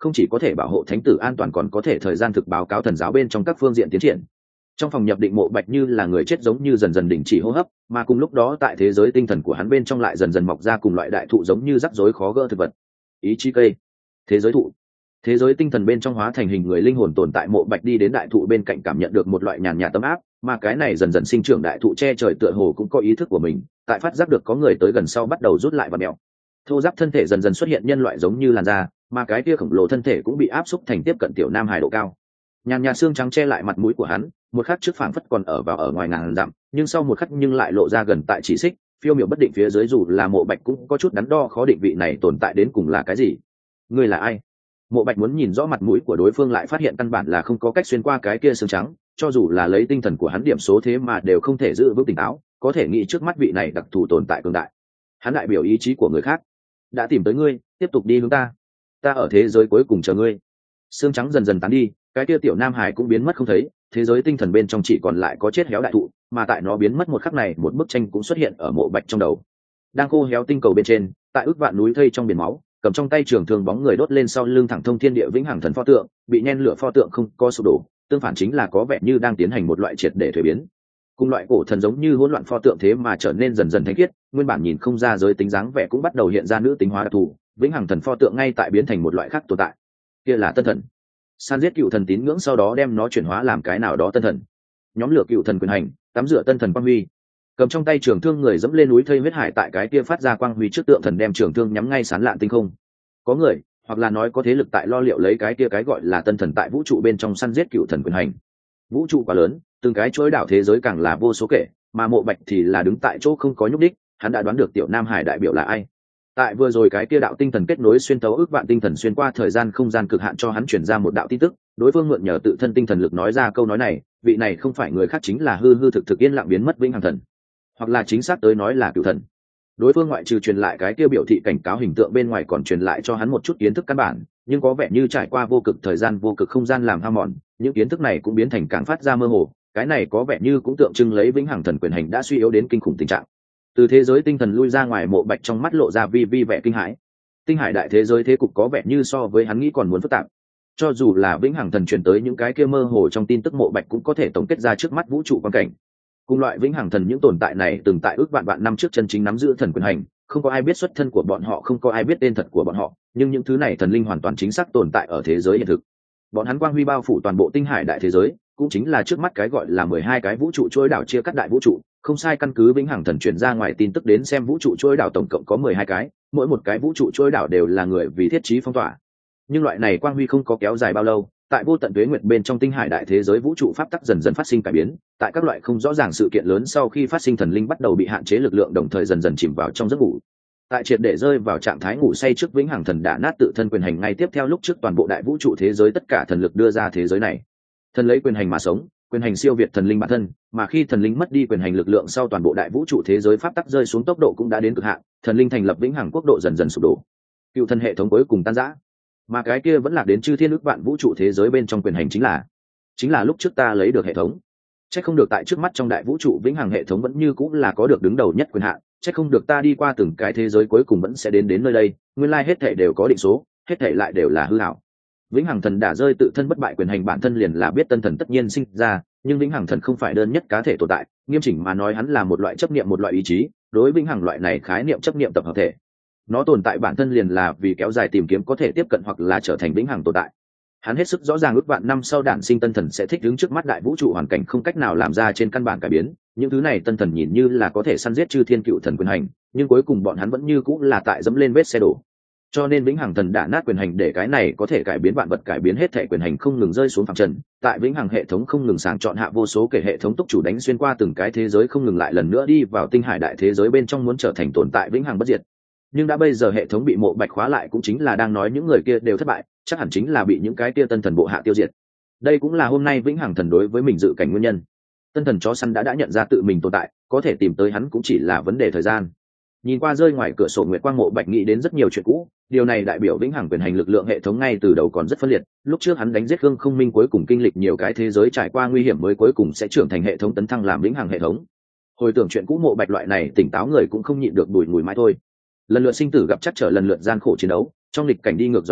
không chỉ có thể bảo hộ thánh tử an toàn, còn có thể thời gian thực báo cáo thần giáo bên trong các phương diện tiến triển. Trong phòng nhập định, Mộ Bạch như là người chết giống như dần dần đình chỉ hô hấp, mà cùng lúc đó tại thế giới tinh thần của hắn bên trong lại dần dần mọc ra cùng loại đại thụ giống như rắc rối khó gỡ thực vật. Ý chí cây, thế giới thụ. Thế giới tinh thần bên trong hóa thành hình người linh hồn tồn tại, Mộ Bạch đi đến đại thụ bên cạnh, cảm nhận được một loại nhàn nhạt tấm áp, mà cái này dần dần sinh trưởng đại thụ che trời tựa hồ cũng có ý thức của mình, tại phát giác được có người tới gần sau bắt đầu rút lại và mèo. Thô giáp thân thể dần dần xuất hiện nhân loại giống như làn da, mà cái kia khổng lồ thân thể cũng bị áp xúc thành tiếp cận tiểu nam hài độ cao. Nhàn nhạt xương trắng che lại mặt mũi của hắn, một khắc trước phảng phất còn ở ngoài ngàn dặm, nhưng sau một khắc nhưng lại lộ ra gần tại chỉ xích, phiêu miểu bất định phía dưới. Dù là Mộ Bạch cũng có chút đắn đo khó định vị này tồn tại đến cùng là cái gì. Ngươi là ai? Mộ Bạch muốn nhìn rõ mặt mũi của đối phương, lại phát hiện căn bản là không có cách xuyên qua cái kia xương trắng, cho dù là lấy tinh thần của hắn điểm số thế mà đều không thể giữ vững tỉnh táo, có thể nghĩ trước mắt vị này đặc thù tồn tại cường đại. Hắn đại biểu ý chí của người khác, đã tìm tới ngươi, tiếp tục đi hướng ta ở thế giới cuối cùng chờ ngươi. Xương trắng dần dần tán đi, cái kia tiểu nam hải cũng biến mất không thấy, thế giới tinh thần bên trong chỉ còn lại có chết héo đại thụ, mà tại nó biến mất một khắc này, một bức tranh cũng xuất hiện ở Mộ Bạch trong đầu. Đang khô héo tinh cầu bên trên, tại ước vạn núi thây trong biển máu, cầm trong tay trường thương bóng người đốt lên sau lưng thẳng thông thiên địa vĩnh hằng thần pho tượng, bị nhen lửa pho tượng không có sụp đổ, tương phản chính là có vẻ như đang tiến hành một loại triệt để thuế biến. Cùng loại cổ thần giống như hỗn loạn pho tượng thế mà trở nên dần dần thánh khiết, nguyên bản nhìn không ra giới tính dáng vẻ cũng bắt đầu hiện ra nữ tính hóa đặc thù, vĩnh hằng thần pho tượng ngay tại biến thành một loại khác tồn tại. Kia là tân thần. San giết cựu thần tín ngưỡng, sau đó đem nó chuyển hóa làm cái nào đó tân thần. Nhóm lửa cựu thần quyền hành, tắm rửa tân thần quang huy. Cầm trong tay trường thương người dẫm lên núi thây huyết hải, tại cái kia phát ra quang huy trước tượng thần, đem trường thương nhắm ngay sán lạn tinh không. Có người, hoặc là nói có thế lực tại lo liệu lấy cái kia cái gọi là tân thần tại vũ trụ bên trong săn giết cựu thần quyền hành. Vũ trụ quá lớn, từng cái chuỗi đảo thế giới càng là vô số kể, mà Mộ Bạch thì là đứng tại chỗ không có nhúc đích. Hắn đã đoán được tiểu nam hải đại biểu là ai. Tại vừa rồi cái kia đạo tinh thần kết nối xuyên tấu ước vạn tinh thần xuyên qua thời gian không gian cực hạn cho hắn chuyển ra một đạo tin tức, đối phương mượn nhờ tự thân tinh thần lực nói ra câu nói này, vị này không phải người khác chính là hư hư thực thực yên lặng biến mất vĩnh hằng thần, hoặc là chính xác tới nói là cựu thần. Đối phương ngoại trừ truyền lại cái kia biểu thị cảnh cáo hình tượng bên ngoài, còn truyền lại cho hắn một chút kiến thức căn bản, nhưng có vẻ như trải qua vô cực thời gian vô cực không gian làm hao mòn, những kiến thức này cũng biến thành càng phát ra mơ hồ. Cái này có vẻ như cũng tượng trưng lấy vĩnh hằng thần quyền hành đã suy yếu đến kinh khủng tình trạng. Từ thế giới tinh thần lui ra ngoài, Mộ Bạch trong mắt lộ ra vi vẻ kinh hãi. Tinh hải đại thế giới thế cục có vẻ như so với hắn nghĩ còn muốn phức tạp. Cho dù là vĩnh hằng thần truyền tới những cái kia mơ hồ trong tin tức, Mộ Bạch cũng có thể tổng kết ra trước mắt vũ trụ quan cảnh. Cùng loại vĩnh hằng thần những tồn tại này từng tại ước vạn năm trước chân chính nắm giữ thần quyền hành, không có ai biết xuất thân của bọn họ, không có ai biết tên thật của bọn họ, nhưng những thứ này thần linh hoàn toàn chính xác tồn tại ở thế giới hiện thực. Bọn hắn quang huy bao phủ toàn bộ tinh hải đại thế giới, cũng chính là trước mắt cái gọi là 12 cái vũ trụ chuỗi đảo chia cắt đại vũ trụ. Không sai, căn cứ vĩnh hằng thần truyền ra ngoài tin tức đến xem, vũ trụ chuỗi đảo tổng cộng có 12 cái, mỗi một cái vũ trụ chuỗi đảo đều là người vì thiết trí phong tỏa. Nhưng loại này quang huy không có kéo dài bao lâu, tại vô tận tuế nguyệt bên trong tinh hải đại thế giới, vũ trụ pháp tắc dần dần phát sinh cải biến. Tại các loại không rõ ràng sự kiện lớn sau khi phát sinh, thần linh bắt đầu bị hạn chế lực lượng, đồng thời dần dần chìm vào trong giấc ngủ. Tại triệt để rơi vào trạng thái ngủ say trước, vĩnh hằng thần đã nát tự thân quyền hành, ngay tiếp theo lúc trước toàn bộ đại vũ trụ thế giới tất cả thần lực đưa ra thế giới này. Thần lấy quyền hành mà sống, quyền hành siêu việt thần linh bản thân, mà khi thần linh mất đi quyền hành lực lượng sau, toàn bộ đại vũ trụ thế giới pháp tắc rơi xuống, tốc độ cũng đã đến cực hạn, thần linh thành lập vĩnh hằng quốc độ dần dần sụp đổ, cựu thần hệ thống cuối cùng tan rã, mà cái kia vẫn là đến chư thiên ước vạn vũ trụ thế giới bên trong quyền hành chính là lúc trước ta lấy được hệ thống. Chắc không được tại trước mắt trong đại vũ trụ vĩnh hằng hệ thống vẫn như cũng là có được đứng đầu nhất quyền hạn, chắc không được ta đi qua từng cái thế giới cuối cùng vẫn sẽ đến nơi đây, nguyên lai hết thảy đều có định số, hết thảy lại đều là hư ảo. Vĩnh hằng thần đã rơi tự thân bất bại quyền hành, bản thân liền là biết tân thần tất nhiên sinh ra, nhưng vĩnh hằng thần không phải đơn nhất cá thể tồn tại, nghiêm chỉnh mà nói hắn là một loại chấp niệm, một loại ý chí. Đối vĩnh hằng loại này khái niệm chấp niệm tập hợp thể, nó tồn tại bản thân liền là vì kéo dài tìm kiếm có thể tiếp cận hoặc là trở thành vĩnh hằng tồn tại. Hắn hết sức rõ ràng ước vạn năm sau đản sinh tân thần sẽ thích ứng trước mắt đại vũ trụ hoàn cảnh, không cách nào làm ra trên căn bản cải biến. Những thứ này tân thần nhìn như là có thể săn giết chư thiên cựu thần quyền hành, nhưng cuối cùng bọn hắn vẫn như cũng là tại dẫm lên vết xe đổ. Cho nên vĩnh hằng thần đã nát quyền hành để cái này có thể cải biến vạn vật, cải biến hết thể quyền hành không ngừng rơi xuống phàm trần. Tại vĩnh hằng hệ thống không ngừng sàng chọn hạ vô số kể hệ thống túc chủ đánh xuyên qua từng cái thế giới, không ngừng lại lần nữa đi vào tinh hải đại thế giới bên trong, muốn trở thành tồn tại vĩnh hằng bất diệt. Nhưng đã bây giờ hệ thống bị Mộ Bạch khóa lại, cũng chính là đang nói những người kia đều thất bại, chắc hẳn chính là bị những cái kia tân thần bộ hạ tiêu diệt. Đây cũng là hôm nay vĩnh hằng thần đối với mình dự cảnh nguyên nhân. Tân thần chó săn đã nhận ra tự mình tồn tại, có thể tìm tới hắn cũng chỉ là vấn đề thời gian. Nhìn qua rơi ngoài cửa sổ nguyệt quang, Mộ Bạch nghĩ đến rất nhiều chuyện cũ. Điều này đại biểu vĩnh hằng quyền hành lực lượng hệ thống ngay từ đầu còn rất phân liệt. Lúc trước hắn đánh giết Khương Không Minh, cuối cùng kinh lịch nhiều cái thế giới, trải qua nguy hiểm mới cuối cùng sẽ trưởng thành hệ thống, tấn thăng làm vĩnh hằng hệ thống. Hồi tưởng chuyện cũ, Mộ Bạch loại này tỉnh táo người cũng không nhịn được đùi ngùi mãi thôi. Lần lượt sinh tử gặp chắc trở, lần lượt gian khổ chiến đấu, trong lịch cảnh đi ngược dòng nước,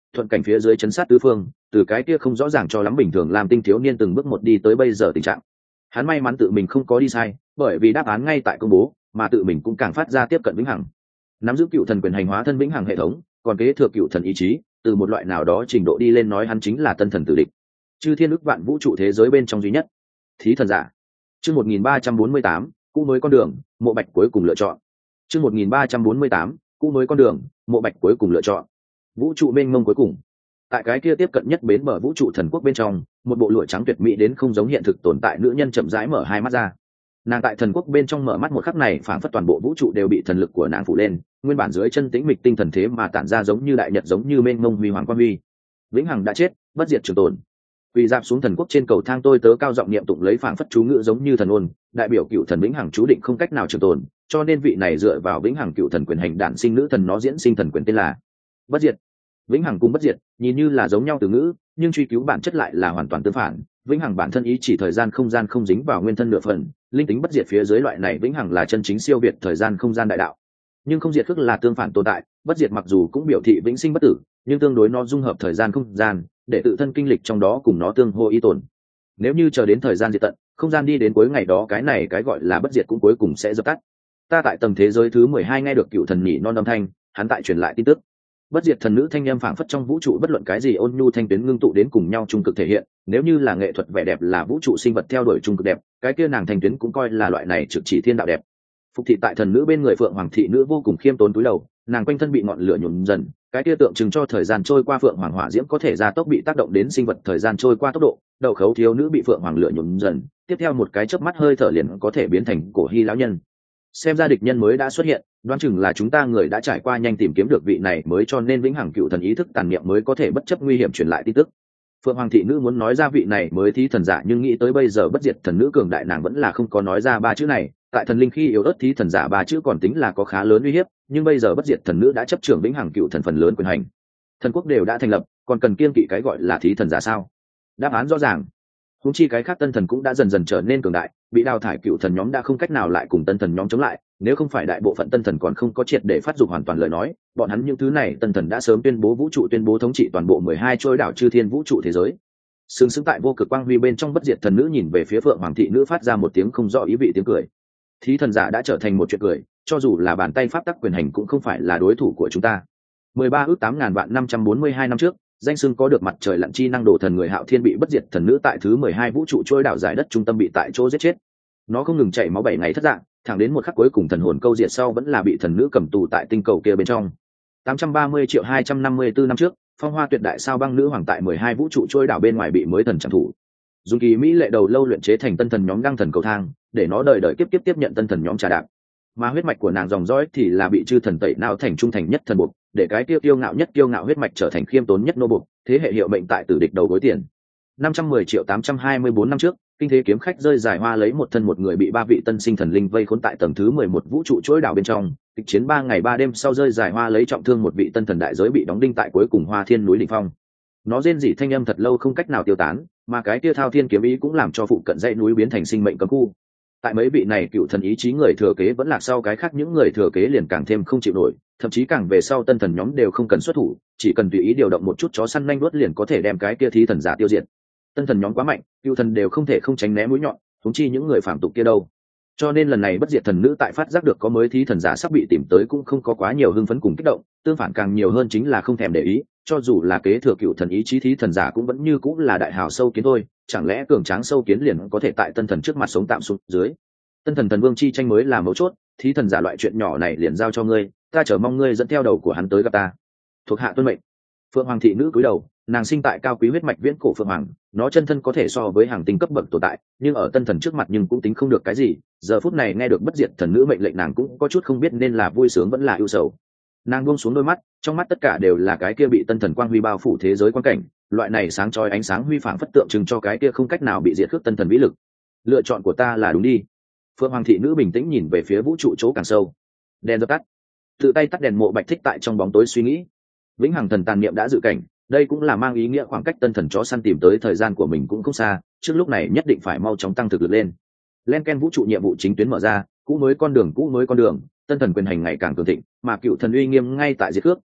thuận cảnh phía dưới chấn sát tứ phương, từ cái kia không rõ ràng cho lắm bình thường làm tinh thiếu niên từng bước một đi tới bây giờ tình trạng. Hắn may mắn tự mình không có đi sai, bởi vì đáp án ngay tại công bố, mà tự mình cũng càng phát ra tiếp cận vĩnh hằng. Nắm giữ cựu thần quyền hành hóa thân vĩnh hằng hệ thống, còn kế thừa cựu thần ý chí, từ một loại nào đó trình độ đi lên nói hắn chính là tân thần tử địch. Chư thiên ức vạn vũ trụ thế giới bên trong duy nhất. Thí thần giả. Chương 1348, cũ mới con đường, Mộ Bạch cuối cùng lựa chọn. Chương 1348, cũ mới con đường, Mộ Bạch cuối cùng lựa chọn. Vũ trụ mênh mông cuối cùng. Tại cái kia tiếp cận nhất bến bờ vũ trụ thần quốc bên trong, một bộ lụa trắng tuyệt mỹ đến không giống hiện thực tồn tại nữ nhân chậm rãi mở hai mắt ra. Nàng tại thần quốc bên trong mở mắt một khắc này, phảng phất toàn bộ vũ trụ đều bị thần lực của nàng phủ lên, nguyên bản dưới chân tĩnh mịch tinh thần thế mà tản ra giống như đại nhật, giống như mênh mông huy hoàng quang huy. Vĩnh hằng đã chết, bất diệt trường tồn. Quỳ dạp xuống thần quốc trên cầu thang tôi tớ cao giọng niệm tụng lấy phảng phất chú ngữ giống như thần ôn, đại biểu cựu thần vĩnh hằng chú định không cách nào trường tồn, cho nên vị này dựa vào vĩnh hằng cựu thần quyền hành đản sinh nữ thần nó diễn sinh thần quyền tên là bất diệt. Vĩnh hằng cùng bất diệt nhìn như là giống nhau từ ngữ, nhưng truy cứu bản chất lại là hoàn toàn tương phản. Vĩnh hằng bản thân ý chỉ thời gian không gian không dính vào nguyên thân nửa phần, linh tính bất diệt phía dưới loại này vĩnh hằng là chân chính siêu việt thời gian không gian đại đạo. Nhưng không diệt tức là tương phản tồn tại, bất diệt mặc dù cũng biểu thị vĩnh sinh bất tử, nhưng tương đối nó dung hợp thời gian không gian, để tự thân kinh lịch trong đó cùng nó tương hô y tồn. Nếu như chờ đến thời gian diệt tận, không gian đi đến cuối ngày đó, cái này cái gọi là bất diệt cũng cuối cùng sẽ dập tắt. Ta tại tầng thế giới thứ 12 nghe được cựu thần nhỉ non âm thanh, hắn tại truyền lại tin tức. Bất diệt thần nữ thanh âm phảng phất trong vũ trụ bất luận cái gì ôn nhu thanh tuyến ngưng tụ đến cùng nhau trung cực thể hiện. Nếu như là nghệ thuật vẻ đẹp là vũ trụ sinh vật theo đuổi trung cực đẹp, cái kia nàng thanh tuyến cũng coi là loại này trực chỉ thiên đạo đẹp. Phục thị tại thần nữ bên người phượng hoàng thị nữ vô cùng khiêm tốn cúi đầu, nàng quanh thân bị ngọn lửa nhuộm dần, cái kia tượng trưng cho thời gian trôi qua. Phượng hoàng hỏa diễm có thể gia tốc bị tác động đến sinh vật thời gian trôi qua tốc độ. Đậu khấu thiếu nữ bị phượng hoàng lửa nhuộm dần, tiếp theo một cái chớp mắt hơi thở liền có thể biến thành cổ hy lão nhân. Xem ra địch nhân mới đã xuất hiện, đoán chừng là chúng ta người đã trải qua nhanh tìm kiếm được vị này mới, cho nên vĩnh hằng cựu thần ý thức tàn niệm mới có thể bất chấp nguy hiểm truyền lại tin tức. Phượng hoàng thị nữ muốn nói ra vị này mới thí thần giả, nhưng nghĩ tới bây giờ bất diệt thần nữ cường đại, nàng vẫn là không có nói ra ba chữ này. Tại thần linh khi yếu ớt thí thần giả ba chữ còn tính là có khá lớn uy hiếp, nhưng bây giờ bất diệt thần nữ đã chấp trưởng vĩnh hằng cựu thần phần lớn quyền hành, thần quốc đều đã thành lập, còn cần kiêng kỵ cái gọi là thí thần giả sao? Đáp án rõ ràng. Huống chi cái khác tân thần cũng đã dần dần trở nên cường đại, bị đào thải cựu thần nhóm đã không cách nào lại cùng tân thần nhóm chống lại. Nếu không phải đại bộ phận tân thần còn không có triệt để phát dục hoàn toàn lời nói, bọn hắn những thứ này tân thần đã sớm tuyên bố vũ trụ, tuyên bố thống trị toàn bộ 12 trôi đảo chư thiên vũ trụ thế giới. Sướng sướng tại vô cực quang huy bên trong, bất diệt thần nữ nhìn về phía phượng hoàng thị nữ phát ra một tiếng không rõ ý vị tiếng cười. Thí thần giả đã trở thành một chuyện cười, cho dù là bàn tay pháp tắc quyền hành cũng không phải là đối thủ của chúng ta. 13 ước 8.000 vạn 542 năm trước, danh xưng có được mặt trời lặn chi năng đồ thần người Hạo Thiên bị bất diệt thần nữ tại thứ 12 vũ trụ trôi đảo giải đất trung tâm bị tại chỗ giết chết. Nó không ngừng chảy máu 7 ngày thất dạng, thẳng đến một khắc cuối cùng thần hồn câu diệt sau vẫn là bị thần nữ cầm tù tại tinh cầu kia bên trong. 830.254 năm trước, phong hoa tuyệt đại sao băng nữ hoàng tại 12 vũ trụ trôi đảo bên ngoài bị mới thần trảm thủ. Dùng kỳ mỹ lệ đầu lâu luyện chế thành tân thần nhóm đăng thần cầu thang, để nó đời đời kiếp kiếp tiếp nhận tân thần nhóm trà đạp. Mà huyết mạch của nàng dòng dõi thì là bị chư thần tẩy não thành trung thành nhất thần buộc, để cái kiêu ngạo nhất kiêu ngạo huyết mạch trở thành khiêm tốn nhất nô buộc, thế hệ hiệu mệnh tại tử địch đầu gối tiền. 510.824 năm trước, kinh thế kiếm khách rơi dài hoa lấy một thân một người bị ba vị tân sinh thần linh vây khốn tại tầng thứ 11 vũ trụ chuỗi đảo bên trong, kịch chiến 3 ngày 3 đêm sau rơi dài hoa lấy trọng thương một vị tân thần đại giới bị đóng đinh tại cuối cùng Hoa Thiên núi đỉnh phong. Nó rên rỉ thanh âm thật lâu không cách nào tiêu tán, mà cái kia thao thiên kiếm ý cũng làm cho phụ cận dãy núi biến thành sinh mệnh cấm khu. Tại mấy vị này cựu thần ý chí người thừa kế vẫn lạc sau, cái khác những người thừa kế liền càng thêm không chịu nổi, thậm chí càng về sau tân thần nhóm đều không cần xuất thủ, chỉ cần tùy ý điều động một chút chó săn nhanh đuốt liền có thể đem cái kia thí thần giả tiêu diệt. Tân thần nhóm quá mạnh, cựu thần đều không thể không tránh né mũi nhọn, huống chi những người phạm tục kia đâu. Cho nên lần này bất diệt thần nữ tại phát giác được có mới thí thần giả sắp bị tìm tới cũng không có quá nhiều hưng phấn cùng kích động, tương phản càng nhiều hơn chính là không thèm để ý, cho dù là kế thừa cựu thần ý chí thí thần giả cũng vẫn như cũng là đại hào sâu kiến thôi, chẳng lẽ cường tráng sâu kiến liền có thể tại tân thần trước mặt sống tạm xuống dưới. Tân thần thần vương chi tranh mới là mấu chốt, thí thần giả loại chuyện nhỏ này liền giao cho ngươi, ta chờ mong ngươi dẫn theo đầu của hắn tới gặp ta. Thuộc hạ tuân mệnh. Phượng hoàng thị nữ cúi đầu, nàng sinh tại cao quý huyết mạch viễn cổ phượng hoàng, nó chân thân có thể so với hàng tinh cấp bậc tồn tại, nhưng ở tân thần trước mặt nhưng cũng tính không được cái gì. Giờ phút này nghe được bất diệt thần nữ mệnh lệnh, nàng cũng có chút không biết nên là vui sướng vẫn là ưu sầu. Nàng buông xuống đôi mắt, trong mắt tất cả đều là cái kia bị tân thần quang huy bao phủ thế giới quan cảnh, loại này sáng chói ánh sáng huy phảng phất tượng trưng cho cái kia không cách nào bị diệt khước tân thần vĩ lực. Lựa chọn của ta là đúng đi. Phượng hoàng thị nữ bình tĩnh nhìn về phía vũ trụ chỗ càng sâu. Đèn dập tắt, tự tay tắt đèn. Mộ Bạch thích tại trong bóng tối suy nghĩ. Vĩnh hằng thần tàn niệm đã dự cảnh, đây cũng là mang ý nghĩa khoảng cách tân thần chó săn tìm tới thời gian của mình cũng không xa, trước lúc này nhất định phải mau chóng tăng thực lực lên. Len ken vũ trụ nhiệm vụ chính tuyến mở ra, cũ mới con đường, tân thần quyền hành ngày càng cường thịnh, mà cựu thần uy nghiêm ngay tại diệt cước,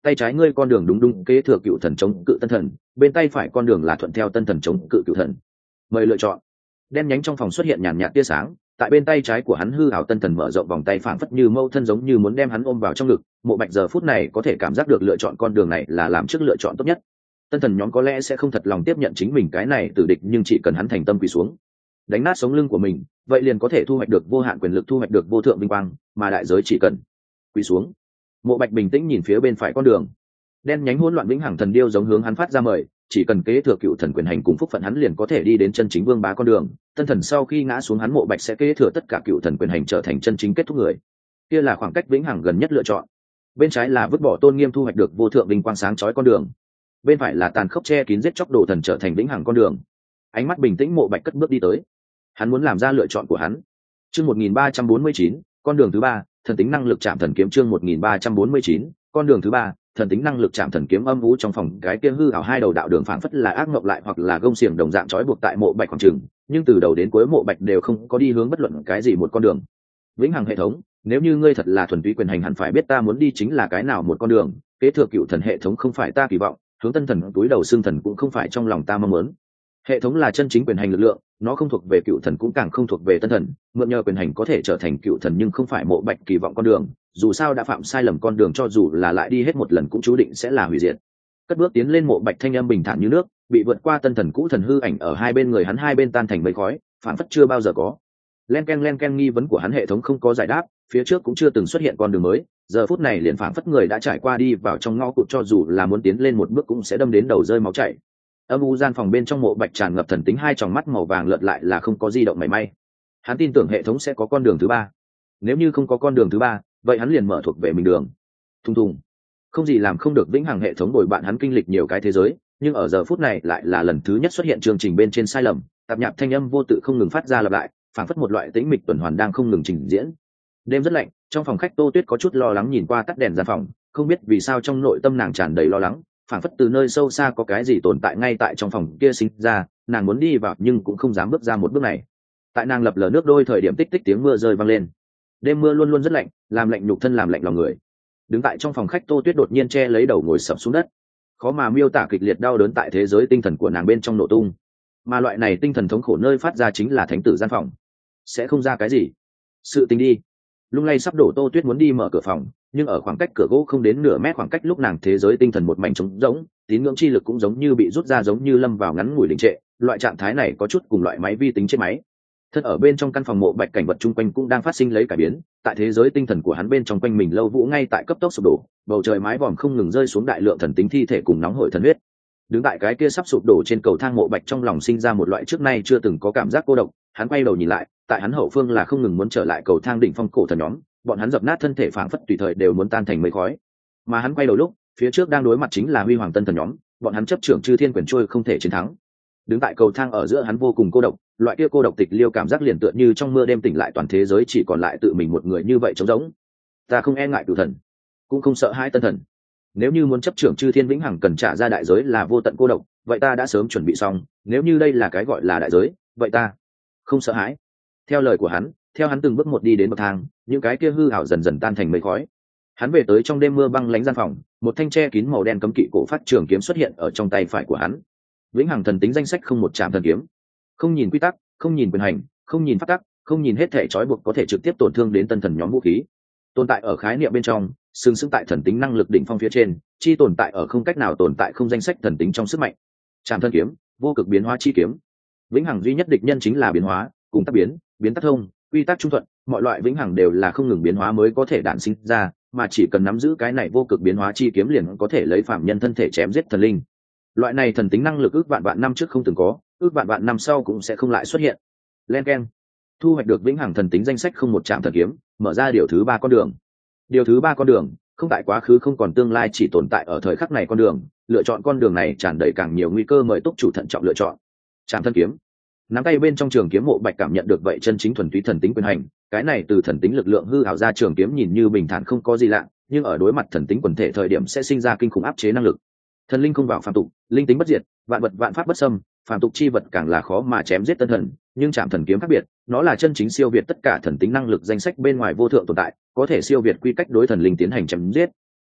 tay trái ngươi con đường đúng đúng kế thừa cựu thần chống cự tân thần, bên tay phải con đường là thuận theo tân thần chống cự cựu thần. Mời lựa chọn. Đen nhánh trong phòng xuất hiện nhàn nhạt tia sáng, tại bên tay trái của hắn hư ảo tân thần mở rộng vòng tay phảng phất như mâu thân giống như muốn đem hắn ôm vào trong ngực. Mộ Bạch giờ phút này có thể cảm giác được lựa chọn con đường này là làm trước lựa chọn tốt nhất. Tân thần nhóm có lẽ sẽ không thật lòng tiếp nhận chính mình cái này tử địch, nhưng chỉ cần hắn thành tâm quỳ xuống, đánh nát sống lưng của mình, vậy liền có thể thu hoạch được vô hạn quyền lực, thu hoạch được vô thượng vinh quang, mà đại giới chỉ cần quỳ xuống. Mộ Bạch bình tĩnh nhìn phía bên phải con đường, đen nhánh hỗn loạn vĩnh hằng thần điêu giống hướng hắn phát ra mời, chỉ cần kế thừa cựu thần quyền hành cùng phúc phận, hắn liền có thể đi đến chân chính vương bá con đường. Tân thần sau khi ngã xuống, hắn Mộ Bạch sẽ kế thừa tất cả cựu thần quyền hành, trở thành chân chính kết thúc người. Kia là khoảng cách vĩnh hằng gần nhất lựa chọn. Bên trái là vứt bỏ tôn nghiêm, thu hoạch được vô thượng vinh quang sáng chói con đường. Bên phải là tàn khốc che kín giết chóc đồ thần, trở thành vĩnh hằng con đường. Ánh mắt bình tĩnh, Mộ Bạch cất bước đi tới. Hắn muốn làm ra lựa chọn của hắn. Chương 1349, con đường thứ ba, thần tính năng lực chạm thần kiếm. Chương 1349, con đường thứ ba, thần tính năng lực chạm thần kiếm. Âm vũ trong phòng, cái kia hư ảo hai đầu đạo đường phảng phất là ác mộng lại hoặc là gông xiềng đồng dạng trói buộc tại Mộ Bạch khoảng trường, nhưng từ đầu đến cuối Mộ Bạch đều không có đi hướng bất luận cái gì một con đường. Vĩnh hằng hệ thống, nếu như ngươi thật là thuần túy quyền hành, hẳn phải biết ta muốn đi chính là cái nào một con đường. Kế thừa cựu thần hệ thống không phải ta kỳ vọng, hướng tân thần túi đầu xương thần cũng không phải trong lòng ta mong muốn. Hệ thống là chân chính quyền hành lực lượng, nó không thuộc về cựu thần cũng càng không thuộc về tân thần, mượn nhờ quyền hành có thể trở thành cựu thần, nhưng không phải Mộ Bạch kỳ vọng con đường. Dù sao đã phạm sai lầm con đường, cho dù là lại đi hết một lần cũng chú định sẽ là hủy diệt. Cất bước tiến lên, Mộ Bạch thanh âm bình thản như nước, bị vượt qua tân thần cũ thần hư ảnh ở hai bên người hắn, hai bên tan thành mây khói, phản phất chưa bao giờ có. Len ken nghi vấn của hắn hệ thống không có giải đáp, phía trước cũng chưa từng xuất hiện con đường mới, giờ phút này liền phản phất người đã trải qua đi vào trong ngõ cụt, cho dù là muốn tiến lên một bước cũng sẽ đâm đến đầu rơi máu chảy. Âm u gian phòng bên trong, Mộ Bạch tràn ngập thần tính, hai tròng mắt màu vàng lợt lại là không có di động mảy may. Hắn tin tưởng hệ thống sẽ có con đường thứ ba. Nếu như không có con đường thứ ba, vậy hắn liền mở thuộc về mình đường. Thùng thùng, không gì làm không được, vĩnh hằng hệ thống bồi bạn hắn kinh lịch nhiều cái thế giới, nhưng ở giờ phút này lại là lần thứ nhất xuất hiện chương trình bên trên sai lầm, tạp nhạp thanh âm vô tự không ngừng phát ra lặp lại, phảng phất một loại tĩnh mịch tuần hoàn đang không ngừng trình diễn. Đêm rất lạnh, trong phòng khách Tô Tuyết có chút lo lắng nhìn qua tắt đèn gian phòng, không biết vì sao trong nội tâm nàng tràn đầy lo lắng, phảng phất từ nơi sâu xa có cái gì tồn tại ngay tại trong phòng kia sinh ra, nàng muốn đi vào nhưng cũng không dám bước ra một bước này. Tại nàng lập lờ nước đôi thời điểm, tích tích tiếng mưa rơi vang lên. Đêm mưa luôn luôn rất lạnh, làm lạnh nhục thân, làm lạnh lòng người. Đứng tại trong phòng khách, Tô Tuyết đột nhiên che lấy đầu ngồi sập xuống đất, khó mà miêu tả kịch liệt đau đớn tại thế giới tinh thần của nàng bên trong nổ tung, mà loại này tinh thần thống khổ nơi phát ra chính là thánh tử gian phòng. Sẽ không ra cái gì sự tình đi. Lung lay sắp đổ Tô Tuyết muốn đi mở cửa phòng, nhưng ở khoảng cách cửa gỗ không đến nửa mét khoảng cách lúc nàng thế giới tinh thần một mảnh trống rỗng, tín ngưỡng chi lực cũng giống như bị rút ra, giống như lâm vào ngắn ngủi đình trệ. Loại trạng thái này có chút cùng loại máy vi tính chết máy. Thân ở bên trong căn phòng, Mộ Bạch cảnh vật chung quanh cũng đang phát sinh lấy cải biến, tại thế giới tinh thần của hắn bên trong quanh mình lâu vũ ngay tại cấp tốc sụp đổ, bầu trời mái vòm không ngừng rơi xuống đại lượng thần tính thi thể cùng nóng hổi thần huyết. Đứng tại cái kia sắp sụp đổ trên cầu thang, Mộ Bạch trong lòng sinh ra một loại trước nay chưa từng có cảm giác cô độc. Hắn quay đầu nhìn lại, tại hắn hậu phương là không ngừng muốn trở lại cầu thang đỉnh phong cổ thần nhóm, bọn hắn dập nát thân thể phảng phất tùy thời đều muốn tan thành mây khói. Mà hắn quay đầu lúc, phía trước đang đối mặt chính là huy hoàng tân thần nhóm, bọn hắn chấp trưởng chư thiên quyền trôi không thể chiến thắng. Đứng tại cầu thang ở giữa, hắn vô cùng cô độc, loại kia cô độc tịch liêu cảm giác liền tựa như trong mưa đêm tỉnh lại, toàn thế giới chỉ còn lại tự mình một người như vậy trống rỗng. Ta không e ngại cửu thần, cũng không sợ hãi tân thần. Nếu như muốn chấp trưởng chư thiên vĩnh hằng cần trả ra đại giới là vô tận cô độc, vậy ta đã sớm chuẩn bị xong. Nếu như đây là cái gọi là đại giới, vậy ta không sợ hãi. Theo lời của hắn, theo hắn từng bước một đi đến bậc thang, những cái kia hư ảo dần dần tan thành mây khói. Hắn về tới trong đêm mưa băng lánh gian phòng, một thanh tre kín màu đen cấm kỵ cổ phát trường kiếm xuất hiện ở trong tay phải của hắn. Vĩnh hằng thần tính danh sách không một chạm thần kiếm, không nhìn quy tắc, không nhìn quyền hành, không nhìn pháp tắc, không nhìn hết thể trói buộc có thể trực tiếp tổn thương đến tân thần nhóm vũ khí. Tồn tại ở khái niệm bên trong, sừng sững tại thần tính năng lực đỉnh phong phía trên, chi tồn tại ở không cách nào tồn tại không danh sách thần tính trong sức mạnh. Trảm thân kiếm, vô cực biến hóa chi kiếm. Vĩnh hằng duy nhất địch nhân chính là biến hóa, cùng tác biến, biến tác thông, quy tắc trung thuận, mọi loại vĩnh hằng đều là không ngừng biến hóa mới có thể đản sinh ra, mà chỉ cần nắm giữ cái này vô cực biến hóa chi kiếm liền có thể lấy phạm nhân thân thể chém giết thần linh. Loại này thần tính năng lực ước vạn vạn năm trước không từng có, ước vạn vạn năm sau cũng sẽ không lại xuất hiện. Len keng, thu hoạch được vĩnh hằng thần tính danh sách không một chạm thần kiếm, mở ra điều thứ ba con đường. Điều thứ ba con đường, không tại quá khứ không còn tương lai, chỉ tồn tại ở thời khắc này con đường. Lựa chọn con đường này tràn đầy càng nhiều nguy cơ, mời túc chủ thận trọng lựa chọn. Chạm thân kiếm, nắm tay bên trong trường kiếm, Mộ Bạch cảm nhận được vậy chân chính thuần túy thần tính quyền hành. Cái này từ thần tính lực lượng hư ảo ra trường kiếm nhìn như bình thản không có gì lạ, nhưng ở đối mặt thần tính quần thể thời điểm sẽ sinh ra kinh khủng áp chế năng lực. Thần linh không vào phàm tục, linh tính bất diệt, vạn vật vạn pháp bất xâm, phàm tục chi vật càng là khó mà chém giết tân thần. Nhưng chạm thần kiếm khác biệt, nó là chân chính siêu việt tất cả thần tính năng lực danh sách bên ngoài vô thượng tồn tại, có thể siêu việt quy cách đối thần linh tiến hành chém giết.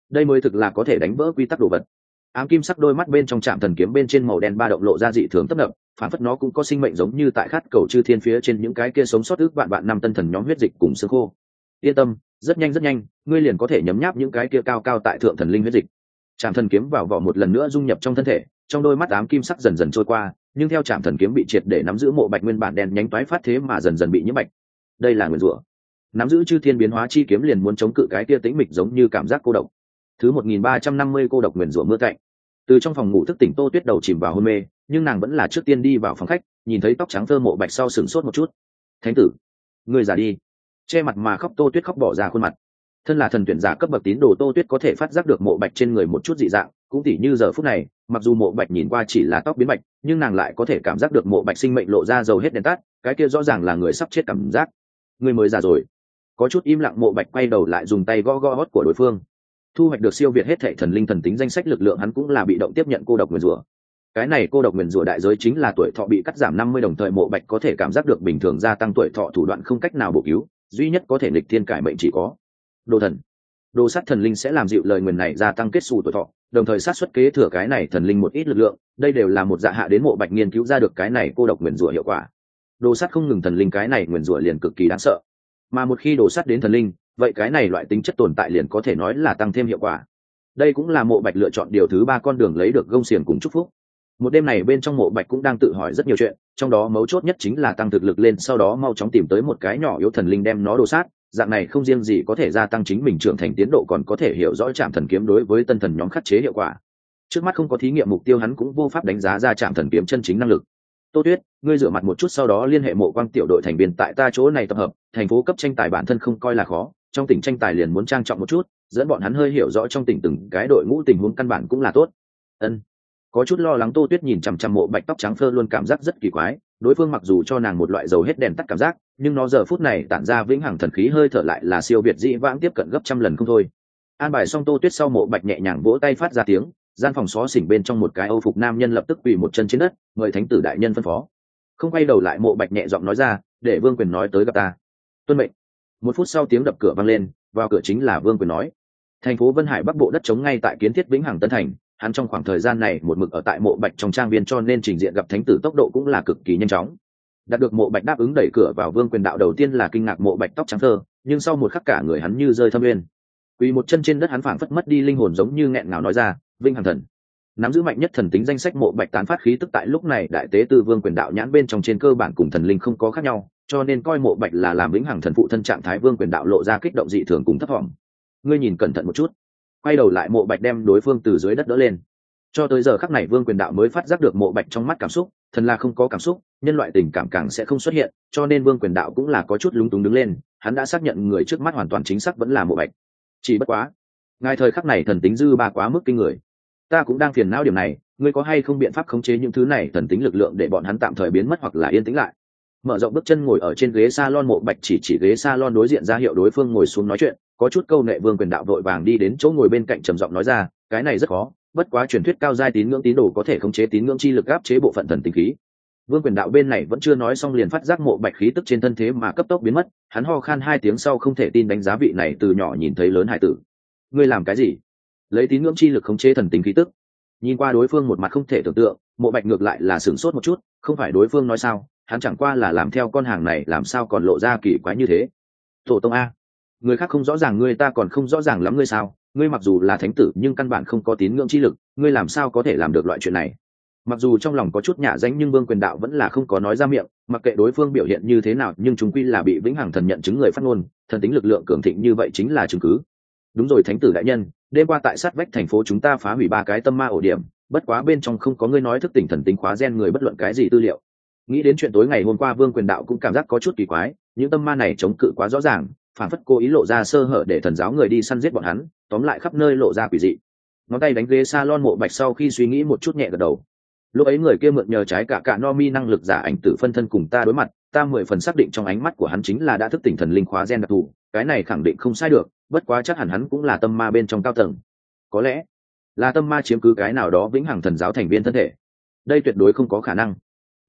đây mới thực là có thể đánh vỡ quy tắc đồ vật. Ám kim sắc đôi mắt bên trong trạm thần kiếm bên trên màu đen ba động lộ ra dị thường tấp nập, phản phất nó cũng có sinh mệnh giống như tại khát cầu chư thiên phía trên những cái kia sống sót ước vạn năm tân thần nhóm huyết dịch cùng xương khô. Yên tâm, rất nhanh ngươi liền có thể nhấm nháp những cái kia cao cao tại thượng thần linh huyết dịch. Trạm thần kiếm vào vỏ một lần nữa dung nhập trong thân thể, trong đôi mắt ám kim sắc dần dần trôi qua, nhưng theo trạm thần kiếm bị triệt để nắm giữ, Mộ Bạch nguyên bản đen nhánh toái phát thế mà dần dần bị nhiễm bạch. Đây là nguyên rủa. Nắm giữ chư thiên biến hóa chi kiếm liền muốn chống cự cái kia tĩnh mịch giống như cảm giác cô độc. Thứ 1350 cô độc nguyên rủa mưa cạnh. Từ trong phòng ngủ thức tỉnh Tô Tuyết đầu chìm vào hôn mê, nhưng nàng vẫn là trước tiên đi vào phòng khách, nhìn thấy tóc trắng thơ Mộ Bạch sau sửng sốt một chút. Thánh tử, ngươi già đi. Che mặt mà khóc Tô Tuyết khóc bỏ ra khuôn mặt. Thân là thần tuyển giả cấp bậc tín đồ, Tô Tuyết có thể phát giác được Mộ Bạch trên người một chút dị dạng, cũng tỉ như giờ phút này, mặc dù Mộ Bạch nhìn qua chỉ là tóc biến bạch, nhưng nàng lại có thể cảm giác được Mộ Bạch sinh mệnh lộ ra dầu hết đèn tắt, cái kia rõ ràng là người sắp chết cảm giác. Ngươi mới già rồi. Có chút im lặng, Mộ Bạch quay đầu lại dùng tay gõ gõ hót của đối phương. Thu hoạch được siêu việt hết thảy thần linh thần tính danh sách lực lượng, hắn cũng là bị động tiếp nhận cô độc nguyền rủa. Cái này cô độc nguyền rủa đại giới chính là tuổi thọ bị cắt giảm 50, đồng thời Mộ Bạch có thể cảm giác được bình thường gia tăng tuổi thọ thủ đoạn không cách nào bổ cứu, duy nhất có thể nghịch thiên cải mệnh chỉ có đồ thần. Đồ sát thần linh sẽ làm dịu lời nguyền này, gia tăng kết xù tuổi thọ, đồng thời sát xuất kế thừa cái này thần linh một ít lực lượng. Đây đều là một dạ hạ đến Mộ Bạch nghiên cứu ra được cái này cô độc nguyền rủa hiệu quả. Đồ sát không ngừng thần linh, cái này nguyền rủa liền cực kỳ đáng sợ. Mà một khi đồ sát đến thần linh, vậy cái này loại tính chất tồn tại liền có thể nói là tăng thêm hiệu quả. Đây cũng là Mộ Bạch lựa chọn điều thứ 3 con đường lấy được gông xiềng cùng chúc phúc. Một đêm này bên trong, Mộ Bạch cũng đang tự hỏi rất nhiều chuyện, trong đó mấu chốt nhất chính là tăng thực lực lên, sau đó mau chóng tìm tới một cái nhỏ yếu thần linh đem nó đồ sát. Dạng này không riêng gì có thể gia tăng chính mình trưởng thành tiến độ, còn có thể hiểu rõ trạm thần kiếm đối với tân thần nhóm khắc chế hiệu quả. Trước mắt không có thí nghiệm mục tiêu, hắn cũng vô pháp đánh giá ra trạm thần kiếm chân chính năng lực. Tô Tuyết, ngươi rửa mặt một chút, sau đó liên hệ Mộ Quang tiểu đội thành viên tại ta chỗ này tập hợp. Thành phố cấp tranh tài bản thân không coi là khó, trong tỉnh tranh tài liền muốn trang trọng một chút, dẫn bọn hắn hơi hiểu rõ trong tỉnh từng cái đội ngũ tình huống căn bản cũng là tốt. Ân. Có chút lo lắng Tô Tuyết nhìn chằm chằm Mộ Bạch tóc trắng phơ, luôn cảm giác rất kỳ quái. Đối phương mặc dù cho nàng một loại dầu hết đèn tắt cảm giác, nhưng nó giờ phút này tản ra vĩnh hằng thần khí hơi thở lại là siêu việt dĩ vãng tiếp cận gấp trăm lần không thôi. An bài xong Tô Tuyết sau, Mộ Bạch nhẹ nhàng vỗ tay phát ra tiếng, gian phòng xó xỉnh bên trong một cái Âu phục nam nhân lập tức quỳ một chân trên đất, mời thánh tử đại nhân phân phó. Không quay đầu lại, Mộ Bạch nhẹ giọng nói ra, để Vương Quyền nói tới gặp ta. Tuân mệnh. 1 phút sau, tiếng đập cửa vang lên, vào cửa chính là Vương Quyền nói. Thành phố Vân Hải Bắc Bộ đất trống ngay tại kiến thiết vĩnh hằng tân thành, hắn trong khoảng thời gian này một mực ở tại Mộ Bạch trong trang viên, cho nên trình diện gặp thánh tử tốc độ cũng là cực kỳ nhanh chóng. Đạt được Mộ Bạch đáp ứng đẩy cửa vào, Vương Quyền đạo đầu tiên là kinh ngạc Mộ Bạch tóc trắng thơ, nhưng sau một khắc cả người hắn như rơi thâm nguyên, quỳ một chân trên đất, hắn phảng phất mất đi linh hồn giống như nghẹn ngào nói ra, vinh hằng thần. Nắm giữ mạnh nhất thần tính danh sách, Mộ Bạch tán phát khí tức tại lúc này đại tế tư Vương Quyền đạo nhãn bên trong trên cơ bản cùng thần linh không có khác nhau, cho nên coi Mộ Bạch là làm vĩnh hằng thần phụ thân trạng thái. Vương Quyền đạo lộ ra kích động dị thường cùng thấp thỏm. Ngươi nhìn cẩn thận một chút. Quay đầu lại, Mộ Bạch đem đối phương từ dưới đất đỡ lên. Cho tới giờ khắc này, Vương Quyền đạo mới phát giác được Mộ Bạch trong mắt cảm xúc, thần là không có cảm xúc, nhân loại tình cảm càng sẽ không xuất hiện, cho nên Vương Quyền đạo cũng là có chút lúng túng đứng lên. Hắn đã xác nhận người trước mắt hoàn toàn chính xác vẫn là Mộ Bạch. Chỉ bất quá, ngài thời khắc này thần tính dư ba quá mức kinh người. Ta cũng đang phiền não điểm này, ngươi có hay không biện pháp khống chế những thứ này thần tính lực lượng để bọn hắn tạm thời biến mất hoặc là yên tĩnh lại? Mở rộng bước chân ngồi ở trên ghế salon, Mộ Bạch chỉ ghế salon đối diện ra hiệu đối phương ngồi xuống nói chuyện, có chút câu nệ. Vương Quyền đạo vội vàng đi đến chỗ ngồi bên cạnh trầm giọng nói ra, cái này rất khó, bất quá truyền thuyết cao giai tín ngưỡng tín đồ có thể khống chế tín ngưỡng chi lực áp chế bộ phận thần tính khí. Vương Quyền đạo bên này vẫn chưa nói xong liền phát giác Mộ Bạch khí tức trên thân thế mà cấp tốc biến mất, hắn ho khan 2 tiếng sau không thể tin đánh giá vị này từ nhỏ nhìn thấy lớn hải tử. Ngươi làm cái gì? Lấy tín ngưỡng chi lực khống chế thần tính khí tức? Nhìn qua đối phương một mặt không thể tưởng tượng, Mộ Bạch ngược lại là sửng sốt một chút, không phải đối phương nói sao, hắn chẳng qua là làm theo con hàng này, làm sao còn lộ ra kỳ quái như thế. Tổ tông a, người khác không rõ ràng ngươi, ta còn không rõ ràng lắm ngươi sao? Ngươi mặc dù là thánh tử nhưng căn bản không có tín ngưỡng chi lực, ngươi làm sao có thể làm được loại chuyện này? Mặc dù trong lòng có chút nhả danh, nhưng Vương Quyền đạo vẫn là không có nói ra miệng, mặc kệ đối phương biểu hiện như thế nào, nhưng chúng quy là bị vĩnh hằng thần nhận chứng người phát ngôn, thần tính lực lượng cường thịnh như vậy chính là chứng cứ. Đúng rồi thánh tử đại nhân, đêm qua tại sát vách thành phố chúng ta phá hủy 3 cái tâm ma ổ điểm, bất quá bên trong không có ngươi nói thức tỉnh thần tính khóa gen người bất luận cái gì tư liệu. Nghĩ đến chuyện tối ngày hôm qua, Vương Quyền đạo cũng cảm giác có chút kỳ quái, những tâm ma này chống cự quá rõ ràng, phản phất cố ý lộ ra sơ hở để thần giáo người đi săn giết bọn hắn, tóm lại khắp nơi lộ ra quỷ dị. Ngón tay đánh ghế salon, Mộ Bạch sau khi suy nghĩ một chút nhẹ gật đầu. Lúc ấy người kia mượn nhờ trái cả no mi năng lực giả ảnh tử phân thân cùng ta đối mặt, ta 10 phần xác định trong ánh mắt của hắn chính là đã thức tỉnh thần linh khóa gen đặc thù, cái này khẳng định không sai được, bất quá chắc hẳn hắn cũng là tâm ma bên trong cao tầng. Có lẽ là tâm ma chiếm cứ cái nào đó vĩnh hằng thần giáo thành viên thân thể. Đây tuyệt đối không có khả năng.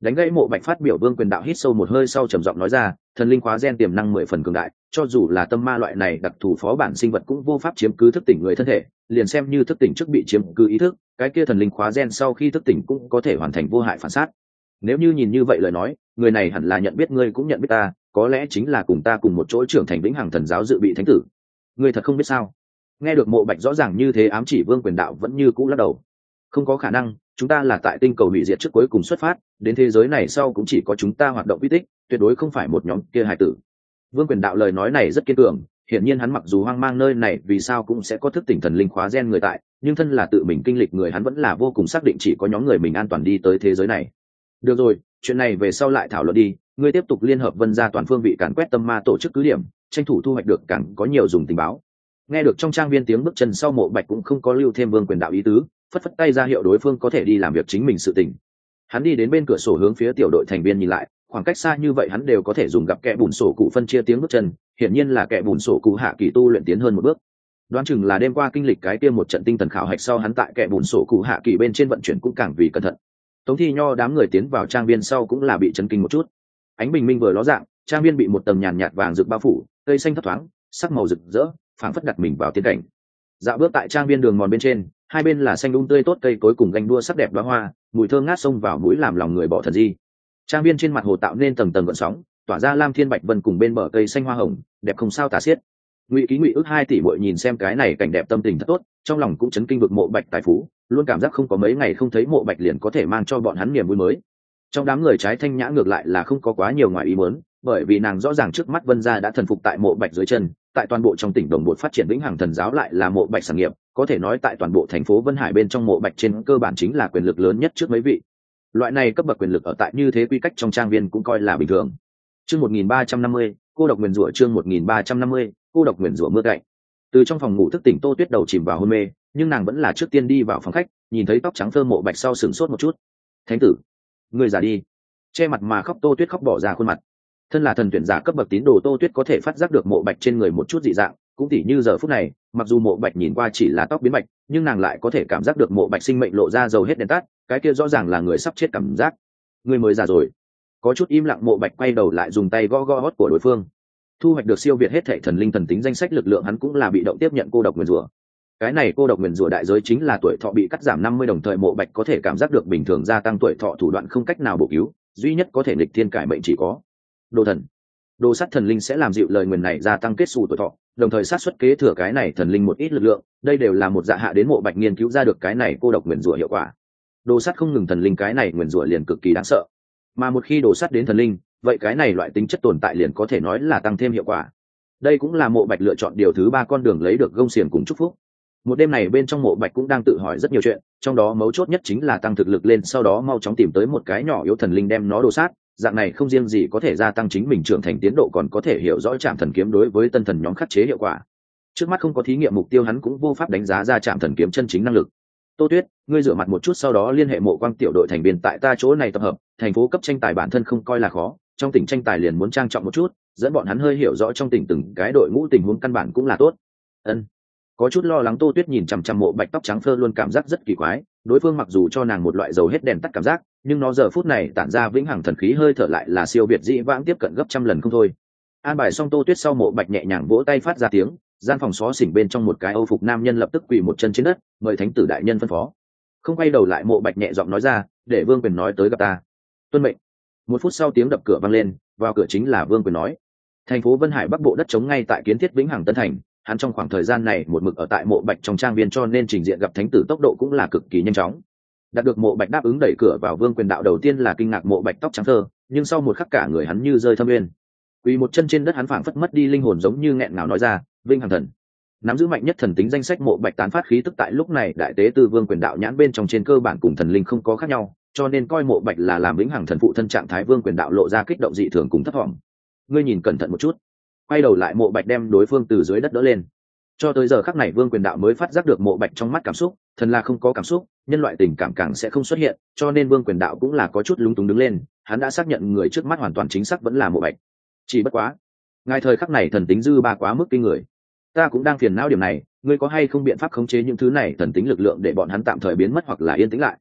Đánh gãy Mộ Bạch phát biểu, Vương Quyền Đạo hít sâu một hơi sau trầm giọng nói ra, thần linh khóa gen tiềm năng 10 phần cường đại, cho dù là tâm ma loại này đặc thù phó bản sinh vật cũng vô pháp chiếm cứ thức tỉnh người thân thể, liền xem như thức tỉnh trước bị chiếm cứ ý thức, cái kia thần linh khóa gen sau khi thức tỉnh cũng có thể hoàn thành vô hại phản sát. Nếu như nhìn như vậy lời nói, người này hẳn là nhận biết ngươi cũng nhận biết ta, có lẽ chính là cùng ta cùng một chỗ trưởng thành vĩnh hằng thần giáo dự bị thánh tử. Ngươi thật không biết sao? Nghe được Mộ Bạch rõ ràng như thế ám chỉ, Vương Quyền Đạo vẫn như cũ lắc đầu. Không có khả năng, chúng ta là tại tinh cầu hủy diệt trước cuối cùng xuất phát, đến thế giới này sau cũng chỉ có chúng ta hoạt động quy tích, tuyệt đối không phải một nhóm kia hải tử. Vương Quyền Đạo lời nói này rất kiên cường, hiển nhiên hắn mặc dù hoang mang nơi này vì sao cũng sẽ có thức tỉnh thần linh khóa gen người tại, nhưng thân là tự mình kinh lịch người, hắn vẫn là vô cùng xác định chỉ có nhóm người mình an toàn đi tới thế giới này. Được rồi, chuyện này về sau lại thảo luận đi, ngươi tiếp tục liên hợp Vân gia toàn phương vị càn quét tâm ma tổ chức cứ điểm, tranh thủ thu hoạch được càng có nhiều dùng tình báo. Nghe được trong trang viên tiếng bước chân sau, Mộ Bạch cũng không có lưu thêm Vương Quyền Đạo ý tứ, phất phất tay ra hiệu đối phương có thể đi làm việc chính mình sự tình. Hắn đi đến bên cửa sổ hướng phía tiểu đội thành viên nhìn lại, khoảng cách xa như vậy hắn đều có thể dùng gặp kẻ bùn sổ cụ phân chia tiếng bước chân, hiển nhiên là kẻ bùn sổ cụ hạ kỳ tu luyện tiến hơn một bước. Đoán chừng là đêm qua kinh lịch cái kia một trận tinh thần khảo hạch sau, hắn tại kẻ bùn sổ cụ hạ kỳ bên trên vận chuyển cũng càng vì cẩn thận. Tống Thi Nho đám người tiến vào trang viên sau cũng là bị chấn kinh một chút. Ánh bình minh vừa ló dạng, trang viên bị một tầng nhàn nhạt vàng rực bao phủ, cây xanh thấp thoáng, sắc màu rực rỡ, phảng phất đặt mình vào tiên cảnh. Dạo bước tại trang viên đường mòn bên trên, hai bên là xanh tươi tốt cây cối cùng ganh đua sắc đẹp đóa hoa, mùi thơm ngát xông vào mũi làm lòng người bỏ thần di. Trang viên trên mặt hồ tạo nên tầng tầng gợn sóng, tỏa ra lam thiên bạch vân cùng bên bờ cây xanh hoa hồng, đẹp không sao tả xiết. Ngụy Ký Ngụy Ước 2 tỷ muội nhìn xem cái này cảnh đẹp tâm tình thật tốt, trong lòng cũng chấn kinh vực Mộ Bạch tài phú, luôn cảm giác không có mấy ngày không thấy Mộ Bạch liền có thể mang cho bọn hắn niềm vui mới. Trong đám người trái Thanh Nhã ngược lại là không có quá nhiều ngoài ý muốn, bởi vì nàng rõ ràng trước mắt Vân gia đã thần phục tại Mộ Bạch dưới chân, tại toàn bộ trong tỉnh đồng bộ phát triển vĩnh hằng thần giáo lại là Mộ Bạch sản nghiệp, có thể nói tại toàn bộ thành phố Vân Hải bên trong Mộ Bạch trên cơ bản chính là quyền lực lớn nhất trước mấy vị. Loại này cấp bậc quyền lực ở tại như thế quy cách trong trang viên cũng coi là bình thường. Chương 1350, cô độc nguyền rủa. Chương 1350, cô độc nguyền rủa mưa cạnh. Từ trong phòng ngủ thức tỉnh Tô Tuyết đầu chìm vào hôn mê, nhưng nàng vẫn là trước tiên đi vào phòng khách, nhìn thấy tóc trắng thơ Mộ Bạch sau sửng sốt một chút. Thánh tử, người già đi. Che mặt mà khóc, Tô Tuyết khóc bỏ ra khuôn mặt. Thân là thần tuyển giả cấp bậc tín đồ, Tô Tuyết có thể phát giác được Mộ Bạch trên người một chút dị dạng, cũng tỉ như giờ phút này, mặc dù Mộ Bạch nhìn qua chỉ là tóc biến bạch, nhưng nàng lại có thể cảm giác được Mộ Bạch sinh mệnh lộ ra dầu hết đèn tắt, cái kia rõ ràng là người sắp chết cảm giác. Người mới già rồi. Có chút im lặng, Mộ Bạch quay đầu lại dùng tay gõ gõ hót của đối phương. Thu hoạch được siêu việt hết thảy thần linh thần tính danh sách lực lượng, hắn cũng là bị động tiếp nhận cô độc nguyền rủa. Cái này cô độc nguyền rủa đại giới chính là tuổi thọ bị cắt giảm 50, đồng thời Mộ Bạch có thể cảm giác được bình thường gia tăng tuổi thọ thủ đoạn không cách nào bổ cứu, duy nhất có thể nghịch thiên cải mệnh chỉ có đồ thần. Đồ sắt thần linh sẽ làm dịu lời nguyền này, gia tăng kết xù tuổi thọ, đồng thời sát xuất kế thừa cái này thần linh một ít lực lượng, đây đều là một dạ hạ đến Mộ Bạch nghiên cứu ra được cái này cô độc nguyền rủa hiệu quả. Đồ sắt không ngừng thần linh, cái này nguyền rủa liền cực kỳ đáng sợ, mà một khi đồ sắt đến thần linh, vậy cái này loại tính chất tồn tại liền có thể nói là tăng thêm hiệu quả. Đây cũng là Mộ Bạch lựa chọn điều thứ 3 con đường lấy được gông xiềng cùng chúc phúc. Một đêm này bên trong Mộ Bạch cũng đang tự hỏi rất nhiều chuyện, trong đó mấu chốt nhất chính là tăng thực lực lên, sau đó mau chóng tìm tới một cái nhỏ yếu thần linh đem nó đồ sát, dạng này không riêng gì có thể gia tăng chính mình trưởng thành tiến độ, còn có thể hiểu rõ Trảm Thần kiếm đối với tân thần nhóm khắc chế hiệu quả. Trước mắt không có thí nghiệm mục tiêu, hắn cũng vô pháp đánh giá ra Trảm Thần kiếm chân chính năng lực. Tô Tuyết, ngươi rửa mặt một chút, sau đó liên hệ Mộ Quang tiểu đội thành viên tại ta chỗ này tập hợp, thành phố cấp tranh tài bản thân không coi là khó, trong tỉnh tranh tài liền muốn trang trọng một chút, dẫn bọn hắn hơi hiểu rõ trong tỉnh từng cái đội ngũ tình huống căn bản cũng là tốt. Ân. Có chút lo lắng Tô Tuyết nhìn chằm chằm Mộ Bạch tóc trắng phơ, luôn cảm giác rất kỳ quái, đối phương mặc dù cho nàng một loại dầu hết đèn tắt cảm giác, nhưng nó giờ phút này tản ra vĩnh hằng thần khí hơi thở lại là siêu việt dĩ vãng tiếp cận gấp trăm lần không thôi. An bài xong Tô Tuyết sau, Mộ Bạch nhẹ nhàng vỗ tay phát ra tiếng, gian phòng xó xỉnh bên trong một cái Âu phục nam nhân lập tức quỳ một chân trên đất, mời thánh tử đại nhân phân phó. Không quay đầu lại, Mộ Bạch nhẹ giọng nói ra, để Vương Quyền nói tới gặp ta. Tuân mệnh. Một phút sau tiếng đập cửa vang lên, vào cửa chính là Vương Quyền nói. Thành phố Vân Hải Bắc Bộ đất trống ngay tại kiến thiết vĩnh hằng Tân Thành, hắn trong khoảng thời gian này một mực ở tại Mộ Bạch trong trang viên, cho nên trình diện gặp thánh tử tốc độ cũng là cực kỳ nhanh chóng. Đạt được Mộ Bạch đáp ứng đẩy cửa vào, Vương Quyền đạo đầu tiên là kinh ngạc Mộ Bạch tóc trắng thơ, nhưng sau một khắc cả người hắn như rơi thâm nguyên, quỳ một chân trên đất, hắn phảng phất mất đi linh hồn, giống như nghẹn ngào nói ra, vinh hằng thần. Nắm giữ mạnh nhất thần tính danh sách, Mộ Bạch tán phát khí tức tại lúc này đại tế tư Vương Quyền đạo nhãn bên trong trên cơ bản cùng thần linh không có khác nhau, cho nên coi Mộ Bạch là làm vĩnh hằng thần phụ thân trạng thái. Vương Quyền đạo lộ ra kích động dị thường cùng thấp vọng. Ngươi nhìn cẩn thận một chút. Quay đầu lại, Mộ Bạch đem đối phương từ dưới đất đỡ lên. Cho tới giờ khắc này, Vương Quyền đạo mới phát giác được Mộ Bạch trong mắt cảm xúc, thần là không có cảm xúc, nhân loại tình cảm càng sẽ không xuất hiện, cho nên Vương Quyền đạo cũng là có chút lúng túng đứng lên, hắn đã xác nhận người trước mắt hoàn toàn chính xác vẫn là Mộ Bạch. Chỉ bất quá, ngài thời khắc này thần tính dư ba quá mức kinh người. Ta cũng đang phiền não điểm này, ngươi có hay không biện pháp khống chế những thứ này thần tính lực lượng để bọn hắn tạm thời biến mất hoặc là yên tĩnh lại?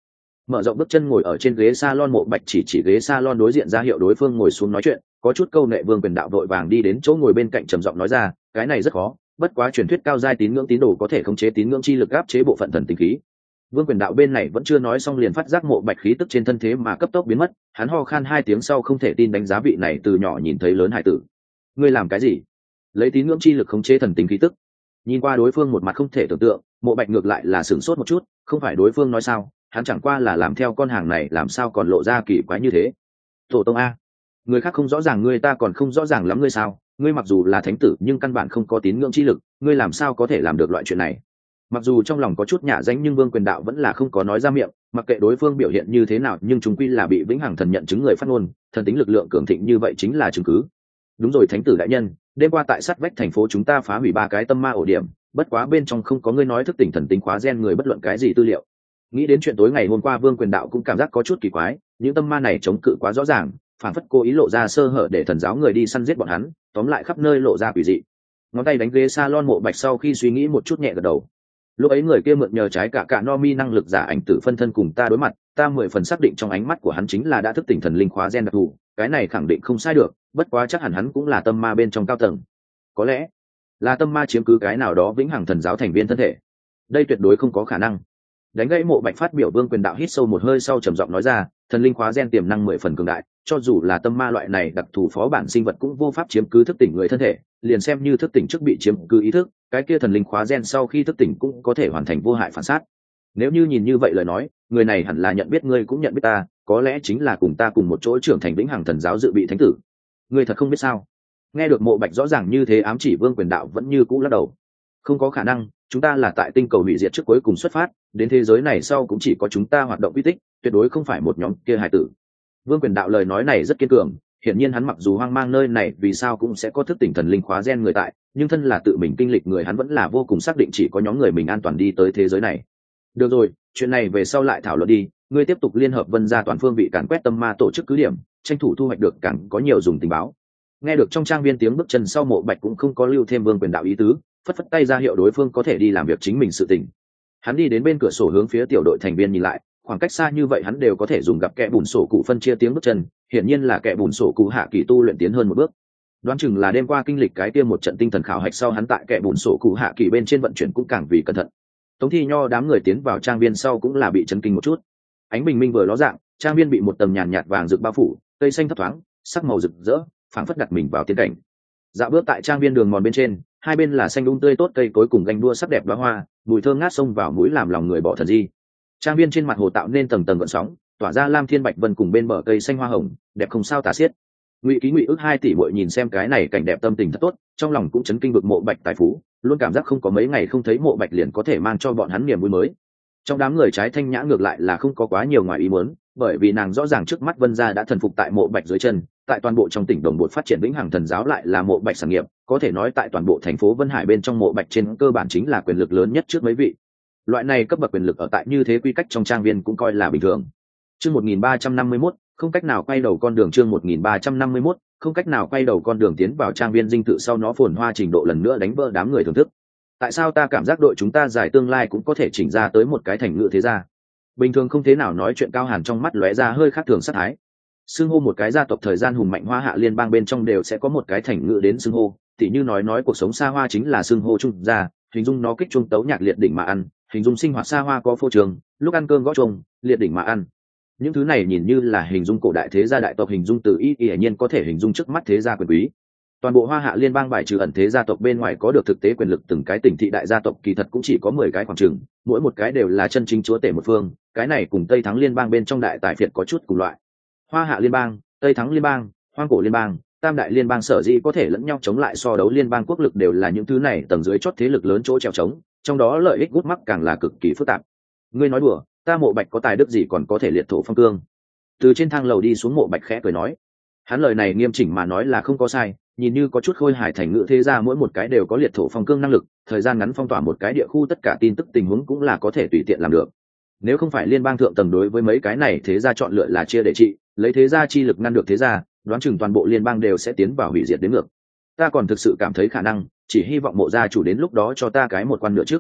Mở rộng bước chân ngồi ở trên ghế salon, Mộ Bạch chỉ ghế salon đối diện ra hiệu đối phương ngồi xuống nói chuyện, có chút câu nệ. Vương Quyền Đạo vội vàng đi đến chỗ ngồi bên cạnh trầm giọng nói ra, cái này rất khó, bất quá truyền thuyết cao giai tín ngưỡng tín đồ có thể khống chế tín ngưỡng chi lực áp chế bộ phận thần tinh khí. Vương Quyền Đạo bên này vẫn chưa nói xong liền phát giác Mộ Bạch khí tức trên thân thế mà cấp tốc biến mất, hắn ho khan 2 tiếng sau không thể tin đánh giá vị này từ nhỏ nhìn thấy lớn hải tử. Ngươi làm cái gì? Lấy tín ngưỡng chi lực khống chế thần tính khí tức? Nhìn qua đối phương một mặt không thể tưởng tượng, Mộ Bạch ngược lại là sửng sốt một chút, không phải đối phương nói sao, hắn chẳng qua là làm theo con hàng này làm sao còn lộ ra kỳ quái như thế. Tổ tông a, người khác không rõ ràng ngươi, ta còn không rõ ràng lắm ngươi sao? Ngươi mặc dù là thánh tử nhưng căn bản không có tín ngưỡng chi lực, ngươi làm sao có thể làm được loại chuyện này? Mặc dù trong lòng có chút nhả danh nhưng Vương Quyền Đạo vẫn là không có nói ra miệng, mặc kệ đối phương biểu hiện như thế nào nhưng chúng quy là bị vĩnh hằng thần nhận chứng người phát ngôn, thần tính lực lượng cường thịnh như vậy chính là chứng cứ. Đúng rồi thánh tử đại nhân, đêm qua tại sát vách thành phố chúng ta phá hủy 3 cái tâm ma ổ điểm, bất quá bên trong không có ngươi nói thức tỉnh thần tính khóa gen người bất luận cái gì tư liệu. Nghĩ đến chuyện tối ngày hôm qua, Vương Quyền Đạo cũng cảm giác có chút kỳ quái, những tâm ma này chống cự quá rõ ràng, phản phất cố ý lộ ra sơ hở để thần giáo người đi săn giết bọn hắn, tóm lại khắp nơi lộ ra quỷ dị. Ngón tay đánh ghế salon, Mộ Bạch sau khi suy nghĩ một chút nhẹ gật đầu. Lúc ấy người kia mượn nhờ trái cả no mi năng lực giả ảnh tử phân thân cùng ta đối mặt, ta 10 phần xác định trong ánh mắt của hắn chính là đã thức tỉnh thần linh khóa gen đặc thù, cái này khẳng định không sai được, bất quá chắc hẳn hắn cũng là tâm ma bên trong cao tầng. Có lẽ là tâm ma chiếm cứ cái nào đó vĩnh hằng thần giáo thành viên thân thể. Đây tuyệt đối không có khả năng. Đánh gãy Mộ Bạch phát biểu, Vương Quyền Đạo hít sâu một hơi sau trầm giọng nói ra, thần linh khóa gen tiềm năng 10 phần cường đại, cho dù là tâm ma loại này đặc thù phó bản sinh vật cũng vô pháp chiếm cứ thức tỉnh người thân thể, liền xem như thức tỉnh trước bị chiếm cứ ý thức, cái kia thần linh khóa gen sau khi thức tỉnh cũng có thể hoàn thành vô hại phản sát. Nếu như nhìn như vậy lời nói, người này hẳn là nhận biết ngươi cũng nhận biết ta, có lẽ chính là cùng ta cùng một chỗ trưởng thành vĩnh hằng thần giáo dự bị thánh tử. Ngươi thật không biết sao? Nghe được Mộ Bạch rõ ràng như thế ám chỉ, Vương Quyền Đạo vẫn như cũ lắc đầu. Không có khả năng, chúng ta là tại tinh cầu hủy diệt trước cuối cùng xuất phát, đến thế giới này sau cũng chỉ có chúng ta hoạt động uy tích, tuyệt đối không phải một nhóm kia hải tử. Vương Quyền Đạo lời nói này rất kiên cường, hiển nhiên hắn mặc dù hoang mang nơi này vì sao cũng sẽ có thức tỉnh thần linh khóa gen người tại, nhưng thân là tự mình kinh lịch người, hắn vẫn là vô cùng xác định chỉ có nhóm người mình an toàn đi tới thế giới này. Được rồi, chuyện này về sau lại thảo luận đi, ngươi tiếp tục liên hợp Vân gia toàn phương vị càn quét tâm ma tổ chức cứ điểm, tranh thủ thu hoạch được càng có nhiều dùng tình báo. Nghe được trong trang viên tiếng bước chân sau, Mộ Bạch cũng không có lưu thêm Vương Quyền Đạo ý tứ, phất phất tay ra hiệu đối phương có thể đi làm việc chính mình sự tình. Hắn đi đến bên cửa sổ hướng phía tiểu đội thành viên nhìn lại, khoảng cách xa như vậy hắn đều có thể dùng gặp kẻ bùn sổ cụ phân chia tiếng bước chân, hiển nhiên là kẻ bùn sổ cụ hạ kỳ tu luyện tiến hơn một bước. Đoán chừng là đêm qua kinh lịch cái kia một trận tinh thần khảo hạch sau, hắn tại kẻ bùn sổ cụ hạ kỳ bên trên vận chuyển cũng càng vì cẩn thận. Tống Thi Nho đám người tiến vào trang viên sau cũng là bị chấn kinh một chút. Ánh bình minh vừa ló dạng, trang viên bị một tầng nhàn nhạt vàng rực bao phủ, cây xanh thấp thoáng, sắc màu rực rỡ, phảng phất đặt mình vào tiên cảnh. Dạo bước tại trang viên đường mòn bên trên, hai bên là xanh tươi tốt cây cối cùng ganh đua sắc đẹp đóa hoa, mùi thơm ngát xông vào mũi làm lòng người bỏ thần di. Trang viên trên mặt hồ tạo nên tầng tầng gợn sóng, tỏa ra lam thiên bạch vân cùng bên bờ cây xanh hoa hồng, đẹp không sao tả xiết. Ngụy Ký Ngụy Ước 2 tỷ muội nhìn xem cái này cảnh đẹp tâm tình thật tốt, trong lòng cũng chấn kinh vực Mộ Bạch tài phú, luôn cảm giác không có mấy ngày không thấy Mộ Bạch liền có thể mang cho bọn hắn niềm vui mới. Trong đám người trái Thanh Nhã ngược lại là không có quá nhiều ngoài ý muốn, bởi vì nàng rõ ràng trước mắt Vân gia đã thần phục tại Mộ Bạch dưới chân, tại toàn bộ trong tỉnh đồng bộ phát triển vĩnh hằng thần giáo lại là Mộ Bạch sản nghiệp, có thể nói tại toàn bộ thành phố Vân Hải bên trong Mộ Bạch trên cơ bản chính là quyền lực lớn nhất trước mấy vị. Loại này cấp bậc quyền lực ở tại như thế quy cách trong trang viên cũng coi là bình thường. Chương 1351, không cách nào quay đầu con đường. Chương 1351, không cách nào quay đầu con đường. Tiến vào trang viên dinh thự sau, nó phồn hoa trình độ lần nữa đánh vỡ đám người thưởng thức. Tại sao ta cảm giác đội chúng ta giải tương lai cũng có thể chỉnh ra tới một cái thành ngữ thế gia? Bình thường không thế nào nói chuyện Cao Hàn trong mắt lóe ra hơi khác thường sát thái. Xưng hô một cái gia tộc thời gian hùng mạnh Hoa Hạ liên bang bên trong đều sẽ có một cái thành ngữ đến xưng hô, tỉ như nói cuộc sống xa hoa chính là xưng hô trung gia, hình dung nó kích trung tấu nhạc liệt đỉnh mà ăn, hình dung sinh hoạt xa hoa có phô trường, lúc ăn cơm gõ chuông, liệt đỉnh mà ăn. Những thứ này nhìn như là hình dung cổ đại thế gia đại tộc, hình dung từ ý hiển nhiên có thể hình dung trước mắt thế gia quyền quý. Toàn bộ Hoa Hạ liên bang bài trừ ẩn thế gia tộc bên ngoài có được thực tế quyền lực từng cái tỉnh thị đại gia tộc kỳ thật cũng chỉ có 10 cái khoảng chừng, mỗi một cái đều là chân chính chúa tể một phương, cái này cùng Tây Thắng liên bang bên trong đại tài phiệt có chút cùng loại. Hoa Hạ liên bang, Tây Thắng liên bang, Hoang Cổ liên bang, Tam đại liên bang sở dĩ có thể lẫn nhau chống lại so đấu liên bang quốc lực đều là những thứ này tầng dưới chót thế lực lớn chỗ trèo trống, trong đó lợi ích gút mắc càng là cực kỳ phức tạp. Ngươi nói đùa, ta Mộ Bạch có tài đức gì còn có thể liệt thổ phong cương? Từ trên thang lầu đi xuống, Mộ Bạch khẽ cười nói. Hắn lời này nghiêm chỉnh mà nói là không có sai, nhìn như có chút khôi hài thành ngữ thế gia mỗi một cái đều có liệt thổ phong cương năng lực, thời gian ngắn phong tỏa một cái địa khu tất cả tin tức tình huống cũng là có thể tùy tiện làm được. Nếu không phải liên bang thượng tầng đối với mấy cái này thế gia chọn lựa là chia để trị, lấy thế gia chi lực ngăn được thế gia, đoán chừng toàn bộ liên bang đều sẽ tiến vào hủy diệt đến ngược. Ta còn thực sự cảm thấy khả năng, chỉ hy vọng Mộ gia chủ đến lúc đó cho ta cái một quan nữa trước.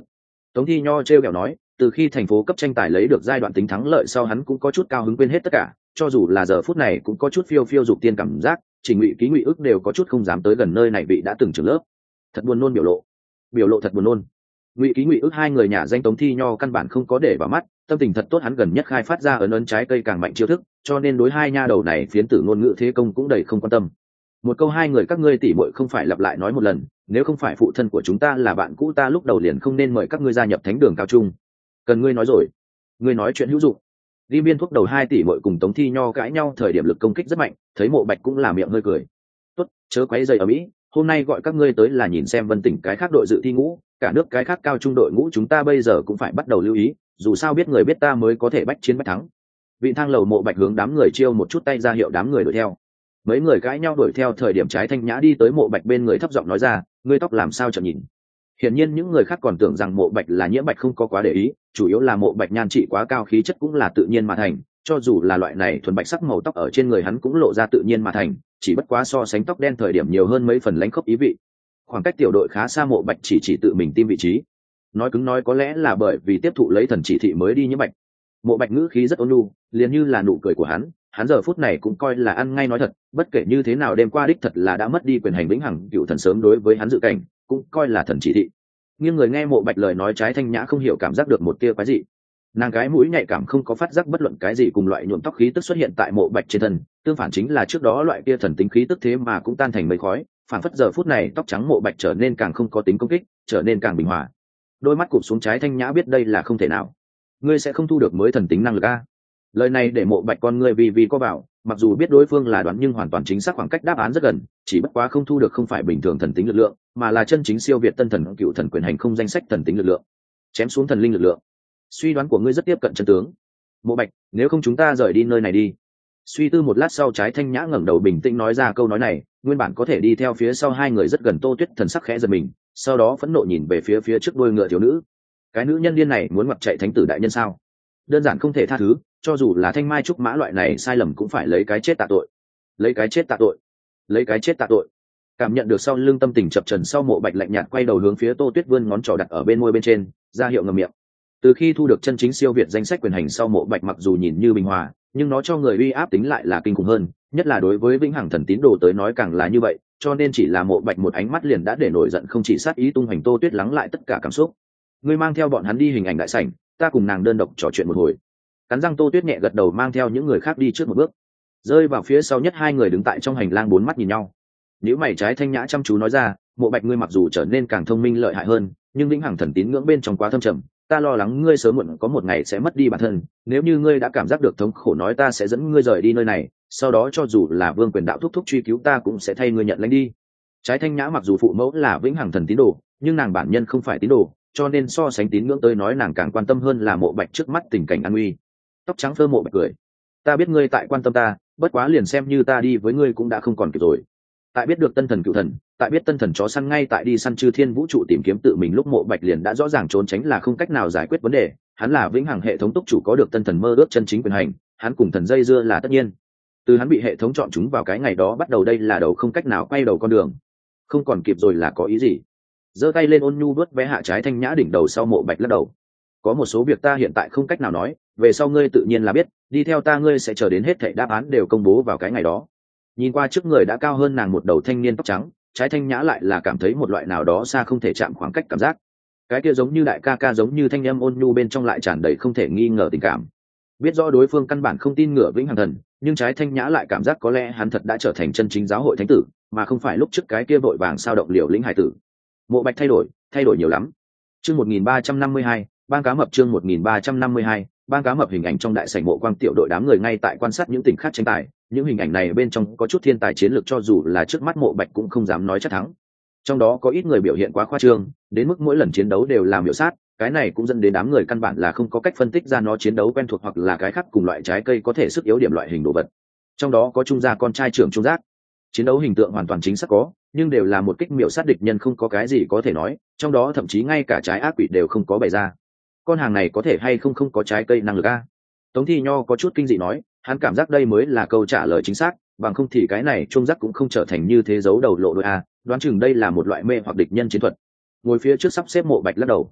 Tống Thi Nho trêu ghẹo nói, từ khi thành phố cấp tranh tài lấy được giai đoạn tính thắng lợi sau hắn cũng có chút cao hứng quên hết tất cả, cho dù là giờ phút này cũng có chút phiêu phiêu dục tiên cảm giác, chỉ Ngụy Ký Ngụy ức đều có chút không dám tới gần nơi này vị đã từng trưởng lớp. Thật buồn nôn biểu lộ thật buồn nôn. Ngụy Ký Ngụy ức hai người nhà danh Tống Thi Nho căn bản không có để vào mắt, tâm tình thật tốt hắn gần nhất khai phát ra ấn trái cây càng mạnh chiêu thức, cho nên đối hai nha đầu này phiến tử ngôn ngữ thế công cũng đầy không quan tâm. Một câu hai người các ngươi tỉ muội không phải lặp lại nói một lần, nếu không phải phụ thân của chúng ta là bạn cũ ta lúc đầu liền không nên mời các ngươi gia nhập thánh đường cao trung. Cần ngươi nói rồi, ngươi nói chuyện hữu dụng. Rim Biên thuốc đầu hai tỷ muội cùng Tống Thi Nho cãi nhau thời điểm lực công kích rất mạnh, thấy Mộ Bạch cũng là miệng hơi cười. Tốt, chớ quấy rầy ở mỹ, hôm nay gọi các ngươi tới là nhìn xem Vân Tỉnh cái khác đội dự thi ngũ, cả nước cái khác cao trung đội ngũ chúng ta bây giờ cũng phải bắt đầu lưu ý, dù sao biết người biết ta mới có thể bách chiến bách thắng. Vị thang lầu Mộ Bạch hướng đám người chiêu một chút tay ra hiệu đám người đuổi theo. Mấy người cãi nhau đuổi theo thời điểm Trái Thanh Nhã đi tới Mộ Bạch bên người thấp giọng nói ra, ngươi tóc làm sao chợt nhìn. Hiển nhiên những người khác còn tưởng rằng Mộ Bạch là Nhiễm Bạch không có quá để ý, chủ yếu là Mộ Bạch nhan trị quá cao khí chất cũng là tự nhiên mà thành, cho dù là loại này thuần bạch sắc màu tóc ở trên người hắn cũng lộ ra tự nhiên mà thành, chỉ bất quá so sánh tóc đen thời điểm nhiều hơn mấy phần lãnh khốc ý vị. Khoảng cách tiểu đội khá xa Mộ Bạch chỉ tự mình tìm vị trí. Nói cứng nói có lẽ là bởi vì tiếp thụ lấy thần chỉ thị mới đi Nhiễm Bạch. Mộ Bạch ngữ khí rất ôn nhu, liền như là nụ cười của hắn giờ phút này cũng coi là ăn ngay nói thật, bất kể như thế nào đêm qua đích thật là đã mất đi quyền hành vĩnh hằng cựu thần sớm đối với hắn dự cảnh, cũng coi là thần chỉ thị. Nhưng người nghe Mộ Bạch lời nói Trái Thanh Nhã không hiểu cảm giác được một tia quái dị. Nàng cái mũi nhạy cảm không có phát giác bất luận cái gì cùng loại nhuộm tóc khí tức xuất hiện tại Mộ Bạch trên thân, tương phản chính là trước đó loại kia thần tính khí tức thế mà cũng tan thành mây khói, phản phất giờ phút này tóc trắng Mộ Bạch trở nên càng không có tính công kích, trở nên càng bình hòa. Đôi mắt cụp xuống Trái Thanh Nhã biết đây là không thể nào. Ngươi sẽ không thu được mới thần tính năng lực a? Lời này để Mộ Bạch con ngươi vì có bảo, mặc dù biết đối phương là đoán nhưng hoàn toàn chính xác khoảng cách đáp án rất gần, chỉ bất quá không thu được không phải bình thường thần tính lực lượng, mà là chân chính siêu việt tân thần cựu thần quyền hành không danh sách thần tính lực lượng, chém xuống thần linh lực lượng. Suy đoán của ngươi rất tiếp cận chân tướng. Mộ Bạch, nếu không chúng ta rời đi nơi này đi. Suy tư một lát sau Trái Thanh Nhã ngẩng đầu bình tĩnh nói ra câu nói này, nguyên bản có thể đi theo phía sau hai người rất gần Tô Tuyết thần sắc khẽ giật mình, sau đó phẫn nộ nhìn về phía trước đuôi ngựa thiếu nữ. Cái nữ nhân điên này muốn ngoặt chạy thánh tử đại nhân sao? Đơn giản không thể tha thứ, cho dù là Thanh Mai trúc mã loại này sai lầm cũng phải lấy cái chết tạ tội. Lấy cái chết tạ tội. Lấy cái chết tạ tội. Cảm nhận được sau lưng tâm tình chập trần sau Mộ Bạch lạnh nhạt quay đầu hướng phía Tô Tuyết vươn ngón trỏ đặt ở bên môi bên trên, ra hiệu ngậm miệng. Từ khi thu được chân chính siêu việt danh sách quyền hành sau Mộ Bạch mặc dù nhìn như bình hòa, nhưng nó cho người uy áp tính lại là kinh khủng hơn, nhất là đối với vĩnh hằng thần tín đồ tới nói càng là như vậy, cho nên chỉ là Mộ Bạch một ánh mắt liền đã để nổi giận không chỉ sát ý tung hành Tô Tuyết lắng lại tất cả cảm xúc. Ngươi mang theo bọn hắn đi hình ảnh đại sảnh, ta cùng nàng đơn độc trò chuyện một hồi. Cắn răng Tô Tuyết nhẹ gật đầu mang theo những người khác đi trước một bước. Rơi vào phía sau nhất hai người đứng tại trong hành lang bốn mắt nhìn nhau. Nếu mày Trái Thanh Nhã chăm chú nói ra, Mộ Bạch ngươi mặc dù trở nên càng thông minh lợi hại hơn, nhưng vĩnh hằng thần tín ngưỡng bên trong quá thâm trầm, ta lo lắng ngươi sớm muộn có một ngày sẽ mất đi bản thân, nếu như ngươi đã cảm giác được thống khổ nói ta sẽ dẫn ngươi rời đi nơi này, sau đó cho dù là vương quyền đạo thúc thúc truy cứu ta cũng sẽ thay ngươi nhận lãnh đi. Trái Thanh Nhã mặc dù phụ mẫu là vĩnh hằng thần tín đồ, nhưng nàng bản nhân không phải tín đồ, cho nên so sánh tín ngưỡng tới nói nàng càng quan tâm hơn là Mộ Bạch trước mắt tình cảnh an nguy. Tóc trắng phơ Mộ Bạch cười, ta biết ngươi tại quan tâm ta, bất quá liền xem như ta đi với ngươi cũng đã không còn kịp rồi. Tại biết được tân thần cựu thần, tại biết tân thần chó săn ngay tại đi săn chư thiên vũ trụ tìm kiếm tự mình lúc Mộ Bạch liền đã rõ ràng trốn tránh là không cách nào giải quyết vấn đề, hắn là vĩnh hằng hệ thống túc chủ có được tân thần mơ ước chân chính quyền hành, hắn cùng thần dây dưa là tất nhiên. Từ hắn bị hệ thống chọn chúng vào cái ngày đó bắt đầu đây là đầu không cách nào quay đầu con đường. Không còn kịp rồi là có ý gì? Giơ tay lên ôn nhu vuốt ve hạ Trái Thanh Nhã đỉnh đầu sau Mộ Bạch lắc đầu. Có một số việc ta hiện tại không cách nào nói, về sau ngươi tự nhiên là biết, đi theo ta ngươi sẽ chờ đến hết thảy đáp án đều công bố vào cái ngày đó. Nhìn qua trước người đã cao hơn nàng một đầu thanh niên tóc trắng, Trái Thanh Nhã lại là cảm thấy một loại nào đó xa không thể chạm khoảng cách cảm giác. Cái kia giống như đại ca ca giống như thanh âm ôn nhu bên trong lại tràn đầy không thể nghi ngờ tình cảm. Biết rõ đối phương căn bản không tin ngửa vĩnh hằng thần, nhưng Trái Thanh Nhã lại cảm giác có lẽ hắn thật đã trở thành chân chính giáo hội thánh tử, mà không phải lúc trước cái kia vội vàng sao động liều lĩnh hải tử. Mộ Bạch thay đổi nhiều lắm. Chương 1352, ban cá mập chương 1352, ban cá mập hình ảnh trong đại sảnh Mộ Quang tiểu đội đám người ngay tại quan sát những tỉnh khác tranh tài, những hình ảnh này bên trong có chút thiên tài chiến lược cho dù là trước mắt Mộ Bạch cũng không dám nói chắc thắng. Trong đó có ít người biểu hiện quá khoa trương, đến mức mỗi lần chiến đấu đều làm miểu sát, cái này cũng dẫn đến đám người căn bản là không có cách phân tích ra nó chiến đấu quen thuộc hoặc là cái khác cùng loại trái cây có thể sức yếu điểm loại hình đồ vật. Trong đó có Trung gia con trai trưởng Trung Giác, chiến đấu hình tượng hoàn toàn chính xác có, nhưng đều là một kích miểu sát địch nhân không có cái gì có thể nói, trong đó thậm chí ngay cả trái ác quỷ đều không có bày ra. Con hàng này có thể hay không có trái cây năng lực a? Tống Thi Nho có chút kinh dị nói, hắn cảm giác đây mới là câu trả lời chính xác, bằng không thì cái này Trung Giác cũng không trở thành như thế giấu đầu lộ đôi a, đoán chừng đây là một loại mê hoặc địch nhân chiến thuật. Ngồi phía trước sắp xếp Mộ Bạch lắc đầu.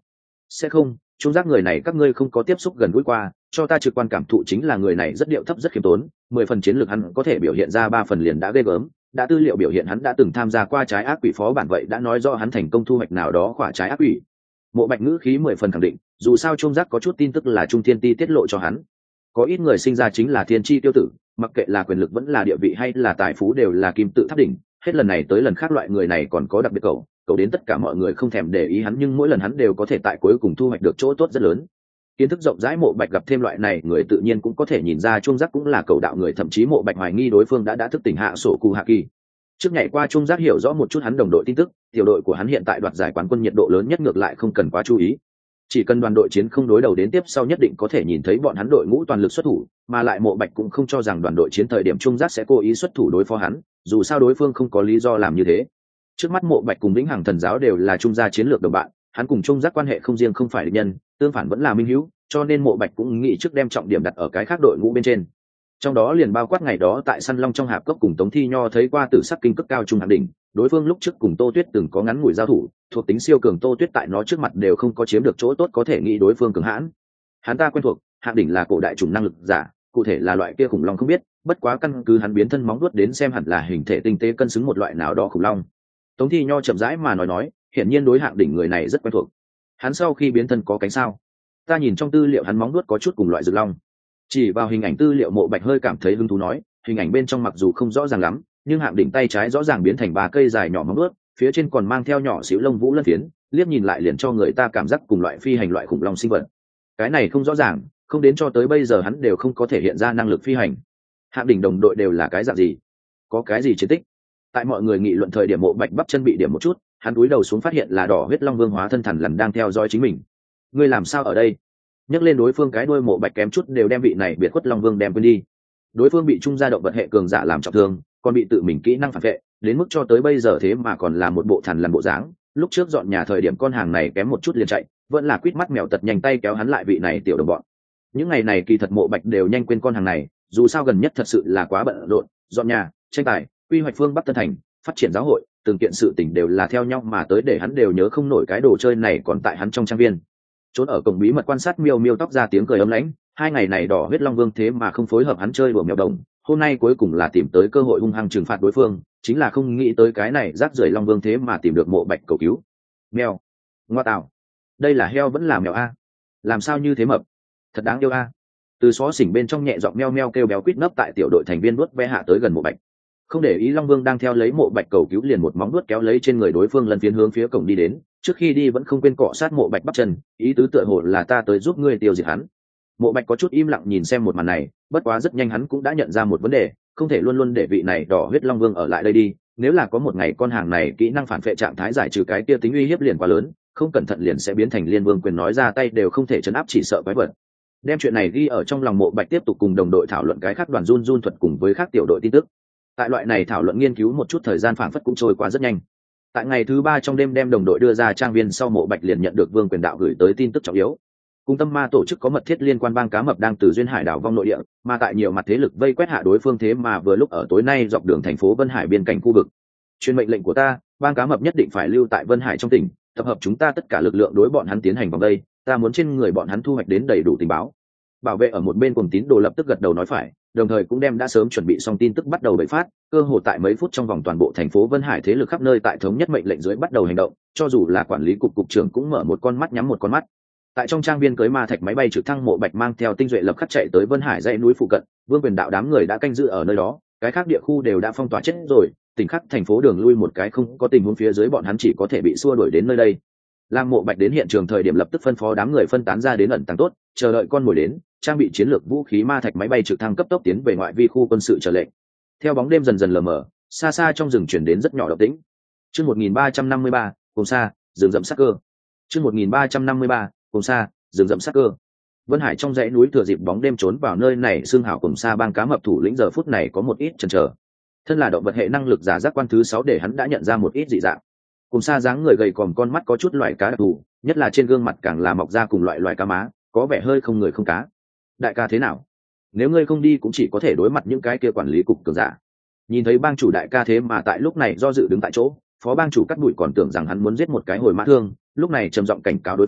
Sẽ không, trung giác người này các ngươi không có tiếp xúc gần gũi qua, cho ta trực quan cảm thụ chính là người này rất điệu thấp rất khiêm tốn, 10 phần chiến lược hắn có thể biểu hiện ra 3 phần liền đã ghê gớm, đã tư liệu biểu hiện hắn đã từng tham gia qua trái ác quỷ phó bản, vậy đã nói rõ hắn thành công thu hoạch nào đó khỏa trái ác quỷ. Mộ Bạch ngữ khí 10 phần khẳng định, dù sao trung giác có chút tin tức là Trung Thiên Ti tiết lộ cho hắn. Có ít người sinh ra chính là thiên chi tiêu tử, mặc kệ là quyền lực vẫn là địa vị hay là tài phú đều là kim tự tháp đỉnh, hết lần này tới lần khác loại người này còn có đặc biệt cậu đến tất cả mọi người không thèm để ý hắn, nhưng mỗi lần hắn đều có thể tại cuối cùng thu hoạch được chỗ tốt rất lớn. Kiến thức rộng rãi, Mộ Bạch gặp thêm loại này người tự nhiên cũng có thể nhìn ra trung giác cũng là cầu đạo người, thậm chí Mộ Bạch hoài nghi đối phương đã thức tỉnh hạ sổ cụ hạ kỳ. Trước nhảy qua trung giác hiểu rõ một chút hắn đồng đội tin tức, tiểu đội của hắn hiện tại đoạt giải quán quân nhiệt độ lớn nhất, ngược lại không cần quá chú ý. Chỉ cần đoàn đội chiến không đối đầu đến tiếp sau nhất định có thể nhìn thấy bọn hắn đội ngũ toàn lực xuất thủ, mà lại Mộ Bạch cũng không cho rằng đoàn đội chiến thời điểm trung giác sẽ cố ý xuất thủ đối phó hắn, dù sao đối phương không có lý do làm như thế. Trước mắt Mộ Bạch cùng Vĩnh Hằng Thần giáo đều là trung gia chiến lược đồng bạn, hắn cùng trung giác quan hệ không riêng không phải địch nhân, tương phản vẫn là minh hữu, cho nên Mộ Bạch cũng nghĩ trước đem trọng điểm đặt ở cái khác đội ngũ bên trên. Trong đó liền bao quát ngày đó tại Săn Long trong hạp cốc cùng Tống Thi Nho thấy qua tử sắc kinh cấp cao trung hạng đỉnh, đối phương lúc trước cùng Tô Tuyết từng có ngắn ngủi giao thủ, thuộc tính siêu cường Tô Tuyết tại nó trước mặt đều không có chiếm được chỗ tốt, có thể nghĩ đối phương cường hãn. Hắn ta quen thuộc, hạng đỉnh là cổ đại chủng năng lực giả, cụ thể là loại kia khủng long không biết, bất quá căn cứ hắn biến thân móng vuốt đến xem hẳn là hình thể tinh tế cân xứng một loại nào đó khủng long. Tống Thi Nho chậm rãi mà nói, hiển nhiên đối hạng đỉnh người này rất quen thuộc. Hắn sau khi biến thân có cánh sao? Ta nhìn trong tư liệu hắn móng vuốt có chút cùng loại rực long. Chỉ vào hình ảnh tư liệu, Mộ Bạch hơi cảm thấy hứng thú nói, hình ảnh bên trong mặc dù không rõ ràng lắm, nhưng hạng đỉnh tay trái rõ ràng biến thành 3 cây dài nhỏ móng vuốt, phía trên còn mang theo nhỏ xíu lông vũ lân phiến, liếc nhìn lại liền cho người ta cảm giác cùng loại phi hành loại khủng long sinh vật. Cái này không rõ ràng, không đến cho tới bây giờ hắn đều không có thể hiện ra năng lực phi hành. Hạng đỉnh đồng đội đều là cái dạng gì? Có cái gì chiến tích? Tại mọi người nghị luận thời điểm, Mộ Bạch bắp chân bị điểm một chút, hắn cúi đầu xuống phát hiện là đỏ huyết long vương hóa thân thằn lằn đang theo dõi chính mình. Ngươi làm sao ở đây? Nhắc lên đối phương cái đuôi, Mộ Bạch kém chút đều đem vị này biệt khuất long vương đem quên đi. Đối phương bị trung gia động vật hệ cường giả làm trọng thương, còn bị tự mình kỹ năng phản vệ, đến mức cho tới bây giờ thế mà còn là một bộ thằn lằn bộ dáng. Lúc trước dọn nhà thời điểm con hàng này kém một chút liền chạy, vẫn là quýt mắt mèo tật nhanh tay kéo hắn lại vị này tiểu đồng bọn. Những ngày này kỳ thật Mộ Bạch đều nhanh quên con hàng này, dù sao gần nhất thật sự là quá bận rộn, dọn nhà, tranh tài, quy hoạch phương Bắc Tân Thành, phát triển giáo hội, từng kiện sự tình đều là theo nhau mà tới, để hắn đều nhớ không nổi cái đồ chơi này còn tại hắn trong trang viên. Trốn ở cổng bí mật quan sát miêu miêu tóc ra tiếng cười ấm lãnh, 2 ngày này đỏ huyết long vương thế mà không phối hợp hắn chơi đùa mèo đồng, hôm nay cuối cùng là tìm tới cơ hội hung hăng trừng phạt đối phương, chính là không nghĩ tới cái này rác rưởi long vương thế mà tìm được Mộ Bạch cầu cứu. Mèo, ngoa tạo, đây là heo vẫn là mèo a? Làm sao như thế mập, thật đáng yêu a. Từ xó xỉnh bên trong nhẹ giọng meo meo kêu béo quýt nấp tại tiểu đội thành viên nuốt ve hạ tới gần Mộ Bạch, không để ý long vương đang theo lấy Mộ Bạch cầu cứu, liền một móng nuốt kéo lấy trên người đối phương lần phiến hướng phía cổng đi đến, trước khi đi vẫn không quên cọ sát Mộ Bạch bắp chân, ý tứ tựa hồ là ta tới giúp ngươi tiêu diệt hắn. Mộ Bạch có chút im lặng nhìn xem một màn này, bất quá rất nhanh hắn cũng đã nhận ra một vấn đề, không thể luôn luôn để vị này đỏ huyết long vương ở lại đây đi, nếu là có một ngày con hàng này kỹ năng phản phệ trạng thái giải trừ, cái kia tính uy hiếp liền quá lớn, không cẩn thận liền sẽ biến thành liên vương quyền, nói ra tay đều không thể trấn áp, chỉ sợ quái vật. Đem chuyện này ghi ở trong lòng, Mộ Bạch tiếp tục cùng đồng đội thảo luận cái khác đoàn run run thuật cùng với các tiểu đội tin tức. Tại loại này thảo luận nghiên cứu một chút, thời gian phảng phất cũng trôi qua rất nhanh. Tại ngày thứ 3 trong đêm đem đồng đội đưa ra trang viên sau, Mộ Bạch liền nhận được Vương Quyền Đạo gửi tới tin tức trọng yếu. Cùng Tâm Ma tổ chức có mật thiết liên quan, bang cá mập đang từ duyên hải đảo vong nội địa, mà tại nhiều mặt thế lực vây quét hạ đối phương, thế mà vừa lúc ở tối nay dọc đường thành phố Vân Hải biên cảnh khu vực. Truyền mệnh lệnh của ta, bang cá mập nhất định phải lưu tại Vân Hải trong tỉnh, tập hợp chúng ta tất cả lực lượng đối bọn hắn tiến hành vòng đây, ta muốn trên người bọn hắn thu hoạch đến đầy đủ tình báo. Bảo vệ ở một bên cùng tín đồ lập tức gật đầu nói phải, đồng thời cũng đem đã sớm chuẩn bị xong tin tức bắt đầu bày phát, cơ hồ tại mấy phút trong vòng toàn bộ thành phố Vân Hải thế lực khắp nơi tại thống nhất mệnh lệnh dưới bắt đầu hành động, cho dù là quản lý cục trưởng cũng mở một con mắt nhắm một con mắt. Tại trong trang viên cưới ma thạch máy bay trực thăng, Mộ Bạch mang theo tinh duệ lập khắc chạy tới Vân Hải dãy núi phụ cận, Vương Quyền Đạo đám người đã canh giữ ở nơi đó, cái khác địa khu đều đã phong tỏa chết rồi, tỉnh khắc thành phố đường lui một cái không có tình huống phía dưới bọn hắn chỉ có thể bị xua đuổi đến nơi đây. Lam Mộ Bạch đến hiện trường thời điểm lập tức phân phó đám người phân tán ra đến ẩn tàng tốt, chờ đợi con mồi đến, trang bị chiến lược vũ khí ma thạch máy bay trực thăng cấp tốc tiến về ngoại vi khu quân sự chờ lệnh. Theo bóng đêm dần dần lờ mờ, xa xa trong rừng chuyển đến rất nhỏ động tĩnh. Chương 1353, cùng xa, rừng rậm sắc cơ. Chương 1353, cùng xa, rừng rậm sắc cơ. Vân Hải trong dãy núi thừa dịp bóng đêm trốn vào nơi này, xương hảo cùng xa bang cá mập thủ lĩnh giờ phút này có một ít chần chờ. Thân là động vật hệ năng lực giả giác quan thứ 6 để hắn đã nhận ra một ít dị dạng. Cùng xa dáng người gầy còm, con mắt có chút loại cá đặc thù, nhất là trên gương mặt càng là mọc ra cùng loại cá má, có vẻ hơi không người không cá. Đại ca thế nào? Nếu ngươi không đi cũng chỉ có thể đối mặt những cái kia quản lý cục cường giả. Nhìn thấy bang chủ đại ca thế mà tại lúc này do dự đứng tại chỗ, phó bang chủ Cắt Bụi còn tưởng rằng hắn muốn giết một cái hồi mã thương, lúc này trầm giọng cảnh cáo đối phương,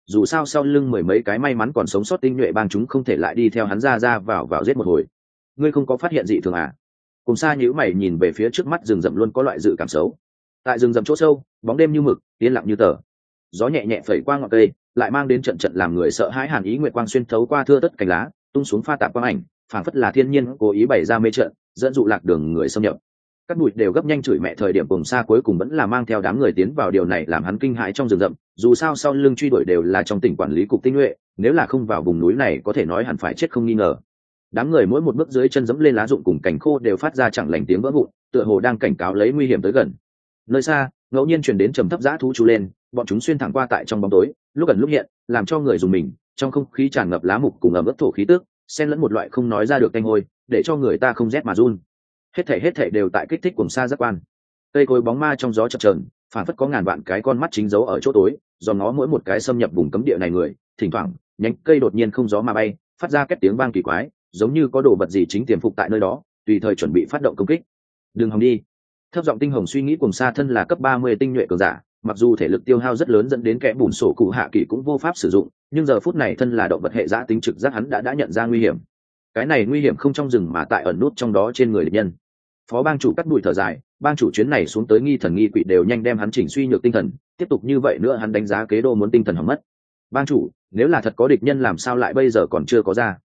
dù sao sau lưng mười mấy cái may mắn còn sống sót tinh nhuệ bang chúng không thể lại đi theo hắn ra vào giết một hồi. Ngươi không có phát hiện gì thường à? Cùng xa nhíu mày nhìn về phía trước mắt rừng rậm luôn có loại dự cảm xấu. Tại rừng rậm chỗ sâu, bóng đêm như mực, yên lặng như tờ. Gió nhẹ nhẹ phẩy qua ngọn cây, lại mang đến trận trận làm người sợ hãi hàn ý nguyệt quang xuyên thấu qua thưa tất cành lá, tung xuống pha tạp quang ảnh, phảng phất là thiên nhiên cố ý bày ra mê trận, dẫn dụ lạc đường người xâm nhập. Các bụi đều gấp nhanh chửi mẹ thời điểm cùng xa cuối cùng vẫn là mang theo đám người tiến vào, điều này làm hắn kinh hãi trong rừng rậm, dù sao sau lưng truy đuổi đều là trong tỉnh quản lý cục tinh nhuệ, nếu là không vào vùng núi này có thể nói hẳn phải chết không nghi ngờ. Đám người mỗi một bước dưới chân dẫm lên lá rụng cùng cành khô đều phát ra chẳng lành tiếng vỡ vụn, tựa hồ đang cảnh cáo lấy nguy hiểm tới gần. Nơi xa, ngẫu nhiên truyền đến trầm thấp dã thú chú lên, bọn chúng xuyên thẳng qua tại trong bóng tối, lúc ẩn lúc hiện, làm cho người dùng mình, trong không khí tràn ngập lá mục cùng ẩm ướt thổ khí tức, xen lẫn một loại không nói ra được tanh hôi, để cho người ta không rét mà run. Hết thảy đều tại kích thích cùng xa giác quan. Cây cối bóng ma trong gió chập chờn, phản phất có ngàn vạn cái con mắt chính giấu ở chỗ tối, do nó mỗi một cái xâm nhập vùng cấm địa này người, thỉnh thoảng nhánh cây đột nhiên không gió mà bay, phát ra két tiếng vang kỳ quái, giống như có đồ vật gì chính tiềm phục tại nơi đó, tùy thời chuẩn bị phát động công kích. Đừng hòng đi. Thấp giọng tinh hồng suy nghĩ cùng xa thân là cấp 30 tinh nhuệ cường giả, mặc dù thể lực tiêu hao rất lớn dẫn đến kẽ bùn sổ cụ hạ kỳ cũng vô pháp sử dụng, nhưng giờ phút này thân là động vật hệ giã tính trực giác hắn đã nhận ra nguy hiểm. Cái này nguy hiểm không trong rừng mà tại ẩn nút trong đó trên người địch nhân. Phó bang chủ cắt đùi thở dài, bang chủ chuyến này xuống tới nghi thần nghi quỷ đều nhanh đem hắn chỉnh suy nhược tinh thần, tiếp tục như vậy nữa hắn đánh giá kế đô muốn tinh thần hỏng mất. Bang chủ, nếu là thật có địch nhân làm sao lại bây giờ còn chưa có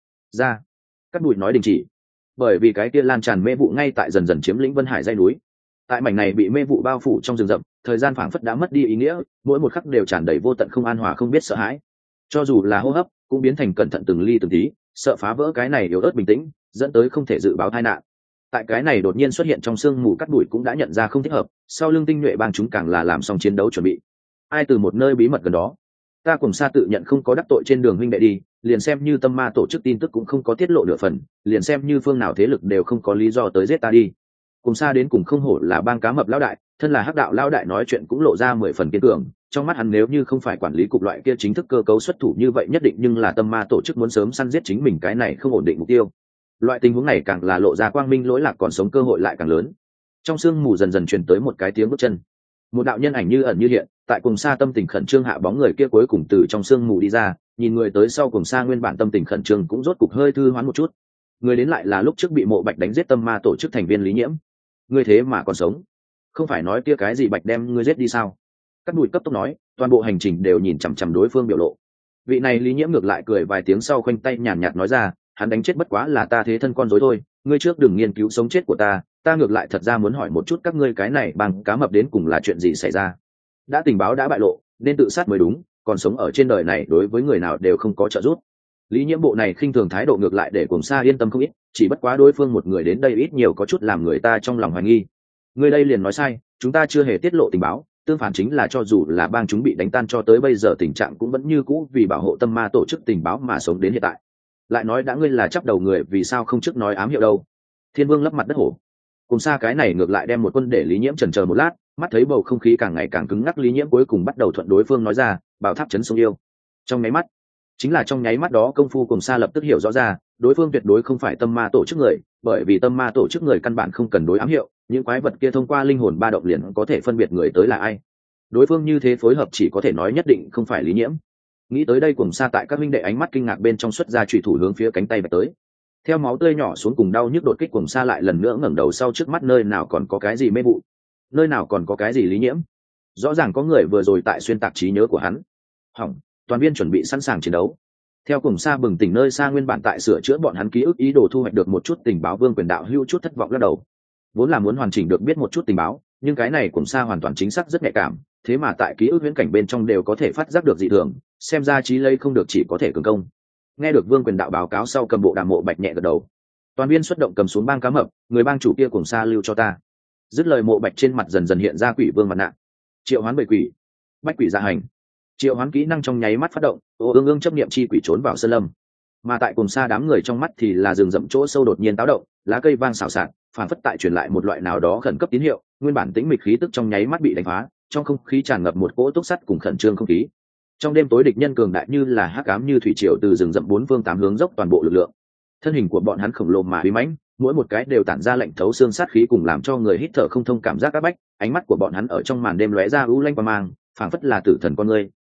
ra? Cắt đùi nói đình chỉ, bởi vì cái kia lan tràn mê vụ ngay tại dần dần chiếm lĩnh Vân Hải dãy núi. Tại mảnh này bị mê vụ bao phủ trong rừng rậm, thời gian phảng phất đã mất đi ý nghĩa, mỗi một khắc đều tràn đầy vô tận không an hòa không biết sợ hãi. Cho dù là hô hấp, cũng biến thành cẩn thận từng ly từng tí, sợ phá vỡ cái này yếu ớt bình tĩnh, dẫn tới không thể dự báo tai nạn. Tại cái này đột nhiên xuất hiện trong sương mù, cắt đuổi cũng đã nhận ra không thích hợp, sau lưng tinh nhuệ bang chúng càng là làm xong chiến đấu chuẩn bị. Ai từ một nơi bí mật gần đó, ta cùng xa tự nhận không có đắc tội trên đường huynh đệ đi, liền xem như tâm ma tổ chức tin tức cũng không có tiết lộ nửa phần, liền xem như phương nào thế lực đều không có lý do tới giết ta đi. Cùng xa đến cùng không hổ là bang cá mập lão đại, thân là hắc đạo lão đại nói chuyện cũng lộ ra 10 phần kiên cường, trong mắt hắn nếu như không phải quản lý cục loại kia chính thức cơ cấu xuất thủ như vậy nhất định nhưng là tâm ma tổ chức muốn sớm săn giết chính mình cái này không ổn định mục tiêu. Loại tình huống này càng là lộ ra quang minh lỗi lạc còn sống cơ hội lại càng lớn. Trong sương mù dần dần truyền tới một cái tiếng bước chân, một đạo nhân ảnh như ẩn như hiện, tại cùng xa tâm tình khẩn trương hạ bóng người kia cuối cùng từ trong sương mù đi ra, nhìn người tới sau cùng xa nguyên bản tâm tình khẩn trương cũng rốt cục hơi thư hoán một chút. Người đến lại là lúc trước bị Mộ Bạch đánh giết tâm ma tổ chức thành viên Lý Nhiễm. Ngươi thế mà còn sống, không phải nói kia cái gì Bạch đem ngươi giết đi sao? Các đùi cấp tốc nói, toàn bộ hành trình đều nhìn chằm chằm đối phương biểu lộ. Vị này Lý Nhiễm ngược lại cười vài tiếng sau khoanh tay nhàn nhạt nói ra, hắn đánh chết bất quá là ta thế thân con rối thôi, ngươi trước đừng nghiên cứu sống chết của ta ngược lại thật ra muốn hỏi một chút các ngươi cái này bằng cá mập đến cùng là chuyện gì xảy ra. Đã tình báo đã bại lộ nên tự sát mới đúng, còn sống ở trên đời này đối với người nào đều không có trợ giúp. Lý Nhiễm bộ này khinh thường thái độ ngược lại để Cuồng Sa yên tâm không ít, chỉ bất quá đối phương một người đến đây ít nhiều có chút làm người ta trong lòng hoài nghi. Người đây liền nói sai, chúng ta chưa hề tiết lộ tình báo, tương phản chính là cho dù là bang chúng bị đánh tan cho tới bây giờ tình trạng cũng vẫn như cũ vì bảo hộ tâm ma tổ chức tình báo mà sống đến hiện tại. Lại nói đã ngươi là chắp đầu người vì sao không trước nói ám hiệu đâu? Thiên Vương lấp mặt đất hổ. Cùng xa cái này ngược lại đem một quân để Lý Nhiễm chần chờ một lát, mắt thấy bầu không khí càng ngày càng cứng ngắc, Lý Nhiễm cuối cùng bắt đầu thuận đối phương nói ra, bảo tháp chấn sông yêu. Trong nháy mắt, chính là trong nháy mắt đó công phu cùng xa lập tức hiểu rõ ra, đối phương tuyệt đối không phải tâm ma tổ chức người, bởi vì tâm ma tổ chức người căn bản không cần đối ám hiệu, những quái vật kia thông qua linh hồn ba động liền có thể phân biệt người tới là ai. Đối phương như thế phối hợp chỉ có thể nói nhất định không phải Lý Nhiễm. Nghĩ tới đây cùng xa tại các minh đệ ánh mắt kinh ngạc bên trong xuất ra chủy thủ hướng phía cánh tay bật tới. Theo máu tươi nhỏ xuống cùng đau nhức đột kích cùng xa lại lần nữa ngẩng đầu sau trước mắt nơi nào còn có cái gì mê vụ, nơi nào còn có cái gì Lý Nhiễm. Rõ ràng có người vừa rồi tại xuyên tạc trí nhớ của hắn. Hỏng, toàn viên chuẩn bị sẵn sàng chiến đấu. Theo cùng xa bừng tỉnh nơi xa nguyên bản tại sửa chữa bọn hắn ký ức ý đồ thu hoạch được một chút tình báo Vương Quyền đạo hưu chút thất vọng lắc đầu. Vốn là muốn hoàn chỉnh được biết một chút tình báo, nhưng cái này cùng xa hoàn toàn chính xác rất nhạy cảm, thế mà tại ký ức viễn cảnh bên trong đều có thể phát giác được dị thường, xem ra trí lây không được chỉ có thể cường công. Nghe được Vương Quyền đạo báo cáo sau cầm bộ đàm Mộ Bạch nhẹ gật đầu. Toàn viên xuất động cầm xuống bang cá mập, người bang chủ kia cùng xa lưu cho ta. Dứt lời Mộ Bạch trên mặt dần dần hiện ra quỷ vương mặt nạ. Triệu hoán bầy quỷ, bách quỷ dạ hành. Triệu hoán kỹ năng trong nháy mắt phát động, ương chấp niệm chi quỷ trốn vào sơn lâm. Mà tại cùng xa đám người trong mắt thì là rừng rậm chỗ sâu đột nhiên táo động, lá cây vang xào xạc, phản phất tại truyền lại một loại nào đó khẩn cấp tín hiệu, nguyên bản tĩnh mịch khí tức trong nháy mắt bị đánh phá, trong không khí tràn ngập một cỗ túc sắt cùng khẩn trương không khí. Trong đêm tối địch nhân cường đại như là hắc ám như thủy triều từ rừng rậm bốn phương tám hướng dốc toàn bộ lực lượng. Thân hình của bọn hắn khổng lồ mà uy mãnh, mỗi một cái đều tản ra lạnh thấu xương sát khí cùng làm cho người hít thở không thông cảm giác áp bách, ánh mắt của bọn hắn ở trong màn đêm lóe ra u lanh qua mang, phảng phất là tử thần con người,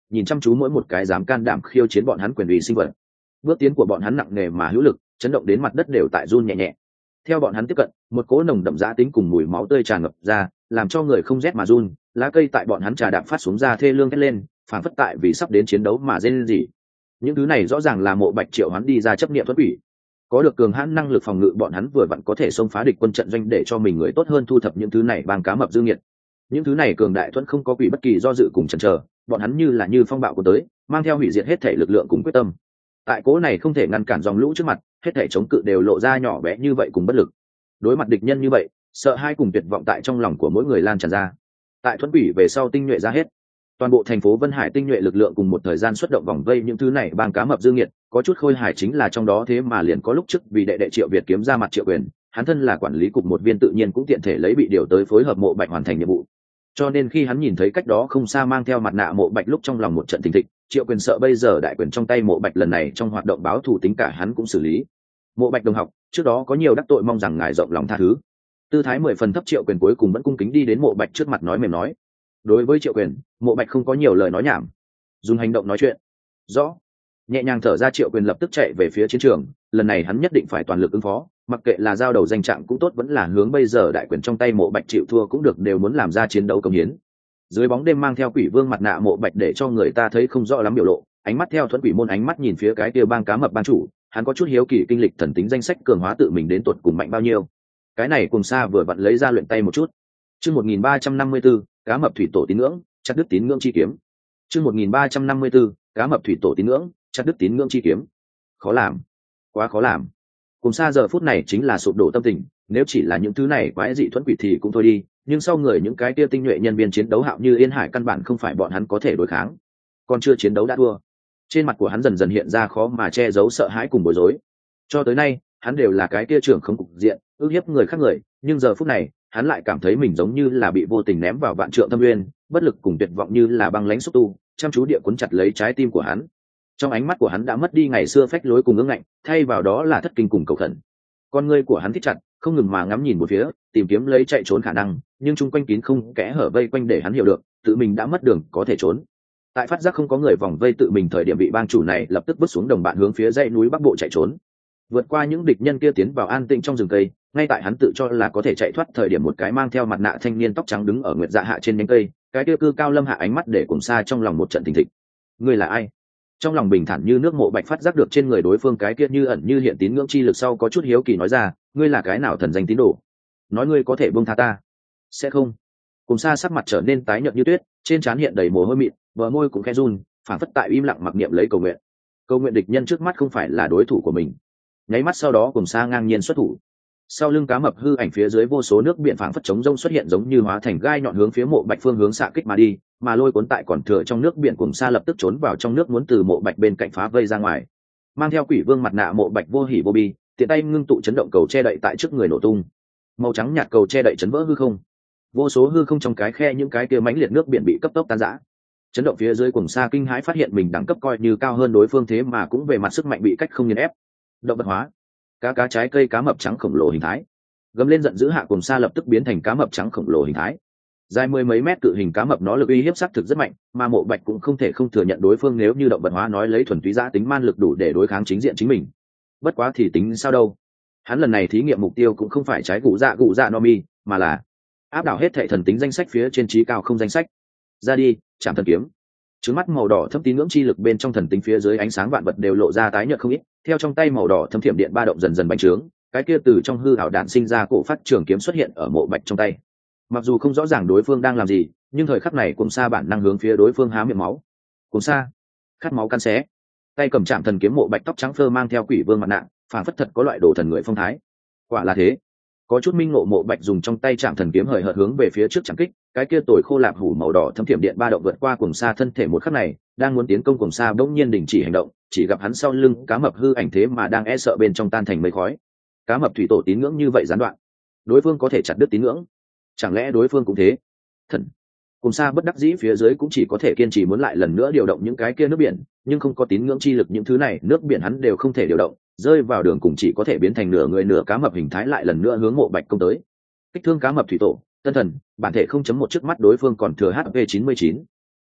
nhìn chăm chú mỗi một cái dám can đảm khiêu chiến bọn hắn quyền uy sinh vật. Bước tiến của bọn hắn nặng nề mà hữu lực, chấn động đến mặt đất đều tại run nhẹ nhẹ. Theo bọn hắn tiếp cận, một cỗ nồng đậm dã tính cùng mùi máu tươi tràn ngập ra, làm cho người không rét mà run. Lá cây tại bọn hắn trà đạp phát xuống ra thê lương thét lên, phảng phất tại vì sắp đến chiến đấu mà rên rỉ. Những thứ này rõ ràng là Mộ Bạch triệu hắn đi ra chấp niệm thuẫn quỷ. Có được cường hãn năng lực phòng ngự, bọn hắn vừa vặn có thể xông phá địch quân trận doanh để cho mình người tốt hơn thu thập những thứ này bang cá mập dư nghiệt. Những thứ này cường đại thuẫn không có quỷ bất kỳ do dự cùng chần chờ, bọn hắn như là như phong bạo của tới, mang theo hủy diệt hết thể lực lượng cùng quyết tâm. Tại cố này không thể ngăn cản dòng lũ trước mặt, hết thể chống cự đều lộ ra nhỏ bé như vậy cùng bất lực. Đối mặt địch nhân như vậy, sợ hãi cùng tuyệt vọng tại trong lòng của mỗi người lan tràn ra. Tại thuẫn quỷ về sau tinh nhuệ ra hết, toàn bộ thành phố Vân Hải tinh nhuệ lực lượng cùng một thời gian xuất động vòng vây những thứ này bang cá mập dư nghiệt. Có chút khôi hài chính là trong đó thế mà liền có lúc trước vì đệ đệ Triệu Việt kiếm ra mặt Triệu Quyền, hắn thân là quản lý cục một viên tự nhiên cũng tiện thể lấy bị điều tới phối hợp Mộ Bạch hoàn thành nhiệm vụ. Cho nên khi hắn nhìn thấy cách đó không xa mang theo mặt nạ Mộ Bạch lúc trong lòng một trận thình thịch. Triệu Quyền sợ bây giờ đại quyền trong tay Mộ Bạch lần này trong hoạt động báo thù tính cả hắn cũng xử lý. Mộ Bạch đồng học, trước đó có nhiều đắc tội, mong rằng ngài rộng lòng tha thứ. Tư thái 10 phần thấp Triệu Quyền cuối cùng vẫn cung kính đi đến Mộ Bạch trước mặt nói mềm nói. Đối với Triệu Quyền, Mộ Bạch không có nhiều lời nói nhảm, dùng hành động nói chuyện. Rõ. Nhẹ nhàng thở ra, Triệu Quyền lập tức chạy về phía chiến trường. Lần này hắn nhất định phải toàn lực ứng phó, mặc kệ là giao đầu danh trạng cũng tốt, vẫn là hướng bây giờ đại quyền trong tay Mộ Bạch chịu thua cũng được, đều muốn làm ra chiến đấu công hiến. Dưới bóng đêm mang theo quỷ vương mặt nạ Mộ Bạch để cho người ta thấy không rõ lắm biểu lộ, ánh mắt theo thuẫn quỷ môn ánh mắt nhìn phía cái kia bang cá mập ban chủ, hắn có chút hiếu kỳ kinh lịch thần tính danh sách cường hóa tự mình đến tuột cùng mạnh bao nhiêu. Cái này cùng xa vừa vặn lấy ra luyện tay một chút. Chương 1354, cá mập thủy tổ tín ngưỡng, chặt đứt tín ngưỡng chi kiếm. Chương 1354, cá mập thủy tổ tín ngưỡng, chặt đứt tín ngưỡng chi kiếm. Khó làm, quá khó làm. Cùng xa giờ phút này chính là sụp đổ tâm tình, nếu chỉ là những thứ này quái dị thuẫn quỷ thì cũng thôi đi, nhưng sau người những cái kia tinh nhuệ nhân viên chiến đấu hạo như Yên Hải căn bản không phải bọn hắn có thể đối kháng. Còn chưa chiến đấu đã thua. Trên mặt của hắn dần dần hiện ra khó mà che giấu sợ hãi cùng bối rối. Cho tới nay, hắn đều là cái kia trưởng không cục diện, ức hiếp người khác người, nhưng giờ phút này, hắn lại cảm thấy mình giống như là bị vô tình ném vào vạn trượng thâm nguyên, bất lực cùng tuyệt vọng như là băng lãnh xúc tu, chăm chú địa cuốn chặt lấy trái tim của hắn. Trong ánh mắt của hắn đã mất đi ngày xưa phách lối cùng ương ngạnh, thay vào đó là thất kinh cùng cầu khẩn. Con ngươi của hắn thích chặt, không ngừng mà ngắm nhìn một phía, tìm kiếm lấy chạy trốn khả năng, nhưng chung quanh kín không kẽ hở vây quanh để hắn hiểu được, tự mình đã mất đường có thể trốn. Tại phát giác không có người vòng vây tự mình thời điểm, bị bang chủ này lập tức bước xuống đồng bạn hướng phía dãy núi bắc bộ chạy trốn. Vượt qua những địch nhân kia tiến vào an tĩnh trong rừng cây, ngay tại hắn tự cho là có thể chạy thoát thời điểm, một cái mang theo mặt nạ thanh niên tóc trắng đứng ở nguyệt dạ hạ trên nhánh cây, cái kia cư cao lâm hạ ánh mắt để cùng xa trong lòng một trận thình thịch. Ngươi là ai? Trong lòng bình thản như nước Mộ Bạch phát giác được trên người đối phương cái kia như ẩn như hiện tín ngưỡng chi lực sau có chút hiếu kỳ nói ra, ngươi là cái nào thần danh tín đồ? Nói ngươi có thể buông tha ta. Sẽ không. Cùng xa sắc mặt trở nên tái nhợt như tuyết, trên trán hiện đầy mồ hôi mịn, bờ môi cũng khẽ run, phản phất tại im lặng mặc niệm lấy cầu nguyện. Cầu nguyện địch nhân trước mắt không phải là đối thủ của mình. Nháy mắt sau đó cùng xa ngang nhiên xuất thủ. Sau lưng cá mập hư ảnh phía dưới vô số nước biển phảng phất chống rông xuất hiện, giống như hóa thành gai nhọn hướng phía Mộ Bạch phương hướng xạ kích mà đi, mà lôi cuốn tại còn thừa trong nước biển cùng xa lập tức trốn vào trong nước, muốn từ Mộ Bạch bên cạnh phá vây ra ngoài. Mang theo quỷ vương mặt nạ Mộ Bạch vô hỉ vô bi, tiện tay ngưng tụ chấn động cầu che đậy tại trước người nổ tung. Màu trắng nhạt cầu che đậy chấn vỡ hư không. Vô số hư không trong cái khe những cái kia mãnh liệt nước biển bị cấp tốc tan rã. Chấn động phía dưới cùng xa kinh hãi phát hiện mình đẳng cấp coi như cao hơn đối phương, thế mà cũng về mặt sức mạnh bị cách không nghiền ép. Động vật hóa. Cá trái cây cá mập trắng khổng lồ hình thái. Gầm lên giận dữ hạ cùng xa lập tức biến thành cá mập trắng khổng lồ hình thái. Dài mười mấy mét cự hình cá mập, nó lực uy hiếp xác thực rất mạnh, mà Mộ Bạch cũng không thể không thừa nhận đối phương nếu như động vật hóa nói lấy thuần túy giã tính man lực đủ để đối kháng chính diện chính mình. Bất quá thì tính sao đâu, hắn lần này thí nghiệm mục tiêu cũng không phải trái gù dạ no mi, mà là áp đảo hết thệ thần tính danh sách phía trên trí cao không danh sách. Ra đi, chạm thần kiếm. Trứng mắt màu đỏ thâm tín ngưỡng chi lực bên trong thần tính phía dưới ánh sáng vạn vật đều lộ ra tái nhợt không ít, theo trong tay màu đỏ thâm thiểm điện ba động dần dần bành trướng, cái kia từ trong hư ảo đạn sinh ra cổ phát trường kiếm xuất hiện ở Mộ Bạch trong tay. Mặc dù không rõ ràng đối phương đang làm gì, nhưng thời khắc này cùng xa bản năng hướng phía đối phương há miệng máu. Cùng xa khát máu căn xé, tay cầm chạm thần kiếm Mộ Bạch tóc trắng phơ mang theo quỷ vương mặt nạ, phản phất thật có loại đồ thần người phong thái. Quả là thế. Có chút minh ngộ, Mộ Bạch dùng trong tay chạm thần kiếm hời hợt hướng về phía trước chẳng kích, cái kia tồi khô lạp hủ màu đỏ thâm thiểm điện ba động vượt qua cùng xa thân thể một khắc này, đang muốn tiến công cùng xa bỗng nhiên đình chỉ hành động, chỉ gặp hắn sau lưng cá mập hư ảnh thế mà đang e sợ bên trong tan thành mây khói. Cá mập thủy tổ tín ngưỡng như vậy gián đoạn, đối phương có thể chặt đứt tín ngưỡng, chẳng lẽ đối phương cũng thế? Thần cùng xa bất đắc dĩ phía dưới cũng chỉ có thể kiên trì muốn lại lần nữa điều động những cái kia nước biển, nhưng không có tín ngưỡng chi lực những thứ này nước biển hắn đều không thể điều động, rơi vào đường cùng chỉ có thể biến thành nửa người nửa cá mập hình thái lại lần nữa hướng Mộ Bạch công tới. Kích thương cá mập thủy tổ tân thần bản thể 0.1, trước mắt đối phương còn thừa HP 99.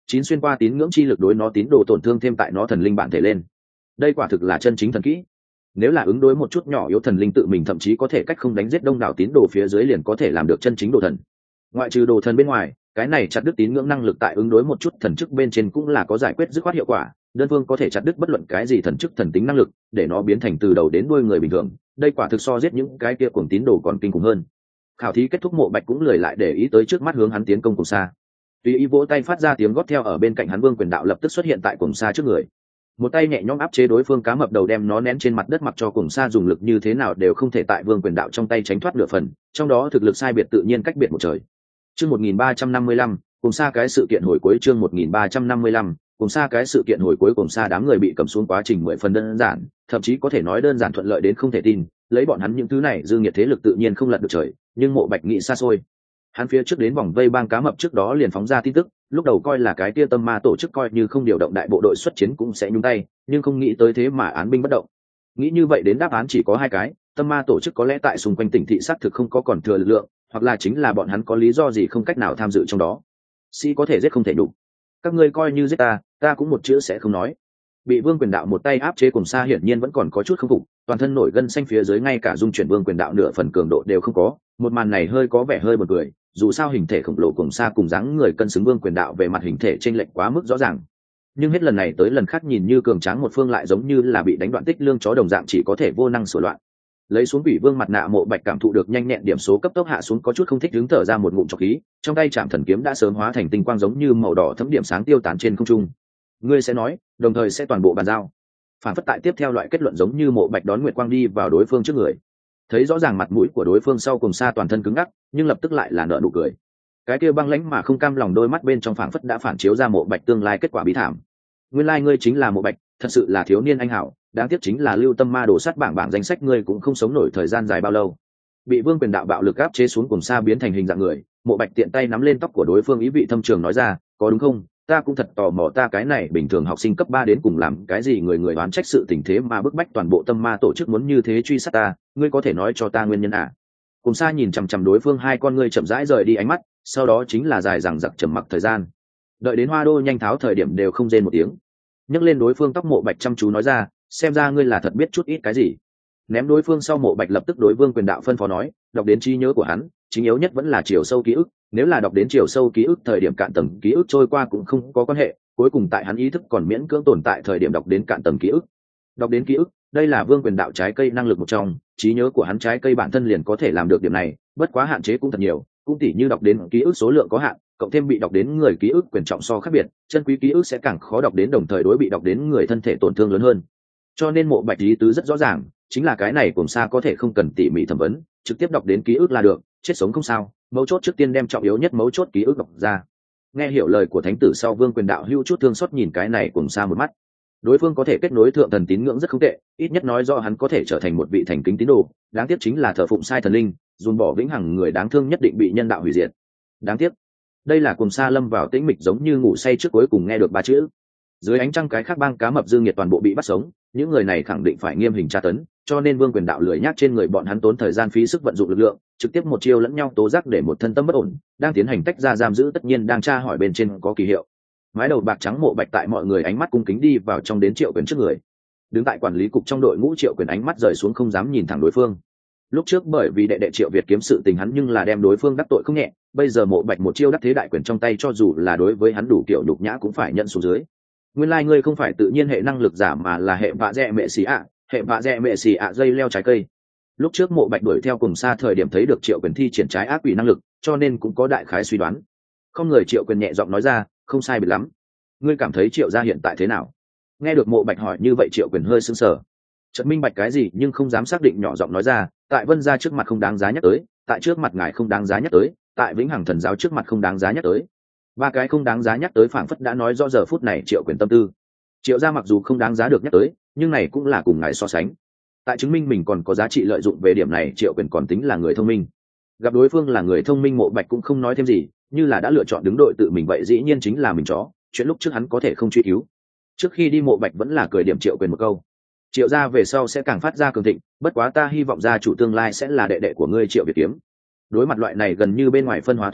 9 xuyên qua tín ngưỡng chi lực đối nó tín đồ tổn thương thêm tại nó thần linh bản thể lên. Đây quả thực là chân chính thần kỹ. Nếu là ứng đối một chút nhỏ yếu thần linh tự mình thậm chí có thể cách không đánh giết đông đảo tín đồ phía dưới liền có thể làm được chân chính đồ thần. Ngoại trừ đồ thần bên ngoài, cái này chặt đứt tín ngưỡng năng lực tại ứng đối một chút thần chức bên trên cũng là có giải quyết dứt khoát hiệu quả. Đơn phương có thể chặt đứt bất luận cái gì thần chức thần tính năng lực, để nó biến thành từ đầu đến đuôi người bình thường. Đây quả thực so giết những cái kia cuồng tín đồ còn kinh khủng hơn. Khảo thí kết thúc, Mộ Bạch cũng lười lại để ý tới trước mắt hướng hắn tiến công cùng xa. Tùy ý vỗ tay phát ra tiếng gót theo ở bên cạnh hắn, Vương Quyền Đạo lập tức xuất hiện tại cùng xa trước người. Một tay nhẹ nhõm áp chế đối phương cá mập đầu, đem nó nén trên mặt đất, mặc cho cùng xa dùng lực như thế nào đều không thể tại Vương Quyền Đạo trong tay tránh thoát nửa phần, trong đó thực lực sai biệt tự nhiên cách biệt một trời. Chương 1355, cùng xa cái sự kiện hồi cuối. Chương 1355, cùng xa cái sự kiện hồi cuối. Cùng xa đám người bị cầm xuống quá trình 10 phần đơn giản, thậm chí có thể nói đơn giản thuận lợi đến không thể tin. Lấy bọn hắn những thứ này dư nghiệt thế lực tự nhiên không lật được trời, nhưng Mộ Bạch nghĩ xa xôi. Hắn phía trước đến vòng vây bang cá mập trước đó liền phóng ra tin tức, lúc đầu coi là cái kia tâm ma tổ chức coi như không điều động đại bộ đội xuất chiến cũng sẽ nhúng tay, nhưng không nghĩ tới thế mà án binh bất động. Nghĩ như vậy đến đáp án chỉ có hai cái: tâm ma tổ chức có lẽ tại xung quanh tỉnh thị xác thực không có còn thừa lực lượng, hoặc là chính là bọn hắn có lý do gì không cách nào tham dự trong đó. Sĩ có thể giết không thể đủ. Các ngươi coi như giết ta cũng một chữ sẽ không nói. Bị Vương Quyền Đạo một tay áp chế cùng xa hiển nhiên vẫn còn có chút không phục, toàn thân nổi gân xanh phía dưới ngay cả dung chuyển Vương Quyền Đạo nửa phần cường độ đều không có. Một màn này hơi có vẻ hơi buồn cười, dù sao hình thể khổng lồ cùng xa cùng dáng người cân xứng Vương Quyền Đạo về mặt hình thể chênh lệch quá mức rõ ràng. Nhưng hết lần này tới lần khác nhìn như cường tráng một phương lại giống như là bị đánh đoạn tích lương chó đồng dạng, chỉ có thể vô năng sửa loạn. Lấy xuống Quỷ Vương mặt nạ, Mộ Bạch cảm thụ được nhanh nhẹn điểm số cấp tốc hạ xuống, có chút không thích đứng, thở ra một ngụm trọc khí, trong tay Trảm Thần kiếm đã sớm hóa thành tinh quang giống như màu đỏ thấm điểm sáng tiêu tán trên không trung. Ngươi sẽ nói, đồng thời sẽ toàn bộ bàn giao. Phản phất tại tiếp theo loại kết luận giống như Mộ Bạch đón nguyệt quang đi vào đối phương trước người. Thấy rõ ràng mặt mũi của đối phương sau, cùng xa toàn thân cứng ngắc, nhưng lập tức lại là nở nụ cười. Cái kia băng lãnh mà không cam lòng đôi mắt bên trong phảng phất đã phản chiếu ra Mộ Bạch tương lai kết quả bí thảm. Nguyên lai ngươi chính là Mộ Bạch, thật sự là thiếu niên anh hảo, đáng tiếc chính là lưu tâm ma đồ sát bảng danh sách ngươi cũng không sống nổi thời gian dài bao lâu. Bị Vương Quyền Đạo bạo lực áp chế xuống cùng xa biến thành hình dạng người, Mộ Bạch tiện tay nắm lên tóc của đối phương, ý vị thâm trường nói ra, có đúng không? Ta cũng thật tò mò, ta cái này bình thường học sinh cấp 3 đến cùng làm cái gì người người oán trách sự tình thế mà bức bách toàn bộ tâm ma tổ chức muốn như thế truy sát ta, ngươi có thể nói cho ta nguyên nhân à? Cùng xa nhìn chằm chằm đối phương, hai con ngươi chậm rãi rời đi ánh mắt, sau đó chính là dài dằng dặc trầm mặc thời gian. Đợi đến Hoa Đô nhanh tháo thời điểm đều không rên một tiếng. Nhấc lên đối phương tóc, Mộ Bạch chăm chú nói ra, xem ra ngươi là thật biết chút ít cái gì. Ném đối phương sau, Mộ Bạch lập tức đối Vương Quyền Đạo phân phó nói, đọc đến trí nhớ của hắn, chính yếu nhất vẫn là chiều sâu ký ức, nếu là đọc đến chiều sâu ký ức thời điểm cạn tầng ký ức trôi qua cũng không có quan hệ, cuối cùng tại hắn ý thức còn miễn cưỡng tồn tại thời điểm đọc đến cạn tầng ký ức. Đọc đến ký ức, đây là Vương Quyền Đạo trái cây năng lực một trong, trí nhớ của hắn trái cây bản thân liền có thể làm được điểm này, bất quá hạn chế cũng thật nhiều, cũng tỉ như đọc đến ký ức số lượng có hạn, cộng thêm bị đọc đến người ký ức quyền trọng so khác biệt, chân quý ký ức sẽ càng khó đọc đến, đồng thời đối bị đọc đến người thân thể tổn thương lớn hơn. Cho nên Mộ Bạch ý tứ rất rõ ràng, chính là cái này cùng xa có thể không cần tỉ mỉ thẩm vấn, trực tiếp đọc đến ký ức là được, chết sống không sao, mấu chốt trước tiên đem trọng yếu nhất mấu chốt ký ức đọc ra. Nghe hiểu lời của thánh tử sau, Vương Quyền Đạo hưu chút thương xót nhìn cái này cùng xa một mắt. Đối phương có thể kết nối thượng thần tín ngưỡng rất không tệ, ít nhất nói do hắn có thể trở thành một vị thành kính tín đồ, đáng tiếc chính là thờ phụng sai thần linh, dùn bỏ vĩnh hằng người đáng thương nhất định bị nhân đạo hủy diệt. Đáng tiếc. Đây là cùng xa lâm vào tĩnh mịch giống như ngủ say trước cuối cùng nghe được ba chữ. Dưới ánh trăng cái khác bang cá mập dương nhiệt toàn bộ bị bắt sống, những người này khẳng định phải nghiêm hình tra tấn, cho nên Vương Quyền Đạo lười nhác trên người bọn hắn tốn thời gian phí sức vận dụng lực lượng, trực tiếp một chiêu lẫn nhau tố giác để một thân tâm bất ổn, đang tiến hành tách ra giam giữ, tất nhiên đang tra hỏi bên trên có kỳ hiệu. Mái đầu bạc trắng Mộ Bạch tại mọi người ánh mắt cung kính đi vào trong đến Triệu Quyền trước người. Đứng tại quản lý cục trong đội ngũ Triệu Quyền ánh mắt rời xuống không dám nhìn thẳng đối phương. Lúc trước bởi vì đệ đệ Triệu Việt kiếm sự tình hắn nhưng là đem đối phương đắc tội không nhẹ, bây giờ Mộ Bạch một chiêu đắc thế đại quyền trong tay, cho dù là đối với hắn đủ kiểu nhục nhã cũng phải nhận xuống dưới. Nguyên lai ngươi không phải tự nhiên hệ năng lực giả mà là hệ vạ dẹ mẹ xì ạ, hệ vạ dẹ mẹ xì ạ dây leo trái cây. Lúc trước Mộ Bạch đuổi theo cùng xa thời điểm thấy được Triệu Quyền thi triển trái ác quỷ năng lực, cho nên cũng có đại khái suy đoán. Không người Triệu Quyền nhẹ giọng nói ra, không sai biệt lắm. Ngươi cảm thấy Triệu gia hiện tại thế nào? Nghe được Mộ Bạch hỏi như vậy, Triệu Quyền hơi sững sờ. Chợt minh bạch cái gì nhưng không dám xác định, nhỏ giọng nói ra, tại Vân gia trước mặt không đáng giá nhắc tới, tại trước mặt ngài không đáng giá nhắc tới, tại Vĩnh Hằng Thần giáo trước mặt không đáng giá nhắc tới. Ba cái không đáng giá nhắc tới phảng phất đã nói rõ giờ phút này Triệu Quyền tâm tư. Triệu gia mặc dù không đáng giá được nhắc tới, nhưng này cũng là cùng ngài so sánh. Tại chứng minh mình còn có giá trị lợi dụng về điểm này, Triệu Quyền còn tính là người thông minh. Gặp đối phương là người thông minh, Mộ Bạch cũng không nói thêm gì, như là đã lựa chọn đứng đội tự mình vậy dĩ nhiên chính là mình chó, chuyện lúc trước hắn có thể không truy cứu. Trước khi đi Mộ Bạch vẫn là cười điểm Triệu Quyền một câu, Triệu gia về sau sẽ càng phát ra cường thịnh, bất quá ta hy vọng gia chủ tương lai sẽ là đệ đệ của ngươi Triệu Việt kiếm. Đối mặt loại này gần như bên ngoài phân hóa thủ đoạn,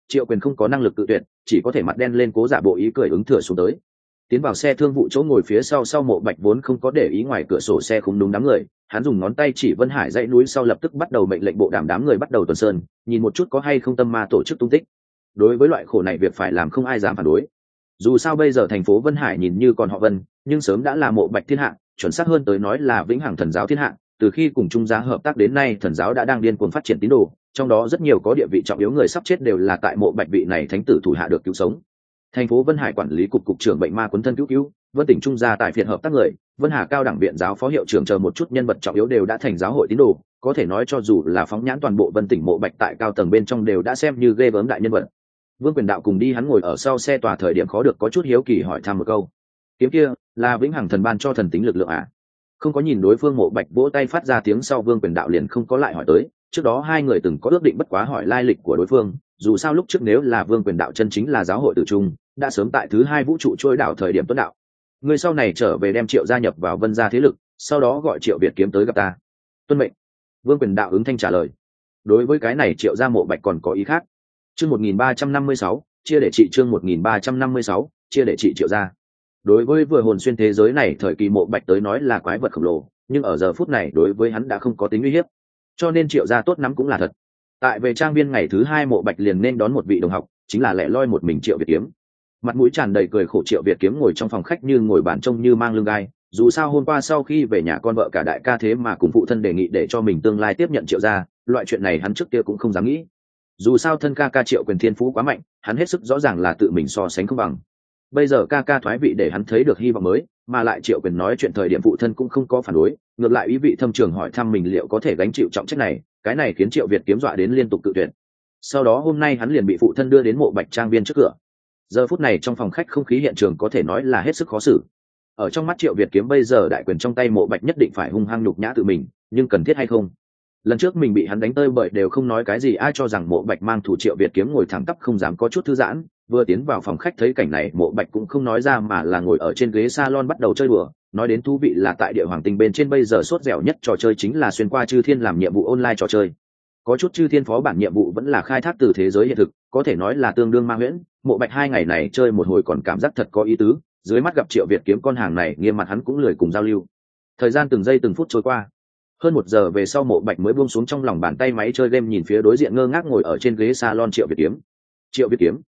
Triệu Quyền không có năng lực cự tuyệt, chỉ có thể mặt đen lên cố giả bộ ý cười ứng thừa xuống tới. Tiến vào xe thương vụ chỗ ngồi phía sau Mộ Bạch vốn không có để ý ngoài cửa sổ xe khung đúng đám người, hắn dùng ngón tay chỉ Vân Hải dãy núi sau lập tức bắt đầu mệnh lệnh bộ đám người bắt đầu tuần sơn, nhìn một chút có hay không tâm ma tổ chức tung tích. Đối với loại khổ này việc phải làm không ai dám phản đối. Dù sao bây giờ thành phố Vân Hải nhìn như còn họ Vân, nhưng sớm đã là Mộ Bạch thiên hạ, chuẩn xác hơn tới nói là Vĩnh Hằng Thần giáo thiên hạ. Từ khi cùng Trung gia hợp tác đến nay, thần giáo đã đang điên cuồng phát triển tín đồ, trong đó rất nhiều có địa vị trọng yếu người sắp chết đều là tại Mộ Bạch vị này thánh tử thủ hạ được cứu sống. Thành phố Vân Hải quản lý cục trưởng bệnh ma quấn thân cứu, Vân tỉnh Trung gia tại phiệt hợp tác người, Vân Hà cao đẳng viện giáo phó hiệu trưởng chờ một chút nhân vật trọng yếu đều đã thành giáo hội tín đồ, có thể nói cho dù là phóng nhãn toàn bộ Vân tỉnh Mộ Bạch tại cao tầng bên trong đều đã xem như ghê gớm đại nhân vật. Vương Quyền Đạo cùng đi, hắn ngồi ở sau xe tòa thời điểm khó được có chút hiếu kỳ hỏi thăm một câu: kiếm kia là Vĩnh Hằng thần ban cho thần tính lực lượng à? Không có nhìn đối phương Mộ Bạch vỗ tay phát ra tiếng sau, Vương Quyền Đạo liền không có lại hỏi tới. Trước đó hai người từng có ước định, bất quá hỏi lai lịch của đối phương, dù sao lúc trước nếu là Vương Quyền Đạo chân chính là giáo hội tự trung, đã sớm tại thứ hai vũ trụ trôi đảo thời điểm tuấn đạo. Người sau này trở về đem Triệu gia nhập vào Vân gia thế lực, sau đó gọi Triệu Việt kiếm tới gặp ta. Tuân mệnh. Vương Quyền Đạo ứng thanh trả lời. Đối với cái này Triệu gia Mộ Bạch còn có ý khác. Chương 1356, chia để trị. Chương 1356, chia để trị Triệu gia. Đối với vừa hồn xuyên thế giới này thời kỳ Mộ Bạch tới nói là quái vật khổng lồ, nhưng ở giờ phút này đối với hắn đã không có tính uy hiếp, cho nên Triệu gia tốt lắm cũng là thật. Tại về trang viên ngày thứ hai, Mộ Bạch liền nên đón một vị đồng học, chính là lẻ loi một mình Triệu Việt kiếm. Mặt mũi tràn đầy cười khổ Triệu Việt kiếm ngồi trong phòng khách như ngồi bàn trông như mang lưng gai. Dù sao hôm qua sau khi về nhà con vợ cả đại ca thế mà cùng phụ thân đề nghị để cho mình tương lai tiếp nhận Triệu gia, loại chuyện này hắn trước kia cũng không dám nghĩ. Dù sao thân ca Triệu Quyền thiên phú quá mạnh, hắn hết sức rõ ràng là tự mình so sánh không bằng. Bây giờ ca thoái vị để hắn thấy được hy vọng mới, mà lại Triệu Quyền nói chuyện thời điểm phụ thân cũng không có phản đối, ngược lại ý vị thâm trường hỏi thăm mình liệu có thể gánh chịu trọng trách này, cái này khiến Triệu Việt kiếm dọa đến liên tục cự tuyệt. Sau đó hôm nay hắn liền bị phụ thân đưa đến Mộ Bạch trang viên trước cửa. Giờ phút này trong phòng khách không khí hiện trường có thể nói là hết sức khó xử. Ở trong mắt Triệu Việt kiếm bây giờ đại quyền trong tay, Mộ Bạch nhất định phải hung hăng nhục nhã tự mình, nhưng cần thiết hay không? Lần trước mình bị hắn đánh tơi bời đều không nói cái gì, ai cho rằng Mộ Bạch mang thủ. Triệu Việt kiếm ngồi thẳng tắp không dám có chút thư giãn, vừa tiến vào phòng khách thấy cảnh này, Mộ Bạch cũng không nói ra mà là ngồi ở trên ghế salon bắt đầu chơi đùa. Nói đến thú vị là tại địa hoàng tinh bên trên bây giờ sốt dẻo nhất trò chơi chính là xuyên qua chư thiên làm nhiệm vụ online trò chơi. Có chút chư thiên phó bản nhiệm vụ vẫn là khai thác từ thế giới hiện thực, có thể nói là tương đương ma huyễn. Mộ Bạch hai ngày này chơi một hồi còn cảm giác thật có ý tứ, dưới mắt gặp Triệu Việt kiếm con hàng này nghiêm mặt hắn cũng lười cùng giao lưu. Thời gian từng giây từng phút trôi qua, hơn 1 giờ về sau Mộ Bạch mới buông xuống trong lòng bàn tay máy chơi game, nhìn phía đối diện ngơ ngác ngồi ở trên ghế salon Triệu Việt kiếm. Triệu Việt kiếm?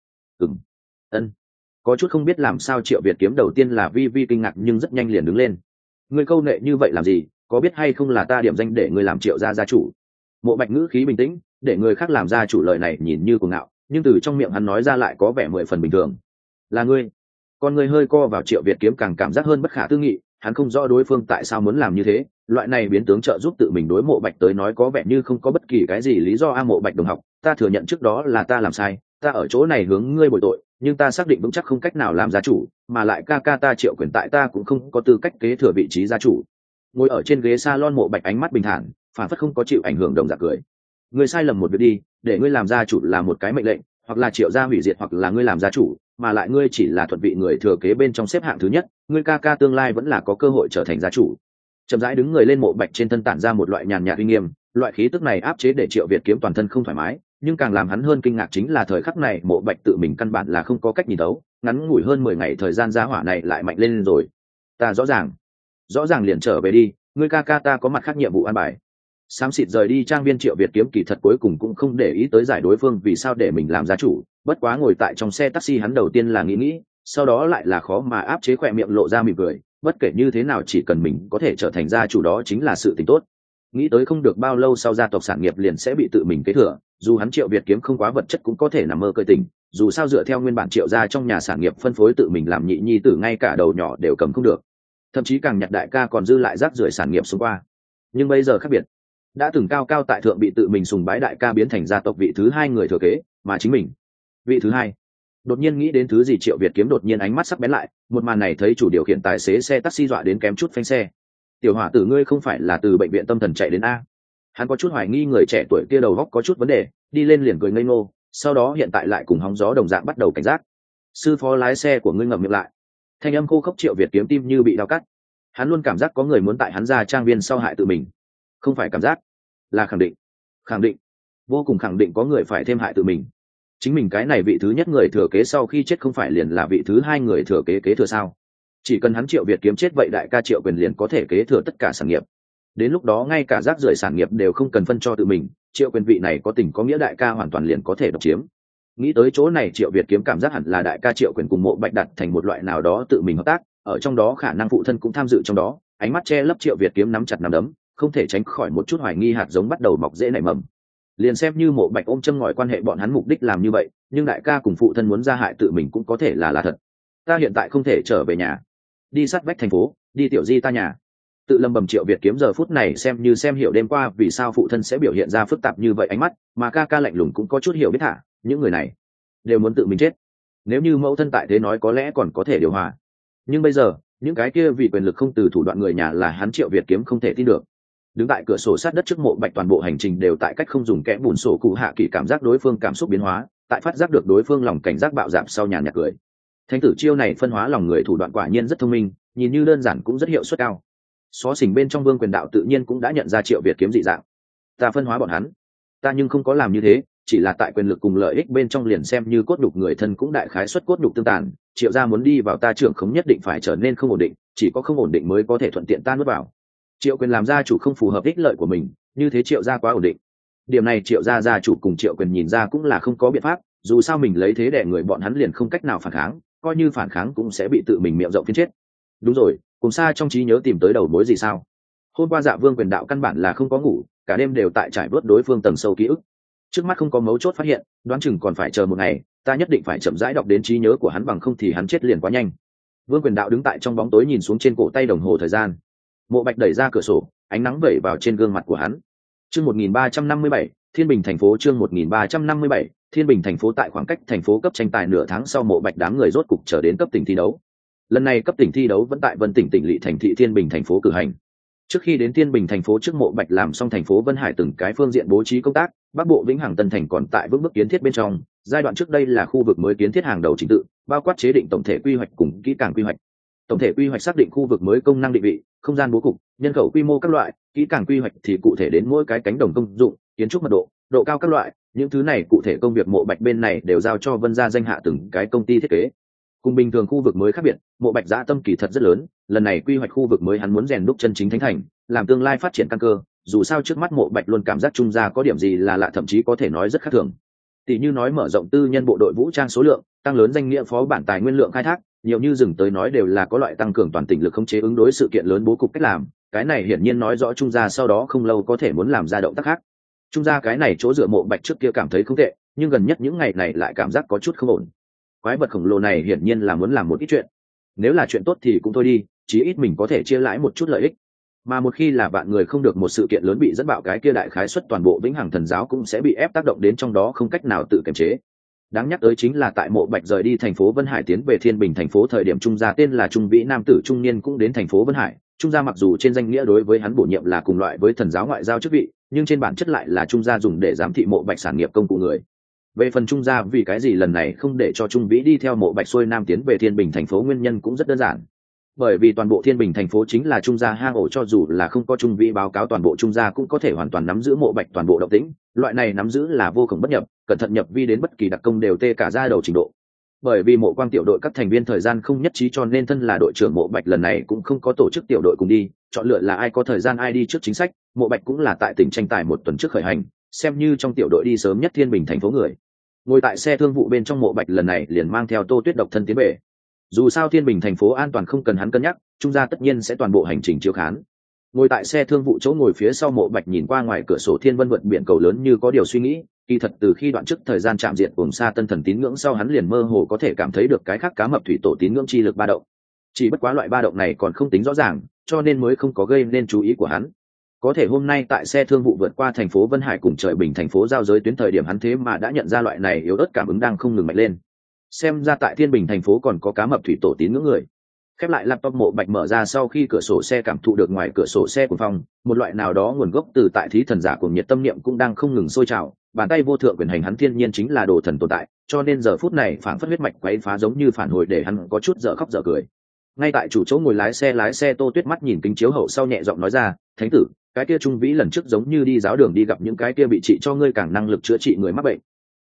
Ân. Có chút không biết làm sao Triệu Việt kiếm đầu tiên là vi kinh ngạc nhưng rất nhanh liền đứng lên. Ngươi câu nệ như vậy làm gì, có biết hay không là ta điểm danh để ngươi làm Triệu gia gia chủ? Mộ Bạch ngữ khí bình tĩnh, để người khác làm gia chủ lời này nhìn như cuồng ngạo, nhưng từ trong miệng hắn nói ra lại có vẻ 10 phần bình thường. Là ngươi? Con người hơi co vào, Triệu Việt kiếm càng cảm giác hơn bất khả tư nghị, hắn không rõ đối phương tại sao muốn làm như thế, loại này biến tướng trợ giúp tự mình đối Mộ Bạch tới nói có vẻ như không có bất kỳ cái gì lý do. Mộ Bạch đồng học, ta thừa nhận trước đó là ta làm sai, ta ở chỗ này hướng ngươi bồi tội, nhưng ta xác định vững chắc không cách nào làm gia chủ, mà lại ca ta Triệu Quyền tại ta cũng không có tư cách kế thừa vị trí gia chủ. Ngồi ở trên ghế salon Mộ Bạch ánh mắt bình thản, phản phất không có chịu ảnh hưởng đồng dạng cười. Ngươi sai lầm một việc đi, để ngươi làm gia chủ là một cái mệnh lệnh, hoặc là Triệu gia hủy diệt hoặc là ngươi làm gia chủ, mà lại ngươi chỉ là thuận vị người thừa kế bên trong xếp hạng thứ nhất, ngươi ca tương lai vẫn là có cơ hội trở thành gia chủ. Chậm rãi đứng người lên, Mộ Bạch trên thân tản ra một loại nhàn nhạt uy nghiêm, loại khí tức này áp chế để Triệu Việt kiếm toàn thân không thoải mái, nhưng càng làm hắn hơn kinh ngạc chính là thời khắc này Mộ Bạch tự mình căn bản là không có cách nhìn đấu, ngắn ngủi hơn 10 ngày thời gian gia hỏa này lại mạnh lên rồi. Ta rõ ràng liền trở về đi, ngươi ca ta có mặt khác nhiệm vụ an bài. Xám xịt rời đi trang viên, Triệu Việt kiếm kỳ thật cuối cùng cũng không để ý tới giải đối phương vì sao để mình làm gia chủ, bất quá ngồi tại trong xe taxi hắn đầu tiên là nghĩ, sau đó lại là khó mà áp chế khỏe miệng lộ ra mỉm cười, bất kể như thế nào chỉ cần mình có thể trở thành gia chủ đó chính là sự tình tốt. Nghĩ tới không được bao lâu sau gia tộc sản nghiệp liền sẽ bị tự mình kế thừa, dù hắn Triệu Việt kiếm không quá vật chất cũng có thể nằm mơ cười tình, dù sao dựa theo nguyên bản Triệu gia trong nhà sản nghiệp phân phối tự mình làm nhị nhi tử ngay cả đầu nhỏ đều cầm không được, thậm chí càng nhặt đại ca còn dư lại rác rưởi sản nghiệp xung qua. Nhưng bây giờ khác biệt, đã từng cao cao tại thượng bị tự mình sùng bái đại ca biến thành gia tộc vị thứ hai người thừa kế, mà chính mình vị thứ hai. Đột nhiên nghĩ đến thứ gì, Triệu Việt kiếm đột nhiên ánh mắt sắc bén lại, một màn này thấy chủ điều khiển tài xế xe taxi dọa đến kém chút phanh xe. Tiểu hỏa tử, ngươi không phải là từ bệnh viện tâm thần chạy đến a? Hắn có chút hoài nghi người trẻ tuổi kia đầu óc có chút vấn đề, đi lên liền cười ngây ngô, sau đó hiện tại lại cùng hóng gió đồng dạng bắt đầu cảnh giác. Sư phó lái xe của ngươi ngậm miệng lại. Thanh âm khô khốc Triệu Việt kiếm tim như bị đau cắt. Hắn luôn cảm giác có người muốn tại hắn ra trang viên sau hại tự mình. Không phải cảm giác, là khẳng định, vô cùng khẳng định có người phải thêm hại tự mình. chính mình cái này vị thứ nhất người thừa kế sau khi chết không phải liền là vị thứ hai người thừa kế kế thừa sao? Chỉ cần hắn Triệu Việt Kiếm chết vậy đại ca Triệu Quyền liền có thể kế thừa tất cả sản nghiệp. Đến lúc đó ngay cả rác rưởi sản nghiệp đều không cần phân cho tự mình, Triệu Quyền vị này có tình có nghĩa đại ca hoàn toàn liền có thể độc chiếm. Nghĩ tới chỗ này Triệu Việt Kiếm cảm giác hẳn là đại ca Triệu Quyền cùng Mộ Bạch đặt thành một loại nào đó tự mình hợp tác, ở trong đó khả năng phụ thân cũng tham dự trong đó. Ánh mắt che lấp Triệu Việt Kiếm nắm chặt nắm đấm, không thể tránh khỏi một chút hoài nghi hạt giống bắt đầu mọc rễ nảy mầm. Liền xem như Mộ Bạch ôm châm ngòi quan hệ bọn hắn mục đích làm như vậy, nhưng đại ca cùng phụ thân muốn ra hại tự mình cũng có thể là thật. Ta hiện tại không thể trở về nhà, đi sát vách thành phố, đi tiểu di ta nhà. Tự lầm bầm Triệu Việt Kiếm giờ phút này xem như xem hiểu đêm qua vì sao phụ thân sẽ biểu hiện ra phức tạp như vậy ánh mắt, mà ca ca lạnh lùng cũng có chút hiểu biết thả, những người này đều muốn tự mình chết. Nếu như mẫu thân tại thế nói có lẽ còn có thể điều hòa, nhưng bây giờ những cái kia vì quyền lực không từ thủ đoạn người nhà là hắn Triệu Việt Kiếm không thể tin được. Đứng tại cửa sổ sát đất trước Mộ Bạch toàn bộ hành trình đều tại cách không dùng kẽ bùn sổ cụ hạ kỳ cảm giác đối phương cảm xúc biến hóa, tại phát giác được đối phương lòng cảnh giác bạo dạn sau nhàn nhạt cười. Thánh tử chiêu này phân hóa lòng người thủ đoạn quả nhiên rất thông minh, nhìn như đơn giản cũng rất hiệu suất cao. Xó xỉnh bên trong Vương Quyền Đạo tự nhiên cũng đã nhận ra Triệu Việt Kiếm dị dạng. Ta phân hóa bọn hắn, ta nhưng không có làm như thế, chỉ là tại quyền lực cùng lợi ích bên trong liền xem như cốt nhục người thân cũng đại khái suất cốt nhục tương tàn. Triệu gia muốn đi vào ta trưởng không nhất định phải trở nên không ổn định, chỉ có không ổn định mới có thể thuận tiện ta nuốt vào. Triệu Quyền làm gia chủ không phù hợp ích lợi của mình, như thế Triệu gia quá ổn định. Điểm này Triệu gia gia chủ cùng Triệu Quyền nhìn ra cũng là không có biện pháp, dù sao mình lấy thế đè người bọn hắn liền không cách nào phản kháng, coi như phản kháng cũng sẽ bị tự mình miệng rộng phiến chết. Đúng rồi, cùng xa trong trí nhớ tìm tới đầu mối gì sao? Hôm qua Dạ Vương Quyền Đạo căn bản là không có ngủ, cả đêm đều tại trải vớt đối phương tầng sâu ký ức. Trước mắt không có mấu chốt phát hiện, đoán chừng còn phải chờ một ngày, ta nhất định phải chậm rãi đọc đến trí nhớ của hắn bằng không thì hắn chết liền quá nhanh. Vương Quyền Đạo đứng tại trong bóng tối nhìn xuống trên cổ tay đồng hồ thời gian. Mộ Bạch đẩy ra cửa sổ, ánh nắng vẩy vào trên gương mặt của hắn. Chương 1357, Thiên Bình thành phố. Chương 1357, Thiên Bình thành phố. Tại khoảng cách thành phố cấp tranh tài nửa tháng sau Mộ Bạch đám người rốt cục trở đến cấp tỉnh thi đấu. Lần này cấp tỉnh thi đấu vẫn tại Vân tỉnh tỉnh lỵ thành thị Thiên Bình thành phố cử hành. Trước khi đến Thiên Bình thành phố trước Mộ Bạch làm xong thành phố Vân Hải từng cái phương diện bố trí công tác, Bắc Bộ Vĩnh Hằng Tân thành còn tại bước bước kiến thiết bên trong, giai đoạn trước đây là khu vực mới kiến thiết hàng đầu trình tự, bao quát chế định tổng thể quy hoạch cùng kỹ càng quy hoạch. Tổng thể quy hoạch xác định khu vực mới công năng định vị, không gian bố cục, nhân khẩu quy mô các loại, kỹ càng quy hoạch thì cụ thể đến mỗi cái cánh đồng công dụng, kiến trúc mật độ, độ cao các loại, những thứ này cụ thể công việc Mộ Bạch bên này đều giao cho Vân gia danh hạ từng cái công ty thiết kế. Cùng bình thường khu vực mới khác biệt, Mộ Bạch dã tâm kỳ thật rất lớn, lần này quy hoạch khu vực mới hắn muốn rèn đúc chân chính thánh thành, làm tương lai phát triển căn cơ, dù sao trước mắt Mộ Bạch luôn cảm giác trung gia có điểm gì là lạ thậm chí có thể nói rất khác thường. Tỷ như nói mở rộng tư nhân bộ đội vũ trang số lượng, tăng lớn danh nghĩa phó bản tài nguyên lượng khai thác, nhiều như dừng tới nói đều là có loại tăng cường toàn tỉnh lực khống chế ứng đối sự kiện lớn bố cục cách làm, cái này hiển nhiên nói rõ trung gia sau đó không lâu có thể muốn làm ra động tác khác. Trung gia cái này chỗ dựa Mộ Bạch trước kia cảm thấy không tệ, nhưng gần nhất những ngày này lại cảm giác có chút không ổn. Quái vật khổng lồ này hiển nhiên là muốn làm một ít chuyện, nếu là chuyện tốt thì cũng thôi đi, chí ít mình có thể chia lãi một chút lợi ích, mà một khi là bạn người không được một sự kiện lớn bị dẫn bạo, cái kia đại khái suất toàn bộ Vĩnh Hằng Thần giáo cũng sẽ bị ép tác động đến trong đó không cách nào tự kiềm chế. Đáng nhắc tới chính là tại Mộ Bạch rời đi thành phố Vân Hải tiến về Thiên Bình thành phố thời điểm Trung gia tên là Trung Vĩ nam tử trung niên cũng đến thành phố Vân Hải. Trung gia mặc dù trên danh nghĩa đối với hắn bổ nhiệm là cùng loại với thần giáo ngoại giao chức vị, nhưng trên bản chất lại là Trung gia dùng để giám thị Mộ Bạch sản nghiệp công cụ người. Về phần Trung gia vì cái gì lần này không để cho Trung Vĩ đi theo Mộ Bạch xuôi nam tiến về Thiên Bình thành phố nguyên nhân cũng rất đơn giản. Bởi vì toàn bộ Thiên Bình thành phố chính là Trung gia hang ổ, cho dù là không có Trung Vĩ báo cáo toàn bộ Trung gia cũng có thể hoàn toàn nắm giữ Mộ Bạch toàn bộ động tĩnh, loại này nắm giữ là vô cùng bất nhập, cẩn thận nhập vi đến bất kỳ đặc công đều tê cả da đầu trình độ. Bởi vì Mộ Quang tiểu đội các thành viên thời gian không nhất trí cho nên thân là đội trưởng Mộ Bạch lần này cũng không có tổ chức tiểu đội cùng đi, chọn lựa là ai có thời gian ai đi trước chính sách. Mộ Bạch cũng là tại tỉnh tranh tài một tuần trước khởi hành, xem như trong tiểu đội đi sớm nhất Thiên Bình thành phố người. Ngồi tại xe thương vụ bên trong Mộ Bạch lần này liền mang theo Tô Tuyết độc thân tiến về. Dù sao Thiên Bình thành phố an toàn không cần hắn cân nhắc, Trung gia tất nhiên sẽ toàn bộ hành trình chiếu khán. Ngồi tại xe thương vụ chỗ ngồi phía sau Mộ Bạch nhìn qua ngoài cửa sổ thiên vân vượt biển cầu lớn như có điều suy nghĩ, kỳ thật từ khi đoạn trước thời gian chạm diện cùng xa tân thần tín ngưỡng sau hắn liền mơ hồ có thể cảm thấy được cái khác cá mập thủy tổ tín ngưỡng chi lực ba động. Chỉ bất quá loại ba động này còn không tính rõ ràng, cho nên mới không có gây nên chú ý của hắn. Có thể hôm nay tại xe thương vụ vượt qua thành phố Vân Hải cùng Trời Bình thành phố giao giới tuyến thời điểm hắn thế mà đã nhận ra loại này yếu ớt cảm ứng đang không ngừng mạnh lên. Xem ra tại Thiên Bình thành phố còn có cá mập thủy tổ tín ngưỡng người. Khép lại laptop Mộ Bạch mở ra sau khi cửa sổ xe cảm thụ được ngoài cửa sổ xe của phòng, một loại nào đó nguồn gốc từ tại thí thần giả của nhiệt tâm niệm cũng đang không ngừng sôi trào, bàn tay vô thượng quyền hành hắn thiên nhiên chính là đồ thần tồn tại, cho nên giờ phút này phảng phất huyết mạch quấy phá giống như phản hồi để hắn có chút dở khóc dở cười. Ngay tại chủ chỗ ngồi lái xe Tô Tuyết mắt nhìn kính chiếu hậu sau nhẹ giọng nói ra, "Thánh tử, cái kia Trung Vĩ lần trước giống như đi giáo đường đi gặp những cái kia bị trị cho ngươi càng năng lực chữa trị người mắc bệnh."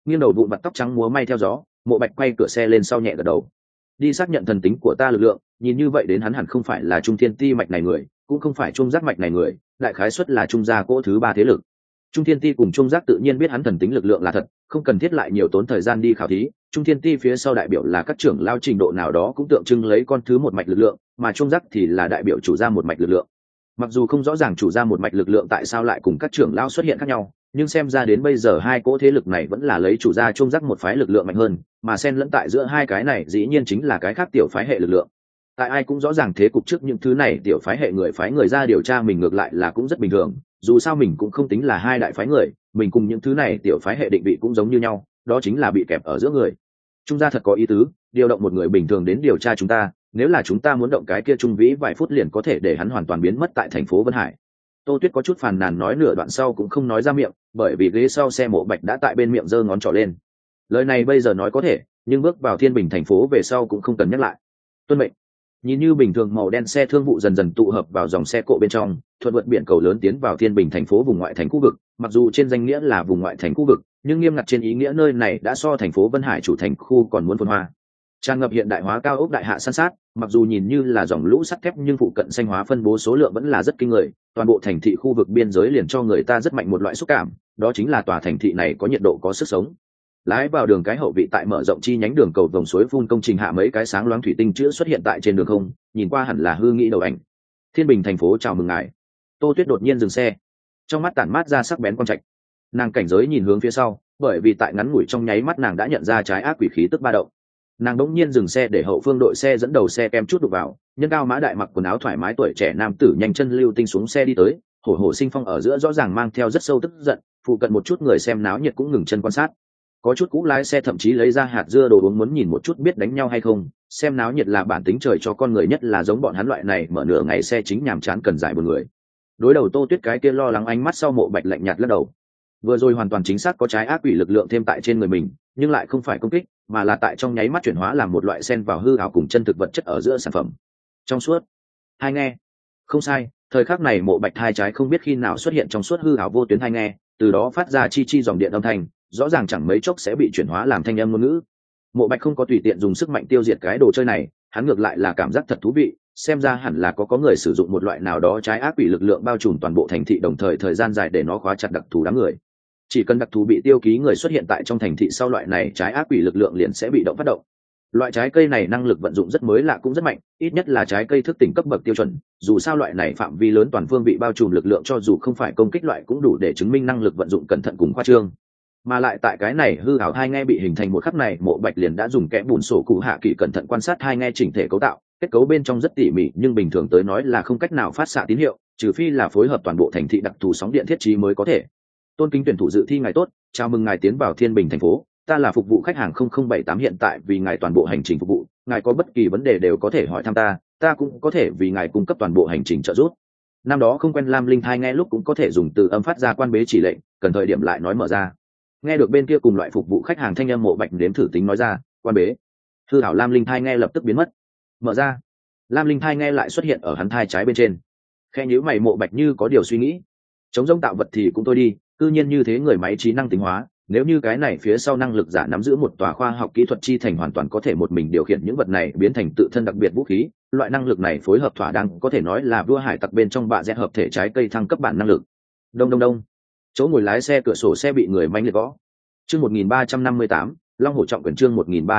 nghiêng đầu vụn vặt tóc trắng múa may theo gió. Mộ Bạch quay cửa xe lên sau nhẹ gật đầu. Đi xác nhận thần tính của ta lực lượng, nhìn như vậy đến hắn hẳn không phải là Trung Thiên Ti mạch này người, cũng không phải Trung Giác mạch này người, đại khái suất là Trung gia cỗ thứ ba thế lực. Trung Thiên Ti cùng Trung Giác tự nhiên biết hắn thần tính lực lượng là thật, không cần thiết lại nhiều tốn thời gian đi khảo thí. Trung Thiên Ti phía sau đại biểu là các trưởng lao trình độ nào đó cũng tượng trưng lấy con thứ một mạch lực lượng, mà Trung Giác thì là đại biểu chủ gia một mạch lực lượng. Mặc dù không rõ ràng chủ gia một mạch lực lượng tại sao lại cùng các trưởng lao xuất hiện khác nhau, nhưng xem ra đến bây giờ hai cỗ thế lực này vẫn là lấy chủ gia Trung Giác một phái lực lượng mạnh hơn, mà xen lẫn tại giữa hai cái này dĩ nhiên chính là cái khác tiểu phái hệ lực lượng. Tại ai cũng rõ ràng thế cục trước những thứ này tiểu phái hệ người phái người ra điều tra mình ngược lại là cũng rất bình thường, dù sao mình cũng không tính là hai đại phái người, mình cùng những thứ này tiểu phái hệ định vị cũng giống như nhau, đó chính là bị kẹp ở giữa người. Trung gia thật có ý tứ, điều động một người bình thường đến điều tra chúng ta, nếu là chúng ta muốn động cái kia Trung Vĩ vài phút liền có thể để hắn hoàn toàn biến mất tại thành phố Vân Hải. Tô Tuyết có chút phàn nàn nói nửa đoạn sau cũng không nói ra miệng, bởi vì ghế sau xe Mộ Bạch đã tại bên miệng giơ ngón trỏ lên. Lời này bây giờ nói có thể, nhưng bước vào Thiên Bình thành phố về sau cũng không cần nhắc lại. Tuân mệnh. Nhìn như bình thường màu đen xe thương vụ dần dần tụ hợp vào dòng xe cộ bên trong, thuận vượt biển cầu lớn tiến vào Thiên Bình thành phố vùng ngoại thành khu vực. Mặc dù trên danh nghĩa là vùng ngoại thành khu vực, nhưng nghiêm ngặt trên ý nghĩa nơi này đã so thành phố Vân Hải chủ thành khu còn muốn phồn hoa. Tràn ngập hiện đại hóa cao ốc đại hạ san sát, mặc dù nhìn như là dòng lũ sắt thép nhưng phụ cận xanh hóa phân bố số lượng vẫn là rất kinh người. Toàn bộ thành thị khu vực biên giới liền cho người ta rất mạnh một loại xúc cảm, đó chính là tòa thành thị này có nhiệt độ có sức sống. Lái vào đường cái hậu vị tại mở rộng chi nhánh đường cầu vòng suối phun công trình hạ mấy cái sáng loáng thủy tinh chữa xuất hiện tại trên đường không, nhìn qua hẳn là hư nghĩ đầu ảnh. Thiên Bình thành phố chào mừng ngài. Tô Tuyết đột nhiên dừng xe, trong mắt tản mát ra sắc bén quang trạch. Nàng cảnh giới nhìn hướng phía sau, bởi vì tại ngắn ngủi trong nháy mắt nàng đã nhận ra trái ác quỷ khí tức ba động. Nàng đống nhiên dừng xe để hậu phương đội xe dẫn đầu xe kem chút đục vào, nhân cao mã đại mặc quần áo thoải mái tuổi trẻ nam tử nhanh chân lưu tinh xuống xe đi tới, hổ hổ sinh phong ở giữa rõ ràng mang theo rất sâu tức giận, phụ cận một chút người xem náo nhiệt cũng ngừng chân quan sát. Có chút cũ lái xe thậm chí lấy ra hạt dưa đồ uống muốn nhìn một chút biết đánh nhau hay không, xem náo nhiệt là bản tính trời cho con người, nhất là giống bọn hắn loại này mở nửa ngày xe chính nhàm chán cần giải một người. Đối đầu Tô Tuyết cái kia lo lắng ánh mắt sau Mộ Bạch lạnh nhạt lắc đầu. Vừa rồi hoàn toàn chính xác có trái ác quỷ lực lượng thêm tại trên người mình, nhưng lại không phải công kích, mà là tại trong nháy mắt chuyển hóa làm một loại xen vào hư ảo cùng chân thực vật chất ở giữa sản phẩm. Trong suốt. Hai nghe. Không sai, thời khắc này Mộ Bạch hai trái không biết khi nào xuất hiện trong suốt hư ảo vô tuyến hai nghe, từ đó phát ra chi chi dòng điện âm thanh, rõ ràng chẳng mấy chốc sẽ bị chuyển hóa làm thanh âm ngôn ngữ. Mộ Bạch không có tùy tiện dùng sức mạnh tiêu diệt cái đồ chơi này, hắn ngược lại là cảm giác thật thú vị, xem ra hẳn là có người sử dụng một loại nào đó trái ác quỷ lực lượng bao trùm toàn bộ thành thị đồng thời thời gian dài để nó khóa chặt đặc thù đám người. Chỉ cần đặc thù bị tiêu ký người xuất hiện tại trong thành thị sau loại này trái ác quỷ lực lượng liền sẽ bị động phát động. Loại trái cây này năng lực vận dụng rất mới lạ cũng rất mạnh, ít nhất là trái cây thức tỉnh cấp bậc tiêu chuẩn, dù sao loại này phạm vi lớn toàn phương bị bao trùm lực lượng cho dù không phải công kích loại cũng đủ để chứng minh năng lực vận dụng cẩn thận cùng khoa trương. Mà lại tại cái này hư ảo hai nghe bị hình thành một khắc này, Mộ Bạch liền đã dùng kẽ bùn sổ cụ hạ kỳ cẩn thận quan sát hai nghe chỉnh thể cấu tạo, kết cấu bên trong rất tỉ mỉ nhưng bình thường tới nói là không cách nào phát xạ tín hiệu, trừ phi là phối hợp toàn bộ thành thị đặc thù sóng điện thiết trí mới có thể. Tôn kính tuyển thủ dự thi ngài tốt, chào mừng ngài tiến vào Thiên Bình thành phố, ta là phục vụ khách hàng 0078 hiện tại vì ngài toàn bộ hành trình phục vụ, ngài có bất kỳ vấn đề đều có thể hỏi thăm ta cũng có thể vì ngài cung cấp toàn bộ hành trình trợ giúp. Năm đó không quen Lam Linh Thai nghe lúc cũng có thể dùng từ âm phát ra quan bế chỉ lệnh, cần thời điểm lại nói mở ra. Nghe được bên kia cùng loại phục vụ khách hàng thanh âm, Mộ Bạch đếm thử tính nói ra, quan bế. Hư ảo Lam Linh Thai nghe lập tức biến mất. Mở ra. Lam Linh Thai nghe lại xuất hiện ở hắn thai trái bên trên. Khe nhíu mày, Mộ Bạch như có điều suy nghĩ. Chống rông tạo vật thì cũng thôi đi, cư nhiên như thế người máy trí năng tính hóa, nếu như cái này phía sau năng lực giả nắm giữ một tòa khoa học kỹ thuật chi thành hoàn toàn có thể một mình điều khiển những vật này biến thành tự thân đặc biệt vũ khí, loại năng lực này phối hợp thỏa đáng có thể nói là vua hải tặc bên trong bạ rẽ hợp thể trái cây thăng cấp bản năng lực. Đông đông đông. Chỗ ngồi lái xe cửa sổ xe bị người manh liệt gõ. Chương 1358, Long Hổ trọng quyền. Chương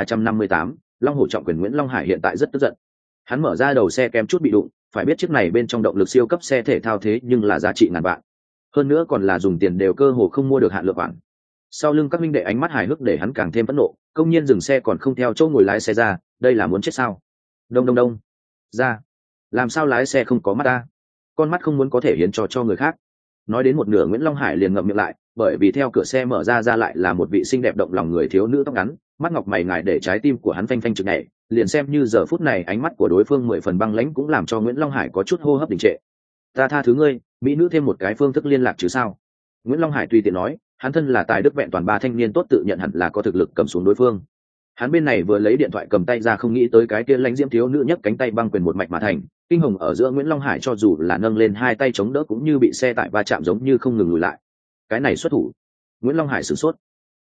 1358, Long Hổ trọng quyền. Nguyễn Long Hải hiện tại rất tức giận. Hắn mở ra đầu xe kém chút bị đụng, phải biết chiếc này bên trong động lực siêu cấp xe thể thao thế nhưng là giá trị ngàn vạn. Hơn nữa còn là dùng tiền đều cơ hồ không mua được hạn lượng khoản. Sau lưng các minh đệ ánh mắt hài hước để hắn càng thêm phẫn nộ, công nhiên dừng xe còn không theo chỗ ngồi lái xe ra, đây là muốn chết sao? Đông đông đông. Ra. Làm sao lái xe không có mắt ta? Con mắt không muốn có thể hiến cho người khác. Nói đến một nửa Nguyễn Long Hải liền ngậm miệng lại, bởi vì theo cửa xe mở ra lại là một vị xinh đẹp động lòng người thiếu nữ tóc ngắn, mắt ngọc mày ngài để trái tim của hắn phanh phanh trực nhảy, liền xem như giờ phút này ánh mắt của đối phương 10 phần băng lãnh cũng làm cho Nguyễn Long Hải có chút hô hấp đình trệ. Ta tha thứ ngươi, mỹ nữ thêm một cái phương thức liên lạc chứ sao? Nguyễn Long Hải tùy tiện nói, hắn thân là tài đức vẹn toàn ba thanh niên tốt tự nhận hẳn là có thực lực cầm xuống đối phương. Hắn bên này vừa lấy điện thoại cầm tay ra không nghĩ tới cái kia lãnh diễm thiếu nữ nhấc cánh tay băng quyền một mạch mà thành, kinh hồng ở giữa Nguyễn Long Hải cho dù là nâng lên hai tay chống đỡ cũng như bị xe tải va chạm giống như không ngừng lùi lại. Cái này xuất thủ. Nguyễn Long Hải sửng sốt.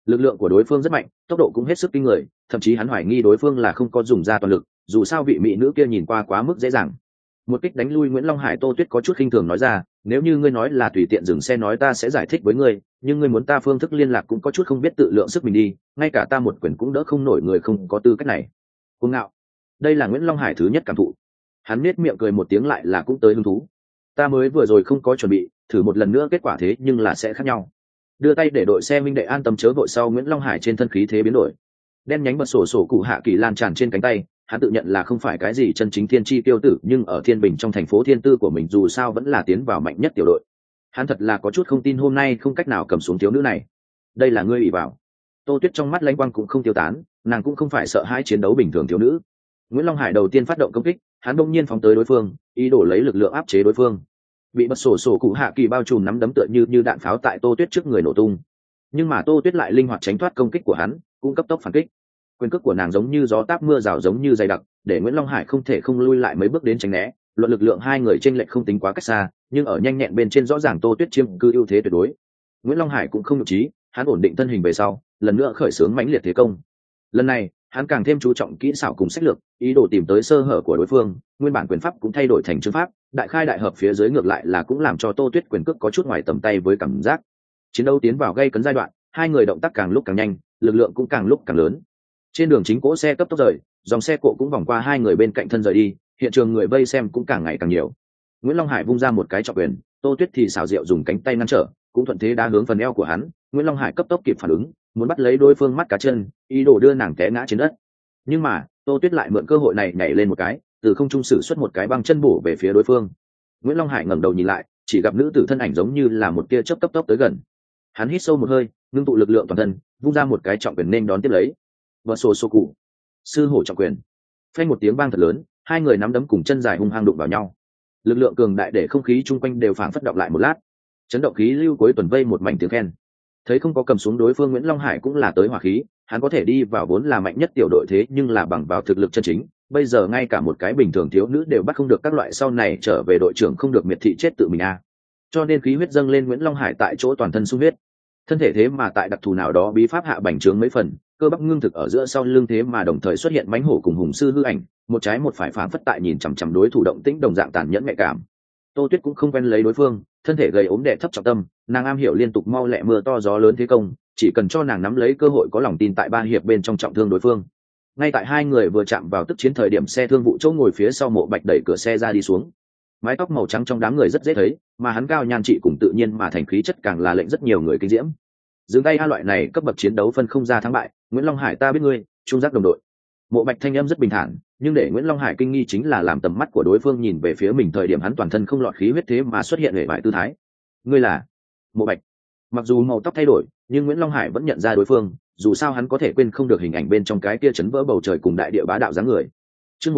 lực lượng của đối phương rất mạnh, tốc độ cũng hết sức kinh người, thậm chí hắn hoài nghi đối phương là không có dùng ra toàn lực, dù sao vị mỹ nữ kia nhìn qua quá mức dễ dàng. Một kích đánh lui Nguyễn Long Hải, Tô Tuyết có chút khinh thường nói ra, nếu như ngươi nói là tùy tiện dừng xe nói ta sẽ giải thích với ngươi, nhưng ngươi muốn ta phương thức liên lạc cũng có chút không biết tự lượng sức mình đi, ngay cả ta một quyền cũng đỡ không nổi, người không có tư cách này. Cuồng ngạo. Đây là Nguyễn Long Hải thứ nhất cảm thụ. Hắn nết miệng cười một tiếng lại là cũng tới hứng thú. Ta mới vừa rồi không có chuẩn bị, thử một lần nữa kết quả thế nhưng là sẽ khác nhau. Đưa tay để đội xe minh đệ an tâm chớ vội, sau Nguyễn Long Hải trên thân khí thế biến đổi. Đen nhánh bật sổ sổ cụ hạ kỳ lan tràn trên cánh tay, hắn tự nhận là không phải cái gì chân chính thiên chi tiêu tử, nhưng ở Thiên Bình trong thành phố thiên tư của mình dù sao vẫn là tiến vào mạnh nhất tiểu đội. Hắn thật là có chút không tin hôm nay không cách nào cầm xuống thiếu nữ này. Đây là ngươi ủy vào. Tô Tuyết trong mắt lanh quang cũng không tiêu tán, nàng cũng không phải sợ hãi chiến đấu bình thường thiếu nữ. Nguyễn Long Hải đầu tiên phát động công kích, hắn đông nhiên phóng tới đối phương, ý đồ lấy lực lượng áp chế đối phương. Bị bật sổ sổ cụ hạ kỳ bao trùm nắm đấm tựa như đạn pháo tại Tô Tuyết trước người nổ tung. Nhưng mà Tô Tuyết lại linh hoạt tránh thoát công kích của hắn, cũng cấp tốc phản kích. Quyền cước của nàng giống như gió táp mưa rào, giống như dày đặc, để Nguyễn Long Hải không thể không lui lại mấy bước đến tránh né. Luận lực lượng hai người chênh lệch không tính quá cách xa, nhưng ở nhanh nhẹn bên trên rõ ràng Tô Tuyết chiếm cứ ưu thế tuyệt đối. Nguyễn Long Hải cũng không nhục trí, hắn ổn định thân hình về sau, lần nữa khởi xướng mãnh liệt thế công. Lần này, hắn càng thêm chú trọng kỹ xảo cùng sách lược, ý đồ tìm tới sơ hở của đối phương. Nguyên bản quyền pháp cũng thay đổi thành chương pháp, đại khai đại hợp phía dưới ngược lại là cũng làm cho Tô Tuyết quyền cước có chút ngoài tầm tay với cảm giác. Chiến đấu tiến vào gay cấn giai đoạn, hai người động tác càng lúc càng nhanh, lực lượng cũng càng lúc càng lớn. Trên đường chính cỗ xe cấp tốc rời, dòng xe cộ cũng vòng qua hai người bên cạnh thân rời đi, hiện trường người vây xem cũng càng ngày càng nhiều. Nguyễn Long Hải vung ra một cái trọng quyền, Tô Tuyết thì xảo diệu dùng cánh tay ngăn trở, cũng thuận thế đá hướng phần eo của hắn. Nguyễn Long Hải cấp tốc kịp phản ứng, muốn bắt lấy đối phương mắt cá chân, ý đồ đưa nàng té ngã trên đất. Nhưng mà Tô Tuyết lại mượn cơ hội này nhảy lên một cái, từ không trung sử xuất một cái băng chân bổ về phía đối phương. Nguyễn Long Hải ngẩng đầu nhìn lại, chỉ gặp nữ tử thân ảnh giống như là một tia chớp cấp tốc tới gần. Hắn hít sâu một hơi, ngưng tụ lực lượng toàn thân, vung ra một cái trọng quyền nên đón tiếp lấy. Và sổ sổ cụ sư hổ trọng quyền, phanh một tiếng vang thật lớn, hai người nắm đấm cùng chân dài hung hăng đụng vào nhau. Lực lượng cường đại để không khí chung quanh đều phảng phất động lại một lát. Chấn động khí lưu cuối tuần vây một mảnh tiếng khen. Thấy không có cầm xuống đối phương, Nguyễn Long Hải cũng là tới hỏa khí, hắn có thể đi vào vốn là mạnh nhất tiểu đội thế nhưng là bằng vào thực lực chân chính, bây giờ ngay cả một cái bình thường thiếu nữ đều bắt không được, các loại sau này trở về đội trưởng không được miệt thị chết tự mình a. Cho nên khí huyết dâng lên, Nguyễn Long Hải tại chỗ toàn thân sung huyết. Thân thể thế mà tại đặc thù nào đó bí pháp hạ bành trướng mấy phần, cơ bắp ngưng thực ở giữa sau lưng thế mà đồng thời xuất hiện mãnh hổ cùng hùng sư hư ảnh, một trái một phải phảng phất tại nhìn chằm chằm đối thủ động tĩnh đồng dạng tàn nhẫn nhạy cảm. Tô Tuyết cũng không quen lấy đối phương, thân thể gầy ốm đè thấp trọng tâm, nàng am hiểu liên tục mau lẹ mưa to gió lớn thế công, chỉ cần cho nàng nắm lấy cơ hội có lòng tin tại ba hiệp bên trong trọng thương đối phương. Ngay tại hai người vừa chạm vào tức chiến thời điểm, xe thương vụ chỗ ngồi phía sau Mộ Bạch đẩy cửa xe ra đi xuống. Mái tóc màu trắng trong đám người rất dễ thấy, mà hắn cao nhan trị cùng tự nhiên mà thành khí chất càng là lệnh rất nhiều người kinh diễm. Dừng tay a, loại này cấp bậc chiến đấu phân không ra thắng bại, Nguyễn Long Hải ta biết ngươi, trung giác đồng đội. Mộ Bạch thanh âm rất bình thản, nhưng để Nguyễn Long Hải kinh nghi chính là làm tầm mắt của đối phương nhìn về phía mình thời điểm hắn toàn thân không lọt khí huyết thế mà xuất hiện hệ bại tư thái. Ngươi là Mộ Bạch. Mặc dù màu tóc thay đổi, nhưng Nguyễn Long Hải vẫn nhận ra đối phương, dù sao hắn có thể quên không được hình ảnh bên trong cái kia chấn vỡ bầu trời cùng đại địa bá đạo dáng người. Chương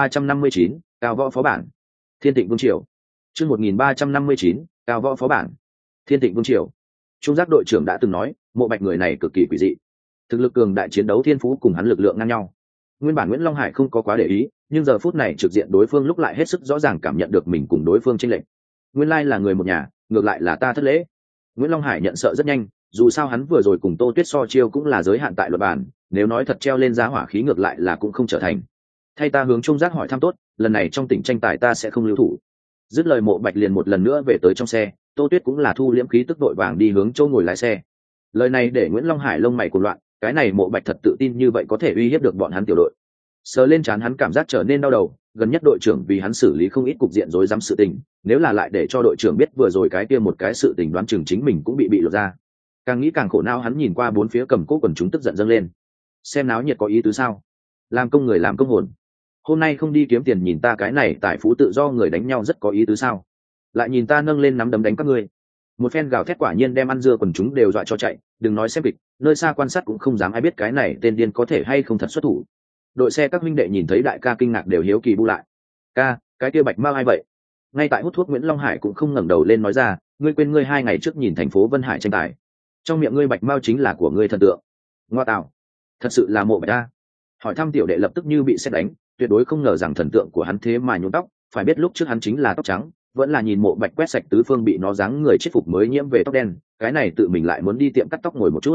1359, cao võ phó bản. Thiên Tịnh Vương Triều. Chương 1359, cao võ phó bản. Thiên Tịnh Vương Triều. Trung giác đội trưởng đã từng nói, Mộ Bạch người này cực kỳ quỷ dị. Thực lực cường đại, chiến đấu thiên phú cùng hắn lực lượng ngang nhau. Nguyên bản Nguyễn Long Hải không có quá để ý, nhưng giờ phút này trực diện đối phương lúc lại hết sức rõ ràng cảm nhận được mình cùng đối phương chênh lệch. Nguyên lai là người một nhà, ngược lại là ta thất lễ. Nguyễn Long Hải nhận sợ rất nhanh, dù sao hắn vừa rồi cùng Tô Tuyết so chiêu cũng là giới hạn tại luật bản, nếu nói thật treo lên giá hỏa khí ngược lại là cũng không trở thành. Thay ta hướng Trung giác hỏi thăm tốt, lần này trong tỉnh tranh tài ta sẽ không lưu thủ. Dứt lời, Mộ Bạch liền một lần nữa về tới trong xe, Tô Tuyết cũng là thu liễm khí tức vội vàng đi hướng chỗ ngồi lái xe. Lời này để Nguyễn Long Hải lông mày cuồng loạn, cái này Mộ Bạch thật tự tin như vậy có thể uy hiếp được bọn hắn tiểu đội. Sờ lên trán hắn cảm giác trở nên đau đầu, gần nhất đội trưởng vì hắn xử lý không ít cục diện rối rắm sự tình, nếu là lại để cho đội trưởng biết vừa rồi cái kia một cái sự tình, đoán chừng chính mình cũng bị lột ra. Càng nghĩ càng khổ não, hắn nhìn qua bốn phía cầm cố quần chúng tức giận dâng lên. Xem náo nhiệt có ý tứ sao? Làm công người làm công hồn. Hôm nay không đi kiếm tiền, nhìn ta cái này tài phú tự do người đánh nhau rất có ý tứ sao? Lại nhìn ta nâng lên nắm đấm đánh các ngươi. Một phen gào thét quả nhiên đem ăn dưa quần chúng đều dọa cho chạy, đừng nói xem kịch, nơi xa quan sát cũng không dám ai biết cái này tên điên có thể hay không thật xuất thủ. Đội xe các huynh đệ nhìn thấy đại ca kinh ngạc đều hiếu kỳ bu lại. Ca, cái kia Bạch Mao ai vậy? Ngay tại hút thuốc Nguyễn Long Hải cũng không ngẩng đầu lên nói ra, ngươi quên ngươi 2 ngày trước nhìn thành phố Vân Hải tranh tài, trong miệng ngươi Bạch Mao chính là của ngươi thần tượng. Ngoa tạo, thật sự là Mộ Bạch a. Hỏi thăm tiểu đệ lập tức như bị sét đánh, tuyệt đối không ngờ rằng thần tượng của hắn thế mà nhuộm tóc, phải biết lúc trước hắn chính là tóc trắng, vẫn là nhìn Mộ Bạch quét sạch tứ phương bị nó dáng người chết phục mới nhiễm về tóc đen, cái này tự mình lại muốn đi tiệm cắt tóc ngồi một chút.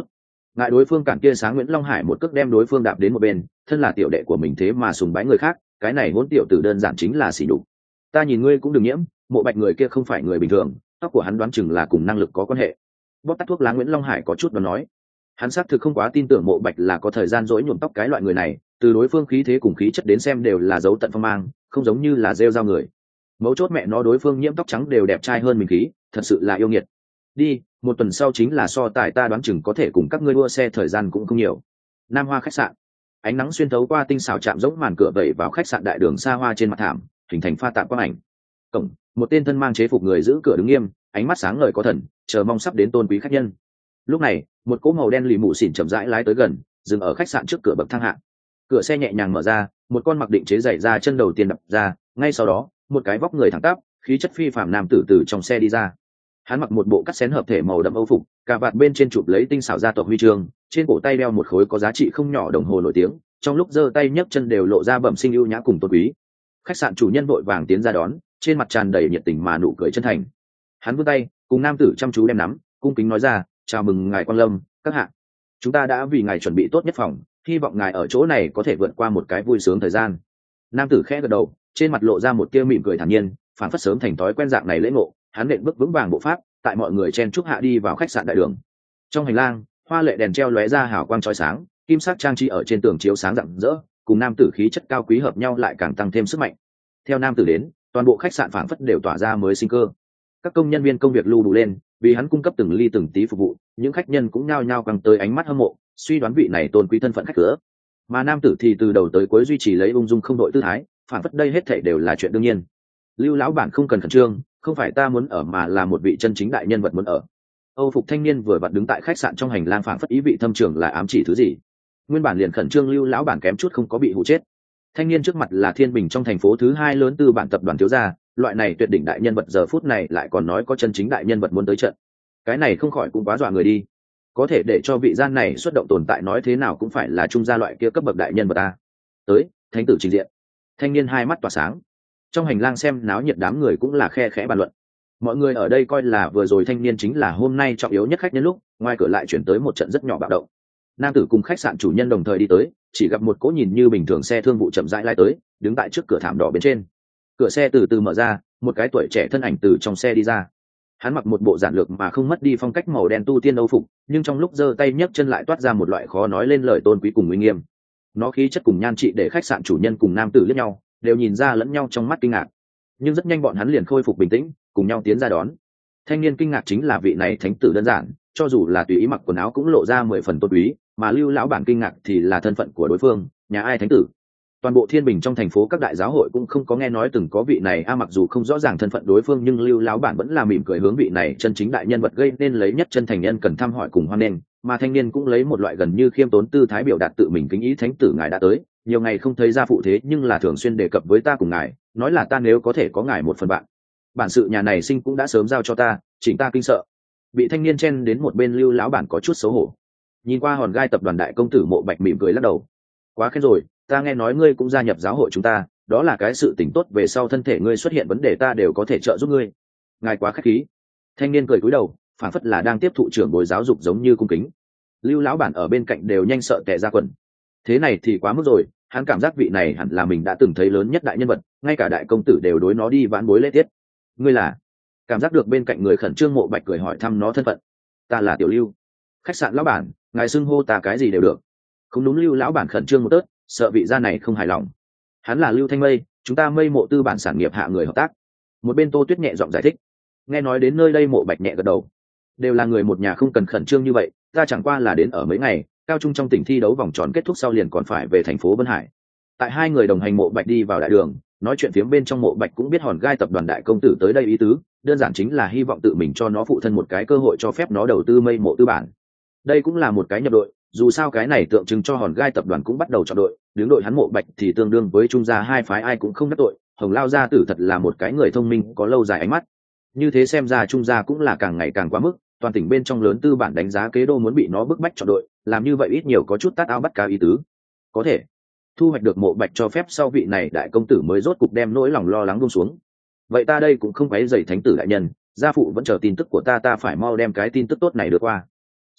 ngại đối phương cản kia sáng Nguyễn Long Hải một cước đem đối phương đạp đến một bên, thân là tiểu đệ của mình thế mà sùng bái người khác, cái này hỗn tiểu tử đơn giản chính là xỉ nhục. Ta nhìn ngươi cũng đừng nhiễm, Mộ Bạch người kia không phải người bình thường, tóc của hắn đoán chừng là cùng năng lực có quan hệ. Bóp tắt thuốc lá Nguyễn Long Hải có chút đoán nói, hắn xác thực không quá tin tưởng Mộ Bạch là có thời gian dỗi nhuộm tóc cái loại người này, từ đối phương khí thế cùng khí chất đến xem đều là dấu tận phong mang, không giống như là rêu rao người. Mấu chốt mẹ nó đối phương nhiễm tóc trắng đều đẹp trai hơn mình khí, thật sự là yêu nghiệt. Đi, một tuần sau chính là so tài, ta đoán chừng có thể cùng các ngươi đua xe thời gian cũng không nhiều. Nam Hoa khách sạn, ánh nắng xuyên thấu qua tinh xảo chạm giống màn cửa vẩy vào khách sạn đại đường xa hoa trên mặt thảm, hình thành pha tạp quang ảnh. Cổng, một tên thân mang chế phục người giữ cửa đứng nghiêm, ánh mắt sáng ngời có thần, chờ mong sắp đến tôn quý khách nhân. Lúc này, một cỗ màu đen lì mụ xỉn chậm rãi lái tới gần, dừng ở khách sạn trước cửa bậc thang hạng. Cửa xe nhẹ nhàng mở ra, một con mặc định chế giày ra chân đầu tiên đập ra, ngay sau đó, một cái vóc người thẳng tắp, khí chất phi phàm nam tử từ trong xe đi ra. Hắn mặc một bộ cắt xén hợp thể màu đậm âu phục, cà vạt bên trên chụp lấy tinh xảo gia tộc huy chương, trên cổ tay đeo một khối có giá trị không nhỏ đồng hồ nổi tiếng, trong lúc giơ tay nhấc chân đều lộ ra bẩm sinh ưu nhã cùng tôn quý. Khách sạn chủ nhân vội vàng tiến ra đón, trên mặt tràn đầy nhiệt tình mà nụ cười chân thành. Hắn vươn tay, cùng nam tử chăm chú đem nắm, cung kính nói ra, chào mừng ngài Quang Lâm, các hạ. Chúng ta đã vì ngài chuẩn bị tốt nhất phòng, hy vọng ngài ở chỗ này có thể vượt qua một cái vui sướng thời gian. Nam tử khẽ gật đầu, trên mặt lộ ra một tia mỉm cười thản nhiên, phản phất sớm thành thói quen dạng này lễ ngộ. Hắn nện bước vững vàng bộ pháp, tại mọi người chen chúc hạ đi vào khách sạn đại đường. Trong hành lang, hoa lệ đèn treo lóe ra hào quang chói sáng, kim sắc trang trí ở trên tường chiếu sáng rạng rỡ, cùng nam tử khí chất cao quý hợp nhau lại càng tăng thêm sức mạnh. Theo nam tử đến, toàn bộ khách sạn phảng phất đều tỏa ra mới sinh cơ. Các công nhân viên công việc lưu đủ lên, vì hắn cung cấp từng ly từng tí phục vụ, những khách nhân cũng nhao nhao căng tới ánh mắt hâm mộ, suy đoán vị này tôn quý thân phận khách cửa. Mà nam tử thì từ đầu tới cuối duy trì lấy ung dung không đội tư thái, phảng phất đây hết thảy đều là chuyện đương nhiên. Lưu lão bản không cần khẩn trương, không phải ta muốn ở mà là một vị chân chính đại nhân vật muốn ở. Âu phục thanh niên vừa vặn đứng tại khách sạn trong hành lang, phảng phất ý vị thâm trường là ám chỉ thứ gì. Nguyên bản liền khẩn trương Lưu lão bản kém chút không có bị hụ chết. Thanh niên trước mặt là Thiên Bình trong thành phố thứ 2 lớn tư bản tập đoàn thiếu gia, loại này tuyệt đỉnh đại nhân vật giờ phút này lại còn nói có chân chính đại nhân vật muốn tới trận. Cái này không khỏi cũng quá dọa người đi. Có thể để cho vị gian này xuất động tồn tại nói thế nào cũng phải là trung gia loại kia cấp bậc đại nhân vật ta. Tới, thánh tử trình diện. Thanh niên hai mắt tỏa sáng. Trong hành lang xem náo nhiệt đám người cũng là khe khẽ bàn luận. Mọi người ở đây coi là vừa rồi thanh niên chính là hôm nay trọng yếu nhất khách nhân lúc, ngoài cửa lại chuyển tới một trận rất nhỏ bạo động. Nam tử cùng khách sạn chủ nhân đồng thời đi tới, chỉ gặp một cỗ nhìn như bình thường xe thương vụ chậm rãi lai tới, đứng tại trước cửa thảm đỏ bên trên. Cửa xe từ từ mở ra, một cái tuổi trẻ thân ảnh từ trong xe đi ra. Hắn mặc một bộ giản lược mà không mất đi phong cách màu đen tu tiên âu phục, nhưng trong lúc giơ tay nhấc chân lại toát ra một loại khó nói lên lời tôn quý cùng uy nghiêm. Nó khí chất cùng nhan trị để khách sạn chủ nhân cùng nam tử liếc nhau, đều nhìn ra lẫn nhau trong mắt kinh ngạc. Nhưng rất nhanh bọn hắn liền khôi phục bình tĩnh, cùng nhau tiến ra đón. Thanh niên kinh ngạc chính là vị này thánh tử đơn giản, cho dù là tùy ý mặc quần áo cũng lộ ra 10 phần tôn quý, mà Lưu lão bản kinh ngạc thì là thân phận của đối phương, nhà ai thánh tử. Toàn bộ Thiên Bình trong thành phố các đại giáo hội cũng không có nghe nói từng có vị này mặc dù không rõ ràng thân phận đối phương nhưng Lưu lão bản vẫn là mỉm cười hướng vị này chân chính đại nhân vật gây nên lấy nhất chân thành nhân cần thăm hỏi cùng hoan nghênh, mà thanh niên cũng lấy một loại gần như khiêm tốn tư thái biểu đạt tự mình kính ý, thánh tử ngài đã tới, nhiều ngày không thấy gia phụ thế nhưng là thường xuyên đề cập với ta cùng ngài, nói là ta nếu có thể có ngài một phần bạn. Bản sự nhà này sinh cũng đã sớm giao cho ta, chỉnh ta kinh sợ. Bị thanh niên chen đến một bên Lưu lão bản có chút xấu hổ. Nhìn qua hòn gai tập đoàn đại công tử Mộ Bạch mỉm cười lắc đầu. Quá khen rồi, ta nghe nói ngươi cũng gia nhập giáo hội chúng ta, đó là cái sự tỉnh tốt về sau thân thể ngươi xuất hiện vấn đề ta đều có thể trợ giúp ngươi. Ngài quá khách khí. Thanh niên cười cúi đầu, phản phất là đang tiếp thụ trưởng bồi giáo dục giống như cung kính. Lưu lão bản ở bên cạnh đều nhanh sợ tè ra quần. Thế này thì quá mức rồi, hắn cảm giác vị này hẳn là mình đã từng thấy lớn nhất đại nhân vật, ngay cả đại công tử đều đối nó đi vãn bối lễ tiết. Ngươi là? Cảm giác được bên cạnh người khẩn trương Mộ Bạch cười hỏi thăm nó thân phận. Ta là Tiểu Lưu. Khách sạn lão bản, ngài xưng hô ta cái gì đều được. Không đúng, Lưu lão bản khẩn trương một tớt, sợ vị gia này không hài lòng. Hắn là Lưu Thanh Mây, chúng ta Mây Mộ tư bản sản nghiệp hạ người hợp tác. Một bên Tô Tuyết nhẹ giọng giải thích. Nghe nói đến nơi đây Mộ Bạch nhẹ gật đầu. Đều là người một nhà, không cần khẩn trương như vậy, ta chẳng qua là đến ở mấy ngày, cao trung trong tỉnh thi đấu vòng tròn kết thúc sau liền còn phải về thành phố Vân Hải. Tại hai người đồng hành, Mộ Bạch đi vào đại đường, nói chuyện phiếm bên trong Mộ Bạch cũng biết hòn gai tập đoàn đại công tử tới đây ý tứ, đơn giản chính là hy vọng tự mình cho nó phụ thân một cái cơ hội cho phép nó đầu tư Mây Mộ tư bản. Đây cũng là một cái nhập đội, dù sao cái này tượng trưng cho hòn gai tập đoàn cũng bắt đầu chọn đội, đứng đội hắn Mộ Bạch thì tương đương với trung gia hai phái ai cũng không đắc tội. Hồng Lao gia tử thật là một cái người thông minh có lâu dài ánh mắt. Như thế xem ra trung gia cũng là càng ngày càng quá mức, toàn tỉnh bên trong lớn tư bản đánh giá kế đô muốn bị nó bức bách chọn đội, làm như vậy ít nhiều có chút tát ao bắt cá ý tứ. Có thể thu hoạch được Mộ Bạch cho phép sau, vị này đại công tử mới rốt cục đem nỗi lòng lo lắng buông xuống. Vậy ta đây cũng không quấy rầy thánh tử đại nhân, gia phụ vẫn chờ tin tức của ta phải mau đem cái tin tức tốt này được qua.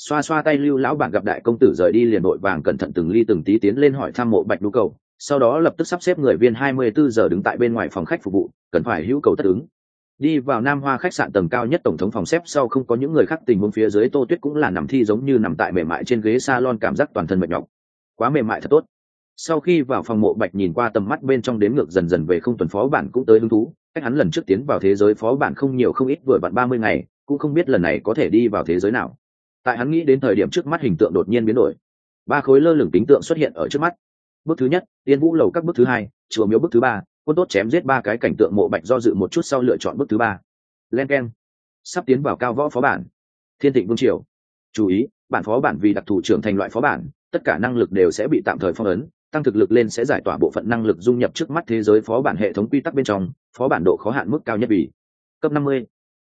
xoa xoa tay, Lưu lão bản gặp đại công tử rời đi liền vội vàng cẩn thận từng ly từng tí tiến lên hỏi thăm Mộ Bạch nhu cầu, sau đó lập tức sắp xếp người viên 24 giờ đứng tại bên ngoài phòng khách phục vụ, cần phải hữu cầu tất ứng. Đi vào Nam Hoa khách sạn tầng cao nhất tổng thống phòng xếp sau không có những người khác, tình huống phía dưới Tô Tuyết cũng là nằm thi giống như nằm tại mềm mại trên ghế salon, cảm giác toàn thân mệt nhọc, quá mềm mại thật tốt. Sau khi vào phòng, Mộ Bạch nhìn qua tầm mắt bên trong đếm ngược dần dần về không tuần phó bản cũng tới hứng thú, cách hắn lần trước tiến vào thế giới phó bản không nhiều không ít, vừa vặn 30 ngày, cũng không biết lần này có thể đi vào thế giới nào. Tại hắn nghĩ đến thời điểm, trước mắt hình tượng đột nhiên biến đổi, 3 khối lơ lửng tính tượng xuất hiện ở trước mắt. Bước thứ nhất, Tiên Vũ lầu các; bước thứ hai, chùa miếu; bước thứ ba, quân tốt chém giết 3 cái cảnh tượng. Mộ Bạch do dự một chút sau lựa chọn bước thứ ba. Len keng, sắp tiến vào cao võ phó bản, Thiên Thịnh Vương Triều. Chú ý, bản phó bản vì đặc thù trưởng thành loại phó bản, tất cả năng lực đều sẽ bị tạm thời phong ấn, tăng thực lực lên sẽ giải tỏa bộ phận năng lực dung nhập trước mắt thế giới phó bản hệ thống quy tắc bên trong, phó bản độ khó hạn mức cao nhất vì cấp 50,